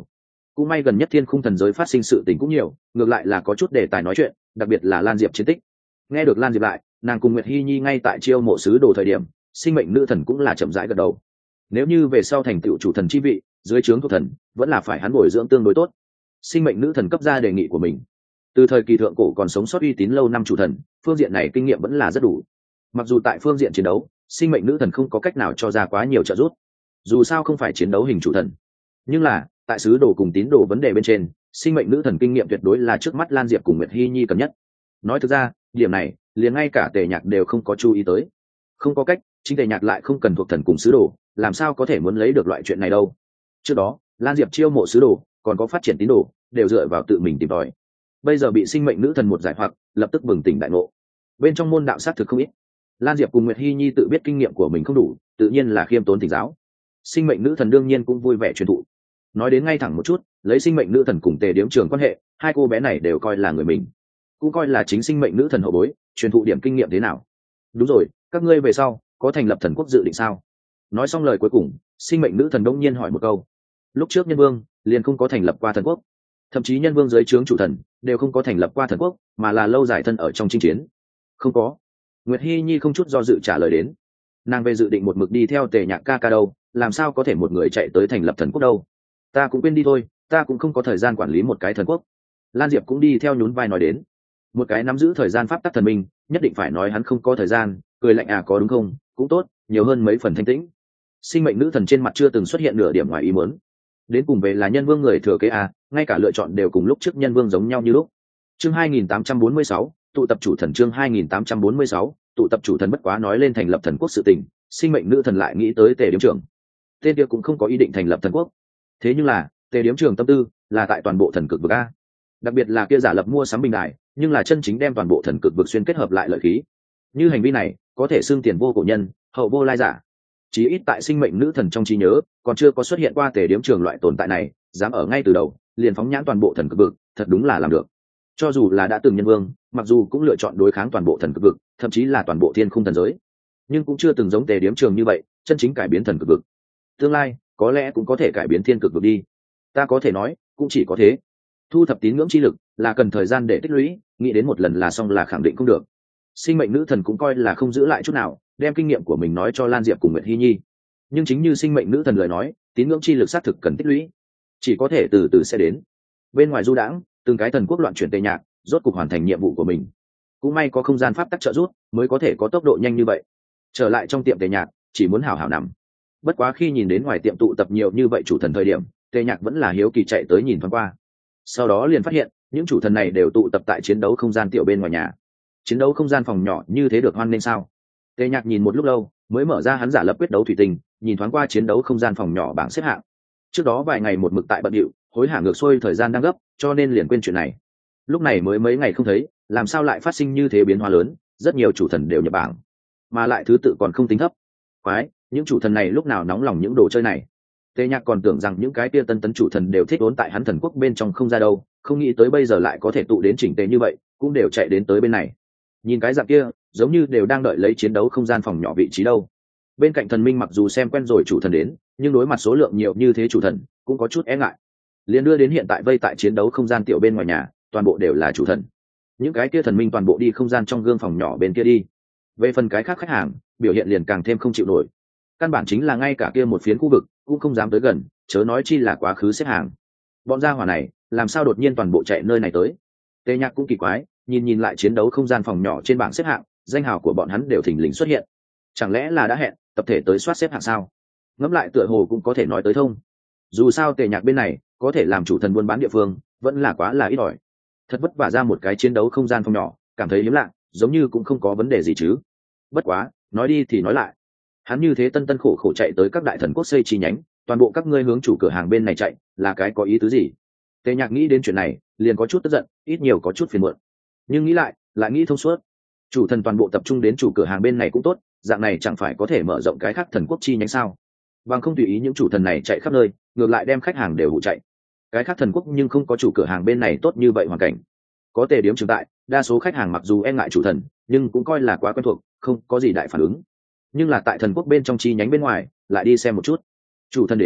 S1: cũng may gần nhất thiên khung thần giới phát sinh sự tình cũng nhiều, ngược lại là có chút đề tài nói chuyện, đặc biệt là Lan Diệp chiến tích. Nghe được Lan Diệp lại, nàng cùng Nguyệt Hi Nhi ngay tại chiêu mộ sứ đồ thời điểm, sinh mệnh nữ thần cũng là chậm rãi gật đầu. Nếu như về sau thành tựu chủ thần chi vị, dưới trướng thuộc thần, vẫn là phải hắn bồi dưỡng tương đối tốt. Sinh mệnh nữ thần cấp ra đề nghị của mình. Từ thời kỳ thượng cổ còn sống sót uy tín lâu năm chủ thần, phương diện này kinh nghiệm vẫn là rất đủ. Mặc dù tại phương diện chiến đấu, sinh mệnh nữ thần không có cách nào cho ra quá nhiều trợ giúp, dù sao không phải chiến đấu hình chủ thần, nhưng là tại sứ đồ cùng tín đồ vấn đề bên trên, sinh mệnh nữ thần kinh nghiệm tuyệt đối là trước mắt Lan Diệp cùng Nguyệt Hi Nhi cần nhất. Nói thực ra, điểm này liền ngay cả Tề Nhạc đều không có chú ý tới. Không có cách, chính Tề Nhạc lại không cần thuộc thần cùng sứ đồ, làm sao có thể muốn lấy được loại chuyện này đâu. Trước đó Lan Diệp chiêu mộ sứ đồ còn có phát triển tín đồ đều dựa vào tự mình tìm tòi, bây giờ bị sinh mệnh nữ thần một giải hoặc, lập tức bừng tỉnh đại ngộ. Bên trong môn đạo sát thực không ít, Lan Diệp cùng Nguyệt Hi Nhi tự biết kinh nghiệm của mình không đủ, tự nhiên là khiêm tốn thỉnh giáo. Sinh mệnh nữ thần đương nhiên cũng vui vẻ truyền thụ. Nói đến ngay thẳng một chút, lấy sinh mệnh nữ thần cùng Tề Điếm Trường quan hệ, hai cô bé này đều coi là người mình, cũng coi là chính sinh mệnh nữ thần hậu bối, truyền thụ điểm kinh nghiệm thế nào. Đúng rồi, các ngươi về sau có thành lập thần quốc dự định sao? Nói xong lời cuối cùng, sinh mệnh nữ thần đông nhiên hỏi một câu. Lúc trước nhân vương liền không có thành lập qua thần quốc, thậm chí nhân vương dưới trướng chủ thần đều không có thành lập qua thần quốc, mà là lâu dài thân ở trong chinh chiến. Không có. Nguyệt Hi Nhi không chút do dự trả lời đến. Nàng về dự định một mực đi theo Tề Nhạc ca ca đâu, làm sao có thể một người chạy tới thành lập thần quốc đâu. Ta cũng quên đi thôi, ta cũng không có thời gian quản lý một cái thần quốc. Lan Diệp cũng đi theo nhún vai nói đến. Một cái nắm giữ thời gian pháp tắc thần minh, nhất định phải nói hắn không có thời gian, cười lạnh à, có đúng không? Cũng tốt, nhiều hơn mấy phần thanh tĩnh. Sinh mệnh nữ thần trên mặt chưa từng xuất hiện nửa điểm ngoài ý muốn. Đến cùng về là nhân vương người thừa kế à, ngay cả lựa chọn đều cùng lúc trước nhân vương giống nhau như lúc. Chương hai nghìn tám trăm bốn mươi sáu, tụ tập chủ thần. Chương hai nghìn tám trăm bốn mươi sáu, tụ tập chủ thần. Bất quá nói lên thành lập thần quốc sự tình, sinh mệnh nữ thần lại nghĩ tới Tề Điếm Trường. Tên kia cũng không có ý định thành lập thần quốc, thế nhưng là Tề Điếm Trường tâm tư là tại toàn bộ thần cực vực a, đặc biệt là kia giả lập mua sắm bình đại, nhưng là chân chính đem toàn bộ thần cực vực xuyên kết hợp lại lợi khí. Như hành vi này có thể xưng tiền vô cổ nhân, hậu vô lai giả. Chí ít tại sinh mệnh nữ thần trong trí nhớ còn chưa có xuất hiện qua Tề Điếm Trường loại tồn tại này, dám ở ngay từ đầu liền phóng nhãn toàn bộ thần cực vực, thật đúng là làm được. Cho dù là đã từng nhân vương, mặc dù cũng lựa chọn đối kháng toàn bộ thần cực vực, thậm chí là toàn bộ thiên khung thần giới, nhưng cũng chưa từng giống Tề Điếm Trường như vậy chân chính cải biến thần cực vực. Tương lai có lẽ cũng có thể cải biến thiên cực vực đi, ta có thể nói cũng chỉ có thế. Thu thập tín ngưỡng chi lực là cần thời gian để tích lũy, nghĩ đến một lần là xong là khẳng định không được. Sinh mệnh nữ thần cũng coi là không giữ lại chút nào, đem kinh nghiệm của mình nói cho Lan Diệp cùng Nguyệt Hi Nhi. Nhưng chính như sinh mệnh nữ thần lời nói, tín ngưỡng chi lực xác thực cần tích lũy, chỉ có thể từ từ sẽ đến. Bên ngoài du đãng, từng cái thần quốc loạn chuyển Tề Nhạc rốt cục hoàn thành nhiệm vụ của mình. Cũng may có không gian pháp tắc trợ giúp, mới có thể có tốc độ nhanh như vậy. Trở lại trong tiệm Tề Nhạc, chỉ muốn hảo hảo nằm. Bất quá khi nhìn đến ngoài tiệm tụ tập nhiều như vậy chủ thần thời điểm, Tề Nhạc vẫn là hiếu kỳ chạy tới nhìn thoáng qua. Sau đó liền phát hiện, những chủ thần này đều tụ tập tại chiến đấu không gian tiểu bên ngoài nhà. Chiến đấu không gian phòng nhỏ như thế được hoan nên sao? Tề Nhạc nhìn một lúc lâu, mới mở ra hắn giả lập quyết đấu thủy tinh, nhìn thoáng qua chiến đấu không gian phòng nhỏ bảng xếp hạng. Trước đó vài ngày một mực tại bận điệu, hối hả ngược xuôi thời gian đang gấp, cho nên liền quên chuyện này. Lúc này mới mấy ngày không thấy, làm sao lại phát sinh như thế biến hóa lớn, rất nhiều chủ thần đều nhập bảng, mà lại thứ tự còn không tính thấp. Quái, những chủ thần này lúc nào nóng lòng những đồ chơi này. Tề Nhạc còn tưởng rằng những cái tia tân tấn chủ thần đều thích ốn tại hắn thần quốc bên trong không ra đâu, không nghĩ tới bây giờ lại có thể tụ đến chỉnh tề như vậy, cũng đều chạy đến tới bên này. Nhìn cái dạng kia, giống như đều đang đợi lấy chiến đấu không gian phòng nhỏ vị trí đâu. Bên cạnh thần minh mặc dù xem quen rồi chủ thần đến, nhưng đối mặt số lượng nhiều như thế chủ thần, cũng có chút e ngại. Liên đưa đến hiện tại vây tại chiến đấu không gian tiểu bên ngoài nhà, toàn bộ đều là chủ thần. Những cái kia thần minh toàn bộ đi không gian trong gương phòng nhỏ bên kia đi. Về phần cái khác khách hàng, biểu hiện liền càng thêm không chịu nổi. Căn bản chính là ngay cả kia một phiến khu vực cũng không dám tới gần, chớ nói chi là quá khứ xếp hàng. Bọn gia hỏa này làm sao đột nhiên toàn bộ chạy nơi này tới? Tề Nhạc cũng kỳ quái, nhìn nhìn lại chiến đấu không gian phòng nhỏ trên bảng xếp hạng, danh hào của bọn hắn đều thình lình xuất hiện. Chẳng lẽ là đã hẹn tập thể tới soát xếp hạng sao? Ngẫm lại tựa hồ cũng có thể nói tới thông. Dù sao Tề Nhạc bên này có thể làm chủ thần buôn bán địa phương vẫn là quá là ít ỏi. Thật vất vả ra một cái chiến đấu không gian phòng nhỏ, cảm thấy hiếm lạ, giống như cũng không có vấn đề gì chứ. Bất quá nói đi thì nói lại, hắn như thế tân tân khổ khổ chạy tới các đại thần quốc xây chi nhánh, toàn bộ các ngươi hướng chủ cửa hàng bên này chạy là cái có ý tứ gì? Tề Nhạc nghĩ đến chuyện này liền có chút tức giận, ít nhiều có chút phiền muộn, nhưng nghĩ lại lại nghĩ thông suốt. Chủ thần toàn bộ tập trung đến chủ cửa hàng bên này cũng tốt, dạng này chẳng phải có thể mở rộng cái khác thần quốc chi nhánh sao? Bằng không tùy ý những chủ thần này chạy khắp nơi, ngược lại đem khách hàng đều hụ chạy. Cái khác thần quốc nhưng không có chủ cửa hàng bên này tốt như vậy hoàn cảnh. Có Tề Điếm Trường tại, đa số khách hàng mặc dù e ngại chủ thần, nhưng cũng coi là quá quen thuộc, không có gì đại phản ứng. Nhưng là tại thần quốc bên trong chi nhánh bên ngoài, lại đi xem một chút. Chủ thần đến,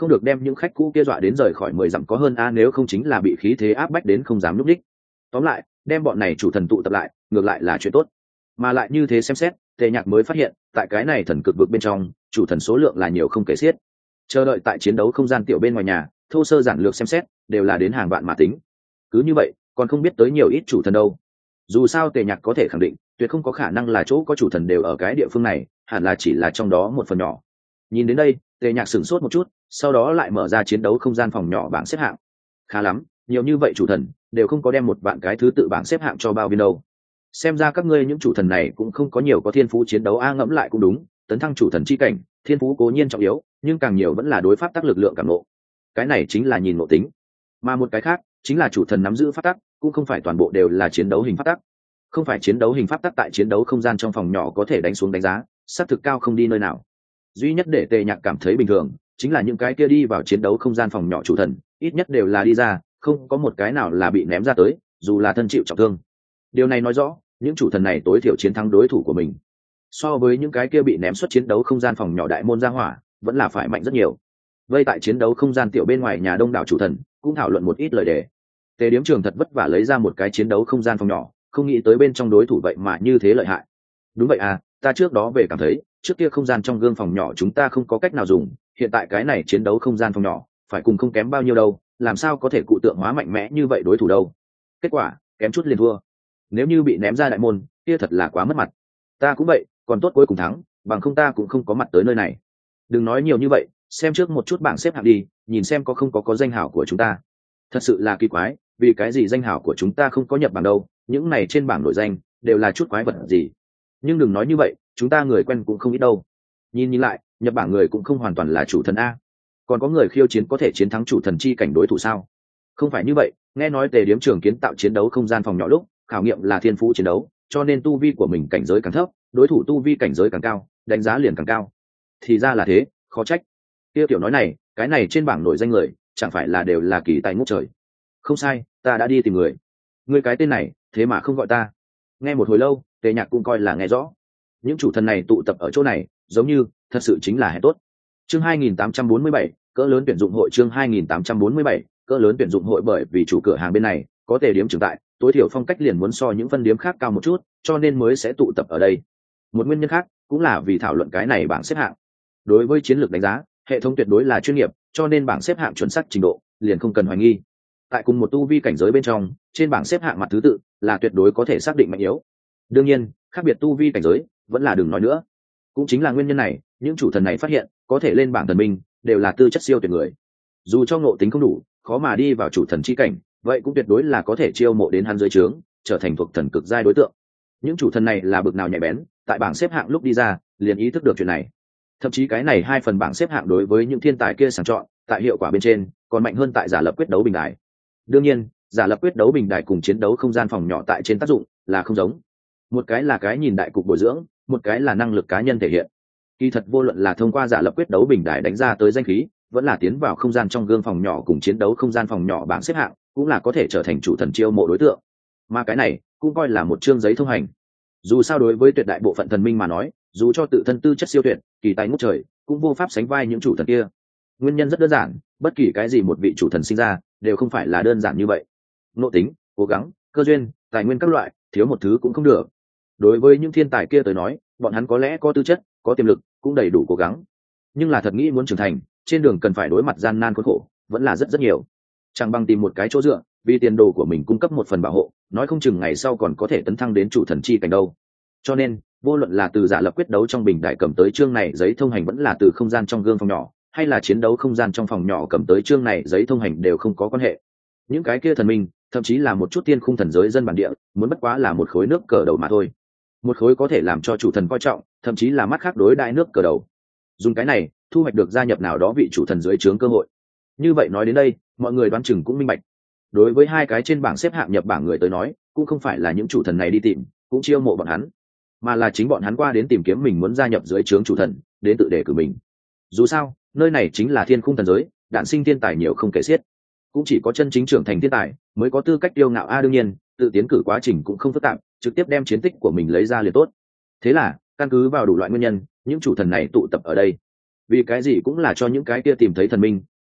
S1: không được đem những khách cũ kia dọa đến rời khỏi mười dặm có hơn a, nếu không chính là bị khí thế áp bách đến không dám núp đích. Tóm lại, đem bọn này chủ thần tụ tập lại ngược lại là chuyện tốt. Mà lại như thế xem xét, Tề Nhạc mới phát hiện tại cái này thần cực vực bên trong chủ thần số lượng là nhiều không kể xiết. Chờ đợi tại chiến đấu không gian tiểu bên ngoài nhà, thô sơ giản lược xem xét đều là đến hàng vạn mà tính. Cứ như vậy còn không biết tới nhiều ít chủ thần đâu. Dù sao Tề Nhạc có thể khẳng định tuyệt không có khả năng là chỗ có chủ thần đều ở cái địa phương này, hẳn là chỉ là trong đó một phần nhỏ. Nhìn đến đây, Tề Nhạc sửng sốt một chút, sau đó lại mở ra chiến đấu không gian phòng nhỏ bảng xếp hạng. Khá lắm, nhiều như vậy chủ thần đều không có đem một vạn cái thứ tự bảng xếp hạng cho bao viên đâu. Xem ra các ngươi những chủ thần này cũng không có nhiều có thiên phú chiến đấu a, ngẫm lại cũng đúng, tấn thăng chủ thần chi cảnh, thiên phú cố nhiên trọng yếu, nhưng càng nhiều vẫn là đối pháp tắc lực lượng cảm ngộ. Cái này chính là nhìn ngộ tính. Mà một cái khác, chính là chủ thần nắm giữ pháp tắc, cũng không phải toàn bộ đều là chiến đấu hình pháp tắc. Không phải chiến đấu hình pháp tắc tại chiến đấu không gian trong phòng nhỏ có thể đánh xuống đánh giá, sát thực cao không đi nơi nào. Duy nhất để Tề Nhạc cảm thấy bình thường, chính là những cái kia đi vào chiến đấu không gian phòng nhỏ chủ thần, ít nhất đều là đi ra, không có một cái nào là bị ném ra tới, dù là thân chịu trọng thương. Điều này nói rõ, những chủ thần này tối thiểu chiến thắng đối thủ của mình. So với những cái kia bị ném xuất chiến đấu không gian phòng nhỏ đại môn ra hỏa, vẫn là phải mạnh rất nhiều. Vây tại chiến đấu không gian tiểu bên ngoài nhà đông đảo chủ thần, cũng thảo luận một ít lời đề. Tề Điếm Trường thật vất vả lấy ra một cái chiến đấu không gian phòng nhỏ, không nghĩ tới bên trong đối thủ vậy mà như thế lợi hại. Đúng vậy à, ta trước đó về cảm thấy, trước kia không gian trong gương phòng nhỏ chúng ta không có cách nào dùng, hiện tại cái này chiến đấu không gian phòng nhỏ, phải cùng không kém bao nhiêu đâu, làm sao có thể cụ tượng hóa mạnh mẽ như vậy đối thủ đâu. Kết quả, kém chút liền thua. Nếu như bị ném ra đại môn, kia thật là quá mất mặt. Ta cũng vậy, còn tốt cuối cùng thắng, bằng không ta cũng không có mặt tới nơi này. Đừng nói nhiều như vậy, xem trước một chút bảng xếp hạng đi, nhìn xem có không có có danh hào của chúng ta. Thật sự là kỳ quái, vì cái gì danh hào của chúng ta không có nhập bảng đâu, những này trên bảng nổi danh đều là chút quái vật gì. Nhưng đừng nói như vậy, chúng ta người quen cũng không ít đâu. Nhìn nhìn lại, nhập bảng người cũng không hoàn toàn là chủ thần a. Còn có người khiêu chiến có thể chiến thắng chủ thần chi cảnh đối thủ sao? Không phải như vậy, nghe nói Tề Điếm Trường kiến tạo chiến đấu không gian phòng nhỏ lúc, khảo nghiệm là thiên phú chiến đấu, cho nên tu vi của mình cảnh giới càng thấp, đối thủ tu vi cảnh giới càng cao, đánh giá liền càng cao. Thì ra là thế, khó trách. Tiêu tiểu nói này, cái này trên bảng nổi danh người, chẳng phải là đều là kỳ tài ngút trời. Không sai, ta đã đi tìm người. Người cái tên này, thế mà không gọi ta. Nghe một hồi lâu, Tề Nhạc cũng coi là nghe rõ. Những chủ thần này tụ tập ở chỗ này, giống như thật sự chính là hẹn tốt. Chương hai nghìn tám trăm bốn mươi bảy, cỡ lớn tuyển dụng hội. Chương hai nghìn tám trăm bốn mươi bảy, cỡ lớn tuyển dụng hội. Bởi vì chủ cửa hàng bên này có Tề Điếm Trường tại, tối thiểu phong cách liền muốn so những phân điếm khác cao một chút, cho nên mới sẽ tụ tập ở đây. Một nguyên nhân khác cũng là vì thảo luận cái này bảng xếp hạng. Đối với chiến lược đánh giá, hệ thống tuyệt đối là chuyên nghiệp, cho nên bảng xếp hạng chuẩn xác trình độ liền không cần hoài nghi. Tại cùng một tu vi cảnh giới bên trong, trên bảng xếp hạng mặt thứ tự là tuyệt đối có thể xác định mạnh yếu. Đương nhiên, khác biệt tu vi cảnh giới vẫn là đừng nói nữa. Cũng chính là nguyên nhân này, những chủ thần này phát hiện có thể lên bảng thần minh đều là tư chất siêu tuyệt người. Dù cho ngộ tính không đủ, khó mà đi vào chủ thần chi cảnh, vậy cũng tuyệt đối là có thể chiêu mộ đến hắn dưới trướng, trở thành thuộc thần cực giai đối tượng. Những chủ thần này là bực nào nhạy bén, tại bảng xếp hạng lúc đi ra liền ý thức được chuyện này. Thậm chí cái này hai phần bảng xếp hạng đối với những thiên tài kia sàng chọn, tại hiệu quả bên trên còn mạnh hơn tại giả lập quyết đấu bình đài. Đương nhiên, giả lập quyết đấu bình đài cùng chiến đấu không gian phòng nhỏ tại trên tác dụng là không giống. Một cái là cái nhìn đại cục bồi dưỡng, một cái là năng lực cá nhân thể hiện. Kỳ thật vô luận là thông qua giả lập quyết đấu bình đài đánh ra tới danh khí, vẫn là tiến vào không gian trong gương phòng nhỏ cùng chiến đấu không gian phòng nhỏ bảng xếp hạng, cũng là có thể trở thành chủ thần chiêu mộ đối tượng. Mà cái này cũng coi là một chương giấy thông hành. Dù sao đối với tuyệt đại bộ phận thần minh mà nói, dù cho tự thân tư chất siêu tuyệt, kỳ tài ngút trời, cũng vô pháp sánh vai những chủ thần kia. Nguyên nhân rất đơn giản, bất kỳ cái gì một vị chủ thần sinh ra đều không phải là đơn giản như vậy. Nội tính, cố gắng, cơ duyên, tài nguyên các loại, thiếu một thứ cũng không được. Đối với những thiên tài kia tới nói, bọn hắn có lẽ có tư chất, có tiềm lực, cũng đầy đủ cố gắng, nhưng là thật nghĩ muốn trưởng thành, trên đường cần phải đối mặt gian nan khốn khổ, vẫn là rất rất nhiều. Chẳng bằng tìm một cái chỗ dựa, vì tiền đồ của mình cung cấp một phần bảo hộ, nói không chừng ngày sau còn có thể tấn thăng đến chủ thần chi cảnh đâu. Cho nên, vô luận là từ giả lập quyết đấu trong bình đại cầm tới chương này giấy thông hành, vẫn là từ không gian trong gương phòng nhỏ, hay là chiến đấu không gian trong phòng nhỏ cầm tới chương này giấy thông hành, đều không có quan hệ. Những cái kia thần minh, thậm chí là một chút tiên khung thần giới dân bản địa, muốn bất quá là một khối nước cờ đầu mà thôi. Một khối có thể làm cho chủ thần coi trọng, thậm chí là mắt khác đối đại nước cờ đầu. Dùng cái này thu hoạch được gia nhập nào đó vị chủ thần dưới trướng cơ hội. Như vậy nói đến đây, mọi người đoán chừng cũng minh bạch. Đối với hai cái trên bảng xếp hạng nhập bảng người tới nói, cũng không phải là những chủ thần này đi tìm, cũng chiêu mộ bọn hắn, mà là chính bọn hắn qua đến tìm kiếm mình muốn gia nhập dưới trướng chủ thần, đến tự đề cử mình. Dù sao, nơi này chính là thiên khung thần giới, đạn sinh thiên tài nhiều không kể xiết. Cũng chỉ có chân chính trưởng thành thiên tài mới có tư cách tiêu ngạo a. Đương nhiên, tự tiến cử quá trình cũng không phức tạp, trực tiếp đem chiến tích của mình lấy ra liền tốt. Thế là, căn cứ vào đủ loại nguyên nhân, những chủ thần này tụ tập ở đây. Vì cái gì cũng là cho những cái kia tìm thấy thần minh,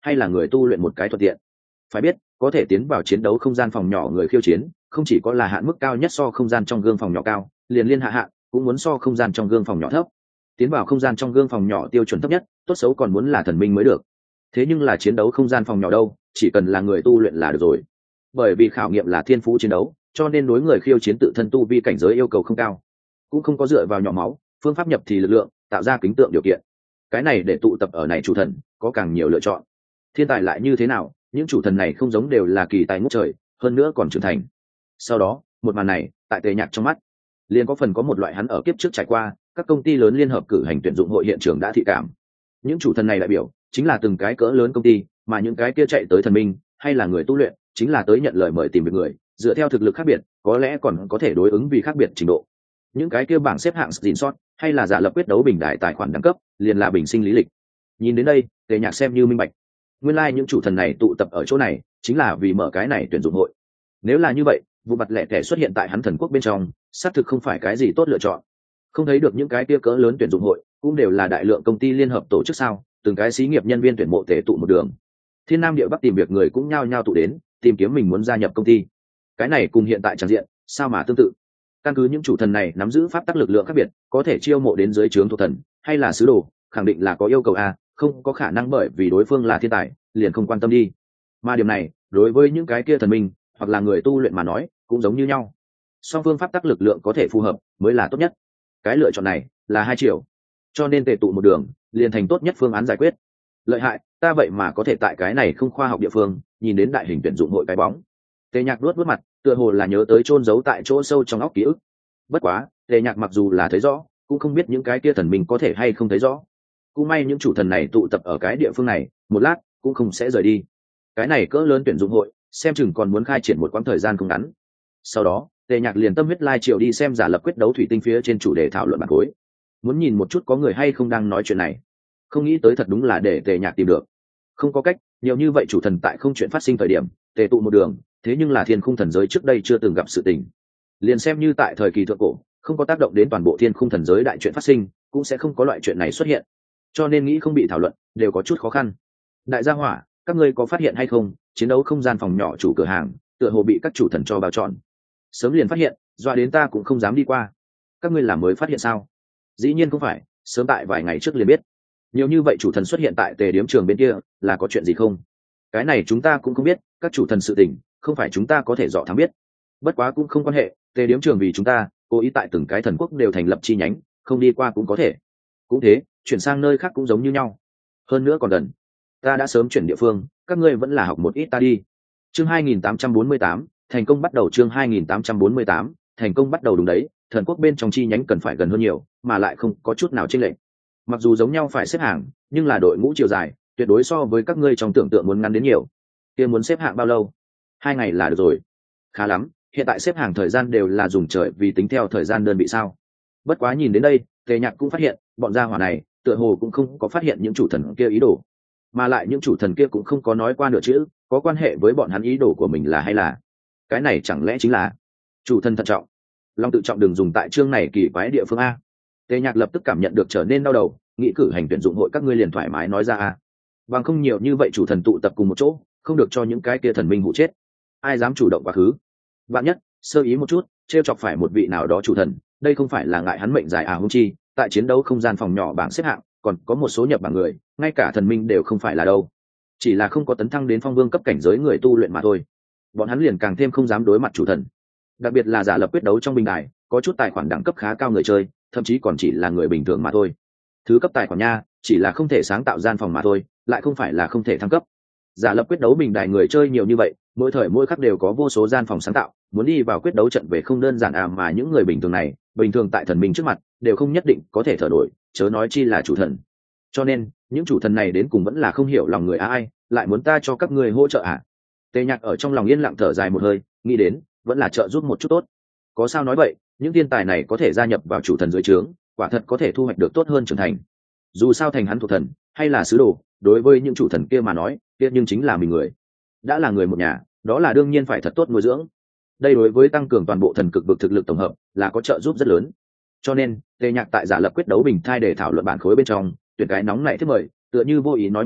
S1: hay là người tu luyện một cái thuận tiện. Phải biết, có thể tiến vào chiến đấu không gian phòng nhỏ người khiêu chiến không chỉ có là hạn mức cao nhất so không gian trong gương phòng nhỏ cao, liền liên hạ hạn cũng muốn so không gian trong gương phòng nhỏ thấp. Tiến vào không gian trong gương phòng nhỏ tiêu chuẩn thấp nhất, tốt xấu còn muốn là thần minh mới được. Thế nhưng là chiến đấu không gian phòng nhỏ đâu, chỉ cần là người tu luyện là được rồi. Bởi vì khảo nghiệm là thiên phú chiến đấu, cho nên đối người khiêu chiến tự thân tu vi cảnh giới yêu cầu không cao, cũng không có dựa vào nhỏ máu, phương pháp nhập thì lực lượng, tạo ra kính tượng điều kiện. Cái này để tụ tập ở này chủ thần có càng nhiều lựa chọn. Thiên tài lại như thế nào, những chủ thần này không giống đều là kỳ tài ngút trời, hơn nữa còn trưởng thành. Sau đó, một màn này, tại Tề Nhạc trong mắt, liền có phần có một loại hắn ở kiếp trước trải qua, các công ty lớn liên hợp cử hành tuyển dụng hội hiện trường đã thị cảm. Những chủ thần này đại biểu chính là từng cái cỡ lớn công ty, mà những cái kia chạy tới thần minh hay là người tu luyện, chính là tới nhận lời mời tìm việc người, dựa theo thực lực khác biệt, có lẽ còn có thể đối ứng vì khác biệt trình độ. Những cái kia bảng xếp hạng gìn sót hay là giả lập quyết đấu bình đại tài khoản đẳng cấp, liền là bình sinh lý lịch. Nhìn đến đây, Tề Nhạc xem như minh bạch. Nguyên lai like những chủ thần này tụ tập ở chỗ này, chính là vì mở cái này tuyển dụng hội. Nếu là như vậy, vụ mặt lẻ tẻ xuất hiện tại hắn thần quốc bên trong, xác thực không phải cái gì tốt lựa chọn. Không thấy được những cái kia cỡ lớn tuyển dụng hội, cũng đều là đại lượng công ty liên hợp tổ chức sao? Từng cái xí nghiệp nhân viên tuyển mộ tề tụ một đường. Thiên Nam địa Bắc tìm việc người cũng nhao nhao tụ đến, tìm kiếm mình muốn gia nhập công ty. Cái này cùng hiện tại tràn diện, sao mà tương tự? Căn cứ những chủ thần này nắm giữ pháp tắc lực lượng khác biệt, có thể chiêu mộ đến dưới trướng thuộc thần hay là sứ đồ, khẳng định là có yêu cầu a, không có khả năng bởi vì đối phương là thiên tài, liền không quan tâm đi. Mà điểm này, đối với những cái kia thần minh hoặc là người tu luyện mà nói, cũng giống như nhau. Song phương pháp tắc lực lượng có thể phù hợp mới là tốt nhất. Cái lựa chọn này là hai chiều, cho nên tề tụ một đường, liền thành tốt nhất phương án giải quyết. Lợi hại, ta vậy mà có thể tại cái này không khoa học địa phương, nhìn đến đại hình tuyển dụng hội cái bóng. Tề Nhạc nuốt nuốt mặt, tựa hồ là nhớ tới chôn giấu tại chỗ sâu trong óc ký ức. Bất quá, Tề Nhạc mặc dù là thấy rõ, cũng không biết những cái kia thần minh có thể hay không thấy rõ. Cũng may những chủ thần này tụ tập ở cái địa phương này, một lát cũng không sẽ rời đi. Cái này cỡ lớn tuyển dụng hội, xem chừng còn muốn khai triển một quãng thời gian không ngắn. Sau đó, Tề Nhạc liền tâm huyết lai triệu đi xem giả lập quyết đấu thủy tinh phía trên chủ đề thảo luận bản khối. Muốn nhìn một chút có người hay không đang nói chuyện này. Không nghĩ tới thật đúng là để Tề Nhạc tìm được. Không có cách, nhiều như vậy chủ thần tại không chuyện phát sinh thời điểm, tề tụ một đường, thế nhưng là thiên khung thần giới trước đây chưa từng gặp sự tình. Liền xem như tại thời kỳ thượng cổ, không có tác động đến toàn bộ thiên khung thần giới đại chuyện phát sinh, cũng sẽ không có loại chuyện này xuất hiện. Cho nên nghĩ không bị thảo luận, đều có chút khó khăn. Đại gia hỏa, các ngươi có phát hiện hay không, chiến đấu không gian phòng nhỏ chủ cửa hàng, tựa hồ bị các chủ thần cho bao trọn. Sớm liền phát hiện, doa đến ta cũng không dám đi qua. Các ngươi làm mới phát hiện sao? Dĩ nhiên không phải, sớm tại vài ngày trước liền biết. Nhiều như vậy chủ thần xuất hiện tại tề điếm trường bên kia, là có chuyện gì không? Cái này chúng ta cũng không biết, các chủ thần sự tình, không phải chúng ta có thể dọ thám biết. Bất quá cũng không quan hệ, tề điếm trường vì chúng ta, cố ý tại từng cái thần quốc đều thành lập chi nhánh, không đi qua cũng có thể. Cũng thế, chuyển sang nơi khác cũng giống như nhau. Hơn nữa còn gần. Ta đã sớm chuyển địa phương, các ngươi vẫn là học một ít ta đi. Chương hai nghìn tám trăm bốn mươi tám, thành công bắt đầu chương hai nghìn tám trăm bốn mươi tám, thành công bắt đầu đúng đấy, thần quốc bên trong chi nhánh cần phải gần hơn nhiều, mà lại không có chút nào chênh lệch. Mặc dù giống nhau phải xếp hàng, nhưng là đội ngũ chiều dài, tuyệt đối so với các ngươi trong tưởng tượng muốn ngắn đến nhiều. Kia muốn xếp hạng bao lâu? Hai ngày là được rồi. Khá lắm, hiện tại xếp hàng thời gian đều là dùng trời vì tính theo thời gian đơn vị sao. Bất quá nhìn đến đây, Tề Nhạc cũng phát hiện, bọn gia hỏa này, tựa hồ cũng không có phát hiện những chủ thần kia ý đồ. Mà lại những chủ thần kia cũng không có nói qua nửa chữ, có quan hệ với bọn hắn ý đồ của mình là hay là. Cái này chẳng lẽ chính là chủ thần thận trọng. Long tự trọng đừng dùng tại chương này kỳ quái địa phương a. Tề Nhạc lập tức cảm nhận được trở nên đau đầu, nghĩ cử hành tuyển dụng hội các ngươi liền thoải mái nói ra a. Bằng không nhiều như vậy chủ thần tụ tập cùng một chỗ, không được cho những cái kia thần minh hụ chết. Ai dám chủ động quá khứ? Bạn nhất, sơ ý một chút, trêu chọc phải một vị nào đó chủ thần, đây không phải là ngại hắn mệnh dài à hung chi, tại chiến đấu không gian phòng nhỏ bảng xếp hạng, còn có một số nhập bảng người, ngay cả thần minh đều không phải là đâu. Chỉ là không có tấn thăng đến phong vương cấp cảnh giới người tu luyện mà thôi. Bọn hắn liền càng thêm không dám đối mặt chủ thần. Đặc biệt là giả lập quyết đấu trong bình đài, có chút tài khoản đẳng cấp khá cao người chơi, thậm chí còn chỉ là người bình thường mà thôi. Thứ cấp tài khoản nha, chỉ là không thể sáng tạo gian phòng mà thôi, lại không phải là không thể thăng cấp. Giả lập quyết đấu bình đài người chơi nhiều như vậy, mỗi thời mỗi khắc đều có vô số gian phòng sáng tạo, muốn đi vào quyết đấu trận về không đơn giản à, mà những người bình thường này, bình thường tại thần minh trước mặt, đều không nhất định có thể thở nổi, chớ nói chi là chủ thần. Cho nên, những chủ thần này đến cùng vẫn là không hiểu lòng người ai, lại muốn ta cho các ngươi hỗ trợ à? Tề Nhạc ở trong lòng yên lặng thở dài một hơi, nghĩ đến, vẫn là trợ giúp một chút tốt. Có sao nói vậy, những thiên tài này có thể gia nhập vào chủ thần dưới trướng, quả thật có thể thu hoạch được tốt hơn trưởng thành. Dù sao thành hắn thuộc thần, hay là sứ đồ, đối với những chủ thần kia mà nói, kia nhưng chính là mình người. Đã là người một nhà, đó là đương nhiên phải thật tốt nuôi dưỡng. Đây đối với tăng cường toàn bộ thần cực vực thực lực tổng hợp là có trợ giúp rất lớn. Cho nên, Tề Nhạc tại giả lập quyết đấu bình thai để thảo luận bản khối bên trong, tuyệt cái nóng này thiết mời, tựa như vô ý nói một câu,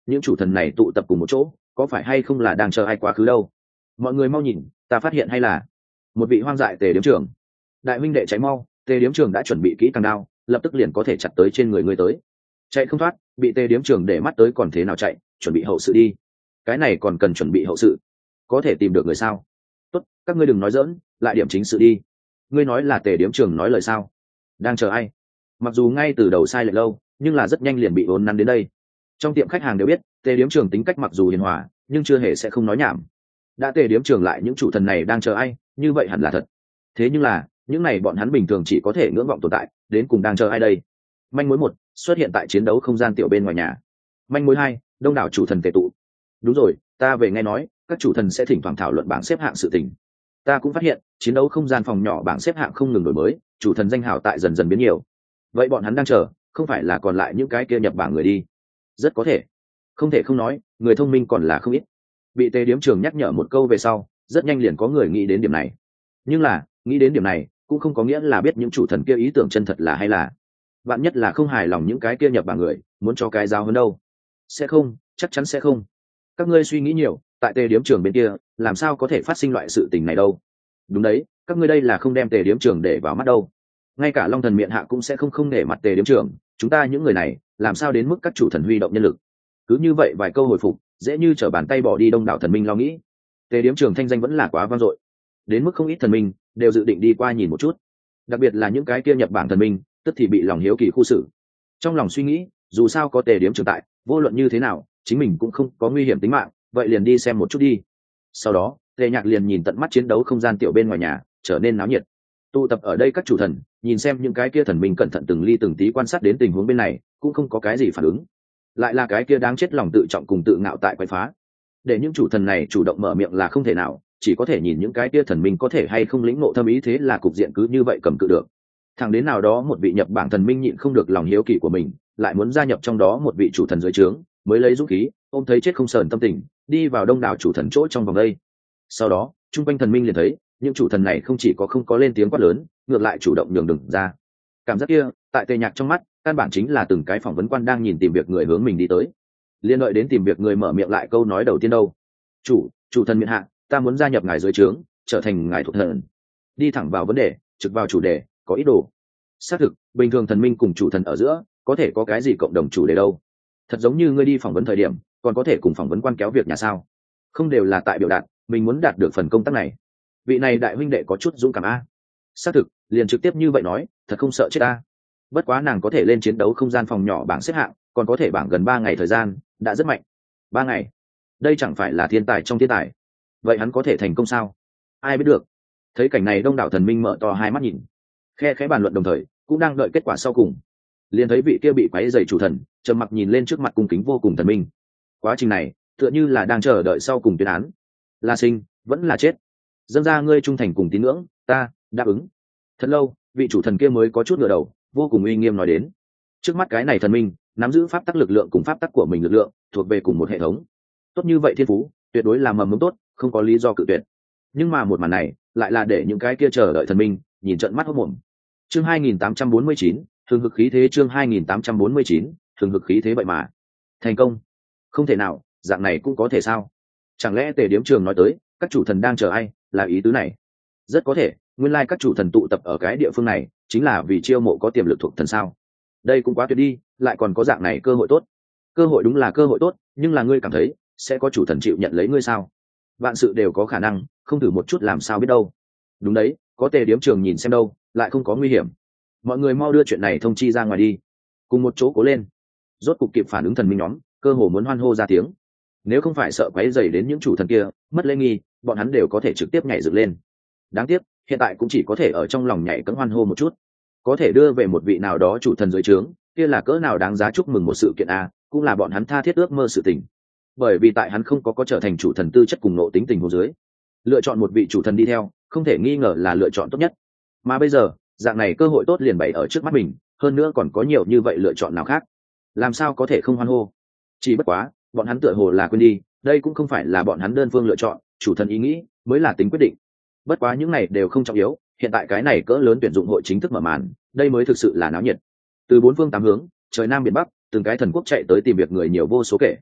S1: những chủ thần này tụ tập cùng một chỗ có phải hay không là đang chờ ai quá khứ đâu. Mọi người mau nhìn, ta phát hiện hay là một vị hoang dại tề điếm trưởng. Đại huynh đệ cháy mau, tề điếm trưởng đã chuẩn bị kỹ càng đao, lập tức liền có thể chặt tới trên người ngươi tới. Chạy không thoát, bị tề điếm trưởng để mắt tới còn thế nào chạy, chuẩn bị hậu sự đi. Cái này còn cần chuẩn bị hậu sự, có thể tìm được người sao? Tốt, các ngươi đừng nói dỡn, lại điểm chính sự đi. Ngươi nói là tề điếm trưởng nói lời sao? Đang chờ ai? Mặc dù ngay từ đầu sai lệch lâu, nhưng là rất nhanh liền bị vốn nắn đến đây. Trong tiệm khách hàng đều biết tề điếm trưởng tính cách mặc dù hiền hòa, nhưng chưa hề sẽ không nói nhảm. Đã tề điếm trưởng lại những chủ thần này đang chờ ai, như vậy hẳn là thật. Thế nhưng là những này bọn hắn bình thường chỉ có thể ngưỡng vọng tồn tại, đến cùng đang chờ ai đây? Manh mối một xuất hiện tại chiến đấu không gian tiểu bên ngoài nhà. Manh mối hai, đông đảo chủ thần tề tụ. Đúng rồi, ta về nghe nói các chủ thần sẽ thỉnh thoảng thảo luận bảng xếp hạng sự tình. Ta cũng phát hiện chiến đấu không gian phòng nhỏ bảng xếp hạng không ngừng đổi mới, chủ thần danh hào tại dần dần biến nhiều. Vậy bọn hắn đang chờ, không phải là còn lại những cái kia nhập bảng người đi? Rất có thể. Không thể không nói, người thông minh còn là không ít. Bị tề điếm trưởng nhắc nhở một câu về sau, rất nhanh liền có người nghĩ đến điểm này. Nhưng là nghĩ đến điểm này cũng không có nghĩa là biết những chủ thần kia ý tưởng chân thật là hay là. Bạn nhất là không hài lòng những cái kia nhập bảng người, muốn cho cái giáo hơn đâu. Sẽ không, chắc chắn sẽ không. Các ngươi suy nghĩ nhiều, tại tề điếm trưởng bên kia làm sao có thể phát sinh loại sự tình này đâu. Đúng đấy, các ngươi đây là không đem tề điếm trưởng để vào mắt đâu. Ngay cả long thần miệng hạ cũng sẽ không không nể mặt tề điếm trưởng, chúng ta những người này làm sao đến mức các chủ thần huy động nhân lực. Cứ như vậy vài câu hồi phục dễ như trở bàn tay bỏ đi đông đảo thần minh lo nghĩ. Tề điếm trưởng thanh danh vẫn là quá vang dội, đến mức không ít thần minh đều dự định đi qua nhìn một chút, đặc biệt là những cái kia nhập bảng thần minh tức thì bị lòng hiếu kỳ khu xử. Trong lòng suy nghĩ, dù sao có tề điếm trưởng tại, vô luận như thế nào chính mình cũng không có nguy hiểm tính mạng, vậy liền đi xem một chút đi. Sau đó tề nhạc liền nhìn tận mắt chiến đấu không gian tiểu bên ngoài nhà trở nên náo nhiệt. Tụ tập ở đây các chủ thần nhìn xem những cái kia thần minh cẩn thận từng ly từng tí quan sát đến tình huống bên này, cũng không có cái gì phản ứng. Lại là cái kia đáng chết lòng tự trọng cùng tự ngạo tại quậy phá. Để những chủ thần này chủ động mở miệng là không thể nào, chỉ có thể nhìn những cái kia thần minh có thể hay không lĩnh ngộ thâm ý, thế là cục diện cứ như vậy cầm cự được. Thẳng đến nào đó một vị nhập bảng thần minh nhịn không được lòng hiếu kỳ của mình, lại muốn gia nhập trong đó một vị chủ thần dưới trướng, mới lấy dũng khí ôm thấy chết không sờn tâm tình đi vào đông đảo chủ thần chỗ trong vòng đây. Sau đó trung quanh thần minh liền thấy những chủ thần này không chỉ có không có lên tiếng quát lớn, ngược lại chủ động nhường đường ra. Cảm giác kia tại tề nhạc trong mắt căn bản chính là từng cái phỏng vấn quan đang nhìn tìm việc người hướng mình đi tới, liên đợi đến tìm việc người mở miệng lại câu nói đầu tiên đâu. chủ chủ thần miện hạ, ta muốn gia nhập ngài dưới trướng, trở thành ngài thuộc thần. Đi thẳng vào vấn đề, trực vào chủ đề, có ý đồ. Xác thực bình thường thần minh cùng chủ thần ở giữa có thể có cái gì cộng đồng chủ đề đâu. Thật giống như ngươi đi phỏng vấn thời điểm còn có thể cùng phỏng vấn quan kéo việc nhà sao, không đều là tại biểu đạt mình muốn đạt được phần công tác này. Vị này đại huynh đệ có chút dũng cảm a. Xác thực liền trực tiếp như vậy nói, thật không sợ chết a. Bất quá nàng có thể lên chiến đấu không gian phòng nhỏ bảng xếp hạng, còn có thể bảng gần ba ngày thời gian, đã rất mạnh. Ba ngày, đây chẳng phải là thiên tài trong thiên tài. Vậy hắn có thể thành công sao? Ai biết được. Thấy cảnh này đông đảo thần minh mở to hai mắt nhìn, khe khẽ bàn luận đồng thời cũng đang đợi kết quả sau cùng. Liền thấy vị kia bị quáy dày chủ thần trầm mặc nhìn lên trước mặt cung kính vô cùng thần minh. Quá trình này tựa như là đang chờ đợi sau cùng tuyên án, là sinh vẫn là chết. Dâng ra ngươi trung thành cùng tín ngưỡng, ta đáp ứng. Thật lâu vị chủ thần kia mới có chút ngửa đầu, vô cùng uy nghiêm nói đến. Trước mắt cái này thần minh nắm giữ pháp tắc lực lượng cùng pháp tắc của mình lực lượng thuộc về cùng một hệ thống. Tốt như vậy thiên phú tuyệt đối là mầm mống tốt, không có lý do cự tuyệt. Nhưng mà một màn này lại là để những cái kia chờ đợi thần minh nhìn trận mắt hốt mồm. Chương hai nghìn tám trăm bốn mươi chín, thường hực khí thế. Chương hai nghìn tám trăm bốn mươi chín, thường hực khí thế. Vậy mà thành công? Không thể nào, dạng này cũng có thể sao? Chẳng lẽ tề điếm trường nói tới các chủ thần đang chờ ai là ý tứ này? Rất có thể, nguyên lai các chủ thần tụ tập ở cái địa phương này chính là vì chiêu mộ có tiềm lực thuộc thần sao? Đây cũng quá tuyệt đi, lại còn có dạng này cơ hội tốt. Cơ hội đúng là cơ hội tốt, nhưng là ngươi cảm thấy sẽ có chủ thần chịu nhận lấy ngươi sao? Vạn sự đều có khả năng, không thử một chút làm sao biết đâu. Đúng đấy, có tề điếm trường nhìn xem đâu, lại không có nguy hiểm. Mọi người mau đưa chuyện này thông chi ra ngoài đi, cùng một chỗ cố lên. Rốt cục kịp phản ứng thần minh nhóm, cơ hồ muốn hoan hô ra tiếng. Nếu không phải sợ quấy rầy đến những chủ thần kia mất lễ nghi, bọn hắn đều có thể trực tiếp nhảy dựng lên. Đáng tiếc hiện tại cũng chỉ có thể ở trong lòng nhảy cẫng hoan hô một chút. Có thể đưa về một vị nào đó chủ thần dưới trướng, kia là cỡ nào đáng giá chúc mừng một sự kiện a, cũng là bọn hắn tha thiết ước mơ sự tình. Bởi vì tại hắn không có có trở thành chủ thần tư chất cùng nộ tính tình hồ dưới, lựa chọn một vị chủ thần đi theo không thể nghi ngờ là lựa chọn tốt nhất. Mà bây giờ dạng này cơ hội tốt liền bày ở trước mắt mình, hơn nữa còn có nhiều như vậy lựa chọn nào khác, làm sao có thể không hoan hô. Chỉ bất quá bọn hắn tựa hồ là quên đi, đây cũng không phải là bọn hắn đơn phương lựa chọn, chủ thần ý nghĩ mới là tính quyết định. Bất quá những này đều không trọng yếu, hiện tại cái này cỡ lớn tuyển dụng hội chính thức mở màn, đây mới thực sự là náo nhiệt. Từ bốn phương tám hướng, trời nam biển bắc, từng cái thần quốc chạy tới tìm việc người nhiều vô số kể.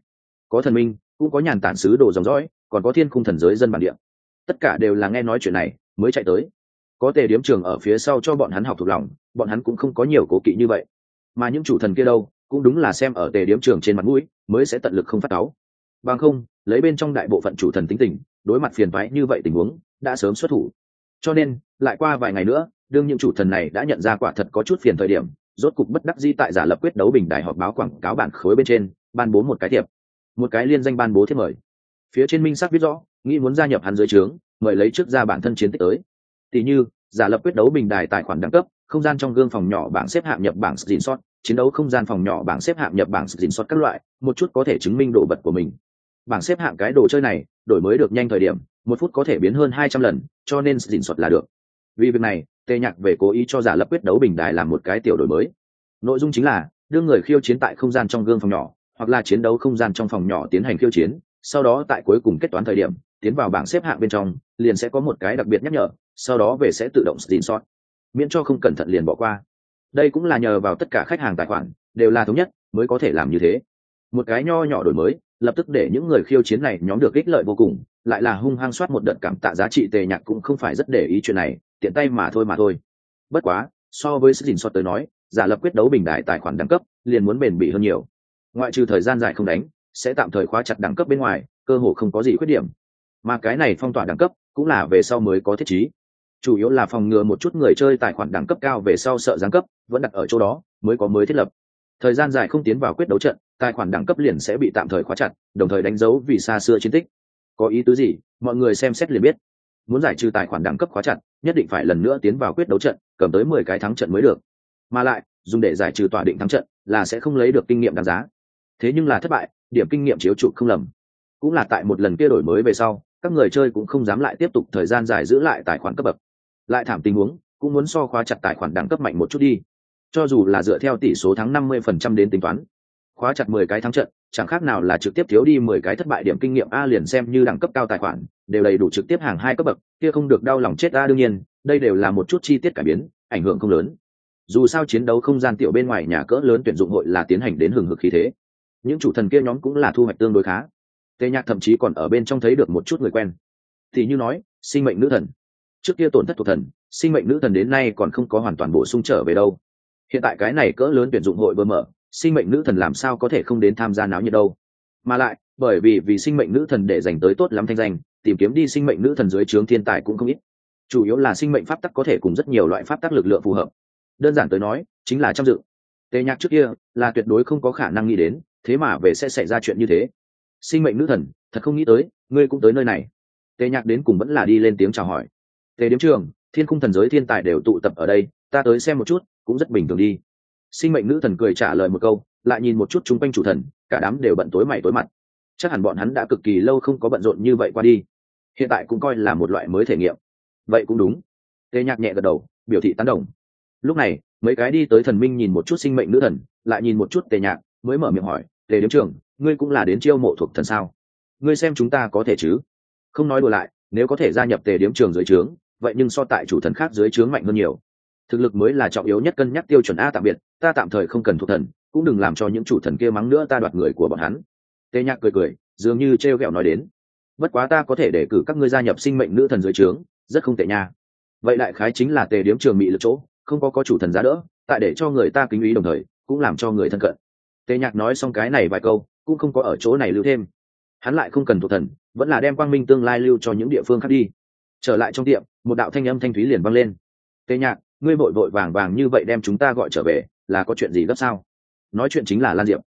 S1: có thần minh, cũng có nhàn tản sứ đồ dòng dõi, còn có thiên khung thần giới dân bản địa, tất cả đều là nghe nói chuyện này mới chạy tới. Có Tề Điếm Trường ở phía sau cho bọn hắn học thuộc lòng, bọn hắn cũng không có nhiều cố kỵ như vậy. Mà những chủ thần kia đâu, cũng đúng là xem ở Tề Điếm Trường trên mặt mũi mới sẽ tận lực không phát cáu. Bằng không, lấy bên trong đại bộ phận chủ thần tính tình, đối mặt phiền toái như vậy tình huống đã sớm xuất thủ. Cho nên lại qua vài ngày nữa, đương những chủ thần này đã nhận ra quả thật có chút phiền thời điểm, rốt cục bất đắc dĩ tại giả lập quyết đấu bình đài họp báo quảng cáo bản khối bên trên ban bố một cái thiệp, một cái liên danh ban bố thiệp mời. Phía trên minh xác viết rõ, nghĩ muốn gia nhập hắn dưới trướng, mời lấy trước ra bản thân chiến tích tới. Tỷ như giả lập quyết đấu bình đài tài khoản đẳng cấp, không gian trong gương phòng nhỏ bảng xếp hạng nhập bảng gìn sót, chiến đấu không gian phòng nhỏ bảng xếp hạng nhập bảng gìn sót các loại, một chút có thể chứng minh độ bật của mình. Bảng xếp hạng cái đồ chơi này, đổi mới được nhanh thời điểm, một phút có thể biến hơn hai trăm lần, cho nên gìn sót là được. Vì việc này, Tề Nhạc về cố ý cho giả lập quyết đấu bình đài làm một cái tiểu đổi mới. Nội dung chính là đưa người khiêu chiến tại không gian trong gương phòng nhỏ, hoặc là chiến đấu không gian trong phòng nhỏ tiến hành khiêu chiến, sau đó tại cuối cùng kết toán thời điểm, tiến vào bảng xếp hạng bên trong, liền sẽ có một cái đặc biệt nhắc nhở, sau đó về sẽ tự động gìn sót, miễn cho không cẩn thận liền bỏ qua. Đây cũng là nhờ vào tất cả khách hàng tài khoản đều là thống nhất mới có thể làm như thế. Một cái nho nhỏ đổi mới, lập tức để những người khiêu chiến này nhóm được ích lợi vô cùng, lại là hung hăng soát một đợt cảm tạ giá trị. Tề Nhạc cũng không phải rất để ý chuyện này, tiện tay mà thôi mà thôi. Bất quá, so với sức gìn sót tới nói, giả lập quyết đấu bình đại tài khoản đẳng cấp liền muốn bền bỉ hơn nhiều. Ngoại trừ thời gian dài không đánh, sẽ tạm thời khóa chặt đẳng cấp bên ngoài, cơ hồ không có gì khuyết điểm. Mà cái này phong tỏa đẳng cấp cũng là về sau mới có thiết trí, chủ yếu là phòng ngừa một chút người chơi tài khoản đẳng cấp cao về sau sợ giáng cấp, vẫn đặt ở chỗ đó mới có mới thiết lập. Thời gian dài không tiến vào quyết đấu trận, tài khoản đẳng cấp liền sẽ bị tạm thời khóa chặt, đồng thời đánh dấu vì xa xưa chiến tích. Có ý tứ gì, mọi người xem xét liền biết. Muốn giải trừ tài khoản đẳng cấp khóa chặt, nhất định phải lần nữa tiến vào quyết đấu trận, cầm tới mười cái thắng trận mới được. Mà lại, dùng để giải trừ tỏa định thắng trận là sẽ không lấy được kinh nghiệm đáng giá. Thế nhưng là thất bại, điểm kinh nghiệm chiếu trụ không lầm. Cũng là tại một lần kia đổi mới về sau, các người chơi cũng không dám lại tiếp tục thời gian dài giữ lại tài khoản cấp bậc. Lại thảm tình huống, cũng muốn so khóa chặt tài khoản đẳng cấp mạnh một chút đi. Cho dù là dựa theo tỷ số thắng năm mươi phần trăm đến tính toán, khóa chặt mười cái thắng trận, chẳng khác nào là trực tiếp thiếu đi mười cái thất bại điểm kinh nghiệm a. Liền xem như đẳng cấp cao tài khoản đều đầy đủ trực tiếp hàng hai cấp bậc, kia không được đau lòng chết a. Đương nhiên, đây đều là một chút chi tiết cải biến, ảnh hưởng không lớn. Dù sao chiến đấu không gian tiểu bên ngoài nhà cỡ lớn tuyển dụng hội là tiến hành đến hừng hực khí thế, những chủ thần kia nhóm cũng là thu hoạch tương đối khá. Tề Nhạc thậm chí còn ở bên trong thấy được một chút người quen, thì như nói sinh mệnh nữ thần, trước kia tổn thất thuộc thần, sinh mệnh nữ thần đến nay còn không có hoàn toàn bổ sung trở về đâu. Hiện tại cái này cỡ lớn tuyển dụng hội vừa mở, sinh mệnh nữ thần làm sao có thể không đến tham gia náo nhiệt đâu. Mà lại bởi vì vì sinh mệnh nữ thần để dành tới tốt lắm thanh danh, tìm kiếm đi sinh mệnh nữ thần dưới trướng thiên tài cũng không ít, chủ yếu là sinh mệnh pháp tắc có thể cùng rất nhiều loại pháp tắc lực lượng phù hợp. Đơn giản tới nói chính là trăm dự. Tề Nhạc trước kia là tuyệt đối không có khả năng nghĩ đến, thế mà về sẽ xảy ra chuyện như thế. Sinh mệnh nữ thần, thật không nghĩ tới ngươi cũng tới nơi này. Tề Nhạc đến cùng vẫn là đi lên tiếng chào hỏi. Tề Điếm Trường, thiên khung thần giới thiên tài đều tụ tập ở đây, ta tới xem một chút cũng rất bình thường đi. Sinh mệnh nữ thần cười trả lời một câu, lại nhìn một chút chung quanh chủ thần, cả đám đều bận tối mày tối mặt. Chắc hẳn bọn hắn đã cực kỳ lâu không có bận rộn như vậy qua đi, hiện tại cũng coi là một loại mới thể nghiệm. Vậy cũng đúng. Tề Nhạc nhẹ gật đầu, biểu thị tán đồng. Lúc này mấy cái đi tới thần minh nhìn một chút sinh mệnh nữ thần, lại nhìn một chút Tề Nhạc, mới mở miệng hỏi, Tề Điếm Trường, ngươi cũng là đến chiêu mộ thuộc thần sao? Ngươi xem chúng ta có thể chứ? Không nói đùa lại, nếu có thể gia nhập Tề Điếm Trường dưới trướng, vậy nhưng so tại chủ thần khác dưới trướng mạnh hơn nhiều. Thực lực mới là trọng yếu nhất, cân nhắc tiêu chuẩn a. Tạm biệt, ta tạm thời không cần thuộc thần, cũng đừng làm cho những chủ thần kia mắng nữa ta đoạt người của bọn hắn. Tề Nhạc cười cười, dường như trêu ghẹo nói đến, bất quá ta có thể để cử các ngươi gia nhập sinh mệnh nữ thần dưới trướng, rất không tệ nha. Vậy đại khái chính là Tề Điếm Trường mị lực chỗ, không có có chủ thần giá đỡ, tại để cho người ta kính ý, đồng thời cũng làm cho người thân cận. Tề Nhạc nói xong cái này vài câu, cũng không có ở chỗ này lưu thêm. Hắn lại không cần thuộc thần, vẫn là đem quang minh tương lai lưu cho những địa phương khác đi. Trở lại trong tiệm, một đạo thanh âm thanh thúy liền vang lên. Tề Nhạc, ngươi vội vội vàng vàng như vậy đem chúng ta gọi trở về, là có chuyện gì gấp sao? Nói chuyện chính là Lan Diệp.